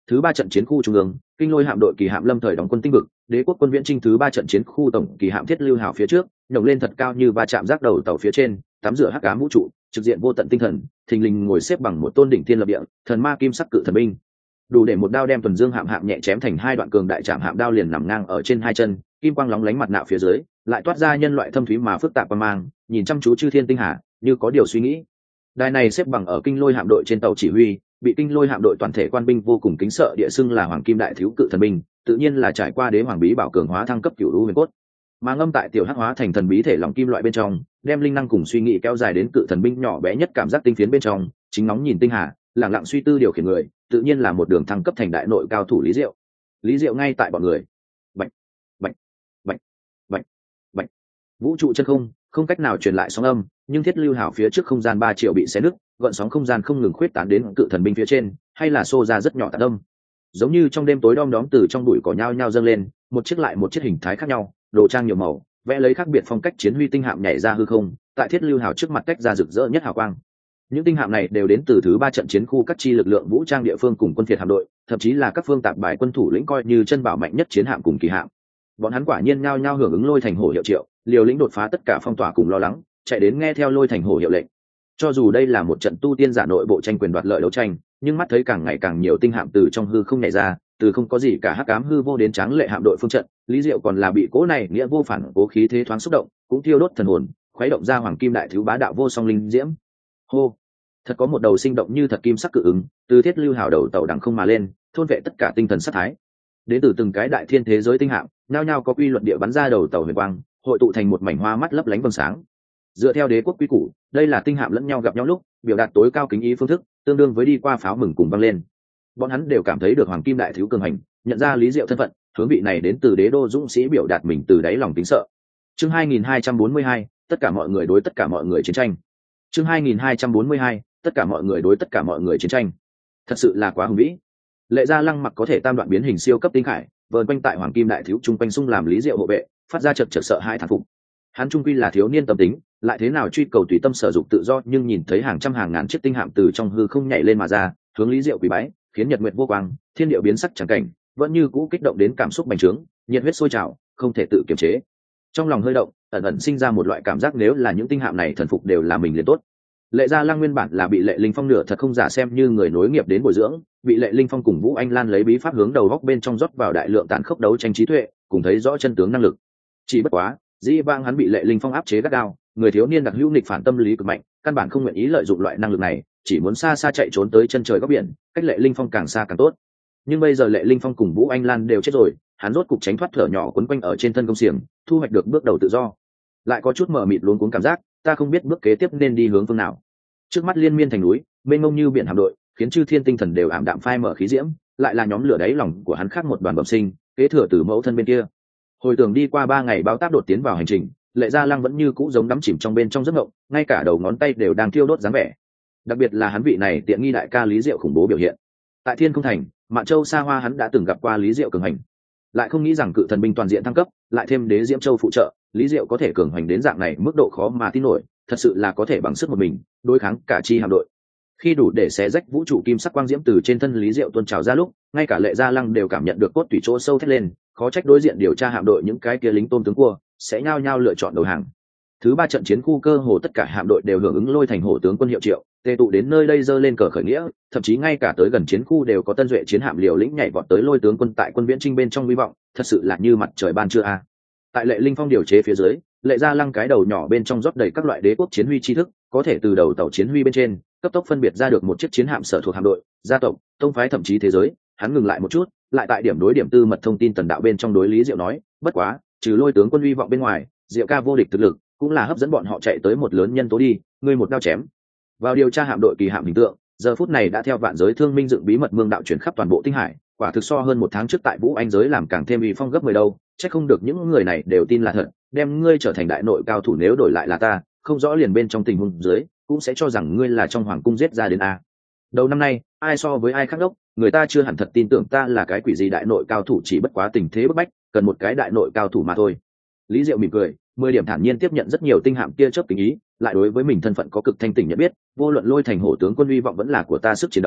Thứ ba trận chiến khu trung ương, kinh lôi hạm đội kỳ hạm lâm thời đóng quân tinh vực, đế quốc quân viễn chinh thứ ba trận chiến khu tổng kỳ hạm thiết lưu hào phía trước, nhổng lên thật cao như va chạm rác đầu tàu phía trên, tắm rửa hắc ám vũ trụ, trực diện vô tận tinh thần, thình lình ngồi xếp bằng một tôn đỉnh thiên lập địa, thần ma kim sắc cự thần binh. Đủ để một đao đem tuần dương hạm nhẹ chém thành hai đoạn, cường đại trảm hạm đao liền nằm ngang ở trên hai chân, kim quang lóng lánh mặt nạ phía dưới, lại toát ra nhân loại thâm thúy mà phức tạp qua mang, nhìn chăm chú chư thiên tinh hà, như có điều suy nghĩ. Đài này xếp bằng ở kinh lôi hạm đội trên tàu chỉ huy, bị kinh lôi hạm đội toàn thể quan binh vô cùng kính sợ địa xưng là hoàng kim đại thiếu cự thần binh, tự nhiên là trải qua đế hoàng bí bảo cường hóa thăng cấp cửu lũ huyền cốt, mà ngâm tại tiểu hắc hóa thành thần bí thể lòng kim loại bên trong, đem linh năng cùng suy nghĩ kéo dài đến cự thần binh nhỏ bé nhất cảm giác tinh phiến bên trong, chính nóng nhìn tinh hà, lặng lặng suy tư điều khiển người, tự nhiên là một đường thăng cấp thành đại nội cao thủ Lý Diệu. Lý Diệu ngay tại bọn người. Bạch, bạch, bạch, bạch, bạch. Vũ trụ chân không, không cách nào truyền lại sóng âm, nhưng thiết lưu hảo phía trước không gian 3 triệu bị xé nứt, gợn sóng không gian không ngừng khuyết tán đến cự thần binh phía trên, hay là xô ra rất nhỏ tạt âm. Giống như trong đêm tối đom đóm từ trong bụi cỏ nhao nhao dâng lên, một chiếc lại một chiếc hình thái khác nhau, đồ trang nhiều màu, vẽ lấy khác biệt phong cách chiến huy tinh hạm nhảy ra hư không, tại thiết lưu hảo trước mặt cách ra rực rỡ nhất hào quang. Những tinh hạm này đều đến từ thứ ba trận chiến khu các chi lực lượng vũ trang địa phương cùng quân phiệt hạm đội, thậm chí là các phương tạp bài quân thủ lĩnh coi như chân bảo mạnh nhất chiến hạm cùng kỳ hạm. Bọn hắn quả nhiên nhao nhao hưởng ứng lôi thành hổ hiệu triệu, liều lĩnh đột phá tất cả phong tỏa cùng lo lắng, chạy đến nghe theo lôi thành hổ hiệu lệnh. Cho dù đây là một trận tu tiên giả nội bộ tranh quyền đoạt lợi đấu tranh, nhưng mắt thấy càng ngày càng nhiều tinh hạm từ trong hư không nhảy ra, từ không có gì cả hắc ám hư vô đến tráng lệ hạm đội phương trận, Lý Diệu còn là bị cố này nghĩa vô phản cố khí thế thoáng xúc động, cũng thiêu đốt thần hồn, khuấy động ra hoàng kim đại thiếu bá đạo vô song linh diễm. Hô, thật có một đầu sinh động như thật kim sắc cự ứng, từ thiết lưu hào đầu tàu đằng không mà lên, thôn vệ tất cả tinh thần sát thái. Đến từ từng cái đại thiên thế giới tinh hạm, nhao nhao có quy luật địa bắn ra đầu tàu huyền quang, hội tụ thành một mảnh hoa mắt lấp lánh vầng sáng. Dựa theo đế quốc quy củ, đây là tinh hạm lẫn nhau gặp nhau lúc biểu đạt tối cao kính ý phương thức, tương đương với đi qua pháo mừng cùng vang lên. Bọn hắn đều cảm thấy được hoàng kim đại thiếu cường hành, nhận ra Lý Diệu thân phận, hướng vị này đến từ đế đô dũng sĩ biểu đạt mình từ đáy lòng kính sợ. Chương 2242, tất cả mọi người đối tất cả mọi người chiến tranh. Chương 2242, tất cả mọi người đối tất cả mọi người chiến tranh. Thật sự là quá hùng vĩ. Lệ Gia Lăng mặc có thể tam đoạn biến hình siêu cấp tinh khải, vờn quanh tại hoàng kim đại thiếu trung quanh xung làm Lý Diệu hộ vệ, phát ra chật sợ hãi thán phục. Hắn trung quy là thiếu niên tâm tính, lại thế nào truy cầu tùy tâm sở dục tự do, nhưng nhìn thấy hàng trăm hàng ngàn chiếc tinh hạm từ trong hư không nhảy lên mà ra, hướng Lý Diệu quỳ bái, khiến nhật nguyệt vô quang, thiên địa biến sắc chẳng cảnh, vẫn như cũ kích động đến cảm xúc bành trướng, nhiệt huyết sôi trào, không thể tự kiềm chế. Trong lòng hơi động, ẩn ẩn sinh ra một loại cảm giác nếu là những tinh hạm này thần phục đều là mình liền tốt. Lệ Gia Lăng nguyên bản là bị Lệ Linh Phong nửa thật không giả xem như người nối nghiệp đến bồi dưỡng, bị Lệ Linh Phong cùng Vũ Anh Lan lấy bí pháp hướng đầu góc bên trong rót vào đại lượng tàn khốc đấu tranh trí tuệ, cùng thấy rõ chân tướng năng lực. Chỉ bất quá, dĩ vãng hắn bị Lệ Linh Phong áp chế gắt gao, người thiếu niên đặc hữu nghịch phản tâm lý cực mạnh, căn bản không nguyện ý lợi dụng loại năng lực này, chỉ muốn xa xa chạy trốn tới chân trời góc biển, cách Lệ Linh Phong càng xa càng tốt. Nhưng bây giờ Lệ Linh Phong cùng Vũ Anh Lan đều chết rồi, hắn rốt cục tránh thoát thở nhỏ quấn quanh ở trên thân công xiềng, thu hoạch được bước đầu tự do. Lại có chút mờ mịt luống cuống cảm giác, ta không biết bước kế tiếp nên đi hướng phương nào. Trước mắt liên miên thành núi, mênh mông như biển hạm đội, khiến chư thiên tinh thần đều ảm đạm phai mở khí diễm, lại là nhóm lửa đáy lòng của hắn khác một đoàn bẩm sinh, kế thừa từ mẫu thân bên kia. Hồi tưởng đi qua 3 ngày báo táp đột tiến vào hành trình, Lệ Gia Lăng vẫn như cũ giống đắm chìm trong bên trong giấc mộng, ngay cả đầu ngón tay đều đang thiêu đốt dáng vẻ. Đặc biệt là hắn vị này tiện nghi đại ca Lý Diệu khủng bố biểu hiện. Tại Thiên Không Thành, Mạn Châu xa hoa hắn đã từng gặp qua Lý Diệu cường hành, lại không nghĩ rằng cự thần binh toàn diện thăng cấp, lại thêm Đế Diễm Châu phụ trợ, Lý Diệu có thể cường hành đến dạng này mức độ khó mà tin nổi, thật sự là có thể bằng sức một mình đối kháng cả chi hạm đội. Khi đủ để xé rách vũ trụ kim sắc quang diễm từ trên thân Lý Diệu tuôn trào ra lúc, ngay cả Lệ Gia Lăng đều cảm nhận được cốt tủy chỗ sâu thét lên, khó trách đối diện điều tra hạm đội những cái kia lính tôm tướng cua sẽ nhao nhao lựa chọn đầu hàng. Thứ ba trận chiến khu cơ hồ tất cả hạm đội đều hưởng ứng lôi thành hổ tướng quân hiệu triệu, tề tụ đến nơi đây giơ lên cờ khởi nghĩa, thậm chí ngay cả tới gần chiến khu đều có tân duệ chiến hạm liều lĩnh nhảy vọt tới lôi tướng quân tại quân viễn trinh bên trong hy vọng, thật sự là như mặt trời ban trưa a. Tại Lệ Linh Phong điều chế phía dưới, Lệ Gia Lăng cái đầu nhỏ bên trong rót đầy các loại đế quốc chiến huy tri thức, có thể từ đầu tàu chiến huy bên trên cấp tốc phân biệt ra được một chiếc chiến hạm sở thuộc hạm đội, gia tộc, tông phái thậm chí thế giới. Hắn ngừng lại một chút, lại tại điểm đối điểm tư mật thông tin tần đạo bên trong đối Lý Diệu nói, bất quá, trừ lôi tướng quân hy vọng bên ngoài, Diệu ca vô địch thực lực, cũng là hấp dẫn bọn họ chạy tới một lớn nhân tố đi, ngươi một đao chém vào điều tra hạm đội kỳ hạm hình tượng, giờ phút này đã theo vạn giới thương minh dựng bí mật mương đạo chuyển khắp toàn bộ tinh hải, quả thực so hơn 1 tháng trước tại Vũ Anh giới làm càng thêm uy phong gấp 10 đâu, chắc không được những người này đều tin là thật, đem ngươi trở thành đại nội cao thủ nếu đổi lại là ta, không rõ liền bên trong tình huống dưới, cũng sẽ cho rằng ngươi là trong hoàng cung giết ra đến a. Đầu năm nay, ai so với ai khác đốc, người ta chưa hẳn thật tin tưởng ta là cái quỷ gì đại nội cao thủ, chỉ bất quá tình thế bức bách, cần một cái đại nội cao thủ mà thôi. Lý Diệu mỉm cười, 10 điểm thản nhiên tiếp nhận rất nhiều tinh hạm kia chớp tình ý, lại đối với mình thân phận có cực thanh tỉnh nhận biết, vô luận lôi thành hổ tướng quân uy vọng vẫn là của ta sức chiến đấu,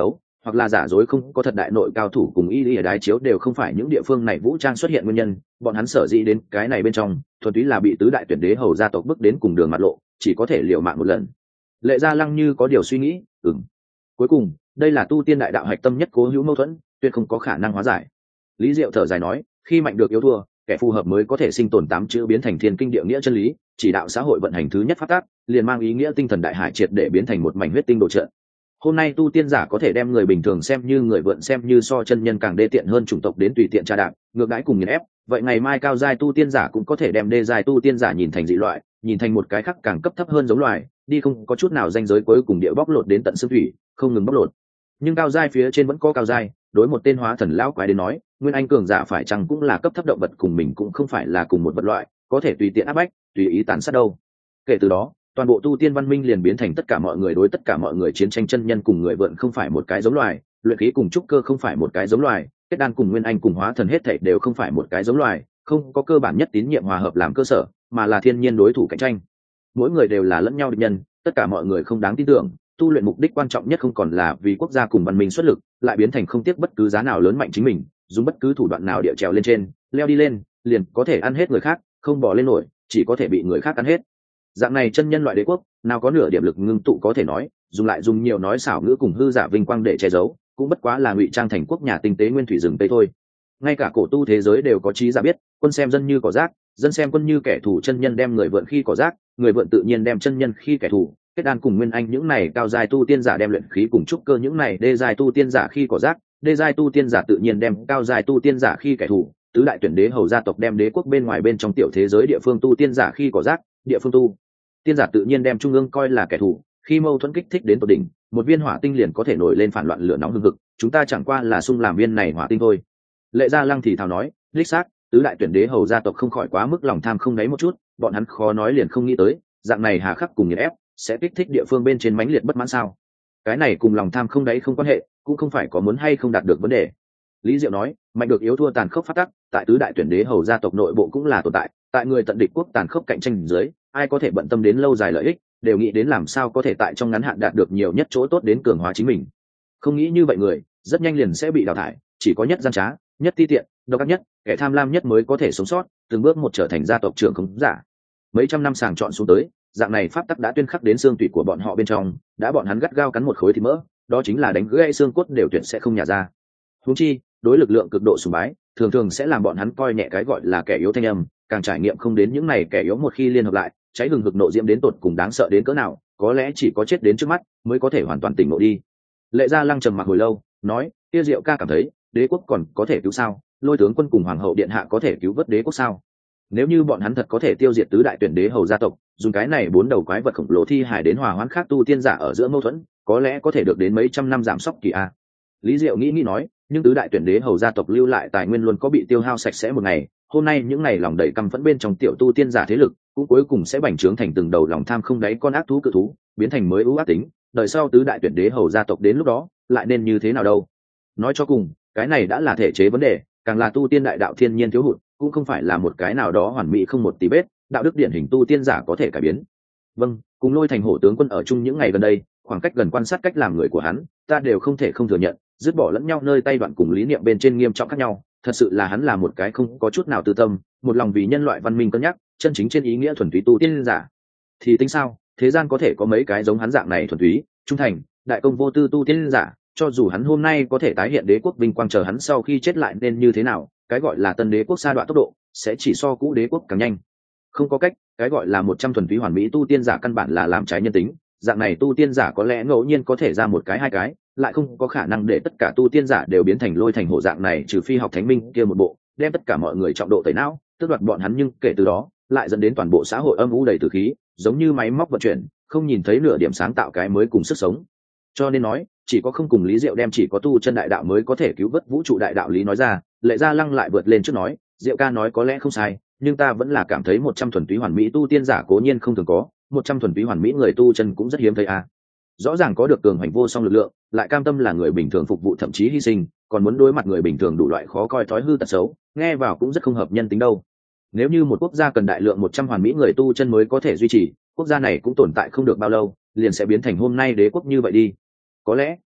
hoặc là giả dối không có thật đại nội cao thủ cùng y lý đái chiếu đều không phải những địa phương này vũ trang xuất hiện nguyên nhân. Bọn hắn sở dĩ đến cái này bên trong thuần túy là bị tứ đại tuyển đế hầu gia tộc bước đến cùng đường mặt lộ, chỉ có thể liều mạng một lần. Lệ Gia Lăng như có điều suy nghĩ, cuối cùng đây là tu tiên đại đạo hạch tâm nhất cố hữu mâu thuẫn, tuyệt không có khả năng hóa giải. Lý Diệu thở dài nói, khi mạnh được yếu thua, kẻ phù hợp mới có thể sinh tồn, tám chữ biến thành thiên kinh địa nghĩa chân lý, chỉ đạo xã hội vận hành thứ nhất pháp tắc, liền mang ý nghĩa tinh thần đại hải triệt để biến thành một mảnh huyết tinh đồ trận. Hôm nay tu tiên giả có thể đem người bình thường xem như người vượn, xem như so chân nhân càng đê tiện hơn chủng tộc đến tùy tiện tra đạp, ngược đãi cùng nghiền ép. Vậy ngày mai cao giai tu tiên giả cũng có thể đem đê giai tu tiên giả nhìn thành dị loại, nhìn thành một cái khác càng cấp thấp hơn giống loài, đi không có chút nào ranh giới, cuối cùng địa bóc lột đến tận xương thủy, không ngừng bóc lột. Nhưng cao giai phía trên vẫn có cao giai, đối một tên hóa thần lão quái đến nói, nguyên anh cường giả phải chăng cũng là cấp thấp động vật, cùng mình cũng không phải là cùng một vật loại, có thể tùy tiện áp bách, tùy ý tàn sát đâu. Kể từ đó, toàn bộ tu tiên văn minh liền biến thành tất cả mọi người đối tất cả mọi người chiến tranh, chân nhân cùng người vượn không phải một cái giống loài, luyện khí cùng trúc cơ không phải một cái giống loài, kết đan cùng nguyên anh cùng hóa thần hết thảy đều không phải một cái giống loài, không có cơ bản nhất tín nhiệm hòa hợp làm cơ sở, mà là thiên nhiên đối thủ cạnh tranh. Mỗi người đều là lẫn nhau địch nhân, tất cả mọi người không đáng tin tưởng. Tu luyện mục đích quan trọng nhất không còn là vì quốc gia cùng văn minh xuất lực, lại biến thành không tiếc bất cứ giá nào lớn mạnh chính mình, dùng bất cứ thủ đoạn nào địa trèo lên trên, leo đi lên, liền có thể ăn hết người khác, không bỏ lên nổi, chỉ có thể bị người khác ăn hết. Dạng này chân nhân loại đế quốc, nào có nửa điểm lực ngưng tụ có thể nói, dùng nhiều nói xảo ngữ cùng hư giả vinh quang để che giấu, cũng bất quá là ngụy trang thành quốc nhà tinh tế nguyên thủy rừng tây thôi. Ngay cả cổ tu thế giới đều có trí giả biết, quân xem dân như cỏ rác, dân xem quân như kẻ thù, chân nhân đem người vượn khi cỏ rác, người vượn tự nhiên đem chân nhân khi kẻ thù. Kết đan cùng nguyên anh những này cao giai tu tiên giả đem luyện khí cùng trúc cơ những này đê giai tu tiên giả khi cỏ rác, đê giai tu tiên giả tự nhiên đem cao giai tu tiên giả khi kẻ thù. Tứ đại tuyển đế hầu gia tộc đem đế quốc bên ngoài bên trong tiểu thế giới địa phương tu tiên giả khi cỏ rác, địa phương tu tiên giả tự nhiên đem trung ương coi là kẻ thù. Khi mâu thuẫn kích thích đến tột đỉnh, một viên hỏa tinh liền có thể nổi lên phản loạn lửa nóng hừng hực, chúng ta chẳng qua là xung làm viên này hỏa tinh thôi. Lệ Gia Lăng thì thào nói, đích xác, tứ đại tuyển đế hầu gia tộc không khỏi quá mức lòng tham không đáy một chút, bọn hắn khó nói liền không nghĩ tới, dạng này hà khắc cùng nghiền ép sẽ kích thích địa phương bên trên mãnh liệt bất mãn sao? Cái này cùng lòng tham không đáy không quan hệ, cũng không phải có muốn hay không đạt được vấn đề. Lý Diệu nói, mạnh được yếu thua tàn khốc phát tắc, tại tứ đại tuyển đế hầu gia tộc nội bộ cũng là tồn tại, tại người tận địch quốc tàn khốc cạnh tranh dưới, ai có thể bận tâm đến lâu dài lợi ích, đều nghĩ đến làm sao có thể tại trong ngắn hạn đạt được nhiều nhất chỗ tốt đến cường hóa chính mình. Không nghĩ như vậy người, rất nhanh liền sẽ bị đào thải, chỉ có nhất gian trá, nhất ti tiện, độc ác nhất, kẻ tham lam nhất mới có thể sống sót, từng bước một trở thành gia tộc trưởng khống giả. Mấy trăm năm sàng chọn xuống tới, dạng này pháp tắc đã tuyên khắc đến xương tủy của bọn họ bên trong, đã bọn hắn gắt gao cắn một khối thịt mỡ, đó chính là đánh gãy xương cốt đều tuyệt sẽ không nhả ra. Huống chi, đối lực lượng cực độ sùng bái, thường thường sẽ làm bọn hắn coi nhẹ cái gọi là kẻ yếu thanh âm, càng trải nghiệm không đến những này kẻ yếu một khi liên hợp lại, cháy hừng hực nộ diễm đến tột cùng đáng sợ đến cỡ nào, có lẽ chỉ có chết đến trước mắt mới có thể hoàn toàn tỉnh ngộ đi. Lệ Gia Lăng trầm mặc hồi lâu, nói, Tiêu Diệu ca cảm thấy, đế quốc còn có thể cứu sao? Lôi tướng quân cùng hoàng hậu điện hạ có thể cứu vớt đế quốc sao? Nếu như bọn hắn thật có thể tiêu diệt tứ đại tuyển đế hầu gia tộc, dùng cái này bốn đầu quái vật khổng lồ thi hải đến hòa hoãn khác tu tiên giả ở giữa mâu thuẫn, có lẽ có thể được đến mấy trăm năm giảm sóc kỳ a. Lý Diệu nghĩ nói, nhưng tứ đại tuyển đế hầu gia tộc lưu lại tài nguyên luôn có bị tiêu hao sạch sẽ một ngày, hôm nay những ngày lòng đầy căm phẫn bên trong tiểu tu tiên giả thế lực, cũng cuối cùng sẽ bành trướng thành từng đầu lòng tham không đáy con ác thú cự thú, biến thành mới ưu ác tính, đời sau tứ đại tuyển đế hầu gia tộc đến lúc đó, lại nên như thế nào đâu? Nói cho cùng, cái này đã là thể chế vấn đề, càng là tu tiên đại đạo thiên nhiên thiếu hụt, cũng không phải là một cái nào đó hoàn mỹ không một tí vết, đạo đức điển hình tu tiên giả có thể cải biến. Vâng, cùng Lôi Thành Hổ tướng quân ở chung những ngày gần đây, khoảng cách gần quan sát cách làm người của hắn, ta đều không thể không thừa nhận, dứt bỏ lẫn nhau nơi tay đoạn cùng lý niệm bên trên nghiêm trọng khác nhau, thật sự là hắn là một cái không có chút nào tư tâm, một lòng vì nhân loại văn minh cân nhắc, chân chính trên ý nghĩa thuần túy tu tiên giả. Thì tính sao, thế gian có thể có mấy cái giống hắn dạng này thuần túy, trung thành, đại công vô tư tu tiên giả, cho dù hắn hôm nay có thể tái hiện đế quốc vinh quang, chờ hắn sau khi chết lại nên như thế nào, cái gọi là tân đế quốc sa đoạn tốc độ, sẽ chỉ so cũ đế quốc càng nhanh. Không có cách, cái gọi là 100 thuần túy hoàn mỹ tu tiên giả căn bản là làm trái nhân tính, dạng này tu tiên giả có lẽ ngẫu nhiên có thể ra một cái hai cái, lại không có khả năng để tất cả tu tiên giả đều biến thành Lôi Thành Hổ dạng này, trừ phi học thánh minh kia một bộ, đem tất cả mọi người trọng độ tẩy não, tước đoạt bọn hắn, nhưng kể từ đó, lại dẫn đến toàn bộ xã hội âm u đầy tử khí, giống như máy móc vận chuyển, không nhìn thấy nửa điểm sáng tạo cái mới cùng sức sống. Cho nên nói, chỉ có không cùng Lý Diệu đem chỉ có tu chân đại đạo mới có thể cứu vớt vũ trụ đại đạo lý nói ra. Lệ Gia Lăng lại vượt lên trước nói, Diệu ca nói có lẽ không sai, nhưng ta vẫn là cảm thấy 100 thuần túy hoàn mỹ tu tiên giả cố nhiên không thường có, 100 thuần túy hoàn mỹ người tu chân cũng rất hiếm thấy a. Rõ ràng có được cường hành vô song lực lượng, lại cam tâm là người bình thường phục vụ, thậm chí hy sinh, còn muốn đối mặt người bình thường đủ loại khó coi thói hư tật xấu, nghe vào cũng rất không hợp nhân tính đâu. Nếu như một quốc gia cần đại lượng 100 hoàn mỹ người tu chân mới có thể duy trì, quốc gia này cũng tồn tại không được bao lâu, liền sẽ biến thành hôm nay đế quốc như vậy đi. Có lẽ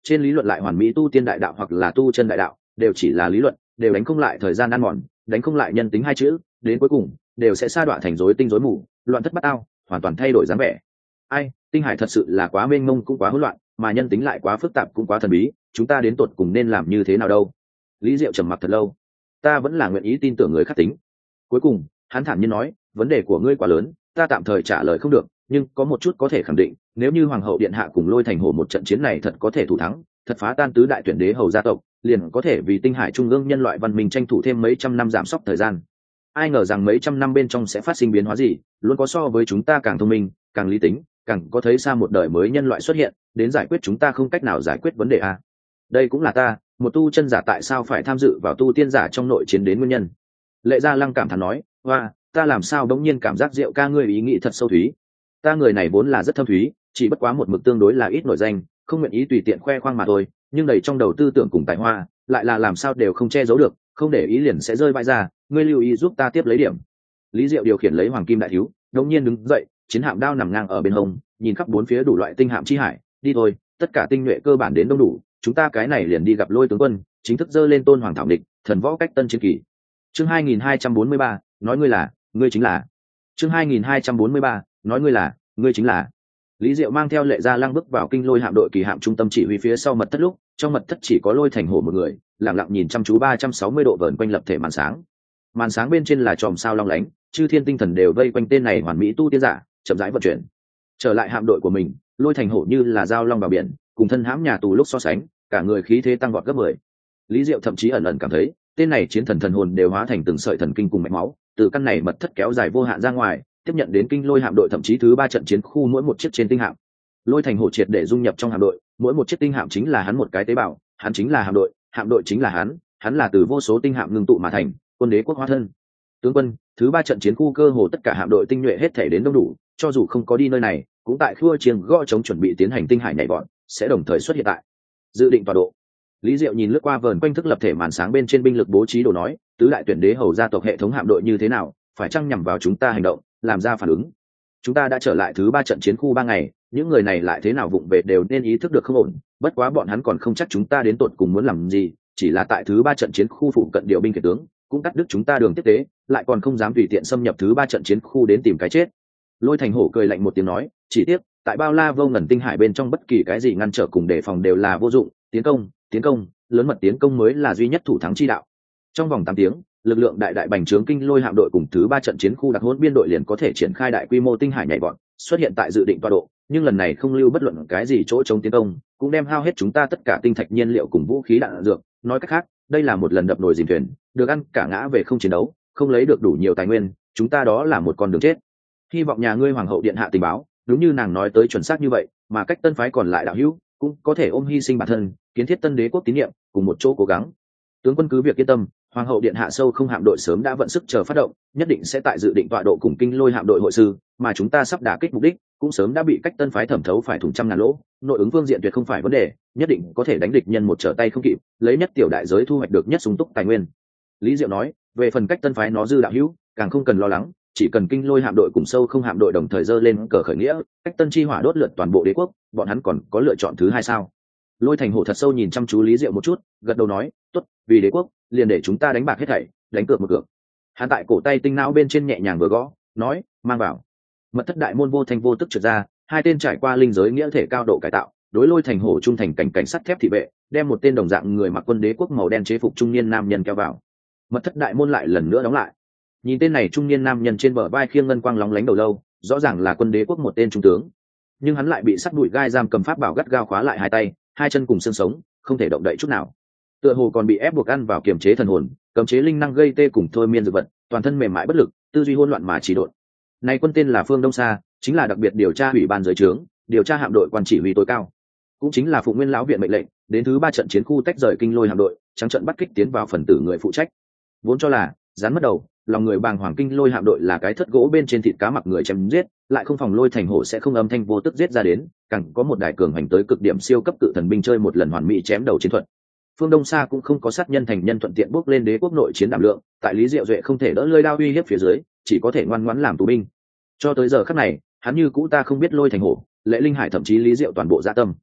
trên lý luận lại hoàn mỹ tu tiên đại đạo hoặc là tu chân đại đạo đều chỉ là lý luận, đều đánh không lại thời gian ăn mòn, đánh không lại nhân tính hai chữ, đến cuối cùng đều sẽ sa đọa thành rối tinh rối mù, loạn thất bát ao, hoàn toàn thay đổi dáng vẻ. Ai, tinh hải thật sự là quá mênh mông cũng quá hỗn loạn, mà nhân tính lại quá phức tạp cũng quá thần bí, chúng ta đến tột cùng nên làm như thế nào đâu? Lý Diệu trầm mặc thật lâu. Ta vẫn là nguyện ý tin tưởng người khác tính. Cuối cùng hắn thản nhiên nói, vấn đề của ngươi quá lớn, ta tạm thời trả lời không được, nhưng có một chút có thể khẳng định, nếu như hoàng hậu điện hạ cùng Lôi Thành Hổ một trận chiến này thật có thể thủ thắng, thật phá tan tứ đại tuyển đế hầu gia tộc, liền có thể vì tinh hải trung ương nhân loại văn minh tranh thủ thêm mấy trăm năm giảm sốc thời gian. Ai ngờ rằng mấy trăm năm bên trong sẽ phát sinh biến hóa gì, luôn có so với chúng ta càng thông minh, càng lý tính, càng có thấy xa một đời mới nhân loại xuất hiện, đến giải quyết chúng ta không cách nào giải quyết vấn đề a. Đây cũng là ta, một tu chân giả tại sao phải tham dự vào tu tiên giả trong nội chiến đến nguyên nhân. Lệ Gia Lăng cảm thán nói, hoa, ta làm sao đống nhiên cảm giác Diệu ca ngươi ý nghĩ thật sâu thúy. Ta người này vốn là rất thâm thúy, chỉ bất quá một mực tương đối là ít nổi danh, không nguyện ý tùy tiện khoe khoang mà thôi, nhưng đầy trong đầu tư tưởng cùng tài hoa, lại là làm sao đều không che giấu được, không để ý liền sẽ rơi bại ra, ngươi lưu ý giúp ta tiếp lấy điểm. Lý Diệu điều khiển lấy hoàng kim đại thiếu, đống nhiên đứng dậy, chiến hạm đao nằm ngang ở bên hông, nhìn khắp bốn phía đủ loại tinh hạm chi hải, đi thôi, tất cả tinh nhuệ cơ bản đến đông đủ, chúng ta cái này liền đi gặp Lôi tướng quân, chính thức dơ lên tôn hoàng thảo địch, thần võ cách tân chiến kỳ. Chương 2243, nói ngươi là, ngươi chính là. Chương 2243, nói ngươi là, ngươi chính là. Lý Diệu mang theo Lệ Gia Lăng bước vào kinh Lôi hạm đội kỳ hạm trung tâm chỉ huy phía sau mật thất lúc, trong mật thất chỉ có Lôi Thành Hổ một người, lặng lặng nhìn chăm chú 360 độ vờn quanh lập thể màn sáng. Màn sáng bên trên là chòm sao long lánh, chư thiên tinh thần đều vây quanh tên này hoàn mỹ tu tiên giả, chậm rãi vận chuyển. Trở lại hạm đội của mình, Lôi Thành Hổ như là dao long vào biển, cùng thân hãm nhà tù lúc so sánh, cả người khí thế tăng vọt gấp 10. Lý Diệu thậm chí ẩn ẩn cảm thấy, tên này chiến thần thần hồn đều hóa thành từng sợi thần kinh cùng mạch máu, từ căn này mật thất kéo dài vô hạn ra ngoài, tiếp nhận đến kinh Lôi hạm đội thậm chí thứ 3 trận chiến khu mỗi một chiếc trên tinh hạm. Lôi Thành Hổ triệt để dung nhập trong hạm đội, mỗi một chiếc tinh hạm chính là hắn một cái tế bào, hắn chính là hạm đội chính là hắn là từ vô số tinh hạm ngưng tụ mà thành, quân đế quốc hóa thân. Tướng quân, thứ 3 trận chiến khu cơ hồ tất cả hạm đội tinh nhuệ hết thể đến đông đủ, cho dù không có đi nơi này, cũng tại khua chiêng gõ chống chuẩn bị tiến hành tinh hải nhảy vọt, sẽ đồng thời xuất hiện tại dự định tọa độ. Lý Diệu nhìn lướt qua vờn quanh thức lập thể màn sáng bên trên binh lực bố trí đồ nói, tứ đại tuyển đế hầu gia tộc hệ thống hạm đội như thế nào, phải chăng nhằm vào chúng ta hành động, làm ra phản ứng. Chúng ta đã trở lại thứ 3 trận chiến khu 3 ngày, những người này lại thế nào vụng về đều nên ý thức được không ổn, bất quá bọn hắn còn không chắc chúng ta đến tột cùng muốn làm gì, chỉ là tại thứ 3 trận chiến khu phụ cận điều binh kể tướng, cũng cắt đứt chúng ta đường tiếp tế, lại còn không dám tùy tiện xâm nhập thứ 3 trận chiến khu đến tìm cái chết. Lôi Thành Hổ cười lạnh một tiếng nói, chỉ tiếc, tại bao la vô ngần tinh hải bên trong bất kỳ cái gì ngăn trở cùng đề phòng đều là vô dụng, tiến công, lớn mật tiến công mới là duy nhất thủ thắng chi đạo. Trong vòng 8 tiếng, lực lượng đại bành trướng kinh Lôi hạm đội cùng thứ 3 trận chiến khu đặc huấn biên đội liền có thể triển khai đại quy mô tinh hải nhảy vọt, xuất hiện tại dự định tọa độ, nhưng lần này không lưu bất luận cái gì chỗ chống tiến công, cũng đem hao hết chúng ta tất cả tinh thạch nhiên liệu cùng vũ khí đạn dược, nói cách khác, đây là một lần đập nồi dìm thuyền, được ăn cả ngã về không chiến đấu, không lấy được đủ nhiều tài nguyên, chúng ta đó là một con đường chết. Hy vọng nhà ngươi hoàng hậu điện hạ tình báo, đúng như nàng nói tới chuẩn xác như vậy, mà cách tân phái còn lại đạo hữu, cũng có thể ôm hy sinh bản thân, kiến thiết tân đế quốc tín nhiệm, cùng một chỗ cố gắng. Tướng quân cứ việc yên tâm, hoàng hậu điện hạ sâu không hạm đội sớm đã vận sức chờ phát động, nhất định sẽ tại dự định tọa độ cùng kinh Lôi hạm đội hội sư, mà chúng ta sắp đả kích mục đích, cũng sớm đã bị cách tân phái thẩm thấu phải thủng trăm ngàn lỗ, nội ứng phương diện tuyệt không phải vấn đề, nhất định có thể đánh địch nhân một trở tay không kịp, lấy nhất tiểu đại giới thu hoạch được nhất sung túc tài nguyên. Lý Diệu nói, về phần cách tân phái nó dư đạo hữu, càng không cần lo lắng, chỉ cần kinh Lôi hạm đội cùng sâu không hạm đội đồng thời dơ lên cờ khởi nghĩa, cách tân chi hỏa đốt lượt toàn bộ đế quốc, bọn hắn còn có lựa chọn thứ hai sao? Lôi Thành Hổ thật sâu nhìn chăm chú Lý Diệu một chút, gật đầu nói, tốt, vì đế quốc, liền để chúng ta đánh bạc hết thảy, đánh cược một cược. Hắn tại cổ tay tinh não bên trên nhẹ nhàng vừa gõ, nói, mang vào. Mật thất đại môn vô thanh vô tức trượt ra, hai tên trải qua linh giới nghĩa thể cao độ cải tạo, đối Lôi Thành Hổ trung thành cảnh sắt thép thị vệ, đem một tên đồng dạng người mặc quân đế quốc màu đen chế phục trung niên nam nhân kéo vào. Mật thất đại môn lại lần nữa đóng lại. Nhìn tên này trung niên nam nhân trên bờ vai khiêng ngân quang lóng lánh đầu lâu, rõ ràng là quân đế quốc một tên trung tướng, nhưng hắn lại bị sắt đùi gai giam cầm pháp bảo gắt gao khóa lại hai tay, hai chân cùng xương sống, không thể động đậy chút nào. Tựa hồ còn bị ép buộc ăn vào kiềm chế thần hồn, cấm chế linh năng gây tê cùng thôi miên dược vật, toàn thân mềm mại bất lực, tư duy hỗn loạn mà chỉ độn. Này quân tên là Phương Đông Sa, chính là đặc biệt điều tra ủy ban dưới trướng, điều tra hạm đội quan chỉ huy tối cao, cũng chính là phụ nguyên lão viện mệnh lệnh, đến thứ 3 trận chiến khu tách rời kinh Lôi hạm đội, trắng trận bắt kích tiến vào phần tử người phụ trách. Vốn cho là rắn mất đầu, lòng người bàng hoàng kinh Lôi hạm đội là cái thất gỗ bên trên thịt cá mặc người chém giết, lại không phòng Lôi Thành Hổ sẽ không âm thanh vô tức giết ra đến, càng có một đại cường hành tới cực điểm siêu cấp cự thần binh chơi một lần hoàn mỹ chém đầu chiến thuật. Phương Đông Sa cũng không có sát nhân thành nhân thuận tiện bước lên đế quốc nội chiến đảm lượng, tại Lý Diệu Duệ không thể đỡ lơi đao uy hiếp phía dưới, chỉ có thể ngoan ngoãn làm tù binh. Cho tới giờ khắc này, hắn như cũ ta không biết Lôi Thành Hổ, Lệ Linh Hải thậm chí Lý Diệu toàn bộ dạ tâm.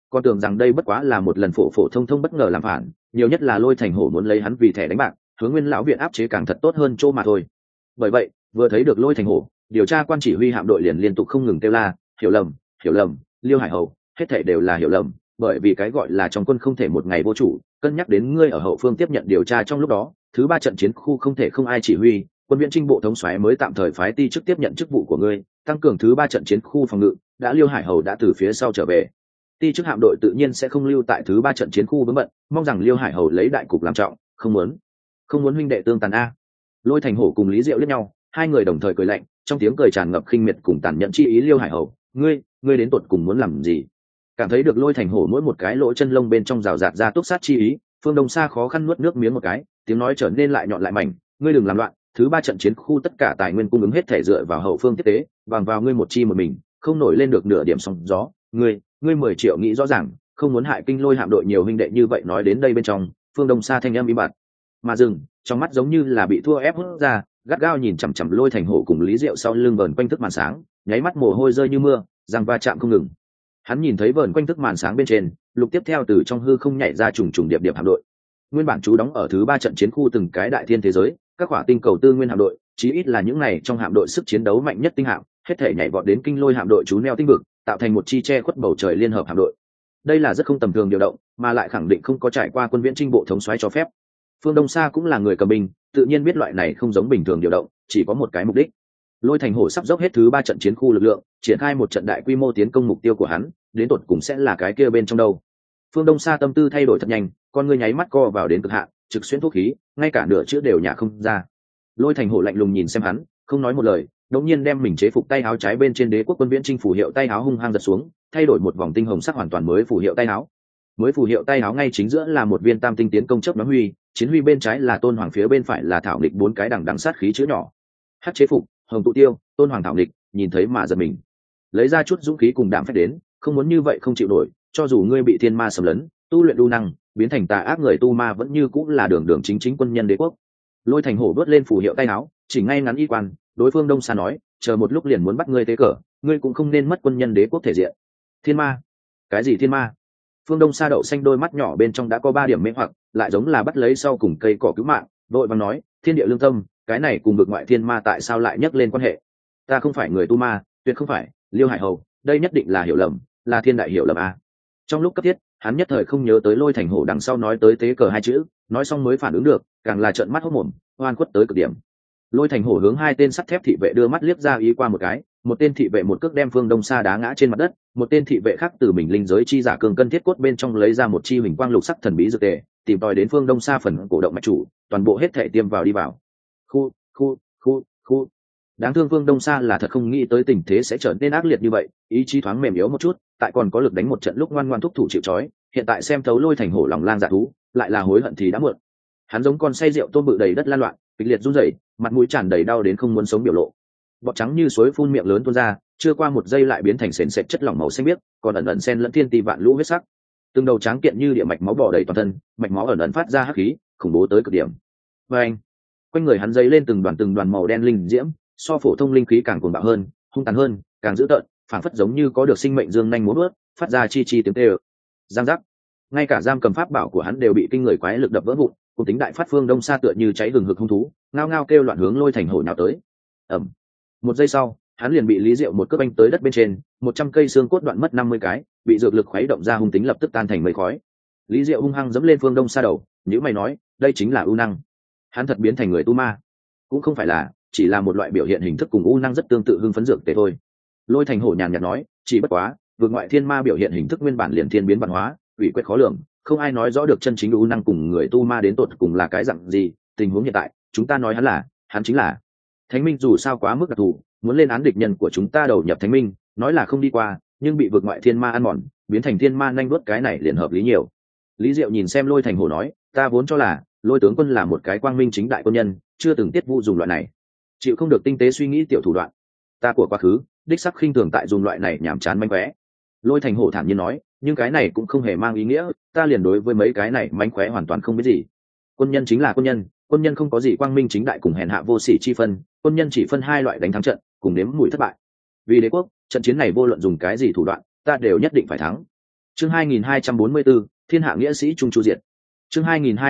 con tưởng rằng đây bất quá là một lần phổ phổ thông thông bất ngờ làm phản, nhiều nhất là Lôi Thành Hổ muốn lấy hắn vì thẻ đánh bạc, hướng Nguyên lão viện áp chế càng thật tốt hơn chỗ mà thôi. Bởi vậy, vừa thấy được Lôi Thành Hổ, điều tra quan chỉ huy hạm đội liền liên tục không ngừng kêu la, hiểu lầm, Liêu Hải Hầu, hết thảy đều là hiểu lầm, bởi vì cái gọi là trong quân không thể một ngày vô chủ, cân nhắc đến ngươi ở hậu phương tiếp nhận điều tra trong lúc đó, thứ 3 trận chiến khu không thể không ai chỉ huy, quân viễn trinh bộ thống soái mới tạm thời phái ti chức tiếp nhận chức vụ của ngươi, tăng cường thứ 3 trận chiến khu phòng ngự, đã Liêu Hải Hầu đã từ phía sau trở về. Ti chức hạm đội tự nhiên sẽ không lưu tại thứ 3 trận chiến khu vướng bận, mong rằng Liêu Hải Hầu lấy đại cục làm trọng, không muốn huynh đệ tương tàn a. Lôi Thành Hổ cùng Lý Diệu liếc nhau, hai người đồng thời cười lạnh, trong tiếng cười tràn ngập khinh miệt cùng tàn nhẫn chi ý. Liêu Hải Hầu, ngươi đến tột cùng muốn làm gì? Cảm thấy được Lôi Thành Hổ mỗi một cái lỗ chân lông bên trong rào rạt ra túc sát chi ý, Phương Đông Sa khó khăn nuốt nước miếng một cái, tiếng nói trở nên lại nhọn lại mảnh, ngươi đừng làm loạn, thứ 3 trận chiến khu tất cả tài nguyên cung ứng hết thể dựa vào hậu phương tiếp tế, bằng vào ngươi một chi một mình, không nổi lên được nửa điểm sóng gió, ngươi 10 triệu nghĩ rõ ràng, không muốn hại Kinh Lôi hạm đội nhiều huynh đệ như vậy. Nói đến đây bên trong, Phương Đông Sa thanh âm im bặt, mà dừng, trong mắt giống như là bị thua ép hút ra, gắt gao nhìn chằm chằm Lôi Thành Hổ cùng Lý Diệu sau lưng vờn quanh thức màn sáng, nháy mắt mồ hôi rơi như mưa, răng va chạm không ngừng. Hắn nhìn thấy vờn quanh thức màn sáng bên trên, lục tiếp theo từ trong hư không nhảy ra trùng trùng điệp điệp hạm đội. Nguyên bản trú đóng ở thứ 3 trận chiến khu từng cái đại thiên thế giới, các hỏa tinh cầu tư nguyên hạm đội, chí ít là những này trong hạm đội sức chiến đấu mạnh nhất tinh hạm, hết thể nhảy vọt đến Kinh Lôi hạm đội trú neo tinh vực, tạo thành một chi che khuất bầu trời liên hợp hạm đội. Đây là rất không tầm thường điều động, mà lại khẳng định không có trải qua quân viễn trinh bộ thống soái cho phép. Phương Đông Sa cũng là người cầm binh, tự nhiên biết loại này không giống bình thường điều động, chỉ có một cái mục đích. Lôi Thành Hổ sắp dốc hết thứ 3 trận chiến khu lực lượng, triển khai một trận đại quy mô tiến công mục tiêu của hắn, đến tột cùng sẽ là cái kia bên trong đâu. Phương Đông Sa tâm tư thay đổi thật nhanh, con ngươi nháy mắt co vào đến cực hạn, trực xuyên thuốc khí, ngay cả nửa chữ đều nhả không ra. Lôi Thành Hổ lạnh lùng nhìn xem hắn, không nói một lời, đột nhiên đem mình chế phục tay áo trái bên trên đế quốc quân viễn chinh phù hiệu tay áo hung hăng giật xuống, thay đổi một vòng tinh hồng sắc hoàn toàn mới phù hiệu tay áo. Mới phù hiệu tay áo ngay chính giữa là một viên tam tinh tiến công chớp nhoáng huy, chiến huy bên trái là Tôn Hoàng, phía bên phải là Thảo Nghịch, 4 cái đằng sát khí chữ nhỏ. Hắc chế phục, hồng tụ tiêu, Tôn Hoàng, Thảo Nghịch, nhìn thấy mà giật mình. Lấy ra chút dũng khí cùng đảm phách đến, không muốn như vậy không chịu nổi, cho dù ngươi bị thiên ma xâm lấn, tu luyện đu năng, biến thành tà ác người tu ma vẫn như cũng là đường chính quân nhân đế quốc. Lôi Thành Hổ đốt lên phù hiệu tay áo, chỉ ngay ngắn y quan, đối phương Đông Sa nói, chờ một lúc liền muốn bắt ngươi tế cờ, ngươi cũng không nên mất quân nhân đế quốc thể diện. Thiên ma? Cái gì thiên ma? Phương Đông Sa đậu xanh đôi mắt nhỏ bên trong đã có 3 điểm mê hoặc, lại giống là bắt lấy sau cùng cây cỏ cứu mạng, vội vàng nói, thiên địa lương tâm, cái này cùng vực ngoại thiên ma tại sao lại nhắc lên quan hệ? Ta không phải người tu ma, tuyệt không phải. Liêu Hải Hầu, đây nhất định là hiểu lầm, là thiên đại hiểu lầm a. Trong lúc cấp thiết, hắn nhất thời không nhớ tới Lôi Thành Hổ đằng sau nói tới tế cờ 2 chữ, nói xong mới phản ứng được, càng là trợn mắt hốt mồm, oan khuất tới cực điểm. Lôi Thành Hổ hướng 2 tên sắt thép thị vệ đưa mắt liếc ra ý qua một cái, một tên thị vệ một cước đem Phương Đông Sa đá ngã trên mặt đất, một tên thị vệ khác từ mình linh giới chi giả cường cân thiết cốt bên trong lấy ra một chi huỳnh quang lục sắc thần bí dược tề, tìm tòi đến Phương Đông Sa phần cổ động mạch chủ, toàn bộ hết thể tiêm vào đi vào. Khu. Đáng thương Phương Đông Sa là thật không nghĩ tới tình thế sẽ trở nên ác liệt như vậy, ý chí thoáng mềm yếu một chút, tại còn có lực đánh một trận lúc ngoan ngoãn thúc thủ chịu trói, hiện tại xem thấu Lôi Thành Hổ lòng lang dạ thú, lại là hối hận thì đã muộn. Hắn giống con say rượu tôm bự đầy đất lan loạn, kịch liệt run rẩy, mặt mũi tràn đầy đau đến không muốn sống biểu lộ. Bọt trắng như suối phun miệng lớn tuôn ra, chưa qua một giây lại biến thành sền sệt chất lỏng màu xanh biếc, còn ẩn ẩn xen lẫn thiên tỷ vạn lũ huyết sắc. Từng đầu tráng kiện như địa mạch máu bò đầy toàn thân, mạch máu ẩn ẩn phát ra hắc khí, khủng bố tới cực điểm. Và anh, quanh người hắn dấy lên từng đoàn màu đen linh diễm, so phổ thông linh khí càng cuồng bạo hơn, hung tàn hơn, càng dữ tợn, phảng phất giống như có được sinh mệnh dương nhanh múa vớt, phát ra chi tiếng tê ơ. Giang giác, ngay cả giam cầm pháp bảo của hắn đều bị kinh người quái lực đập vỡ vụn, cùng tính đại phát Phương Đông Sa tựa như cháy hừng hực hung thú, ngao ngao kêu loạn hướng Lôi Thành Hổ nhào tới. Ầm. Một giây sau, hắn liền bị Lý Diệu một cước anh tới đất bên trên, 100 cây xương cốt đoạn mất 50 cái, bị dược lực khuấy động ra hung tính lập tức tan thành mây khói. Lý Diệu hung hăng giẫm lên Phương Đông Sa đầu, nhíu mày nói, đây chính là u năng. Hắn thật biến thành người tu ma? Cũng không phải là, chỉ là một loại biểu hiện hình thức cùng u năng rất tương tự hưng phấn dược tề thôi. Lôi Thành Hổ nhàn nhạt nói, chỉ bất quá, vượt ngoại thiên ma biểu hiện hình thức nguyên bản liền thiên biến văn hóa, ủy quyết khó lường, không ai nói rõ được chân chính u năng cùng người tu ma đến tột cùng là cái dạng gì. Tình huống hiện tại, chúng ta nói hắn chính là Thánh Minh, dù sao quá mức đặc thù, muốn lên án địch nhân của chúng ta đầu nhập Thánh Minh, nói là không đi qua, nhưng bị vượt ngoại thiên ma ăn mòn, biến thành thiên ma nhanh đuốt, cái này liền hợp lý nhiều. Lý Diệu nhìn xem Lôi Thành Hổ nói, ta vốn cho là Lôi tướng quân là một cái quang minh chính đại quân nhân, chưa từng tiết vụ dùng loại này, chịu không được tinh tế suy nghĩ tiểu thủ đoạn. Ta của quá khứ đích sắc khinh thường tại dùng loại này nhảm chán mánh khóe. Lôi Thành Hổ thản nhiên nói, nhưng cái này cũng không hề mang ý nghĩa ta liền đối với mấy cái này mánh khóe hoàn toàn không biết gì. Quân nhân chính là quân nhân, quân nhân không có gì quang minh chính đại cùng hèn hạ vô sỉ chi phân, quân nhân chỉ phân 2 loại đánh thắng trận cùng nếm mùi thất bại. Vì đế quốc, trận chiến này vô luận dùng cái gì thủ đoạn, ta đều nhất định phải thắng. Chương 2244, Thiên hạ nghĩa sĩ trung chu diệt. Chương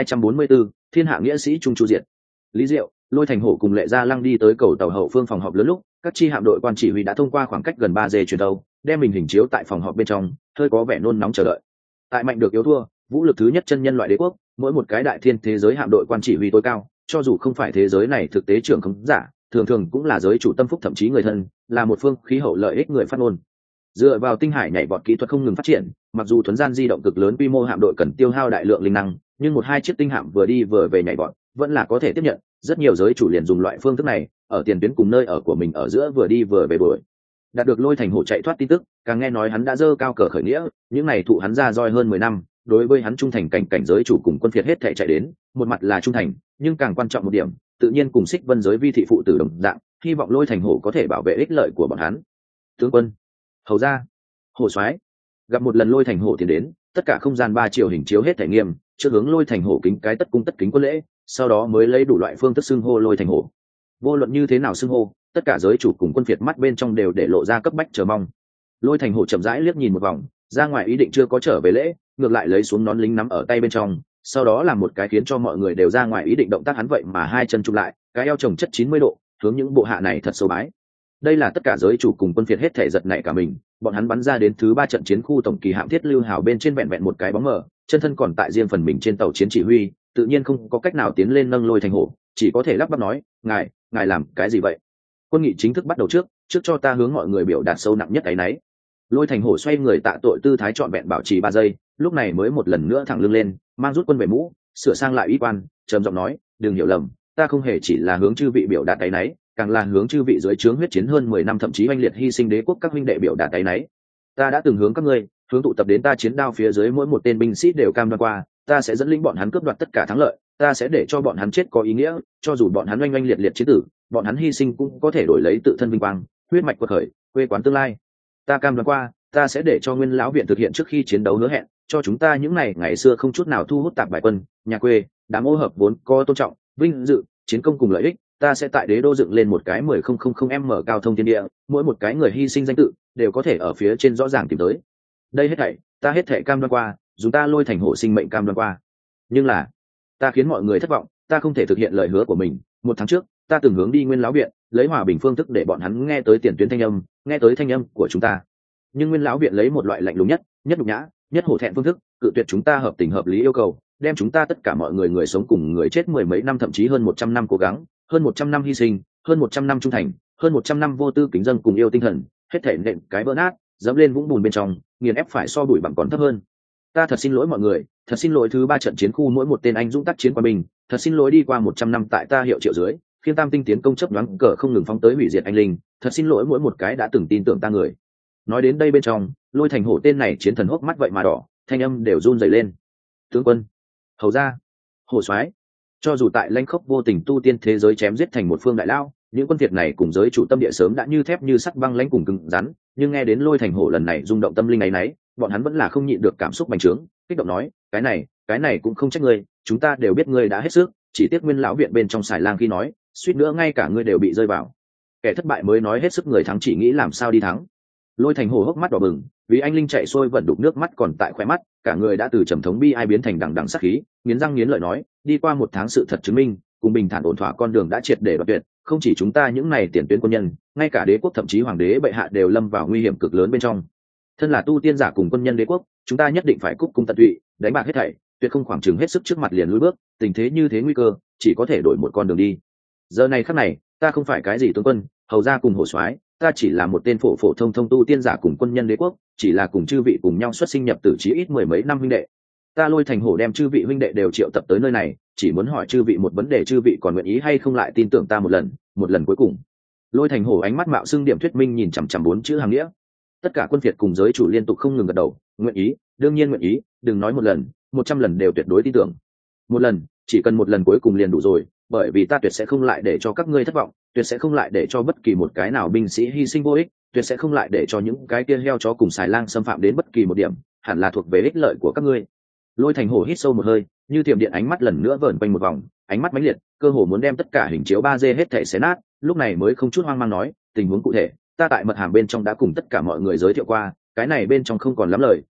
2244, Thiên hạ nghĩa sĩ trung chu diệt. Lý Diệu, Lôi Thành Hổ cùng Lệ Gia Lăng đi tới cầu tàu hậu phương phòng họp lớn lúc, các chi hạm đội quan chỉ huy đã thông qua khoảng cách gần 3 giây truyền tàu, đem mình hình chiếu tại phòng họp bên trong, hơi có vẻ nôn nóng chờ đợi. Tại mạnh được yếu thua, vũ lực thứ nhất chân nhân loại đế quốc, mỗi một cái đại thiên thế giới hạm đội quan chỉ huy tối cao, cho dù không phải thế giới này thực tế trưởng không giả, thường thường cũng là giới chủ tâm phúc thậm chí người thân, là một phương khí hậu lợi ích người phát ngôn. Dựa vào tinh hải nhảy vọt kỹ thuật không ngừng phát triển, mặc dù thuần gian di động cực lớn quy mô hạm đội cần tiêu hao đại lượng linh năng, nhưng một hai chiếc tinh hạm vừa đi vừa về nhảy vọt vẫn là có thể tiếp nhận. Rất nhiều giới chủ liền dùng loại phương thức này ở tiền tuyến cùng nơi ở của mình ở giữa vừa đi vừa về đuổi. Đạt được Lôi Thành Hổ chạy thoát tin tức, càng nghe nói hắn đã dơ cao cờ khởi nghĩa, những này thụ hắn ra roi hơn 10 năm, đối với hắn trung thành cảnh giới chủ cùng quân phiệt hết thảy chạy đến, một mặt là trung thành, nhưng càng quan trọng một điểm, tự nhiên cùng Xích Vân giới vi thị phụ tử đồng dạng, hy vọng Lôi Thành Hổ có thể bảo vệ ích lợi của bọn hắn. Tướng quân, hầu gia, Hổ soái, gặp một lần Lôi Thành Hổ tiến đến, tất cả không gian 3 chiều hình chiếu hết thảy nghiêm, trước hướng Lôi Thành Hổ kính cái tất cung tất kính quân lễ, sau đó mới lấy đủ loại phương thức xưng hô Lôi Thành Hổ. Vô luận như thế nào xưng hô, tất cả giới chủ cùng quân phiệt mắt bên trong đều để lộ ra cấp bách chờ mong. Lôi Thành Hổ chậm rãi liếc nhìn một vòng, ra ngoài ý định chưa có trở về lễ, ngược lại lấy xuống nón lính nắm ở tay bên trong, sau đó làm một cái khiến cho mọi người đều ra ngoài ý định động tác hắn vậy mà hai chân chụp lại, cái eo chồng chất 90 độ, hướng những bộ hạ này thật sâu bái. Đây là tất cả giới chủ cùng quân phiệt hết thể giật nảy cả mình, bọn hắn bắn ra đến thứ 3 trận chiến khu tổng kỳ hạm Thiết Lưu Hào bên trên vẹn vẹn một cái bóng mờ, chân thân còn tại riêng phần mình trên tàu chiến chỉ huy, tự nhiên không có cách nào tiến lên nâng Lôi Thành Hổ, chỉ có thể lắp bắp nói, ngài làm cái gì vậy? Quân nghị chính thức bắt đầu trước cho ta hướng mọi người biểu đạt sâu nặng nhất cái nấy. Lôi Thành Hổ xoay người tạ tội tư thái trọn vẹn bảo trì 3 giây, lúc này mới một lần nữa thẳng lưng lên, mang rút quân về mũ, sửa sang lại y quan, trầm giọng nói, đừng hiểu lầm, ta không hề chỉ là hướng chư vị biểu đạt cái nấy, càng là hướng chư vị dưới trướng huyết chiến hơn 10 năm thậm chí oanh liệt hy sinh đế quốc các huynh đệ biểu đạt cái nấy. Ta đã từng hướng các ngươi, hướng tụ tập đến ta chiến đao phía dưới mỗi một tên binh sĩ đều cam đoan qua, ta sẽ dẫn lĩnh bọn hắn cướp đoạt tất cả thắng lợi, ta sẽ để cho bọn hắn chết có ý nghĩa, cho dù bọn hắn oanh oanh liệt liệt chiến tử, bọn hắn hy sinh cũng có thể đổi lấy tự thân vinh quang, huyết mạch quật khởi, quê quán tương lai. Ta cam đoan qua, ta sẽ để cho Nguyên lão viện thực hiện trước khi chiến đấu hứa hẹn, cho chúng ta những ngày xưa không chút nào thu hút tạp bài quân, nhà quê, đám ô hợp vốn có tôn trọng, vinh dự, chiến công cùng lợi ích, ta sẽ tại đế đô dựng lên một cái 10.000m cao thông thiên địa, mỗi một cái người hy sinh danh tự đều có thể ở phía trên rõ ràng tìm tới. Đây hết thảy, ta hết thảy cam đoan qua, dùng ta Lôi Thành Hổ sinh mệnh cam đoan qua. Nhưng là, ta khiến mọi người thất vọng, ta không thể thực hiện lời hứa của mình. 1 tháng trước, ta từng hướng đi Nguyên lão viện, lấy hòa bình phương thức để bọn hắn nghe tới tiền tuyến thanh âm, nghe tới thanh âm của chúng ta. Nhưng Nguyên lão viện lấy một loại lạnh lùng nhất nhục nhã, nhất hổ thẹn phương thức, cự tuyệt chúng ta hợp tình hợp lý yêu cầu, đem chúng ta tất cả mọi người sống cùng người chết 10 mấy năm thậm chí hơn 100 năm cố gắng, hơn 100 năm hy sinh, hơn 100 năm trung thành, hơn 100 năm vô tư kính dân cùng yêu tinh thần, hết thảy nện cái vỡ nát, dẫm lên vũng bùn bên trong, nghiền ép phải so bụi bằng còn thấp hơn. Ta thật xin lỗi mọi người, thật xin lỗi thứ 3 trận chiến khu mỗi một tên anh dũng tác chiến qua mình, thật xin lỗi đi qua 100 năm tại ta hiệu triệu dưới, Khiên Tam tinh tiến công chấp đoán cờ không ngừng phóng tới hủy diệt anh linh, thật xin lỗi mỗi một cái đã từng tin tưởng ta người. Nói đến đây bên trong, Lôi Thành Hổ tên này chiến thần hốc mắt vậy mà đỏ, thanh âm đều run rẩy lên. Tướng quân, hầu gia, Hổ soái, cho dù tại lãnh khốc vô tình tu tiên thế giới chém giết thành một phương đại lao, những quân việt này cùng giới chủ tâm địa sớm đã như thép như sắt băng lãnh cùng cứng rắn, nhưng nghe đến Lôi Thành Hổ lần này rung động tâm linh nấy, bọn hắn vẫn là không nhịn được cảm xúc bành trướng, kích động nói, cái này cũng không trách ngươi, chúng ta đều biết ngươi đã hết sức, chỉ tiếc Nguyên lão viện bên trong xài lang khi nói, suýt nữa ngay cả ngươi đều bị rơi vào. Kẻ thất bại mới nói hết sức, người thắng chỉ nghĩ làm sao đi thắng. Lôi Thành Hổ hốc mắt đỏ bừng, vì anh linh chạy xuôi vận đục nước mắt còn tại khóe mắt, cả người đã từ trầm thống bi ai biến thành đằng đằng sát khí, nghiến răng nghiến lợi nói, đi qua 1 tháng sự thật chứng minh, cùng bình thản ổn thỏa con đường đã triệt để đoạt tuyệt, không chỉ chúng ta những này tiền tuyến quân nhân, ngay cả đế quốc thậm chí hoàng đế bệ hạ đều lâm vào nguy hiểm cực lớn bên trong. Thân là tu tiên giả cùng quân nhân đế quốc, chúng ta nhất định phải cúc cung tận tụy, đánh bạc hết thảy, tuyệt không khoảng chừng hết sức trước mặt liền lùi bước, tình thế như thế nguy cơ, chỉ có thể đổi một con đường đi. Giờ này khắc này, ta không phải cái gì tướng quân, hầu gia cùng hổ soái, ta chỉ là một tên phổ thông tu tiên giả cùng quân nhân đế quốc, chỉ là cùng chư vị cùng nhau xuất sinh nhập tử chí ít 10 mấy năm huynh đệ. Ta Lôi Thành Hổ đem chư vị huynh đệ đều triệu tập tới nơi này, chỉ muốn hỏi chư vị một vấn đề, chư vị còn nguyện ý hay không lại tin tưởng ta một lần cuối cùng. Lôi Thành Hổ ánh mắt mạo xưng điểm thuyết minh nhìn chằm chằm 4 chữ hàng nghĩa. Tất cả quân việt cùng giới chủ liên tục không ngừng gật đầu, nguyện ý, đương nhiên nguyện ý, đừng nói 1 lần, 100 lần đều tuyệt đối tin tưởng. 1 lần, chỉ cần 1 lần cuối cùng liền đủ rồi, bởi vì ta tuyệt sẽ không lại để cho các ngươi thất vọng, tuyệt sẽ không lại để cho bất kỳ một cái nào binh sĩ hy sinh vô ích, tuyệt sẽ không lại để cho những cái kia heo chó cùng xài lang xâm phạm đến bất kỳ một điểm, hẳn là thuộc về ích lợi của các ngươi. Lôi Thành Hổ hít sâu một hơi, như thiểm điện ánh mắt lần nữa vờn quanh một vòng, ánh mắt mãnh liệt, cơ hồ muốn đem tất cả hình chiếu 3D hết thảy xé nát, lúc này mới không chút hoang mang nói, tình huống cụ thể, ta tại mật hàm bên trong đã cùng tất cả mọi người giới thiệu qua, cái này bên trong không còn lắm lời,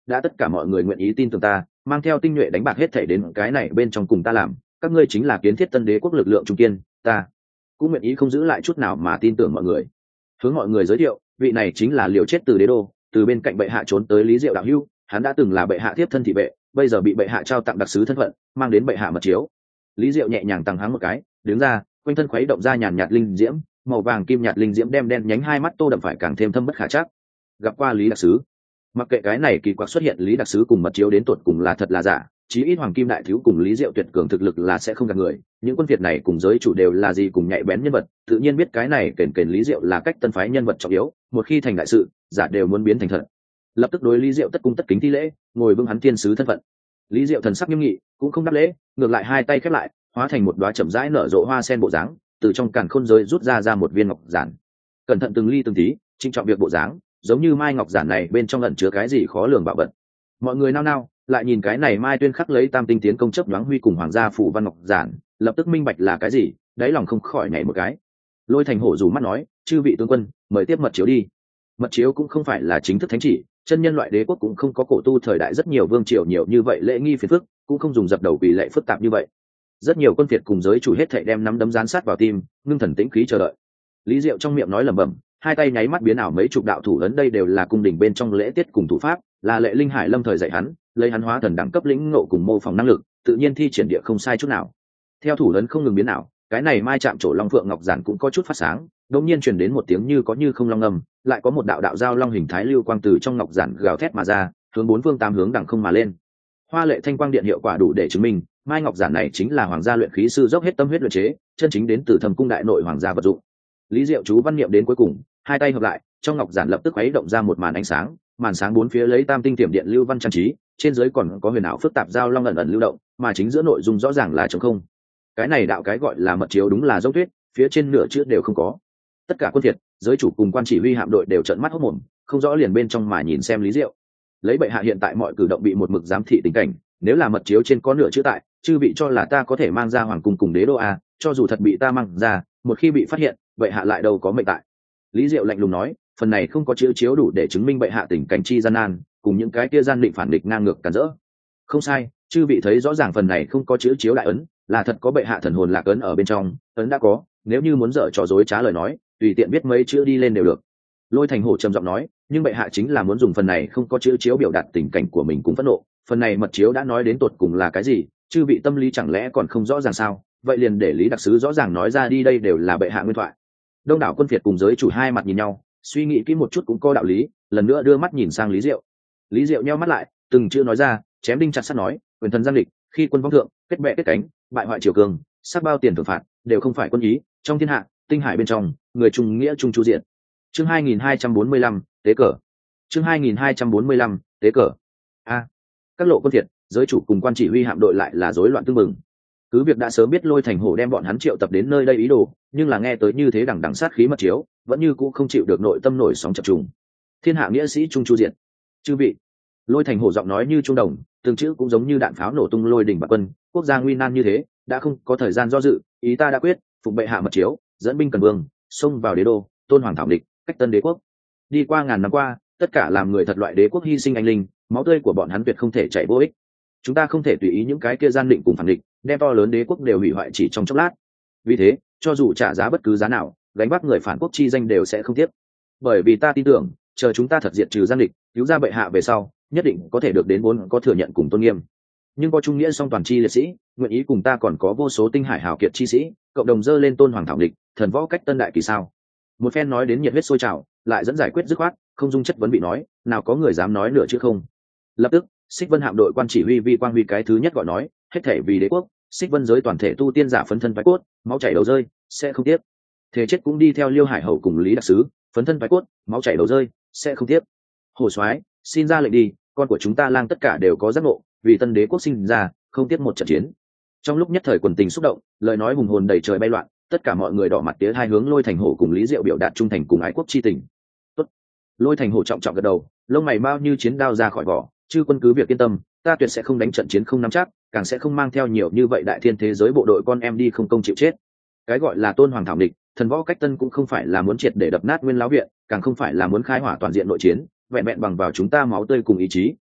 đã tất cả mọi người nguyện ý tin tưởng ta, mang theo tinh nhuệ đánh bạc hết thảy đến cái này bên trong cùng ta làm, các ngươi chính là kiến thiết tân đế quốc lực lượng trung kiên, ta cũng nguyện ý không giữ lại chút nào mà tin tưởng mọi người. Hướng mọi người giới thiệu, vị này chính là liều chết từ đế đô, từ bên cạnh bệ hạ trốn tới Lý Diệu đạo hữu, hắn đã từng là bệ hạ tiếp thân thị vệ, bây giờ bị bệ hạ trao tặng đặc sứ thân phận, mang đến bệ hạ mật chiếu. Lý Diệu nhẹ nhàng tăng háng một cái, đứng ra, quanh thân khuấy động ra nhàn nhạt linh diễm, màu vàng kim nhạt linh diễm đem đen nhánh hai mắt tô đậm phải càng thêm thâm bất khả trắc. Gặp qua Lý đặc sứ. Mặc kệ cái này kỳ quặc xuất hiện Lý đặc sứ cùng mật chiếu đến tuột cùng là thật là giả, chí ít hoàng kim đại thiếu cùng Lý Diệu tuyệt cường thực lực là sẽ không gạt người, những quân việt này cùng giới chủ đều là gì cùng nhạy bén nhân vật, tự nhiên biết cái này kền kền Lý Diệu là cách tân phái nhân vật trọng yếu, một khi thành đại sự, giả đều muốn biến thành thật. Lập tức đối Lý Diệu tất cung tất kính thi lễ, ngồi vững hắn thiên sứ thân phận. Lý Diệu thần sắc nghiêm nghị, cũng không đáp lễ, ngược lại hai tay khép lại, hóa thành một đóa chậm rãi nở rộ hoa sen bộ dáng, từ trong càn khôn giới rút ra một viên ngọc giản. Cẩn thận từng ly từng tí, trinh trọng việc bộ dáng, giống như mai ngọc giản này bên trong ẩn chứa cái gì khó lường bảo vật. Mọi người nao nao, lại nhìn cái này mai tuyên khắc lấy tam tinh tiến công chấp đoán huy cùng hoàng gia phủ văn ngọc giản, lập tức minh bạch là cái gì, đáy lòng không khỏi nhảy một cái. Lôi Thành Hổ rủ mắt nói, chư vị tướng quân, mời tiếp mật chiếu đi. Mật chiếu cũng không phải là chính thức thánh chỉ, chân nhân loại đế quốc cũng không có cổ tu thời đại rất nhiều vương triều nhiều như vậy lễ nghi phiền phức, cũng không dùng dập đầu vì lệ phức tạp như vậy. Rất nhiều quân việt cùng giới chủ hết thảy đem nắm đấm dán sát vào tim, ngưng thần tĩnh khí chờ đợi. Lý Diệu trong miệng nói lẩm bẩm, hai tay nháy mắt biến ảo mấy chục đạo thủ ấn, đây đều là cung đình bên trong lễ tiết cùng thủ pháp, là lệ linh hải lâm thời dạy hắn, lấy hắn hóa thần đẳng cấp lĩnh ngộ cùng mô phỏng năng lực, tự nhiên thi triển địa không sai chút nào. Theo thủ ấn không ngừng biến ảo, cái này mai chạm trổ long phượng ngọc giản cũng có chút phát sáng, đột nhiên truyền đến một tiếng như có như không long ngầm, lại có một đạo đạo giao long hình thái lưu quang từ trong ngọc giản gào thét mà ra, hướng bốn phương tám hướng đằng không mà lên. Hoa lệ thanh quang điện hiệu quả đủ để chứng minh, mai ngọc giản này chính là hoàng gia luyện khí sư dốc hết tâm huyết luyện chế, chân chính đến từ Thầm cung đại nội hoàng gia vật dụng. Lý Diệu chú văn niệm đến cuối cùng, hai tay hợp lại, trong ngọc giản lập tức khuấy động ra một màn ánh sáng, màn sáng bốn phía lấy tam tinh tiềm điện lưu văn trang trí, trên dưới còn có huyền ảo phức tạp giao long ẩn ẩn lưu động, mà chính giữa nội dung rõ ràng là trống không. Cái này đạo cái gọi là mật chiếu đúng là dấu tuyết, phía trên nửa chữ đều không có. Tất cả quân việt, giới chủ cùng quan chỉ huy hạm đội đều trợn mắt hốt mồm, không rõ liền bên trong mà nhìn xem Lý Diệu. Lấy bệ hạ hiện tại mọi cử động bị một mực giám thị tình cảnh, nếu là mật chiếu trên có nửa chữ tại, chư bị cho là ta có thể mang ra hoàng cung cùng đế đô a, cho dù thật bị ta mang ra, một khi bị phát hiện, bệ hạ lại đâu có mệnh tại. Lý Diệu lạnh lùng nói, phần này không có chữ chiếu đủ để chứng minh bệ hạ tình cảnh chi gian nan, cùng những cái kia gian định phản địch ngang ngược cản rỡ. Không sai, chư vị thấy rõ ràng phần này không có chữ chiếu đại ấn, là thật có bệ hạ thần hồn lạc ấn ở bên trong, ấn đã có, nếu như muốn dở trò dối trá lời nói, tùy tiện viết mấy chữ đi lên đều được. Lôi Thành Hổ trầm giọng nói, nhưng bệ hạ chính là muốn dùng phần này không có chữ chiếu biểu đạt tình cảnh của mình cũng phẫn nộ, phần này mật chiếu đã nói đến tột cùng là cái gì, chư vị tâm lý chẳng lẽ còn không rõ ràng sao? Vậy liền để Lý đặc sứ rõ ràng nói ra đi, đây đều là bệ hạ nguyên thoại. Đông đảo quân việt cùng giới chủ hai mặt nhìn nhau, suy nghĩ kỹ một chút cũng có đạo lý, lần nữa đưa mắt nhìn sang Lý Diệu. Lý Diệu nheo mắt lại, từng chữ nói ra, chém đinh chặt sắt nói, quyền thần giang địch, khi quân vong thượng, kết bè kết cánh, bại hoại triều cường, sát bao tiền thưởng phạt, đều không phải quân ý, trong thiên hạ, tinh hải bên trong, người trung nghĩa trung chu diện. Chương 2245, tế cờ. Chương 2245, tế cờ. A. Các lộ quân việt, giới chủ cùng quan chỉ huy hạm đội lại là rối loạn tương mừng. Cứ việc đã sớm biết Lôi Thành Hổ đem bọn hắn triệu tập đến nơi đây ý đồ, nhưng là nghe tới như thế đằng đằng sát khí mật chiếu, vẫn như cũ không chịu được nội tâm nổi sóng chập trùng. Thiên hạ nghĩa sĩ trung chu diện. Chư vị. Lôi Thành Hổ giọng nói như trung đồng, từng chữ cũng giống như đạn pháo nổ tung lôi đỉnh bạc quân, quốc gia nguy nan như thế, đã không có thời gian do dự, ý ta đã quyết, phục bệ hạ mật chiếu, dẫn binh cần vương, xông vào đế đô, tôn hoàng thảo địch, cách tân đế quốc. Đi qua ngàn năm qua, tất cả làm người thật loại đế quốc hy sinh anh linh, máu tươi của bọn hắn tuyệt không thể chảy vô ích. Chúng ta không thể tùy ý những cái kia gian định cùng phản địch, đem to lớn đế quốc đều hủy hoại chỉ trong chốc lát. Vì thế, cho dù trả giá bất cứ giá nào, gánh vác người phản quốc chi danh đều sẽ không tiếc. Bởi vì ta tin tưởng, chờ chúng ta thật diệt trừ gian địch, cứu ra bệ hạ về sau, nhất định có thể được đến vốn có thừa nhận cùng tôn nghiêm. Nhưng có trung nghĩa song toàn chi liệt sĩ, nguyện ý cùng ta còn có vô số tinh hải hào kiệt chi sĩ, cộng đồng dơ lên tôn hoàng thảo địch, thần võ cách tân đại kỳ sao? Một phen nói đến nhiệt huyết sôi trào, lại dẫn giải quyết dứt khoát, không dung chất vấn bị nói, nào có người dám nói nửa chứ không. Lập tức, Xích Vân hạm đội quan chỉ huy Vi Quang Huy cái thứ nhất gọi nói, hết thể vì đế quốc, Xích Vân giới toàn thể tu tiên giả phấn thân phái cốt, máu chảy đầu rơi, sẽ không tiếc. Thế chết cũng đi theo Liêu Hải Hầu cùng Lý đặc sứ, phấn thân phái cốt, máu chảy đầu rơi, sẽ không tiếc. Hồ soái, xin ra lệnh đi, con của chúng ta lang tất cả đều có giác ngộ, vì tân đế quốc sinh ra, không tiếc một trận chiến. Trong lúc nhất thời quần tình xúc động, lời nói hùng hồn đầy trời bay loạn, tất cả mọi người đỏ mặt tía hai hướng Lôi Thành Hổ cùng Lý Diệu biểu đạt trung thành cùng ái quốc chi tình. Tốt. Lôi Thành Hổ trọng trọng gật đầu, lông mày bao như chiến đao ra khỏi vỏ, chư quân cứ việc yên tâm, ta tuyệt sẽ không đánh trận chiến không nắm chắc, càng sẽ không mang theo nhiều như vậy đại thiên thế giới bộ đội con em đi không công chịu chết. Cái gọi là tôn hoàng thảo địch, thần võ cách tân cũng không phải là muốn triệt để đập nát nguyên lão viện, càng không phải là muốn khai hỏa toàn diện nội chiến, vẹn vẹn bằng vào chúng ta máu tươi cùng ý chí,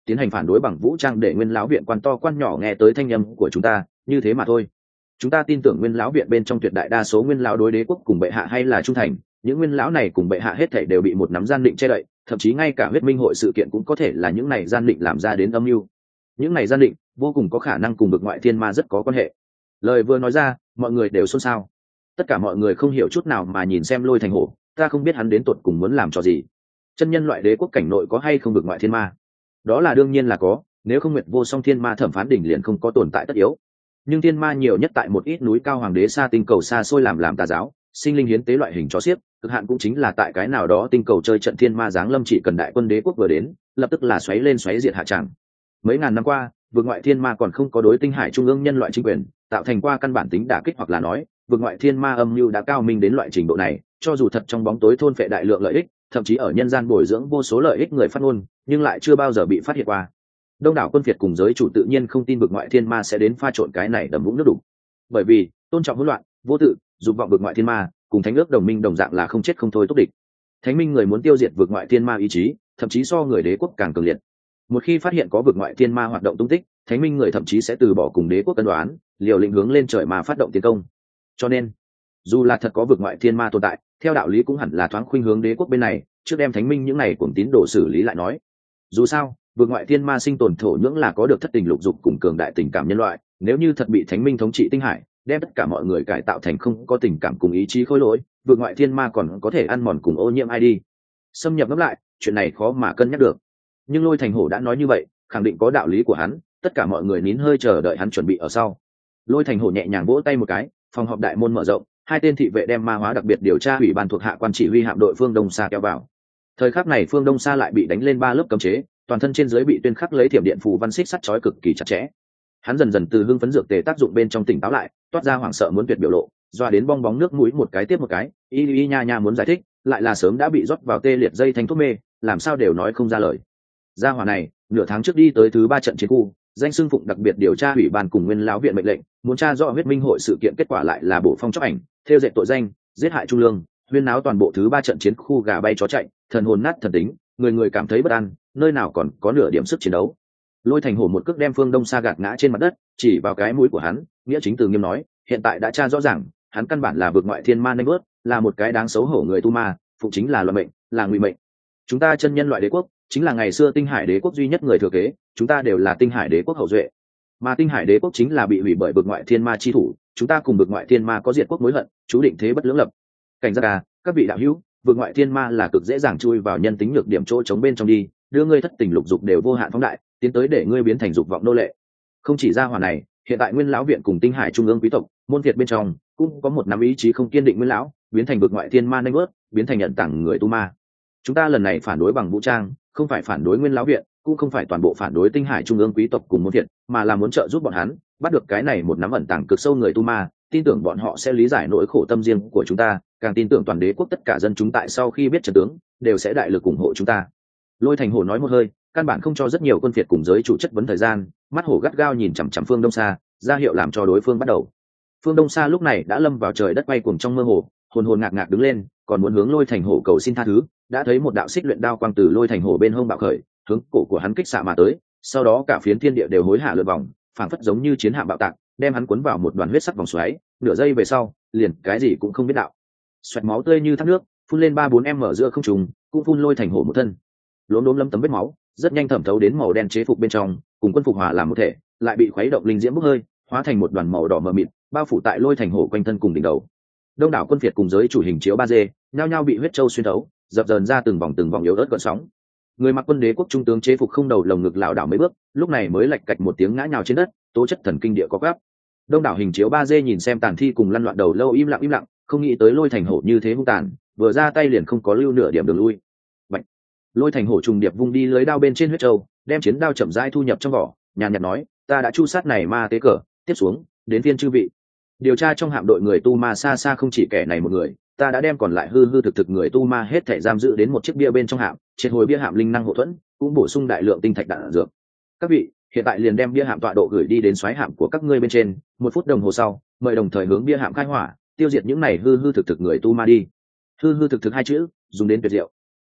tiến hành phản đối bằng vũ trang để nguyên lão viện quan to quan nhỏ nghe tới thanh âm của chúng ta, như thế mà thôi. Chúng ta tin tưởng nguyên lão viện bên trong tuyệt đại đa số nguyên lão đối đế quốc cùng bệ hạ hay là trung thành, những nguyên lão này cùng bệ hạ hết thảy đều bị một nắm gian định che đậy, thậm chí ngay cả huyết minh hội sự kiện cũng có thể là những này gian định làm ra đến âm mưu. Những này gian định vô cùng có khả năng cùng vực ngoại thiên ma rất có quan hệ. Lời vừa nói ra, mọi người đều xôn xao. Tất cả mọi người không hiểu chút nào mà nhìn xem Lôi Thành Hổ, ta không biết hắn đến tột cùng muốn làm cho gì. Chân nhân loại đế quốc cảnh nội có hay không vực ngoại thiên ma? Đó là đương nhiên là có, nếu không Nguyệt Vô Song Thiên Ma thẩm phán đỉnh liền không có tồn tại tất yếu. Nhưng thiên ma nhiều nhất tại một ít núi cao hoàng đế xa tinh cầu xa xôi làm tà giáo, sinh linh hiến tế loại hình chó xiếc, cực hạn cũng chính là tại cái nào đó tinh cầu chơi trận thiên ma giáng lâm, chỉ cần đại quân đế quốc vừa đến, lập tức là xoáy lên xoáy diệt hạ tràng. Mấy ngàn năm qua, vực ngoại thiên ma còn không có đối tinh hải trung ương nhân loại chính quyền tạo thành qua căn bản tính đả kích, hoặc là nói vực ngoại thiên ma âm mưu đã cao minh đến loại trình độ này, cho dù thật trong bóng tối thôn phệ đại lượng lợi ích, thậm chí ở nhân gian bồi dưỡng vô số lợi ích người phát ngôn, nhưng lại chưa bao giờ bị phát hiện qua. Đông đảo quân phiệt cùng giới chủ tự nhiên không tin vực ngoại thiên ma sẽ đến pha trộn cái này đầm vũng nước đục, bởi vì tôn trọng hỗn loạn, vô tự, dục vọng vực ngoại thiên ma cùng thánh ước đồng minh đồng dạng là không chết không thôi túc địch. Thánh minh người muốn tiêu diệt vực ngoại thiên ma ý chí, thậm chí so người đế quốc càng cường liệt. Một khi phát hiện có vực ngoại thiên ma hoạt động tung tích, thánh minh người thậm chí sẽ từ bỏ cùng đế quốc cân đoán, liều lĩnh hướng lên trời mà phát động tiến công. Cho nên, dù là thật có vực ngoại thiên ma tồn tại, theo đạo lý cũng hẳn là thoáng khuynh hướng đế quốc bên này, trước đem thánh minh những này cuồng tín đồ xử lý lại nói. Dù sao, vực ngoại thiên ma sinh tồn thổ nhưỡng là có được thất tình lục dục cùng cường đại tình cảm nhân loại, nếu như thật bị thánh minh thống trị tinh hải, đem tất cả mọi người cải tạo thành không có tình cảm cùng ý chí khối lỗi, vực ngoại thiên ma còn có thể ăn mòn cùng ô nhiễm ai đi. Xâm nhập ngấp lại, chuyện này khó mà cân nhắc được. Nhưng Lôi Thành Hổ đã nói như vậy, khẳng định có đạo lý của hắn, tất cả mọi người nín hơi chờ đợi hắn chuẩn bị ở sau. Lôi Thành Hổ nhẹ nhàng vỗ tay một cái, phòng họp đại môn mở rộng, hai tên thị vệ đem ma hóa đặc biệt điều tra ủy ban thuộc hạ quan chỉ huy hạm đội Phương Đông Sa kéo vào. Thời khắc này Phương Đông Sa lại bị đánh lên 3 lớp cấm chế, toàn thân trên dưới bị tuyên khắc lấy thiểm điện phù văn xích sắt trói cực kỳ chặt chẽ. Hắn dần dần từ hưng phấn dược tề tác dụng bên trong tỉnh táo lại, toát ra hoảng sợ muốn tuyệt biểu lộ, doa đến bong bóng nước mũi một cái tiếp một cái, y nha nha muốn giải thích, lại là sớm đã bị rót vào tê liệt dây thanh thuốc mê, làm sao đều nói không ra lời. Gia hỏa này nửa tháng trước đi tới thứ 3 trận chiến khu, danh xưng phụng đặc biệt điều tra ủy ban cùng nguyên lão viện mệnh lệnh, muốn tra rõ huyết minh hội sự kiện, kết quả lại là bổ phong chóc ảnh, theo dệt tội danh, giết hại trung lương, huyên náo toàn bộ thứ 3 trận chiến khu, gà bay chó chạy, thần hồn nát thần tính, người người cảm thấy bất an, nơi nào còn có nửa điểm sức chiến đấu. Lôi Thành Hổ một cước đem Phương Đông Sa gạt ngã trên mặt đất, chỉ vào cái mũi của hắn, nghĩa chính từ nghiêm nói, hiện tại đã tra rõ ràng, hắn căn bản là vực ngoại thiên ma nanh bớt, là một cái đáng xấu hổ người tu ma, phụ chính là loại mệnh, là nguy mệnh. Chúng ta chân nhân loại đế quốc chính là ngày xưa tinh hải đế quốc duy nhất người thừa kế, chúng ta đều là tinh hải đế quốc hậu duệ, mà tinh hải đế quốc chính là bị hủy bởi vực ngoại thiên ma chi thủ, chúng ta cùng vực ngoại thiên ma có diệt quốc mối hận, chú định thế bất lưỡng lập. Cảnh giác à, các vị đạo hữu, vực ngoại thiên ma là cực dễ dàng chui vào nhân tính nhược điểm chỗ chống bên trong đi, đưa ngươi thất tình lục dục đều vô hạn phóng đại, tiến tới để ngươi biến thành dục vọng nô lệ. Không chỉ ra hỏa này, hiện tại nguyên lão viện cùng tinh hải trung ương quý tộc môn việt bên trong cũng có một nắm ý chí không kiên định nguyên lão, biến thành vực ngoại thiên ma nanh bớt, biến thành nhận tặng người tu ma. Chúng ta lần này phản đối bằng vũ trang, không phải phản đối nguyên lão viện, cũng không phải toàn bộ phản đối tinh hải trung ương quý tộc cùng môn thiện, mà là muốn trợ giúp bọn hắn bắt được cái này một nắm ẩn tàng cực sâu người tu ma, tin tưởng bọn họ sẽ lý giải nỗi khổ tâm riêng của chúng ta, càng tin tưởng toàn đế quốc tất cả dân chúng tại sau khi biết trận tướng đều sẽ đại lực ủng hộ chúng ta. Lôi Thành Hổ nói một hơi, căn bản không cho rất nhiều quân phiệt cùng giới chủ chất vấn thời gian, mắt hổ gắt gao nhìn chằm chằm Phương Đông Sa, ra hiệu làm cho đối phương bắt đầu. Phương Đông Sa lúc này đã lâm vào trời đất quay cuồng trong mơ hồ, hồn hồn ngạc ngạc đứng lên, còn muốn hướng Lôi Thành Hổ cầu xin tha thứ, đã thấy một đạo xích luyện đao quang từ Lôi Thành Hổ bên hông bạo khởi, hướng cổ của hắn kích xạ mà tới, sau đó cả phiến thiên địa đều hối hả lượn vòng, phảng phất giống như chiến hạm bạo tạc, đem hắn cuốn vào một đoàn huyết sắc vòng xoáy, nửa giây về sau, liền cái gì cũng không biết đạo. Xoẹt máu tươi như thác nước, phun lên 3-4 m giữa không trung, cũng phun Lôi Thành Hổ một thân. Lốm đốm lấm tấm vết máu, rất nhanh thẩm thấu đến màu đen chế phục bên trong, cùng quân phục hòa làm một thể, lại bị khuấy động linh diễm bốc hơi, hóa thành một đoàn màu đỏ mờ mịt, bao phủ tại Lôi Thành Hổ quanh thân cùng đỉnh đầu. Đông đảo quân phiệt cùng giới chủ hình chiếu 3D, nhao nhao bị huyết châu xuyên thấu, dập dờn ra từng vòng yếu ớt gợn sóng. Người mặc quân đế quốc trung tướng chế phục không đầu lồng ngực lảo đảo mấy bước, lúc này mới lạch cạch một tiếng ngã nhào trên đất, tố chất thần kinh địa có gáp. Đông đảo hình chiếu 3D nhìn xem tàn thi cùng lăn loạn đầu lâu im lặng, không nghĩ tới Lôi Thành Hổ như thế hung tàn, vừa ra tay liền không có lưu nửa điểm đường lui. Bạch. Lôi Thành Hổ trùng điệp vung đi lưới đao bên trên huyết châu, đem chiến đao chậm rãi thu nhập trong vỏ, nhàn nhạt nói, ta đã chu sát này ma tế cờ, tiếp xuống, đến phiên chư vị. Điều tra trong hạm đội người tu ma xa xa không chỉ kẻ này một người, ta đã đem còn lại hư hư thực thực người tu ma hết thảy giam giữ đến một chiếc bia bên trong hạm, triệt hồi bia hạm linh năng hộ thuẫn, cũng bổ sung đại lượng tinh thạch đạn dược. Các vị, hiện tại liền đem bia hạm tọa độ gửi đi đến xoáy hạm của các ngươi bên trên, 1 phút đồng hồ sau, mời đồng thời hướng bia hạm khai hỏa, tiêu diệt những này hư hư thực thực người tu ma đi. Hư hư thực thực 2 chữ, dùng đến tuyệt diệu.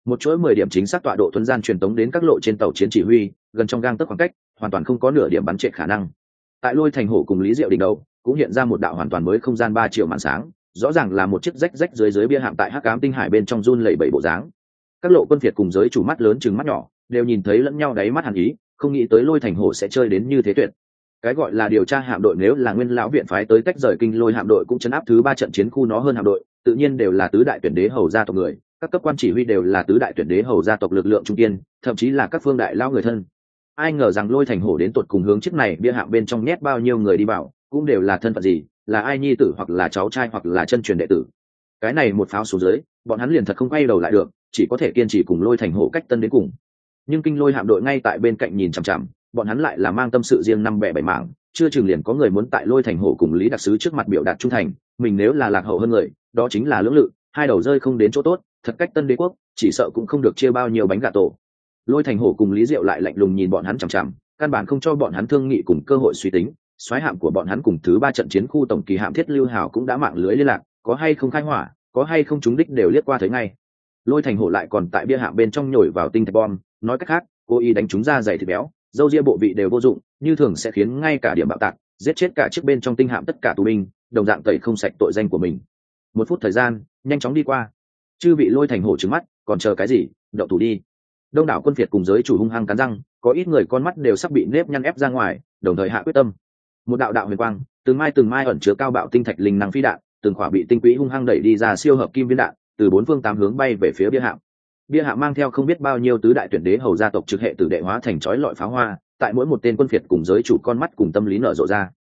một chuỗi 10 điểm chính xác tọa độ thuần gian truyền tống đến các lộ trên tàu chiến chỉ huy, gần trong gang tấc khoảng cách, hoàn toàn không có nửa điểm bắn trệ khả năng. Tại Lôi Thành Hổ cùng Lý Diệu đỉnh đầu, cũng hiện ra một đạo hoàn toàn mới không gian 3 triệu màn sáng, rõ ràng là một chiếc rách rách dưới bia hạm tại hắc ám tinh hải bên trong run lẩy bẩy bộ dáng. Các lộ quân phiệt cùng giới chủ mắt lớn trừng mắt nhỏ, đều nhìn thấy lẫn nhau đáy mắt hàn ý, không nghĩ tới Lôi Thành Hổ sẽ chơi đến như thế tuyệt. Cái gọi là điều tra hạm đội nếu là Nguyên lão viện phái tới tách rời kinh Lôi hạm đội cũng chấn áp thứ 3 trận chiến khu nó hơn hạm đội, tự nhiên đều là tứ đại tuyển đế hầu gia tộc người, các cấp quan chỉ huy đều là tứ đại tuyển đế hầu gia tộc lực lượng trung kiên, thậm chí là các phương đại lao người thân. Ai ngờ rằng Lôi Thành Hổ đến tột cùng hướng chiếc này bia hạm bên trong nhét bao nhiêu người đi vào, cũng đều là thân phận gì, là ai nhi tử hoặc là cháu trai hoặc là chân truyền đệ tử. Cái này một pháo xuống dưới, bọn hắn liền thật không quay đầu lại được, chỉ có thể kiên trì cùng Lôi Thành Hổ cách tân đến cùng. Nhưng kinh Lôi hạm đội ngay tại bên cạnh nhìn chằm chằm, bọn hắn lại là mang tâm sự riêng năm bẻ bảy mảng, chưa chừng liền có người muốn tại Lôi Thành Hổ cùng Lý đặc sứ trước mặt biểu đạt trung thành, mình nếu là lạc hậu hơn người, đó chính là lưỡng lự, hai đầu rơi không đến chỗ tốt, thật cách tân đế quốc, chỉ sợ cũng không được chia bao nhiêu bánh gà tổ. Lôi Thành Hổ cùng Lý Diệu lại lạnh lùng nhìn bọn hắn chằm chằm, căn bản không cho bọn hắn thương nghị cùng cơ hội suy tính. Soái hạm của bọn hắn cùng thứ 3 trận chiến khu tổng kỳ hạm Thiết Lưu Hào cũng đã mạng lưới liên lạc, có hay không khai hỏa, có hay không trúng đích đều liếc qua thấy ngay. Lôi Thành Hổ lại còn tại bia hạm bên trong nhồi vào tinh thạch bom, nói cách khác, cố ý đánh chúng ra dày thịt béo, dâu ria bộ vị đều vô dụng, như thường sẽ khiến ngay cả điểm bạo tạc, giết chết cả chiếc bên trong tinh hạm tất cả tù binh, đồng dạng tẩy không sạch tội danh của mình. 1 phút thời gian nhanh chóng đi qua, chư vị Lôi Thành Hổ trừng mắt, còn chờ cái gì, động thủ đi. Đông đảo quân phiệt cùng giới chủ hung hăng cắn răng, có ít người con mắt đều sắp bị nếp nhăn ép ra ngoài, đồng thời hạ quyết tâm. Một đạo đạo huyền quang, từng mai ẩn chứa cao bạo tinh thạch linh năng phi đạn, từng khỏa bị tinh quỹ hung hăng đẩy đi ra siêu hợp kim viên đạn, từ 4 phương 8 hướng bay về phía bia hạm. Bia hạm mang theo không biết bao nhiêu tứ đại tuyển đế hầu gia tộc trực hệ tử đệ hóa thành chói lọi pháo hoa, tại mỗi một tên quân phiệt cùng giới chủ con mắt cùng tâm lý nở rộ ra.